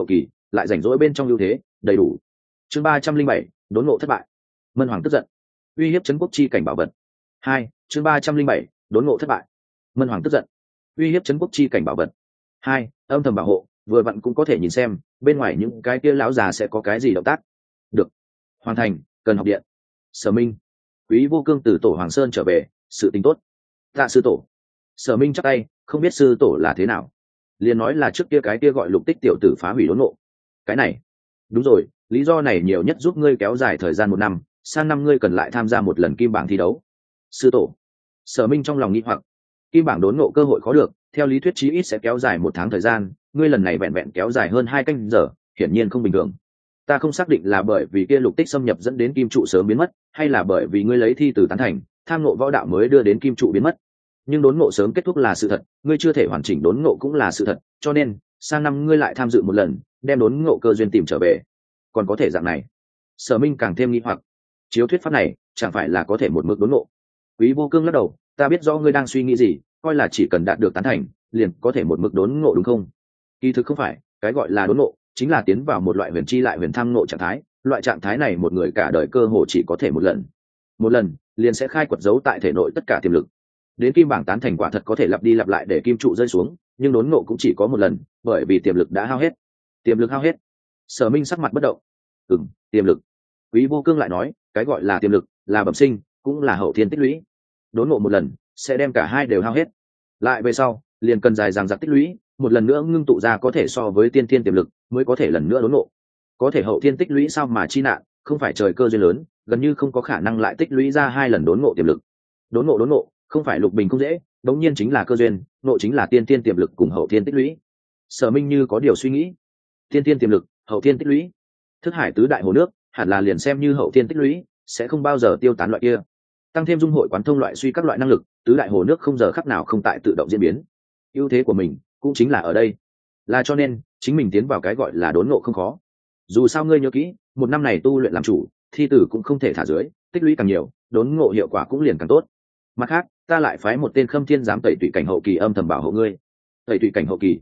[SPEAKER 1] lại rảnh rỗi bên trong ưu thế đầy đủ. Chương 307, đốn ngộ thất bại. Mân Hoàng tức giận. Uy hiếp trấn quốc chi cảnh bảo vật. 2. Chương 307, đốn ngộ thất bại. Mân Hoàng tức giận. Uy hiếp trấn quốc chi cảnh bảo vật. 2. Âm thầm bảo hộ, vừa vặn cũng có thể nhìn xem bên ngoài những cái kia lão già sẽ có cái gì động tác. Được. Hoàn thành, cần học điện. Sở Minh. Quý Vô Cương từ Tổ Hoàng Sơn trở về, sự tình tốt. Tạ sư tổ. Sở Minh chắp tay, không biết sư tổ là thế nào. Liền nói là trước kia cái kia gọi Lục Tích tiểu tử phá hủy đốn ngộ. Cái này, đúng rồi, lý do này nhiều nhất giúp ngươi kéo dài thời gian 1 năm, sang năm ngươi cần lại tham gia một lần kim bảng thi đấu. Sư tổ. Sở Minh trong lòng nghi hoặc, kim bảng đốn ngộ cơ hội khó được, theo lý thuyết chí ít sẽ kéo dài 1 tháng thời gian, ngươi lần này vẹn vẹn kéo dài hơn 2 canh giờ, hiển nhiên không bình thường. Ta không xác định là bởi vì kia Lục Tích xâm nhập dẫn đến kim trụ sớm biến mất, hay là bởi vì ngươi lấy thi từ tán thành, tham ngộ võ đạo mới đưa đến kim trụ biến mất. Nhưng đốn ngộ sớm kết thúc là sự thật, ngươi chưa thể hoàn chỉnh đốn ngộ cũng là sự thật, cho nên sang năm ngươi lại tham dự một lần, đem đốn ngộ cơ duyên tìm trở về. Còn có thể dạng này. Sở Minh càng thêm nghi hoặc, chiếu thuyết pháp này chẳng phải là có thể một mực đốn ngộ. Quý Vô Cương lắc đầu, ta biết rõ ngươi đang suy nghĩ gì, coi là chỉ cần đạt được tán thành liền có thể một mực đốn ngộ đúng không? Kỳ thực không phải, cái gọi là đốn ngộ chính là tiến vào một loại huyền chi lại huyền tham ngộ trạng thái, loại trạng thái này một người cả đời cơ hồ chỉ có thể một lần liền sẽ khai quật giấu tại thể nội tất cả tiềm lực. Đến kim bảng tán thành quả thật có thể lặp đi lặp lại để kim trụ rơi xuống, nhưng đốn ngộ cũng chỉ có một lần, bởi vì tiềm lực đã hao hết. Tiềm lực hao hết. Sở Minh sắc mặt bất động. Tiềm lực. Quý Vô Cương lại nói, cái gọi là tiềm lực là bẩm sinh, cũng là hậu thiên tích lũy. Đốn ngộ một lần sẽ đem cả hai đều hao hết, lại về sau liền cần dài dằng dặc tích lũy, một lần nữa ngưng tụ ra có thể so với tiên thiên tiềm lực mới có thể lần nữa đốn ngộ. Có thể hậu thiên tích lũy sao mà chi nạn, không phải trời cơ duyên lớn, gần như không có khả năng lại tích lũy ra 2 lần đốn ngộ tiềm lực. Đốn ngộ không phải lục bình không dễ, đống nhiên chính là cơ duyên, ngộ chính là tiên thiên tiềm lực cùng hậu thiên tích lũy. Sở Minh như có điều suy nghĩ, tiên thiên tiềm lực, hậu thiên tích lũy, thức hải tứ đại hồ nước hẳn là liền xem như hậu thiên tích lũy, sẽ không bao giờ tiêu tán loại kia. Tăng thêm dung hội quán thông loại suy các loại năng lực, tứ đại hồ nước không giờ khắc nào không tại tự động diễn biến. Ưu thế của mình cũng chính là ở đây, là cho nên chính mình tiến vào cái gọi là đốn ngộ không khó. Dù sao ngươi nhớ kỹ, 1 năm này tu luyện làm chủ, thi tử cũng không thể thả dưới, tích lũy càng nhiều, đốn ngộ hiệu quả cũng liền càng tốt. Mặt khác, ta lại phái một tên Khâm Thiên giám tẩy tùy cảnh hậu kỳ âm thầm bảo hộ ngươi. Tẩy tùy cảnh hậu kỳ?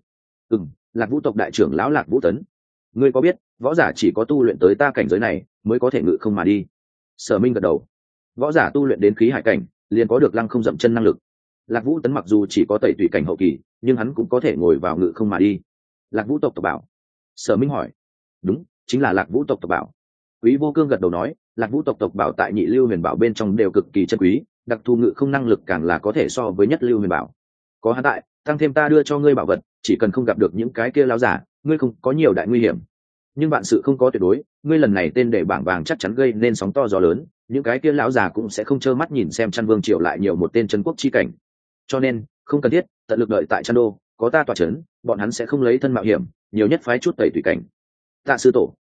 [SPEAKER 1] Lạc Vũ tộc đại trưởng lão Lạc Vũ Tấn. Ngươi có biết, võ giả chỉ có tu luyện tới ta cảnh giới này mới có thể ngự không mà đi. Sở Minh gật đầu. Võ giả tu luyện đến khí hải cảnh liền có được lăng không dậm chân năng lực. Lạc Vũ Tấn mặc dù chỉ có tẩy tùy cảnh hậu kỳ, nhưng hắn cũng có thể ngồi vào ngự không mà đi. Lạc Vũ tộc tộc bảo? Sở Minh hỏi. Đúng, chính là Lạc Vũ tộc tộc bảo. Quý Vô Cương gật đầu nói, Lạc Vũ tộc tộc bảo tại Nhị Lưu Huyền Bảo bên trong đều cực kỳ chân quý, đặc thù ngự không năng lực càng là có thể so với Nhất Lưu Huyền Bảo. Có hắn tại, tăng thêm ta đưa cho ngươi bảo vật, chỉ cần không gặp được những cái kia láo giả, ngươi không có nhiều đại nguy hiểm. Nhưng bạn sự không có tuyệt đối, ngươi lần này tên để bảng vàng chắc chắn gây nên sóng to gió lớn, những cái kia lão già cũng sẽ không trơ mắt nhìn xem Chăn Vương triều lại nhiều một tên trấn quốc chi cảnh. Cho nên, không cần thiết tận lực đợi tại Chăn Đô, có ta tỏa chấn, bọn hắn sẽ không lấy thân mạo hiểm, nhiều nhất phái chút tẩy tùy cảnh. Tạ sư tổ.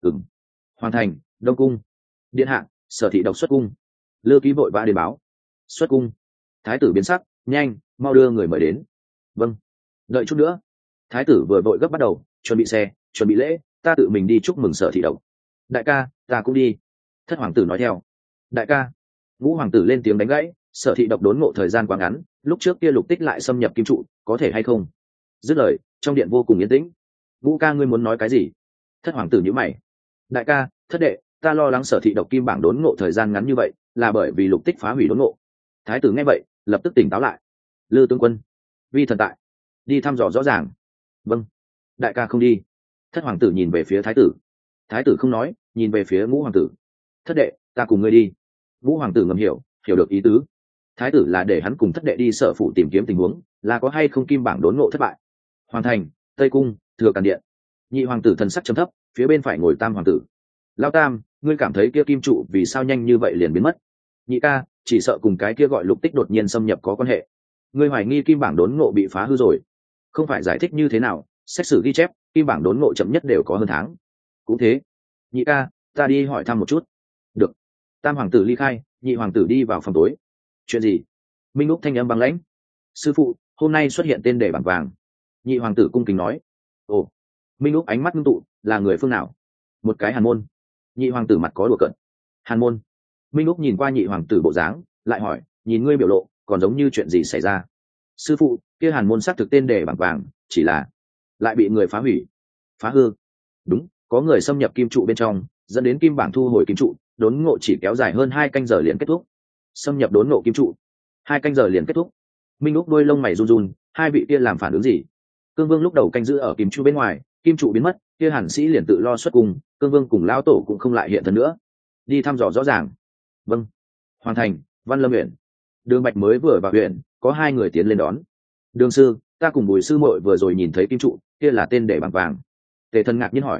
[SPEAKER 1] Hoàn thành. Đông cung. Điện hạ, Sở thị độc xuất cung. Lư Ký vội vã đến báo. Xuất cung. Thái tử biến sắc, nhanh, mau đưa người mời đến. Vâng. Đợi chút nữa. Thái tử vừa vội gấp bắt đầu, chuẩn bị xe, chuẩn bị lễ, ta tự mình đi chúc mừng Sở thị độc. Đại ca, ta cũng đi. Thất hoàng tử nói theo. Đại ca. Ngũ hoàng tử lên tiếng đánh gãy, Sở thị độc đốn ngộ thời gian quá ngắn, lúc trước kia Lục Tích lại xâm nhập kim trụ, có thể hay không? Dứt lời, trong điện vô cùng yên tĩnh. Ngũ ca, ngươi muốn nói cái gì? Thất hoàng tử nhíu mày. Đại ca, thất đệ, ta lo lắng Sở thị độc kim bảng đốn ngộ thời gian ngắn như vậy là bởi vì Lục Tích phá hủy đốn ngộ. Thái tử nghe vậy lập tức tỉnh táo lại. Lư tướng quân, vi thần tại, đi thăm dò rõ ràng. Vâng. Đại ca không đi. Thất hoàng tử nhìn về phía thái tử. Thái tử không nói, nhìn về phía ngũ hoàng tử. Thất đệ, ta cùng ngươi đi. Ngũ hoàng tử ngầm hiểu được ý tứ. Thái tử là để hắn cùng thất đệ đi Sở phủ tìm kiếm tình huống, là có hay không kim bảng đốn ngộ thất bại. Hoàn thành. Tây cung, Thừa Càn điện. Nhị hoàng tử thần sắc trầm thấp, phía bên phải ngồi Tam hoàng tử. Lao Tam, ngươi cảm thấy kia kim trụ vì sao nhanh như vậy liền biến mất? Nhị ca, chỉ sợ cùng cái kia gọi Lục Tích đột nhiên xâm nhập có quan hệ. Ngươi hoài nghi kim bảng đốn ngộ bị phá hư rồi? Không phải giải thích như thế nào, xét xử ghi chép kim bảng đốn ngộ chậm nhất đều có hơn tháng. Cũng thế. Nhị ca, ta đi hỏi thăm một chút. Được. Tam hoàng tử ly khai, nhị hoàng tử đi vào phòng tối. Chuyện gì? Minh Úc thanh âm băng lãnh. Sư phụ, hôm nay xuất hiện tên đề bảng vàng. Nhị hoàng tử cung kính nói. Ồ. Minh Úc ánh mắt ngưng tụ, là người phương nào? Một cái Hàn môn. Nhị hoàng tử mặt có đùa cợt. Hàn môn. Minh Úc nhìn qua nhị hoàng tử bộ dáng, lại hỏi, nhìn ngươi biểu lộ còn giống như chuyện gì xảy ra? Sư phụ, kia Hàn môn xác thực tên đề bảng vàng, chỉ là lại bị người phá hủy. Phá hư. đúng, có người xâm nhập kim trụ bên trong, dẫn đến kim bảng thu hồi kim trụ, đốn ngộ chỉ kéo dài hơn 2 canh giờ liền kết thúc. Xâm nhập đốn ngộ kim trụ, 2 canh giờ liền kết thúc. Minh Úc đôi lông mày run run, hai vị kia làm phản ứng gì? Cương Vương lúc đầu canh giữ ở kim trụ bên ngoài, kim trụ biến mất, kia Hàn Sĩ liền tự lo xuất cung, Cương Vương cùng lão tổ cũng không lại hiện thân nữa. Đi thăm dò rõ ràng. Vâng. Hoàn thành. Văn Lâm huyện. Đường Bạch mới vừa vào huyện, có 2 người tiến lên đón. Đường sư, ta cùng Bùi sư muội vừa rồi nhìn thấy kim trụ, kia là tên để bằng vàng. Tề Thần ngạc nhiên hỏi.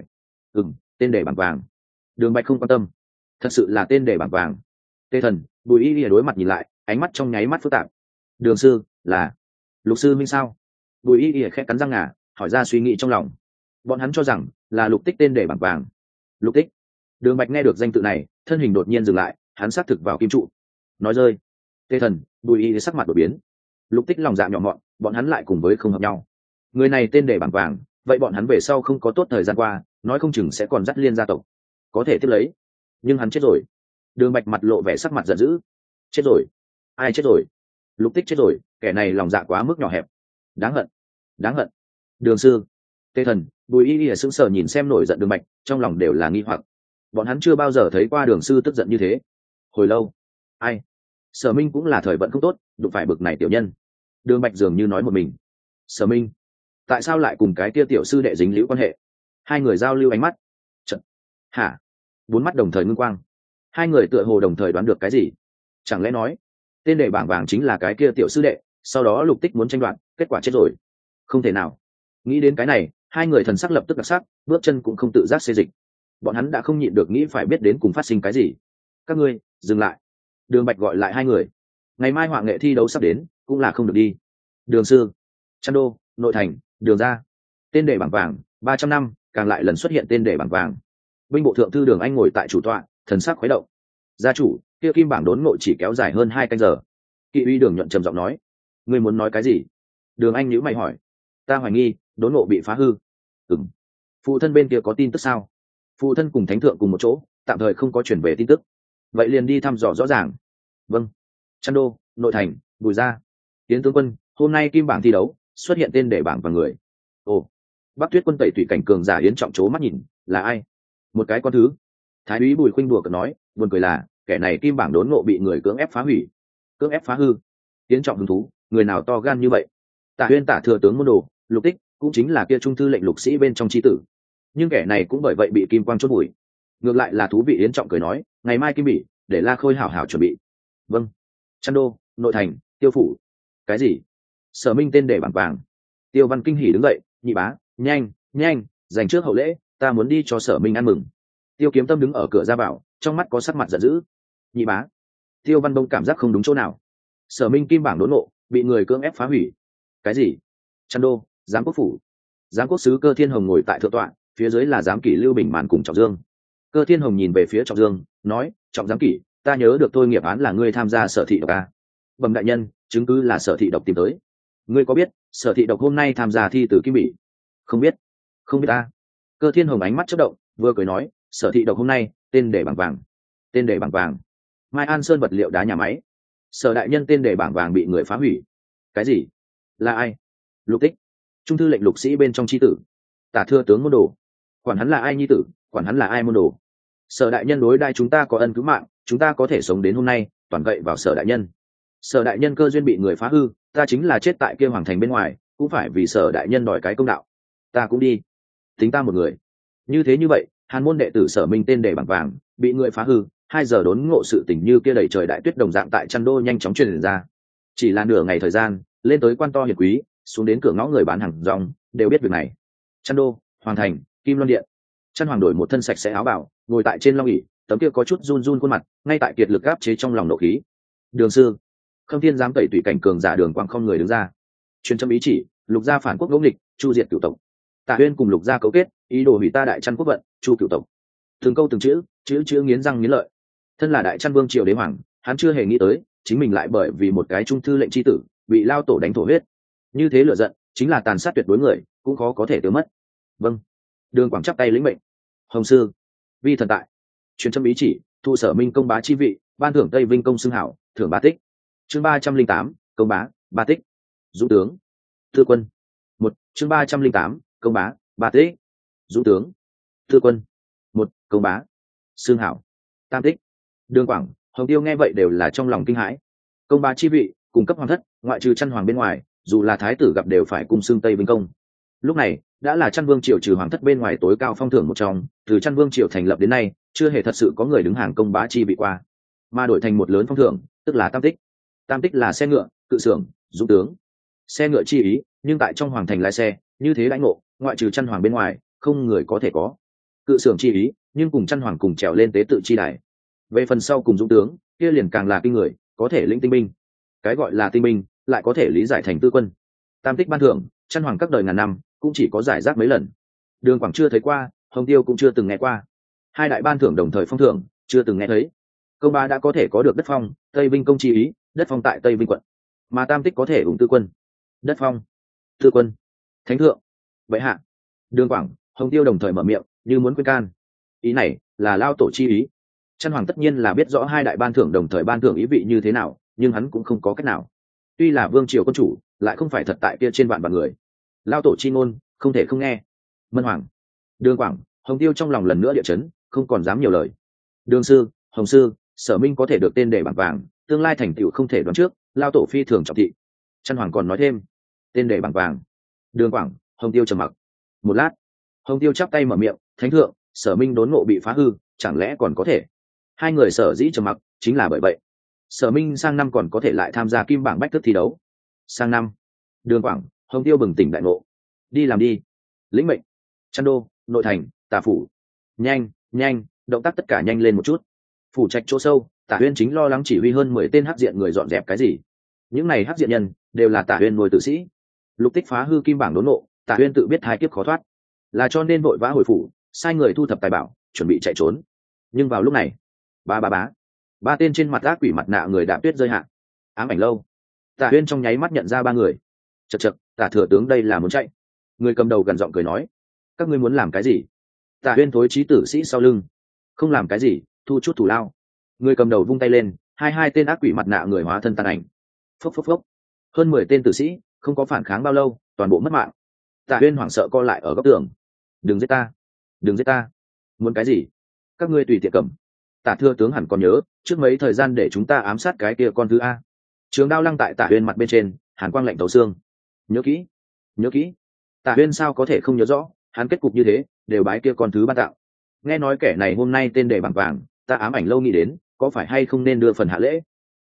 [SPEAKER 1] Tên để bằng vàng. Đường Bạch không quan tâm. Thật sự là tên để bằng vàng. Tề Thần, Bùi Y đối mặt nhìn lại, ánh mắt trong nháy mắt phức tạp. Đường sư, là Lục sư minh sao? Bùi Y khẽ cắn răng ngà, hỏi ra suy nghĩ trong lòng. Bọn hắn cho rằng là Lục Tích tên để bằng vàng. Lục Tích. Đường Bạch nghe được danh tự này, thân hình đột nhiên dừng lại, hắn sát thực vào kim trụ. Nói rơi. Tề Thần, Bùi Y sắc mặt đổi biến. Lục Tích lòng dạ nhỏ mọn, bọn hắn lại cùng với không hợp nhau. Người này tên để bằng vàng, vậy bọn hắn về sau không có tốt thời gian qua, nói không chừng sẽ còn dắt liên gia tộc. Có thể tiếp lấy, nhưng hắn chết rồi. Đường Bạch mặt lộ vẻ sắc mặt giận dữ. Chết rồi? Ai chết rồi? Lục Tích chết rồi, kẻ này lòng dạ quá mức nhỏ hẹp. Đáng hận, đáng hận. Đường sư, Tề Thần, Bùi Y sững sờ nhìn xem nổi giận Đường Bạch, trong lòng đều là nghi hoặc. Bọn hắn chưa bao giờ thấy qua Đường sư tức giận như thế. Hồi lâu, ai? Sở Minh cũng là thời vận không tốt, đụng phải bực này tiểu nhân. Đường Bạch dường như nói một mình. Sở Minh, tại sao lại cùng cái kia tiểu sư đệ dính liễu quan hệ? Hai người giao lưu ánh mắt. Chật. Hả? 4 mắt đồng thời ngưng quang. Hai người tựa hồ đồng thời đoán được cái gì. Chẳng lẽ nói tên đệ bảng vàng chính là cái kia tiểu sư đệ, sau đó Lục Tích muốn tranh đoạt, kết quả chết rồi? Không thể nào. Nghĩ đến cái này, hai người thần sắc lập tức đặc sắc, bước chân cũng không tự giác xê dịch. Bọn hắn đã không nhịn được nghĩ phải biết đến cùng phát sinh cái gì. Các ngươi dừng lại. Đường Bạch gọi lại hai người. Ngày mai họa nghệ thi đấu sắp đến, cũng là không được đi. Đường sư, Trăn Đô, nội thành, Đường gia. Tên đệ bảng vàng 300 năm, càng lại lần xuất hiện tên đệ bảng vàng. Binh bộ thượng thư Đường Anh ngồi tại chủ tọa, thần sắc khuấy động. Gia chủ, kia kim bảng đốn ngộ chỉ kéo dài hơn 2 canh giờ. Kỵ uy Đường nhuận trầm giọng nói. Ngươi muốn nói cái gì? Đường Anh nhíu mày hỏi. Ta hoài nghi đốn ngộ bị phá hư. Phụ thân bên kia có tin tức sao? Phụ thân cùng thánh thượng cùng một chỗ, tạm thời không có chuyển về tin tức. Vậy liền đi thăm dò rõ ràng. Vâng. Trăn Đô, nội thành, Bùi gia. Tiến tướng quân, hôm nay kim bảng thi đấu xuất hiện tên để bảng và người. Ồ. Bắc Tuyết quân tẩy tùy cảnh cường giả Yến trọng chố mắt nhìn, là ai? Một cái con thứ. Thái úy Bùi Khuynh đùa cợt nói, buồn cười là kẻ này kim bảng đốn ngộ bị người cưỡng ép phá hủy. Cưỡng ép phá hư? Yến trọng hứng thú, người nào to gan như vậy? Tả Huyên Tả thừa tướng môn đồ, Lục Tích cũng chính là kia trung thư lệnh lục sĩ bên trong chi tử, nhưng kẻ này cũng bởi vậy bị kim quang chốt bụi. Ngược lại là thú vị. Yến trọng cười nói, ngày mai kim bỉ để La Khôi hảo hảo chuẩn bị. Vâng. Trăn Đô, nội thành, Tiêu phủ. Cái gì? Sở Minh tên để bảng vàng. Tiêu Văn kinh hỉ đứng dậy, nhị bá, nhanh nhanh dành trước hậu lễ, ta muốn đi cho Sở Minh ăn mừng. Tiêu Kiếm Tâm đứng ở cửa ra vào, trong mắt có sắc mặt giận dữ. Nhị bá. Tiêu Văn Đông cảm giác không đúng chỗ nào. Sở Minh kim bảng đốn ngộ bị người cưỡng ép phá hủy. Cái gì? Trăn Đô, giám quốc phủ. Giám quốc sứ Cơ Thiên Hồng ngồi tại thượng tọa, phía dưới là giám kỷ Lưu Bình Màn cùng Trọng Dương. Cơ Thiên Hồng nhìn về phía Trọng Dương, nói, Trọng giám kỷ, ta nhớ được thôi nghiệp án là ngươi tham gia Sở thị độc a. Bẩm đại nhân, chứng cứ là Sở thị độc tìm tới. Ngươi có biết Sở thị độc hôm nay tham gia thi từ kim bỉ? Không biết. Không biết ta. Cơ Thiên Hồng ánh mắt chớp động, vừa cười nói, Sở thị độc hôm nay tên để bảng vàng. Tên để bảng vàng. Mai An Sơn vật liệu đá nhà máy. Sở đại nhân tên để bảng vàng bị người phá hủy. Cái gì? Là ai? Lục Tích, trung thư lệnh lục sĩ bên trong chi tử. Tả thừa tướng môn đồ. Quản hắn là ai nhi tử, quản hắn là ai môn đồ. Sở đại nhân đối đai chúng ta có ân cứu mạng, chúng ta có thể sống đến hôm nay toàn gậy vào Sở đại nhân. Sở đại nhân cơ duyên bị người phá hư, ta chính là chết tại kia hoàng thành bên ngoài, cũng phải vì Sở đại nhân đòi cái công đạo. Ta cũng đi. Tính ta một người. Như thế như vậy, Hàn môn đệ tử Sở Minh tên để bảng vàng bị người phá hư, 2 giờ đốn ngộ sự tình như kia đầy trời đại tuyết đồng dạng tại Trăn Đô nhanh chóng truyền ra. Chỉ là nửa ngày thời gian, lên tới quan to hiền quý, xuống đến cửa ngõ người bán hàng rong đều biết việc này. Trăn Đô, hoàng thành, Kim Loan điện. Trăn Hoàng đổi một thân sạch sẽ áo bào, ngồi tại trên long ỷ, tấm kia có chút run run khuôn mặt, ngay tại kiệt lực áp chế trong lòng nộ khí. Đường sư, Khâm Thiên dám tẩy tùy cảnh cường giả Đường Quang không người đứng ra. Truyền châm ý chỉ, Lục gia phản quốc ngỗ nghịch, chu diệt cửu tộc. Tạ Huyên cùng Lục gia cấu kết, ý đồ hủy ta Đại Trăn quốc vận, chu cửu tộc. Từng câu từng chữ, chữ nghiến răng nghiến lợi. Thân là Đại Trăn vương triều đế hoàng, hắn chưa hề nghĩ tới chính mình lại bởi vì một cái trung thư lệnh chi tử bị lao tổ đánh thổ huyết. Như thế lựa giận chính là tàn sát tuyệt đối người, cũng khó có thể tiêu mất. Vâng. Đường Quảng chắp tay lĩnh mệnh. Hồng sư, vi thần tại. Truyền châm ý chỉ, thu Sở Minh công bá chi vị, ban thưởng Tây Vinh công xưng hảo, thưởng 3 tích. Chương 308, công bá, 3 tích. Dũng tướng. Thư quân. Chương 308, công bá, 3 tích. Dũng tướng. Tư quân. Một công bá. Xương hảo. Tam tích. Đường Quảng, Hồng Tiêu nghe vậy đều là trong lòng kinh hãi. Công bá chi vị cung cấp hoàng thất, ngoại trừ Chăn Hoàng bên ngoài, dù là thái tử gặp đều phải cung xưng Tây Vinh công. Lúc này đã là Chăn Vương triều trừ hoàng thất bên ngoài tối cao phong thưởng một trong, từ Chăn Vương triều thành lập đến nay chưa hề thật sự có người đứng hàng công bá chi vị qua, mà đổi thành một lớn phong thưởng, tức là tam tích. Tam tích là xe ngựa, cự xưởng, dũng tướng. Xe ngựa chi ý, nhưng tại trong hoàng thành lái xe, như thế lãnh ngộ, ngoại trừ Chăn Hoàng bên ngoài, không người có thể có. Cự xưởng chi ý, nhưng cùng Chăn Hoàng cùng trèo lên tế tự chi đài. Về phần sau cùng dũng tướng, kia liền càng là kinh người, có thể lĩnh tinh binh. Cái gọi là tinh binh, lại có thể lý giải thành tư quân. Tam tích ban thưởng, Chăn Hoàng các đời ngàn năm cũng chỉ có giải rác mấy lần. Đường Quảng chưa thấy qua, Hồng Tiêu cũng chưa từng nghe qua. Hai đại ban thưởng đồng thời phong thưởng, chưa từng nghe thấy. Công bá đã có thể có được đất phong, Tây Vinh công chi ý, đất phong tại Tây Vinh quận, mà tam tích có thể ủng tư quân. Đất phong, tư quân, thánh thượng, vậy hạ. Đường Quảng, Hồng Tiêu đồng thời mở miệng, như muốn khuyên can. Ý này là lao tổ chi ý. Chăn Hoàng tất nhiên là biết rõ hai đại ban thưởng đồng thời ban thưởng ý vị như thế nào, nhưng hắn cũng không có cách nào. Tuy là vương triều quân chủ, lại không phải thật tại kia trên vạn vạn người. Lao tổ chi ngôn, không thể không nghe. Mân Hoàng, Đường Quảng, Hồng Tiêu trong lòng lần nữa địa chấn, không còn dám nhiều lời. Đường sư, Hồng sư, Sở Minh có thể được tên để bảng vàng, tương lai thành tựu không thể đoán trước, lao tổ phi thường trọng thị. Chăn Hoàng còn nói thêm, tên để bảng vàng. Đường Quảng, Hồng Tiêu trầm mặc. Một lát, Hồng Tiêu chắp tay mở miệng, thánh thượng, Sở Minh đốn ngộ bị phá hư, chẳng lẽ còn có thể? Hai người sở dĩ trầm mặc, chính là bởi vậy. Sở Minh sang năm còn có thể lại tham gia kim bảng bách thức thi đấu. Sang năm. Đường Quảng, Hồng Tiêu bừng tỉnh đại ngộ. Đi làm đi. Lĩnh mệnh. Chăn đô, nội thành, Tả phủ. Nhanh, nhanh, động tác tất cả nhanh lên một chút. Phủ trạch chỗ sâu, Tả Huyên chính lo lắng chỉ huy hơn 10 tên hắc diện người dọn dẹp cái gì. Những này hắc diện nhân đều là Tả Huyên nuôi tử sĩ. Lục tích phá hư kim bảng đốn nộ, Tả Huyên tự biết hai kiếp khó thoát, là cho nên vội vã hồi phủ, sai người thu thập tài bảo, chuẩn bị chạy trốn. Nhưng vào lúc này, ba tên trên mặt ác quỷ mặt nạ người đạp tuyết rơi hạ. Ám ảnh lâu. Tả Huyên trong nháy mắt nhận ra ba người. Chật chật, Tả thừa tướng đây là muốn chạy. Người cầm đầu gần giọng cười nói, các ngươi muốn làm cái gì? Tả Huyên thối chí tử sĩ sau lưng. Không làm cái gì, thu chút thủ lao. Người cầm đầu vung tay lên, hai tên ác quỷ mặt nạ người hóa thân tàn ảnh. Phốc phốc phốc. Hơn 10 tên tử sĩ không có phản kháng bao lâu, toàn bộ mất mạng. Tả Huyên hoảng sợ co lại ở góc tường. Đừng giết ta, đừng giết ta. Muốn cái gì? Các ngươi tùy tiện cầm. Tả thừa tướng hẳn còn nhớ, trước mấy thời gian để chúng ta ám sát cái kia con thứ a. Trường đao lăng tại Tả Huyên mặt bên trên, hàn quang lạnh tấu xương. Nhớ kỹ, nhớ kỹ. Tả Huyên sao có thể không nhớ rõ, hắn kết cục như thế, đều bái kia con thứ ban tạo. Nghe nói kẻ này hôm nay tên đề bảng vàng, ta ám ảnh lâu nghĩ đến, có phải hay không nên đưa phần hạ lễ?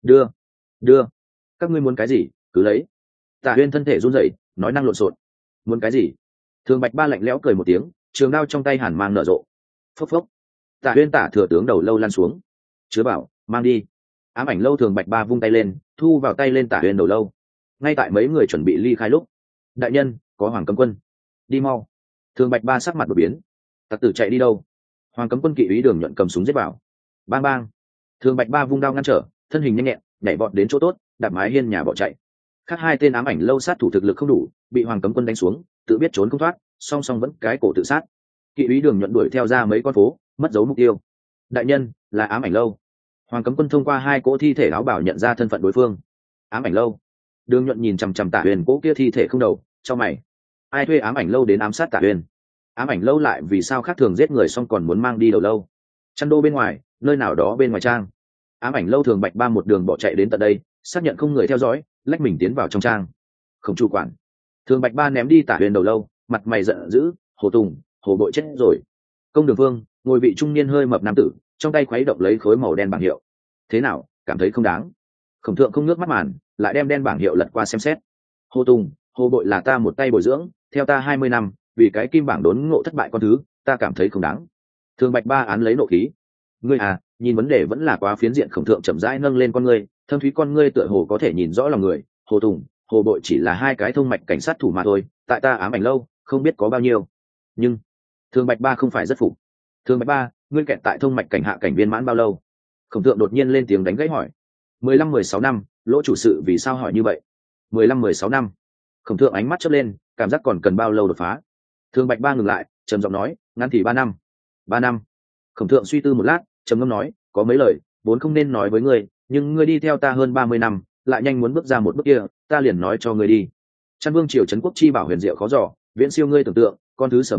[SPEAKER 1] Đưa. Các ngươi muốn cái gì, cứ lấy. Tả Huyên thân thể run rẩy, nói năng lộn xộn. Muốn cái gì? Thường Bạch Ba lạnh lẽo cười một tiếng, trường đao trong tay hàn mang nở rộ. Phốc phốc. Tả Huyên Tả thừa tướng đầu lâu lăn xuống. Chứa bảo, mang đi. Ám ảnh lâu Thường Bạch Ba vung tay lên, thu vào tay lên Tả Huyên đầu lâu. Ngay tại mấy người chuẩn bị ly khai lúc, đại nhân, có Hoàng Cấm Quân, đi mau. Thường Bạch Ba sắc mặt đột biến. Tặc tử chạy đi đâu? Hoàng Cấm Quân kỵ úy Đường Nhuận cầm súng giết vào. Bang bang. Thường Bạch Ba vung đao ngăn trở, thân hình nhanh nhẹn, nhảy vọt đến chỗ tốt, đạp mái hiên nhà bỏ chạy. Khác hai tên ám ảnh lâu sát thủ thực lực không đủ, bị Hoàng Cấm Quân đánh xuống, tự biết trốn không thoát, song song vẫn cái cổ tự sát. Kỵ úy Đường Nhuận đuổi theo ra mấy con phố, mất dấu mục tiêu. Đại nhân, là ám ảnh lâu. Hoàng Cấm Quân thông qua hai cỗ thi thể áo bảo nhận ra thân phận đối phương. Ám ảnh lâu. Đường Nhuận nhìn chằm chằm Tả Huyền cỗ kia thi thể không đầu, cho mày. Ai thuê ám ảnh lâu đến ám sát Tả Huyền? Ám ảnh lâu lại vì sao khác thường giết người xong còn muốn mang đi đầu lâu? Chăn đô bên ngoài, nơi nào đó bên ngoài trang. Ám ảnh lâu Thường Bạch Ba một đường bỏ chạy đến tận đây, xác nhận không người theo dõi, lách mình tiến vào trong trang. Không chủ quản. Thường Bạch Ba ném đi Tả Huyền đầu lâu, mặt mày giận dữ, Hồ Tùng, Hồ Bội chết rồi. Công Đường Vương, ngồi vị trung niên hơi mập nam tử, trong tay khuấy động lấy khối màu đen bảng hiệu. Thế nào, cảm thấy không đáng? Khổng thượng không nước mắt màn, lại đem đen bảng hiệu lật qua xem xét. Hồ Tùng, Hồ Bội là ta một tay bồi dưỡng, theo ta 20 năm, vì cái kim bảng đốn ngộ thất bại con thứ, ta cảm thấy không đáng. Thường Bạch Ba án lấy nộ khí. Ngươi à, nhìn vấn đề vẫn là quá phiến diện. Khổng thượng chậm rãi nâng lên con ngươi, thâm thúy con ngươi tựa hồ có thể nhìn rõ lòng người. Hồ Tùng, Hồ Bội chỉ là hai cái thông mạch cảnh sát thủ mà thôi, tại ta ám ảnh lâu, không biết có bao nhiêu. Nhưng Thường Bạch Ba không phải rất phục. Thường Bạch Ba, ngươi kẹt tại thông mạch cảnh hạ cảnh viên mãn bao lâu? Khổng thượng đột nhiên lên tiếng đánh gãy hỏi. 15-16 năm. Lỗ chủ sự vì sao hỏi như vậy? 15-16 năm. Khổng thượng ánh mắt chớp lên, cảm giác còn cần bao lâu đột phá? Thường Bạch Ba ngừng lại, trầm giọng nói, ngắn thì 3 năm. 3 năm. Khổng thượng suy tư một lát, trầm ngâm nói, có mấy lời vốn không nên nói với ngươi, nhưng ngươi đi theo ta hơn 30 năm, lại nhanh muốn bước ra một bước kia, ta liền nói cho ngươi đi. Chăn Vương triều trấn quốc chi bảo huyền diệu khó dò, viễn siêu ngươi tưởng tượng, con thứ Sở Minh,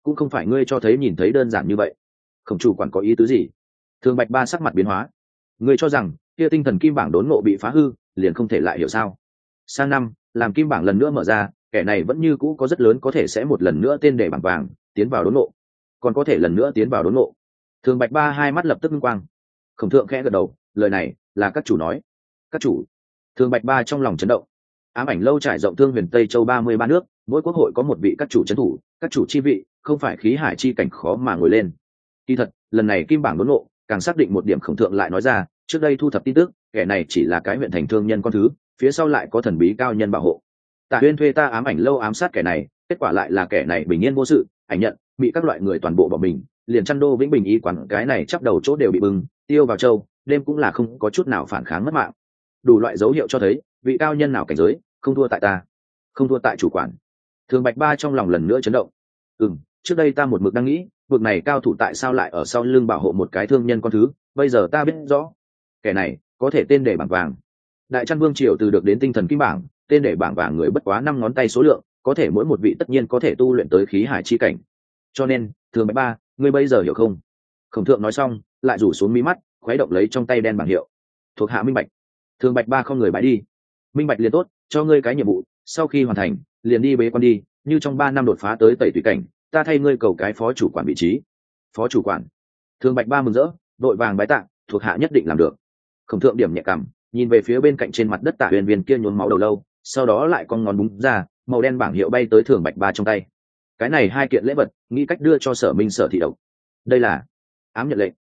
[SPEAKER 1] cũng không phải ngươi cho thấy nhìn thấy đơn giản như vậy. Khổng chủ quản có ý tứ gì? Thường Bạch Ba sắc mặt biến hóa. Ngươi cho rằng kia tinh thần kim bảng đốn ngộ bị phá hư liền không thể lại hiểu sao? Sang năm làm kim bảng lần nữa mở ra, kẻ này vẫn như cũ có rất lớn có thể sẽ một lần nữa tên để bảng vàng tiến vào đốn ngộ, còn có thể lần nữa tiến vào đốn ngộ. Thường Bạch Ba hai mắt lập tức ngưng quang. Khổng thượng khẽ gật đầu, lời này là các chủ nói. Các chủ? Thường Bạch Ba trong lòng chấn động. Ám ảnh lâu trải rộng thương huyền Tây Châu 33 nước, mỗi quốc hội có một vị các chủ trấn thủ, các chủ chi vị không phải khí hải chi cảnh khó mà ngồi lên. Kỳ thật, lần này kim bảng đốn ngộ càng xác định một điểm. Khổng thượng lại nói ra, trước đây thu thập tin tức, kẻ này chỉ là cái huyện thành thương nhân con thứ, phía sau lại có thần bí cao nhân bảo hộ. Tạ Huyên thuê ta ám ảnh lâu ám sát kẻ này, kết quả lại là kẻ này bình yên vô sự, ảnh nhận bị các loại người toàn bộ bỏ mình, liền Chăn Đô Vĩnh Bình y quán cái này chắp đầu chỗ đều bị bưng, tiêu vào châu, đêm cũng là không có chút nào phản kháng mất mạng. Đủ loại dấu hiệu cho thấy, vị cao nhân nào cảnh giới, không thua tại ta, không thua tại chủ quản. Thường Bạch Ba trong lòng lần nữa chấn động. Trước đây ta một mực đang nghĩ, vực này cao thủ tại sao lại ở sau lưng bảo hộ một cái thương nhân con thứ, bây giờ ta biết rõ, kẻ này có thể tên để bảng vàng. Đại Trăn Vương triều từ được đến tinh thần kim bảng, tên để bảng vàng người bất quá 5 ngón tay số lượng, có thể mỗi một vị tất nhiên có thể tu luyện tới khí hải chi cảnh. Cho nên, Thường Bạch Ba, ngươi bây giờ hiểu không? Khổng thượng nói xong, lại rủ xuống mí mắt, khuấy động lấy trong tay đen bảng hiệu. Thuộc hạ minh bạch. Thường Bạch Ba không người bãi đi. Minh bạch liền tốt, cho ngươi cái nhiệm vụ, sau khi hoàn thành, liền đi bế quan đi, như trong 3 năm đột phá tới tẩy tùy cảnh, ta thay ngươi cầu cái phó chủ quản vị trí. Phó chủ quản? Thường Bạch Ba mừng rỡ, đội vàng bái tạ, thuộc hạ nhất định làm được. Khổng thượng điểm nhẹ cằm, nhìn về phía bên cạnh trên mặt đất Tạ Huyền viên kia nhuốm máu đầu lâu, sau đó lại con ngón búng ra, màu đen bảng hiệu bay tới Thường Bạch Ba trong tay. Cái này 2 kiện lễ vật, nghĩ cách đưa cho Sở Minh Sở thị độc. Đây là ám nhận lệnh.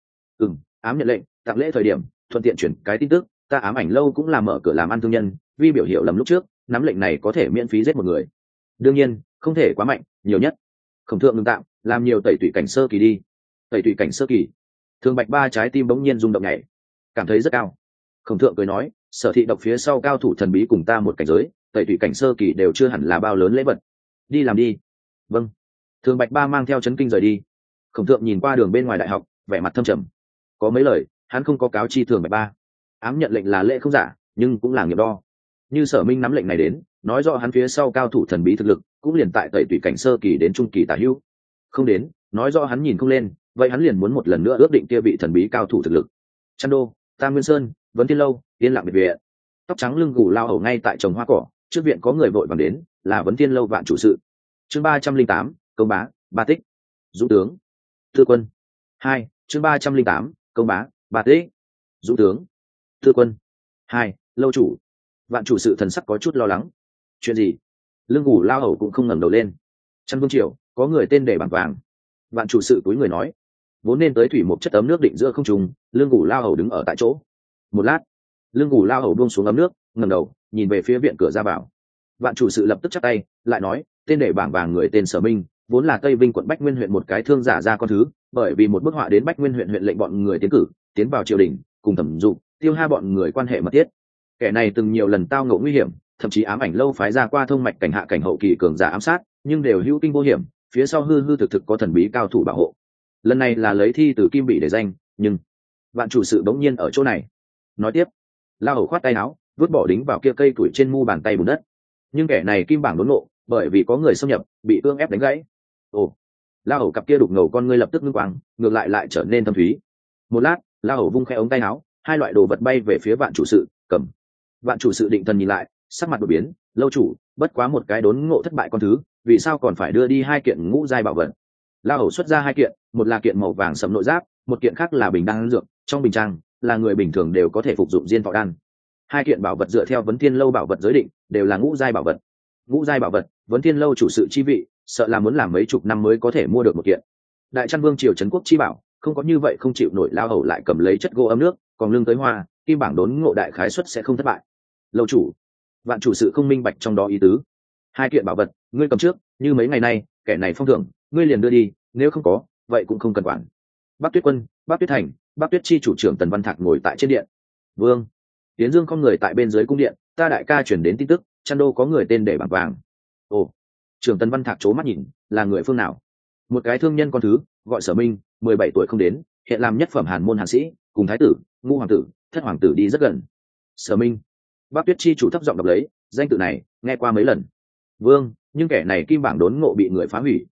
[SPEAKER 1] Ám nhận lệnh, tặng lễ thời điểm thuận tiện chuyển cái tin tức, ta ám ảnh lâu cũng là mở cửa làm ăn thương nhân, vì biểu hiệu lầm lúc trước, nắm lệnh này có thể miễn phí giết một người. Đương nhiên không thể quá mạnh, nhiều nhất Khổng thượng ngừng tạm, làm nhiều tẩy tủy cảnh sơ kỳ đi. Tẩy tủy cảnh sơ kỳ? Thường Bạch Ba trái tim bỗng nhiên rung động nhảy, cảm thấy rất cao. Khổng thượng cười nói, Sở thị độc phía sau cao thủ thần bí cùng ta một cảnh giới, tẩy tủy cảnh sơ kỳ đều chưa hẳn là bao lớn lễ vật. Đi làm đi. Vâng. Thường Bạch Ba mang theo chấn kinh rời đi. Khổng thượng nhìn qua đường bên ngoài đại học, vẻ mặt thâm trầm. Có mấy lời hắn không có cáo chi Thường Bạch Ba. Ám nhận lệnh là lễ không giả, nhưng cũng là nghiệp đo. Như Sở Minh nắm lệnh này đến, nói rõ hắn phía sau cao thủ thần bí thực lực cũng liền tại tẩy tủy cảnh sơ kỳ đến trung kỳ tả hữu. Không đến, nói rõ hắn nhìn không lên, vậy hắn liền muốn một lần nữa ước định kia vị thần bí cao thủ thực lực. Chăn Đô, Tam Nguyên Sơn, Vấn Thiên Lâu, Yên Lặng biệt viện. Tóc trắng lưng gù lao hầu ngay tại trồng hoa cỏ, trước viện có người vội vàng đến, là Vấn Thiên Lâu Vạn chủ sự. Chương 308, công bá, ba tích. Dũng tướng. Tư quân. 2, chương 308, công bá, ba tích. Dũng tướng. Tư quân. 2, lâu chủ. Vạn chủ sự thần sắc có chút lo lắng. Chuyện gì? Lưng gù lao hầu cũng không ngẩng đầu lên. Trăn Vương triều có người tên để bảng vàng. Vạn chủ sự túi người nói, vốn nên tới thủy một chất ấm nước định giữa không trung, lưng gù lao hầu đứng ở tại chỗ. Một lát, lưng gù lao hầu buông xuống ấm nước, ngẩng đầu nhìn về phía viện cửa ra vào. Vạn chủ sự lập tức chắp tay, lại nói, tên để bảng vàng người tên Sở Minh, vốn là Tây Vinh quận Bách Nguyên huyện một cái thương giả ra con thứ, bởi vì một bức họa đến Bách Nguyên huyện huyện lệnh bọn người tiến cử, tiến vào triều đình, cùng Thẩm Dục, Tiêu Ha bọn người quan hệ mật thiết. Kẻ này từng nhiều lần tao ngộ nguy hiểm, thậm chí ám ảnh lâu phái ra qua thông mạch cảnh hạ cảnh hậu kỳ cường giả ám sát, nhưng đều hữu kinh vô hiểm, phía sau hư hư thực thực có thần bí cao thủ bảo hộ. Lần này là lấy thi từ kim bị để danh, nhưng vạn chủ sự bỗng nhiên ở chỗ này. Nói tiếp, lao hầu khoát tay áo, vứt bỏ đính vào kia cây tuổi trên mu bàn tay bùn đất. Nhưng kẻ này kim bảng đốn ngộ, bởi vì có người xâm nhập, bị ương ép đánh gãy. Ồ, lao hầu cặp kia đục ngầu con ngươi lập tức ngưng quang, ngược lại trở nên thâm thúy. Một lát, lao hầu vung khẽ ống tay áo, 2 loại đồ vật bay về phía vạn chủ sự, cầm. Vạn chủ sự định thần nhìn lại, sắc mặt đổi biến, lâu chủ, bất quá một cái đốn ngộ thất bại con thứ, vì sao còn phải đưa đi 2 kiện ngũ giai bảo vật? La hầu xuất ra 2 kiện, một là kiện màu vàng sẫm nội giáp, một kiện khác là bình đan dược, trong bình trang là người bình thường đều có thể phục dụng diên thọ đan. 2 kiện bảo vật dựa theo Vấn Thiên Lâu bảo vật giới định, đều là ngũ giai bảo vật. Ngũ giai bảo vật, Vấn Thiên Lâu chủ sự chi vị, sợ là muốn làm mấy chục năm mới có thể mua được một kiện. Đại Trăn Vương triều trấn quốc chi bảo, không có như vậy không chịu nổi. La hầu lại cầm lấy chất gỗ ấm nước, còn lưng tới hoa, kim bảng đốn ngộ đại khái suất sẽ không thất bại. Lâu chủ, vạn chủ sự không minh bạch trong đó ý tứ. 2 kiện bảo vật, ngươi cầm trước, như mấy ngày nay, kẻ này phong thưởng, ngươi liền đưa đi, nếu không có, vậy cũng không cần quản. Bắc Tuyết quân, Bắc Tuyết thành, Bắc Tuyết chi chủ trưởng Tần Văn Thạc ngồi tại trên điện. Vương, Tiến Dương không người tại bên dưới cung điện, ta đại ca chuyển đến tin tức, Chăn Đô có người tên để bảng vàng. Ồ, trưởng Tần Văn Thạc chố mắt nhìn, là người phương nào? Một cái thương nhân con thứ, gọi Sở Minh, 17 tuổi không đến, hiện làm nhất phẩm hàn môn hàn sĩ, cùng thái tử, ngũ hoàng tử, thất hoàng tử đi rất gần. Sở Minh. Bắc Tuyết chi chủ thấp giọng đọc lấy, danh tự này nghe qua mấy lần. Vương, nhưng kẻ này kim bảng đốn ngộ bị người phá hủy.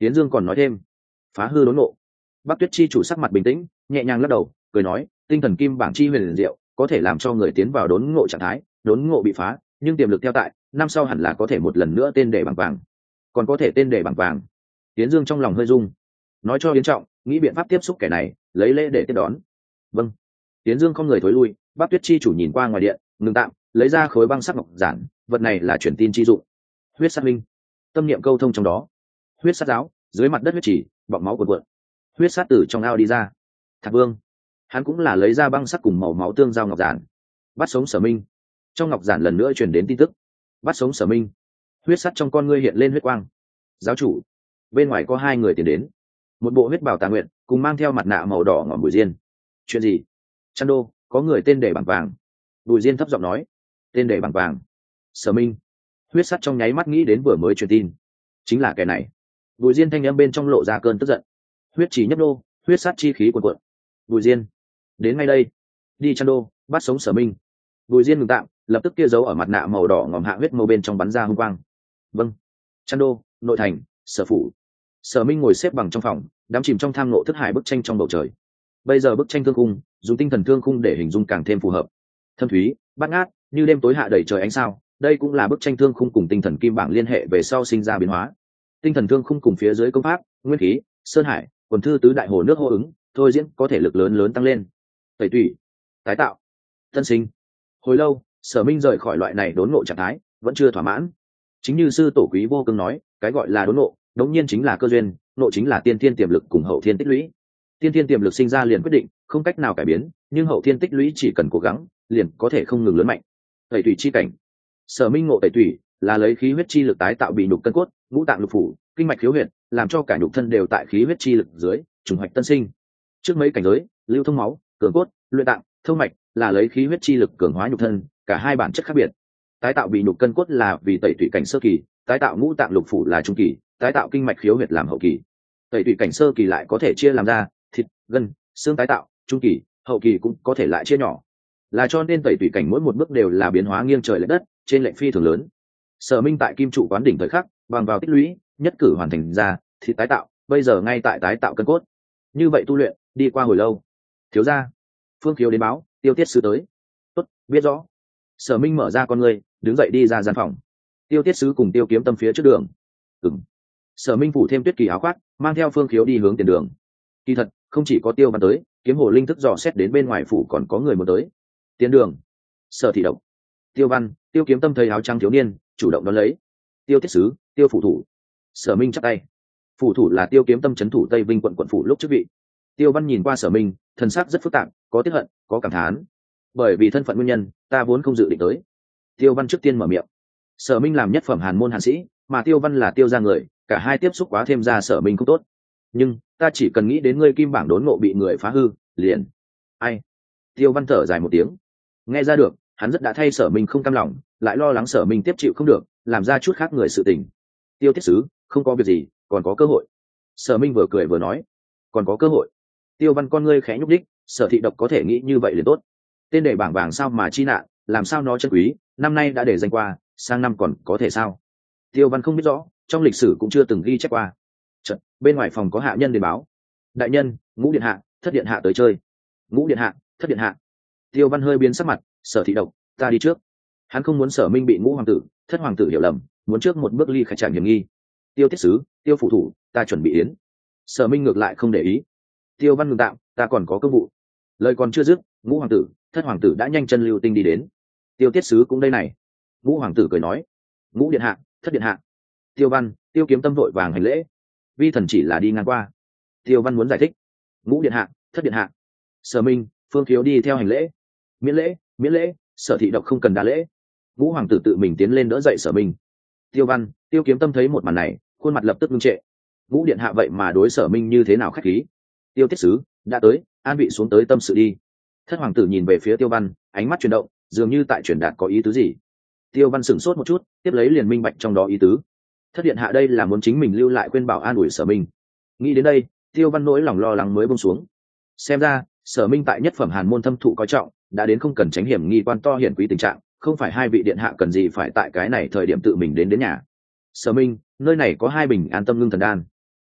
[SPEAKER 1] Tiến Dương còn nói thêm, phá hư đốn ngộ. Bắc Tuyết chi chủ sắc mặt bình tĩnh, nhẹ nhàng lắc đầu, cười nói, tinh thần kim bảng chi huyền diệu, có thể làm cho người tiến vào đốn ngộ trạng thái, đốn ngộ bị phá, nhưng tiềm lực theo tại, năm sau hẳn là có thể một lần nữa tên để bằng vàng, còn có thể tên để bằng vàng. Tiến Dương trong lòng hơi rung, nói cho Yến Trọng, nghĩ biện pháp tiếp xúc kẻ này, lấy lễ để tiếp đón. Vâng. Tiến Dương không người thối lui, Bắc Tuyết chi chủ nhìn qua ngoài điện, ngừng tạm, lấy ra khối băng sắc ngọc giản, vật này là truyền tin chi dụng. Huyết sát minh, tâm niệm câu thông trong đó. Huyết sát giáo, dưới mặt đất huyết chỉ, bọt máu cuồn cuộn. Huyết sát từ trong ao đi ra. Thạc Vương, hắn cũng là lấy ra băng sắc cùng màu máu tương giao ngọc giản. Bắt sống Sở Minh. Trong ngọc giản lần nữa truyền đến tin tức. Bắt sống Sở Minh. Huyết sắt trong con ngươi hiện lên huyết quang. Giáo chủ, bên ngoài có hai người tiến đến, một bộ huyết bào tà nguyện, cùng mang theo mặt nạ màu đỏ ngọn Bùi Diên. Chuyện gì? Chăn đô, có người tên để bằng vàng. Bùi Diên thấp giọng nói, tên để bằng vàng. Sở Minh. Huyết sắt trong nháy mắt nghĩ đến vừa mới truyền tin, chính là kẻ này. Bùi Diên thanh âm bên trong lộ ra cơn tức giận. Huyết chỉ nhấp đô, huyết sát chi khí cuồn cuộn. Bùi Diên, đến ngay đây, đi Chăn đô, bắt sống Sở Minh. Bùi Diên ngừng tạm, lập tức kia giấu ở mặt nạ màu đỏ ngòm hạ huyết màu bên trong bắn ra hung quang. Vâng. Chăn đô, nội thành, Sở phủ. Sở Minh ngồi xếp bằng trong phòng, đắm chìm trong tham ngộ thức hải bức tranh trong bầu trời. Bây giờ bức tranh thương khung, dùng tinh thần thương khung để hình dung càng thêm phù hợp. Thâm thúy, bát ngát, như đêm tối hạ đầy trời ánh sao. Đây cũng là bức tranh thương khung cùng tinh thần kim bảng liên hệ về sau sinh ra biến hóa. Tinh thần thương khung cùng phía dưới công pháp, nguyên khí, sơn hải, quần thư tứ đại hồ nước hô ứng, thôi diễn có thể lực lớn lớn tăng lên. Tẩy tủy, tái tạo, tân sinh. Hồi lâu, Sở Minh rời khỏi loại này đốn ngộ trạng thái, vẫn chưa thỏa mãn. Chính như sư tổ Quý Vô Cương nói, cái gọi là đốn ngộ, đống nhiên chính là cơ duyên, ngộ chính là tiên thiên tiềm lực cùng hậu thiên tích lũy. Tiên thiên tiềm lực sinh ra liền quyết định, không cách nào cải biến, nhưng hậu thiên tích lũy chỉ cần cố gắng, liền có thể không ngừng lớn mạnh. Tẩy tủy chi cảnh. Sở Minh ngộ tẩy tủy, là lấy khí huyết chi lực tái tạo bị nhục cân cốt, ngũ tạng lục phủ, kinh mạch khiếu huyệt, làm cho cả nhục thân đều tại khí huyết chi lực dưới trùng hoạch tân sinh. Trước mấy cảnh giới, lưu thông máu, cường cốt, luyện tạng, thông mạch, là lấy khí huyết chi lực cường hóa nhục thân, cả hai bản chất khác biệt. Tái tạo bị nhục cân cốt là vì tẩy tủy cảnh sơ kỳ, tái tạo ngũ tạng lục phủ là trung kỳ, tái tạo kinh mạch khiếu huyệt làm hậu kỳ. Tẩy tủy cảnh sơ kỳ lại có thể chia làm ra thịt, gân, xương tái tạo, trung kỳ, hậu kỳ cũng có thể lại chia nhỏ. Là cho nên tẩy tủy cảnh mỗi một bước đều là biến hóa nghiêng trời lệch đất, trên lệnh phi thường lớn. Sở Minh tại kim trụ quán đỉnh thời khắc, bằng vào tích lũy, nhất cử hoàn thành ra thịt tái tạo, bây giờ ngay tại tái tạo cân cốt. Như vậy tu luyện đi qua hồi lâu. Thiếu gia, Phương Khiếu đến báo, Tiêu Tiết sứ tới. Tốt, biết rõ. Sở Minh mở ra con ngươi, đứng dậy đi ra gian phòng. Tiêu Tiết sứ cùng Tiêu Kiếm Tâm phía trước đường. Ừm. Sở Minh phủ thêm tuyết kỳ áo khoác, mang theo Phương Khiếu đi hướng tiền đường. Kỳ thật, không chỉ có Tiêu Văn tới, Kiếm Hồ linh thức dò xét đến bên ngoài phủ còn có người muốn tới. Tiền đường. Sở Thị Độc. Tiêu Văn, Tiêu Kiếm Tâm thấy áo trắng thiếu niên, chủ động đón lấy. Tiêu Tiết sứ, Tiêu phủ thủ. Sở Minh chắp tay. Phủ thủ là Tiêu Kiếm Tâm trấn thủ Tây Vinh quận quận phủ lúc chức vị. Tiêu Văn nhìn qua Sở Minh, thần sắc rất phức tạp, có tiếc hận, có cảm thán. Bởi vì thân phận nguyên nhân, ta vốn không dự định tới. Tiêu Văn trước tiên mở miệng. Sở Minh làm nhất phẩm hàn môn hàn sĩ, mà Tiêu Văn là Tiêu gia người, cả hai tiếp xúc quá thêm ra Sở Minh không tốt. Nhưng ta chỉ cần nghĩ đến ngươi kim bảng đốn ngộ bị người phá hư, liền. Ai? Tiêu Văn thở dài một tiếng. Nghe ra được, hắn rất đã thay Sở Minh không cam lòng, lại lo lắng Sở Minh tiếp chịu không được, làm ra chút khác người sự tình. Tiêu Tiết sứ, không có việc gì, còn có cơ hội. Sở Minh vừa cười vừa nói, còn có cơ hội. Tiêu Văn con ngươi khẽ nhúc đích, Sở Thị Độc có thể nghĩ như vậy liền tốt. Tên để bảng vàng sao mà chi nạn, làm sao nó chân quý, năm nay đã để danh qua, sang năm còn có thể sao? Tiêu Văn không biết rõ, trong lịch sử cũng chưa từng ghi chép qua. Chợt, bên ngoài phòng có hạ nhân đến báo. Đại nhân, Ngũ điện hạ, Thất điện hạ tới chơi. Ngũ điện hạ, Thất điện hạ. Tiêu Văn hơi biến sắc mặt, Sở Thị Độc, ta đi trước. Hắn không muốn Sở Minh bị Ngũ hoàng tử, Thất hoàng tử hiểu lầm, muốn trước một bước ly khai trạm hiểm nghi. Tiêu Tiết sứ, Tiêu phủ thủ, ta chuẩn bị yến. Sở Minh ngược lại không để ý. Tiêu Văn ngừng tạm, ta còn có công vụ. Lời còn chưa dứt, Ngũ hoàng tử, Thất hoàng tử đã nhanh chân lưu tinh đi đến. Tiêu Tiết sứ cũng đây này. Ngũ hoàng tử cười nói, Ngũ điện hạ, Thất điện hạ. Tiêu Văn, Tiêu Kiếm Tâm vội vàng hành lễ. Vi thần chỉ là đi ngang qua. Tiêu Văn muốn giải thích. Ngũ điện hạ, Thất điện hạ. Sở Minh, Phương Khiếu đi theo hành lễ. Miễn lễ, miễn lễ. Sở Thị Độc không cần đa lễ. Ngũ hoàng tử tự mình tiến lên đỡ dậy Sở Minh. Tiêu Văn, Tiêu Kiếm Tâm thấy một màn này, khuôn mặt lập tức ngưng trệ. Ngũ điện hạ vậy mà đối Sở Minh như thế nào khách khí. Tiêu Tiết sứ đã tới, an vị xuống tới tâm sự đi. Thất hoàng tử nhìn về phía Tiêu Văn, ánh mắt chuyển động, dường như tại truyền đạt có ý tứ gì. Tiêu Văn sửng sốt một chút, tiếp lấy liền minh bạch trong đó ý tứ. Thất điện hạ đây là muốn chính mình lưu lại khuyên bảo an ủi Sở Minh. Nghĩ đến đây, Tiêu Văn nỗi lòng lo lắng mới buông xuống. Xem ra, Sở Minh tại nhất phẩm hàn môn thâm thụ coi trọng, đã đến không cần tránh hiểm nghi quan to hiển quý tình trạng, không phải hai vị điện hạ cần gì phải tại cái này thời điểm tự mình đến nhà. Sở Minh, nơi này có hai bình an tâm ngưng thần đan.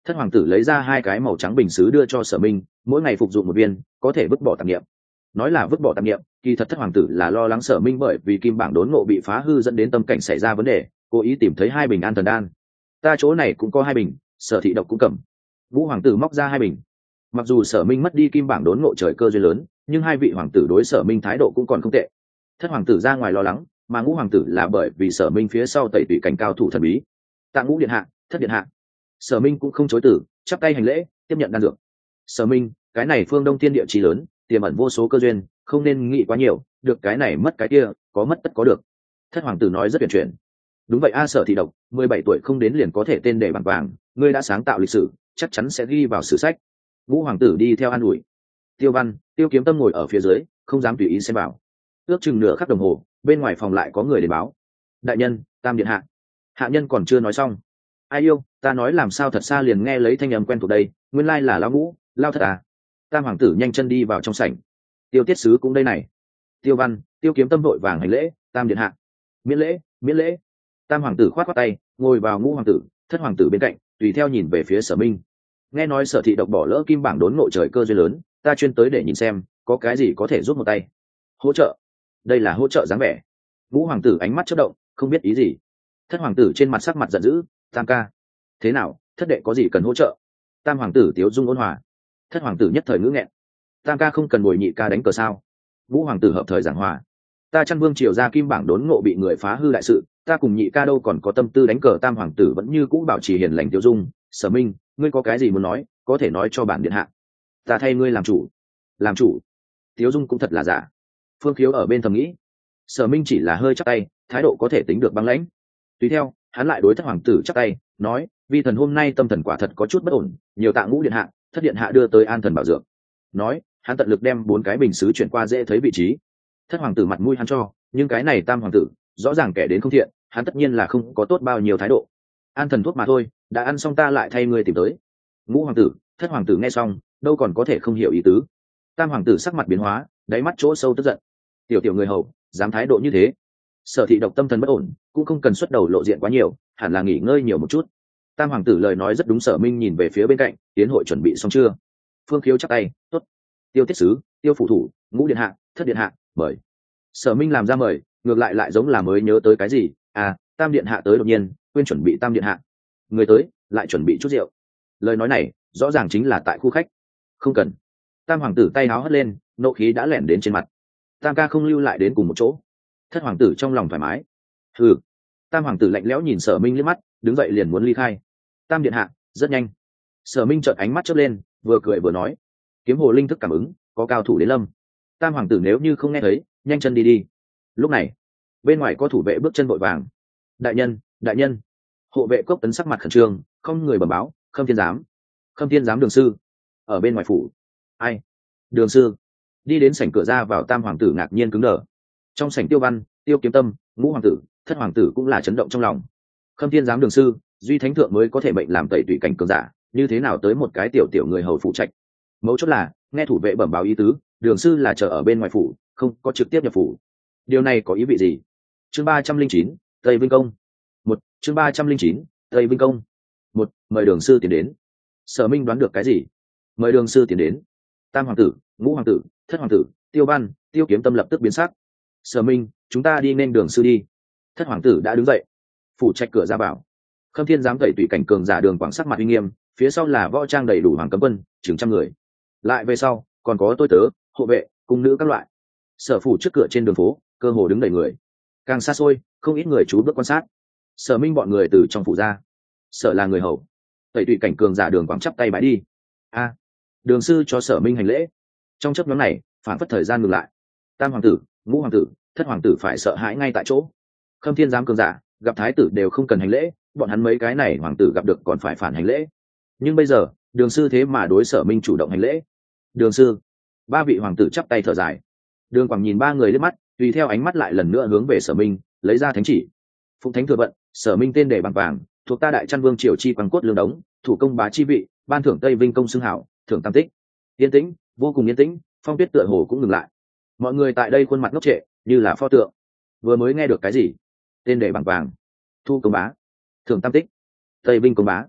[SPEAKER 1] Thất hoàng tử lấy ra 2 cái màu trắng bình sứ đưa cho Sở Minh, mỗi ngày phục dụng 1 viên, có thể vứt bỏ tạp niệm. Nói là vứt bỏ tạp niệm, kỳ thật Thất hoàng tử là lo lắng Sở Minh bởi vì kim bảng đốn ngộ bị phá hư dẫn đến tâm cảnh xảy ra vấn đề, cố ý tìm thấy 2 bình an thần đan. Ta chỗ này cũng có 2 bình, Sở thị độc cũng cầm. Ngũ hoàng tử móc ra 2 bình. Mặc dù Sở Minh mất đi kim bảng đốn ngộ trời cơ duyên lớn, nhưng 2 vị hoàng tử đối Sở Minh thái độ cũng còn không tệ. Thất hoàng tử ra ngoài lo lắng, mà Ngũ hoàng tử là bởi vì Sở Minh phía sau tẩy tùy cảnh cao thủ thần bí. Tạ Ngũ điện hạ, Thất điện hạ. Sở Minh cũng không chối từ, chắp tay hành lễ, tiếp nhận đan dược. Sở Minh, cái này phương Đông thiên địa chí lớn, tiềm ẩn vô số cơ duyên, không nên nghĩ quá nhiều, được cái này mất cái kia, có mất tất có được. Thất hoàng tử nói rất tuyệt chuyển. Đúng vậy a, Sở thị độc, 17 tuổi không đến liền có thể tên để bằng vàng, ngươi đã sáng tạo lịch sử, chắc chắn sẽ ghi vào sử sách. Ngũ hoàng tử đi theo an ủi. Tiêu Văn, Tiêu Kiếm Tâm ngồi ở phía dưới, không dám tùy ý xem vào. Ước chừng nửa khắc đồng hồ, bên ngoài phòng lại có người đến báo. Đại nhân, Tam điện hạ. Hạ nhân còn chưa nói xong. Ai yêu, ta nói làm sao thật xa liền nghe lấy thanh âm quen thuộc đây, nguyên lai là lão Ngũ, lao thật à. Tam hoàng tử nhanh chân đi vào trong sảnh. Tiêu tiết sứ cũng đây này. Tiêu Văn, Tiêu Kiếm Tâm vội vàng hành lễ. Tam điện hạ. Miễn lễ, miễn lễ. Tam hoàng tử khoát khoát tay, ngồi vào Ngũ hoàng tử, Thất hoàng tử bên cạnh, tùy theo nhìn về phía Sở Minh. Nghe nói Sở thị độc bỏ lỡ kim bảng đốn ngộ trời cơ duyên lớn, ta chuyên tới để nhìn xem có cái gì có thể giúp một tay. Hỗ trợ? Đây là hỗ trợ dáng vẻ. Ngũ hoàng tử ánh mắt chớp động, không biết ý gì. Thất hoàng tử trên mặt sắc mặt giận dữ. Tam ca, thế nào, thất đệ có gì cần hỗ trợ? Tam hoàng tử tiếu dung ôn hòa. Thất hoàng tử nhất thời ngữ nghẹn. Tam ca không cần bồi nhị ca đánh cờ sao? Ngũ hoàng tử hợp thời giảng hòa. Ta Chăn Vương triều ra kim bảng đốn ngộ bị người phá hư đại sự, ta cùng nhị ca đâu còn có tâm tư đánh cờ. Tam hoàng tử vẫn như cũ bảo trì hiền lành tiêu dung. Sở Minh, ngươi có cái gì muốn nói, có thể nói cho bản điện hạ. Ta thay ngươi làm chủ. Làm chủ? Tiêu dung cũng thật là giả. Phương Khiếu ở bên thầm nghĩ. Sở Minh chỉ là hơi chắp tay, thái độ có thể tính được băng lãnh. Tùy theo, hắn lại đối Thất hoàng tử chắp tay, nói: vi thần hôm nay tâm thần quả thật có chút bất ổn, nhiều tạ Ngũ điện hạ, Thất điện hạ đưa tới an thần bảo dưỡng. Nói, hắn tận lực đem 4 cái bình sứ chuyển qua dễ thấy vị trí. Thất hoàng tử mặt mũi hắn cho, nhưng cái này Tam hoàng tử rõ ràng kẻ đến không thiện, hắn tất nhiên là không có tốt bao nhiêu thái độ. An thần thuốc mà thôi, đã ăn xong ta lại thay ngươi tìm tới. Ngũ hoàng tử, Thất hoàng tử nghe xong, đâu còn có thể không hiểu ý tứ. Tam hoàng tử sắc mặt biến hóa, đáy mắt chỗ sâu tức giận. Tiểu tiểu người hầu, dám thái độ như thế. Sở thị độc tâm thần bất ổn, cũng không cần xuất đầu lộ diện quá nhiều, hẳn là nghỉ ngơi nhiều một chút. Tam hoàng tử lời nói rất đúng. Sở Minh nhìn về phía bên cạnh, tiến hội chuẩn bị xong chưa? Phương Khiếu chắp tay, tốt. Tiêu tiết sứ, Tiêu phủ thủ, Ngũ điện hạ, Thất điện hạ, mời. Sở Minh làm ra mời, ngược lại giống là mới nhớ tới cái gì. À, Tam điện hạ tới đột nhiên, quên chuẩn bị Tam điện hạ. Người tới, lại chuẩn bị chút rượu. Lời nói này, rõ ràng chính là tại khu khách. Không cần. Tam hoàng tử tay áo hất lên, nộ khí đã lẻn đến trên mặt. Tam ca không lưu lại đến cùng một chỗ. Thất hoàng tử trong lòng thoải mái. Ừ. Tam hoàng tử lạnh lẽo nhìn Sở Minh liếc mắt, đứng dậy liền muốn ly khai. Tam điện hạ, rất nhanh. Sở Minh chợt ánh mắt chớp lên, vừa cười vừa nói: kiếm hồ linh thức cảm ứng, có cao thủ đến lâm. Tam hoàng tử nếu như không nghe thấy, nhanh chân đi đi. Lúc này, bên ngoài có thủ vệ bước chân vội vàng. Đại nhân, đại nhân. Hộ vệ Cốc Tấn sắc mặt khẩn trương, không người bẩm báo: Khâm thiên giám. Khâm thiên giám đường sư ở bên ngoài phủ. Ai? Đường sư. Đi đến sảnh cửa ra vào. Tam hoàng tử ngạc nhiên cứng đờ. Trong sảnh Tiêu Văn, Tiêu Kiếm Tâm, Ngũ hoàng tử, Thất hoàng tử cũng là chấn động trong lòng. Khâm thiên giám đường sư, duy thánh thượng mới có thể mệnh làm tẩy tùy cảnh cường giả, như thế nào tới một cái tiểu người hầu phụ trách? Mấu chốt là, nghe thủ vệ bẩm báo ý tứ, đường sư là chờ ở bên ngoài phủ, không có trực tiếp nhập phủ. Điều này có ý vị gì? Chương 309, Tây Vinh Công. Chương 309, Tây Vinh Công. Mời đường sư tiến đến. Sở Minh đoán được cái gì? Mời đường sư tiến đến. Tam hoàng tử, Ngũ hoàng tử, Thất hoàng tử, Tiêu Văn, Tiêu Kiếm Tâm lập tức biến sắc. Sở Minh, chúng ta đi nên đường sư đi. Thất hoàng tử đã đứng dậy, phủ trạch cửa ra vào. Khâm thiên dám tẩy tùy cảnh cường giả Đường Quảng sắc mặt uy nghiêm, phía sau là võ trang đầy đủ hoàng cấm quân, chừng trăm người. Lại về sau, còn có tôi tớ, hộ vệ, cung nữ các loại. Sở phủ trước cửa trên đường phố, cơ hồ đứng đầy người. Càng xa xôi, không ít người chú bước quan sát. Sở Minh bọn người từ trong phủ ra. Sở là người hầu. Tẩy tùy cảnh cường giả Đường Quảng chắp tay bái đi. A, đường sư cho Sở Minh hành lễ. Trong chớp nhoáng này, phản phất thời gian ngừng lại. Tam hoàng tử, Ngũ hoàng tử, Thất hoàng tử phải sợ hãi ngay tại chỗ. Khâm thiên giám cường giả gặp thái tử đều không cần hành lễ, bọn hắn mấy cái này hoàng tử gặp được còn phải phản hành lễ. Nhưng bây giờ, đường sư thế mà đối Sở Minh chủ động hành lễ. Đường sư. 3 vị hoàng tử chắp tay thở dài. Đường Quảng nhìn 3 người liếc mắt, tùy theo ánh mắt lại lần nữa hướng về Sở Minh, lấy ra thánh chỉ. Phụng thánh thừa vận, Sở Minh tên đề bằng vàng, thuộc ta Đại Chăn Vương triều chi bằng cốt lương đống, thủ công bá chi vị, ban thưởng Tây Vinh Công xưng hảo, thưởng tam tích. Yên tĩnh, vô cùng yên tĩnh, phong tuyết tựa hồ cũng ngừng lại. Mọi người tại đây khuôn mặt ngốc trệ, như là pho tượng. Vừa mới nghe được cái gì? Tên đề bằng vàng, thu công bá, thưởng tam tích, Tây Vinh công bá.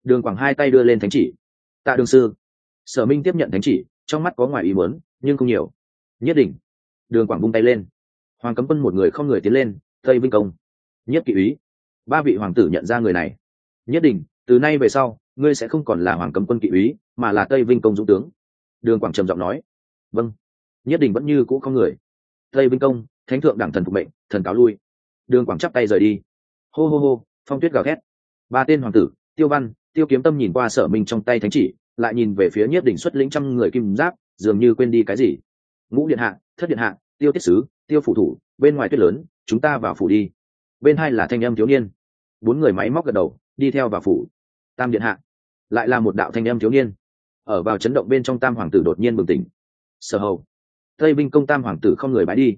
[SPEAKER 1] Đường Quảng hai tay đưa lên thánh chỉ. Tạ đường sư. Sở Minh tiếp nhận thánh chỉ, trong mắt có ngoài ý muốn nhưng không nhiều. Nhất định. Đường Quảng vung tay lên. Hoàng Cấm Quân một người không người tiến lên. Tây Vinh Công. Nhất Kỵ úy. Ba vị hoàng tử nhận ra người này. Nhất định, từ nay về sau ngươi sẽ không còn là Hoàng Cấm Quân kỵ úy mà là Tây Vinh Công dũng tướng. Đường Quảng trầm giọng nói. Vâng. Nhất định vẫn như cũ không người. Tây Vinh Công, thánh thượng đẳng thần phục mệnh, thần cáo lui. Đường Quảng chắp tay rời đi. Hô hô hô, phong tuyết gào thét. Ba tên hoàng tử, Tiêu Văn, Tiêu Kiếm Tâm nhìn qua Sở Minh trong tay thánh chỉ, lại nhìn về phía Nhiếp Đình xuất lĩnh trăm người kim giáp, dường như quên đi cái gì. Ngũ điện hạ, Thất điện hạ, Tiêu tiết sứ, Tiêu phủ thủ, bên ngoài tuyết lớn, chúng ta vào phủ đi. Bên hai là thanh âm thiếu niên. Bốn người máy móc gật đầu, đi theo vào phủ. Tam điện hạ, lại là một đạo thanh âm thiếu niên. Ở vào chấn động bên trong Tam hoàng tử đột nhiên bừng tỉnh. Sở hầu. Tây Vinh Công Tam hoàng tử không người bái đi,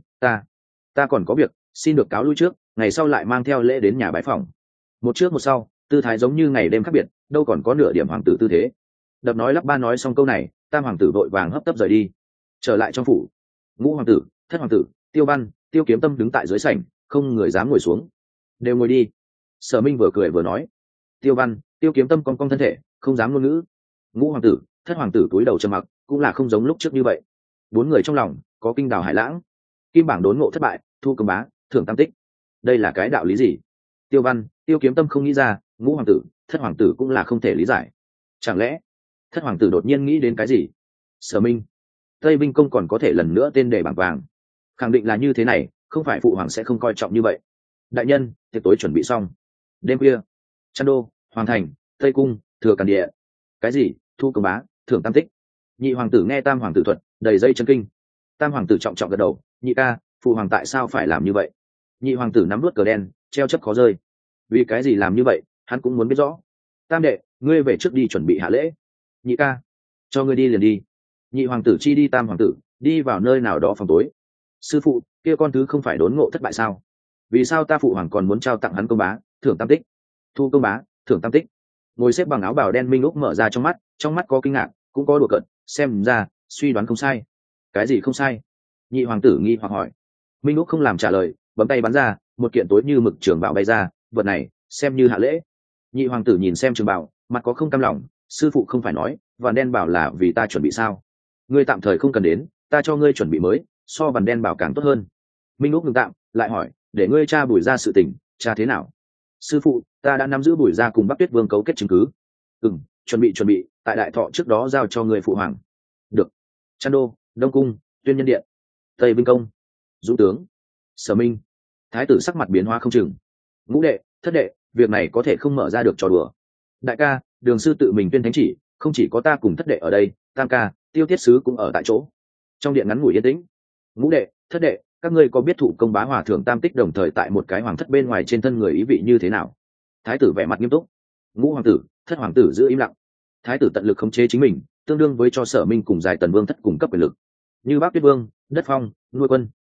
[SPEAKER 1] ta còn có việc, xin được cáo lui trước, ngày sau lại mang theo lễ đến nhà bái phòng. Một trước một sau, tư thái giống như ngày đêm khác biệt, đâu còn có nửa điểm hoàng tử tư thế. Đập nói lắp ba nói xong câu này, Tam hoàng tử vội vàng hấp tấp rời đi. Trở lại trong phủ, Ngũ hoàng tử, Thất hoàng tử, Tiêu Văn, Tiêu Kiếm Tâm đứng tại dưới sảnh, không người dám ngồi xuống. Đều ngồi đi. Sở Minh vừa cười vừa nói. Tiêu Văn, Tiêu Kiếm Tâm cong cong thân thể, không dám ngôn ngữ. Ngũ hoàng tử, Thất hoàng tử cúi đầu trầm mặc, cũng là không giống lúc trước như vậy. Bốn người trong lòng có kinh đào hải lãng. Kim bảng đốn ngộ thất bại, thu công bá, thưởng tam tích. Đây là cái đạo lý gì? Tiêu Văn, Tiêu Kiếm Tâm không nghĩ ra, Ngũ hoàng tử, Thất hoàng tử cũng là không thể lý giải. Chẳng lẽ Thất hoàng tử đột nhiên nghĩ đến cái gì? Sở Minh, Tây Vinh Công còn có thể lần nữa tên đề bảng vàng, khẳng định là như thế này, không phải phụ hoàng sẽ không coi trọng như vậy. Đại nhân, tiệc tối chuẩn bị xong. Đêm khuya, Trăn Đô, Hoàng thành, Tây cung, Thừa Càn Địa. Cái gì? Thu công bá, thưởng tam tích. Nhị hoàng tử nghe Tam hoàng tử thuật, đầy dây chân kinh. Tam hoàng tử trọng trọng gật đầu. Nhị ca, phụ hoàng tại sao phải làm như vậy? Nhị hoàng tử nắm đuốt cờ đen, treo chấp khó rơi. Vì cái gì làm như vậy, hắn cũng muốn biết rõ. Tam đệ, ngươi về trước đi chuẩn bị hạ lễ. Nhị ca, cho ngươi đi liền đi. Nhị hoàng tử chi đi Tam hoàng tử đi vào nơi nào đó phòng tối. Sư phụ, kia con thứ không phải đốn ngộ thất bại sao? Vì sao ta phụ hoàng còn muốn trao tặng hắn công bá, thưởng tam tích? Thu công bá, thưởng tam tích. Ngồi xếp bằng áo bào đen Minh Úc mở ra trong mắt có kinh ngạc, cũng có đùa cợt, xem ra suy đoán không sai. Cái gì không sai? Nhị hoàng tử nghi hoặc hỏi. Minh Úc không làm trả lời, bấm tay bắn ra, một kiện tối như mực trường bào bay ra, vật này xem như hạ lễ. Nhị hoàng tử nhìn xem trường bào, mặt có không cam lòng. Sư phụ không phải nói vằn đen bảo là vì ta chuẩn bị sao? Ngươi tạm thời không cần đến, ta cho ngươi chuẩn bị mới, so vằn đen bảo càng tốt hơn. Minh Úc ngừng tạm, lại hỏi, để ngươi tra Bùi Gia sự tình, tra thế nào? Sư phụ, ta đã nắm giữ Bùi Gia cùng Bắc Tuyết Vương cấu kết chứng cứ. Chuẩn bị, tại đại thọ trước đó giao cho người phụ hoàng. Được. Trăn Đô, Đông cung, Tuyên Nhân điện, Tây Vinh Công, Dũng tướng, Sở Minh. Thái tử sắc mặt biến hóa không chừng. Ngũ đệ, Thất đệ, việc này có thể không mở ra được trò đùa. Đại ca, Đường sư tự mình tuyên thánh chỉ, không chỉ có ta cùng Thất đệ ở đây, Tam ca, Tiêu tiết sứ cũng ở tại chỗ. Trong điện ngắn ngủi yên tĩnh. Ngũ đệ, Thất đệ, các ngươi có biết thụ công bá hòa thượng tam tích đồng thời tại một cái hoàng thất bên ngoài trên thân người ý vị như thế nào? Thái tử vẻ mặt nghiêm túc. Ngũ hoàng tử, Thất hoàng tử giữ im lặng. Thái tử tận lực khống chế chính mình, tương đương với cho Sở Minh cùng Giải Tần Vương thất cung cấp quyền lực. Như Bắc Tuyết Vương, đất phong nuôi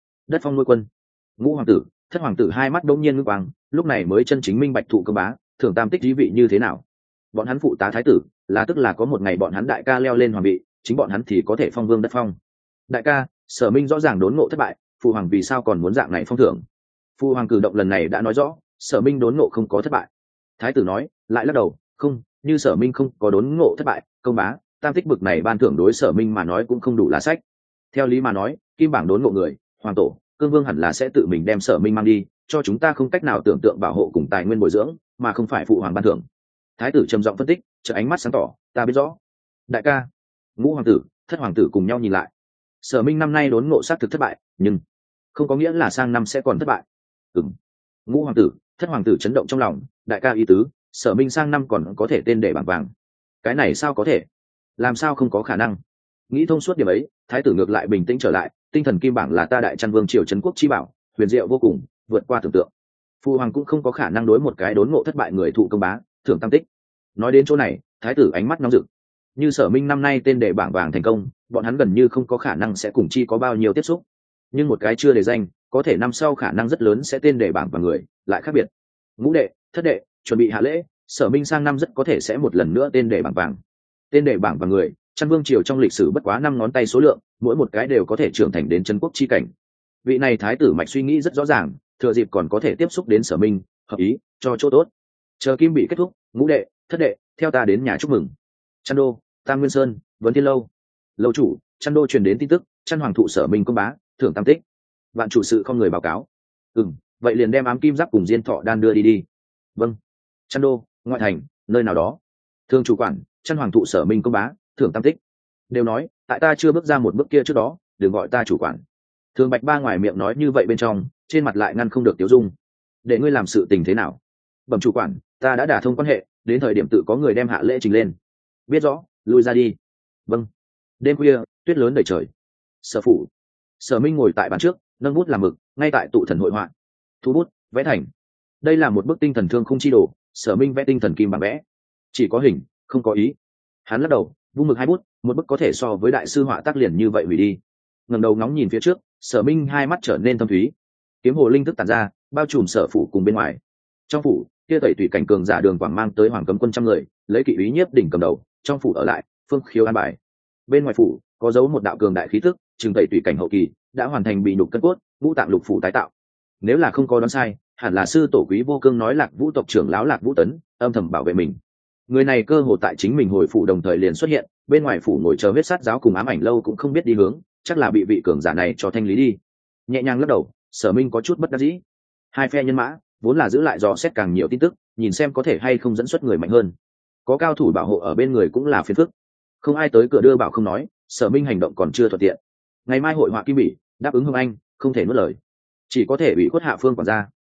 [SPEAKER 1] quân. Ngũ hoàng tử, Thất hoàng tử hai mắt đống nhiên ngưng quang, lúc này mới chân chính minh bạch thụ công bá thưởng tam tích ý vị như thế nào. Bọn hắn phụ tá thái tử, là tức là có một ngày bọn hắn đại ca leo lên hoàng vị, chính bọn hắn thì có thể phong vương đất phong. Đại ca, Sở Minh rõ ràng đốn ngộ thất bại, phụ hoàng vì sao còn muốn dạng này phong thưởng? Phụ hoàng cử động lần này đã nói rõ Sở Minh đốn ngộ không có thất bại. Thái tử nói, lại lắc đầu, không, như Sở Minh không có đốn ngộ thất bại, công bá tam tích bực này ban thưởng đối Sở Minh mà nói cũng không đủ lá sách. Theo lý mà nói, kim bảng đốn ngộ người, hoàng tổ, cương vương hẳn là sẽ tự mình đem Sở Minh mang đi, cho chúng ta không cách nào tưởng tượng bảo hộ cùng tài nguyên bồi dưỡng, mà không phải phụ hoàng ban thưởng. Thái tử trầm giọng phân tích, trợ ánh mắt sáng tỏ, ta biết rõ. Đại ca. Ngũ hoàng tử, Thất hoàng tử cùng nhau nhìn lại. Sở Minh năm nay đốn ngộ xác thực thất bại, nhưng không có nghĩa là sang năm sẽ còn thất bại. Ngũ hoàng tử, Thất hoàng tử chấn động trong lòng, đại ca ý tứ, Sở Minh sang năm còn có thể tên để bảng vàng. Cái này sao có thể? Làm sao không có khả năng? Nghĩ thông suốt điểm ấy, thái tử ngược lại bình tĩnh trở lại, tinh thần kim bảng là ta đại Trăn Vương triều trấn quốc chi bảo, huyền diệu vô cùng, vượt qua tưởng tượng. Phụ hoàng cũng không có khả năng đối một cái đốn ngộ thất bại người thụ công bá, thưởng tam tích. Nói đến chỗ này, thái tử ánh mắt nóng rực. Như Sở Minh năm nay tên đề bảng vàng thành công, bọn hắn gần như không có khả năng sẽ cùng chi có bao nhiêu tiếp xúc. Nhưng một cái chưa đề danh, có thể năm sau khả năng rất lớn sẽ tên đề bảng vàng người, lại khác biệt. Ngũ đệ, Thất đệ, chuẩn bị hạ lễ, Sở Minh sang năm rất có thể sẽ một lần nữa tên đề bảng vàng. Tên đề bảng vàng người, Trăn Vương triều trong lịch sử bất quá 5 ngón tay số lượng, mỗi một cái đều có thể trưởng thành đến trấn quốc chi cảnh. Vị này thái tử mạch suy nghĩ rất rõ ràng, thừa dịp còn có thể tiếp xúc đến Sở Minh, hợp ý, cho chỗ tốt. Chờ kim bị kết thúc, ngũ đệ, thất đệ, theo ta đến nhà chúc mừng. Chăn đô, Tam Nguyên Sơn, Vấn Thiên Lâu. Lâu chủ, Chăn đô truyền đến tin tức, Chăn hoàng thụ Sở Minh công bá, thưởng tam tích. Vạn chủ sự không người báo cáo. Vậy liền đem ám kim giáp cùng diên thọ đan đưa đi. Vâng. Chăn đô, ngoại thành, nơi nào đó. Thương chủ quản, Chăn hoàng thụ Sở Minh công bá, thưởng tam tích. Đều nói, tại ta chưa bước ra một bước kia trước đó, đừng gọi ta chủ quản. Thường Bạch Ba ngoài miệng nói như vậy bên trong, trên mặt lại ngăn không được tiêu dung. Để ngươi làm sự tình thế nào? Bẩm chủ quản, ta đã đả thông quan hệ, đến thời điểm tự có người đem hạ lễ trình lên. Biết rõ, lui ra đi. Vâng. Đêm khuya, tuyết lớn đầy trời. Sở phủ. Sở Minh ngồi tại bàn trước, nâng bút làm mực, ngay tại tụ thần hội họa. Thu bút, vẽ thành. Đây là một bức tinh thần thương không chi đồ, Sở Minh vẽ tinh thần kim bằng vẽ. Chỉ có hình, không có ý. Hắn lắc đầu, vung mực hai bút, một bức có thể so với đại sư họa tác liền như vậy hủy đi. Ngẩng đầu ngóng nhìn phía trước, Sở Minh hai mắt trở nên thâm thúy. Kiếm hồ linh thức tản ra, bao trùm sở phủ cùng bên ngoài. Trong phủ, kia tẩy tùy cảnh cường giả Đường Quảng mang tới hoàng cấm quân trăm người, lấy kỵ úy nhiếp đỉnh cầm đầu, trong phủ ở lại, Phương Khiếu an bài. Bên ngoài phủ, có dấu một đạo cường đại khí tức, trừng tẩy tùy cảnh hậu kỳ, đã hoàn thành bị nhục cân cốt, ngũ tạng lục phủ tái tạo. Nếu là không có đoán sai, hẳn là sư tổ quý vô cương nói Lạc Vũ tộc trưởng lão Lạc Vũ Tấn, âm thầm bảo vệ mình. Người này cơ hồ tại chính mình hồi phủ đồng thời liền xuất hiện, bên ngoài phủ ngồi chờ huyết sát giáo cùng ám ảnh lâu cũng không biết đi hướng, chắc là bị vị cường giả này cho thanh lý đi. Nhẹ nhàng lắc đầu, Sở Minh có chút bất đắc dĩ. Hai phe nhân mã vốn là giữ lại dò xét càng nhiều tin tức, nhìn xem có thể hay không dẫn xuất người mạnh hơn. Có cao thủ bảo hộ ở bên người cũng là phiền phức. Không ai tới cửa đưa bảo không nói, Sở Minh hành động còn chưa thuận tiện. Ngày mai hội họa kim bỉ, đáp ứng Hưng Anh, không thể nuốt lời, chỉ có thể bị khuất hạ phương quản gia.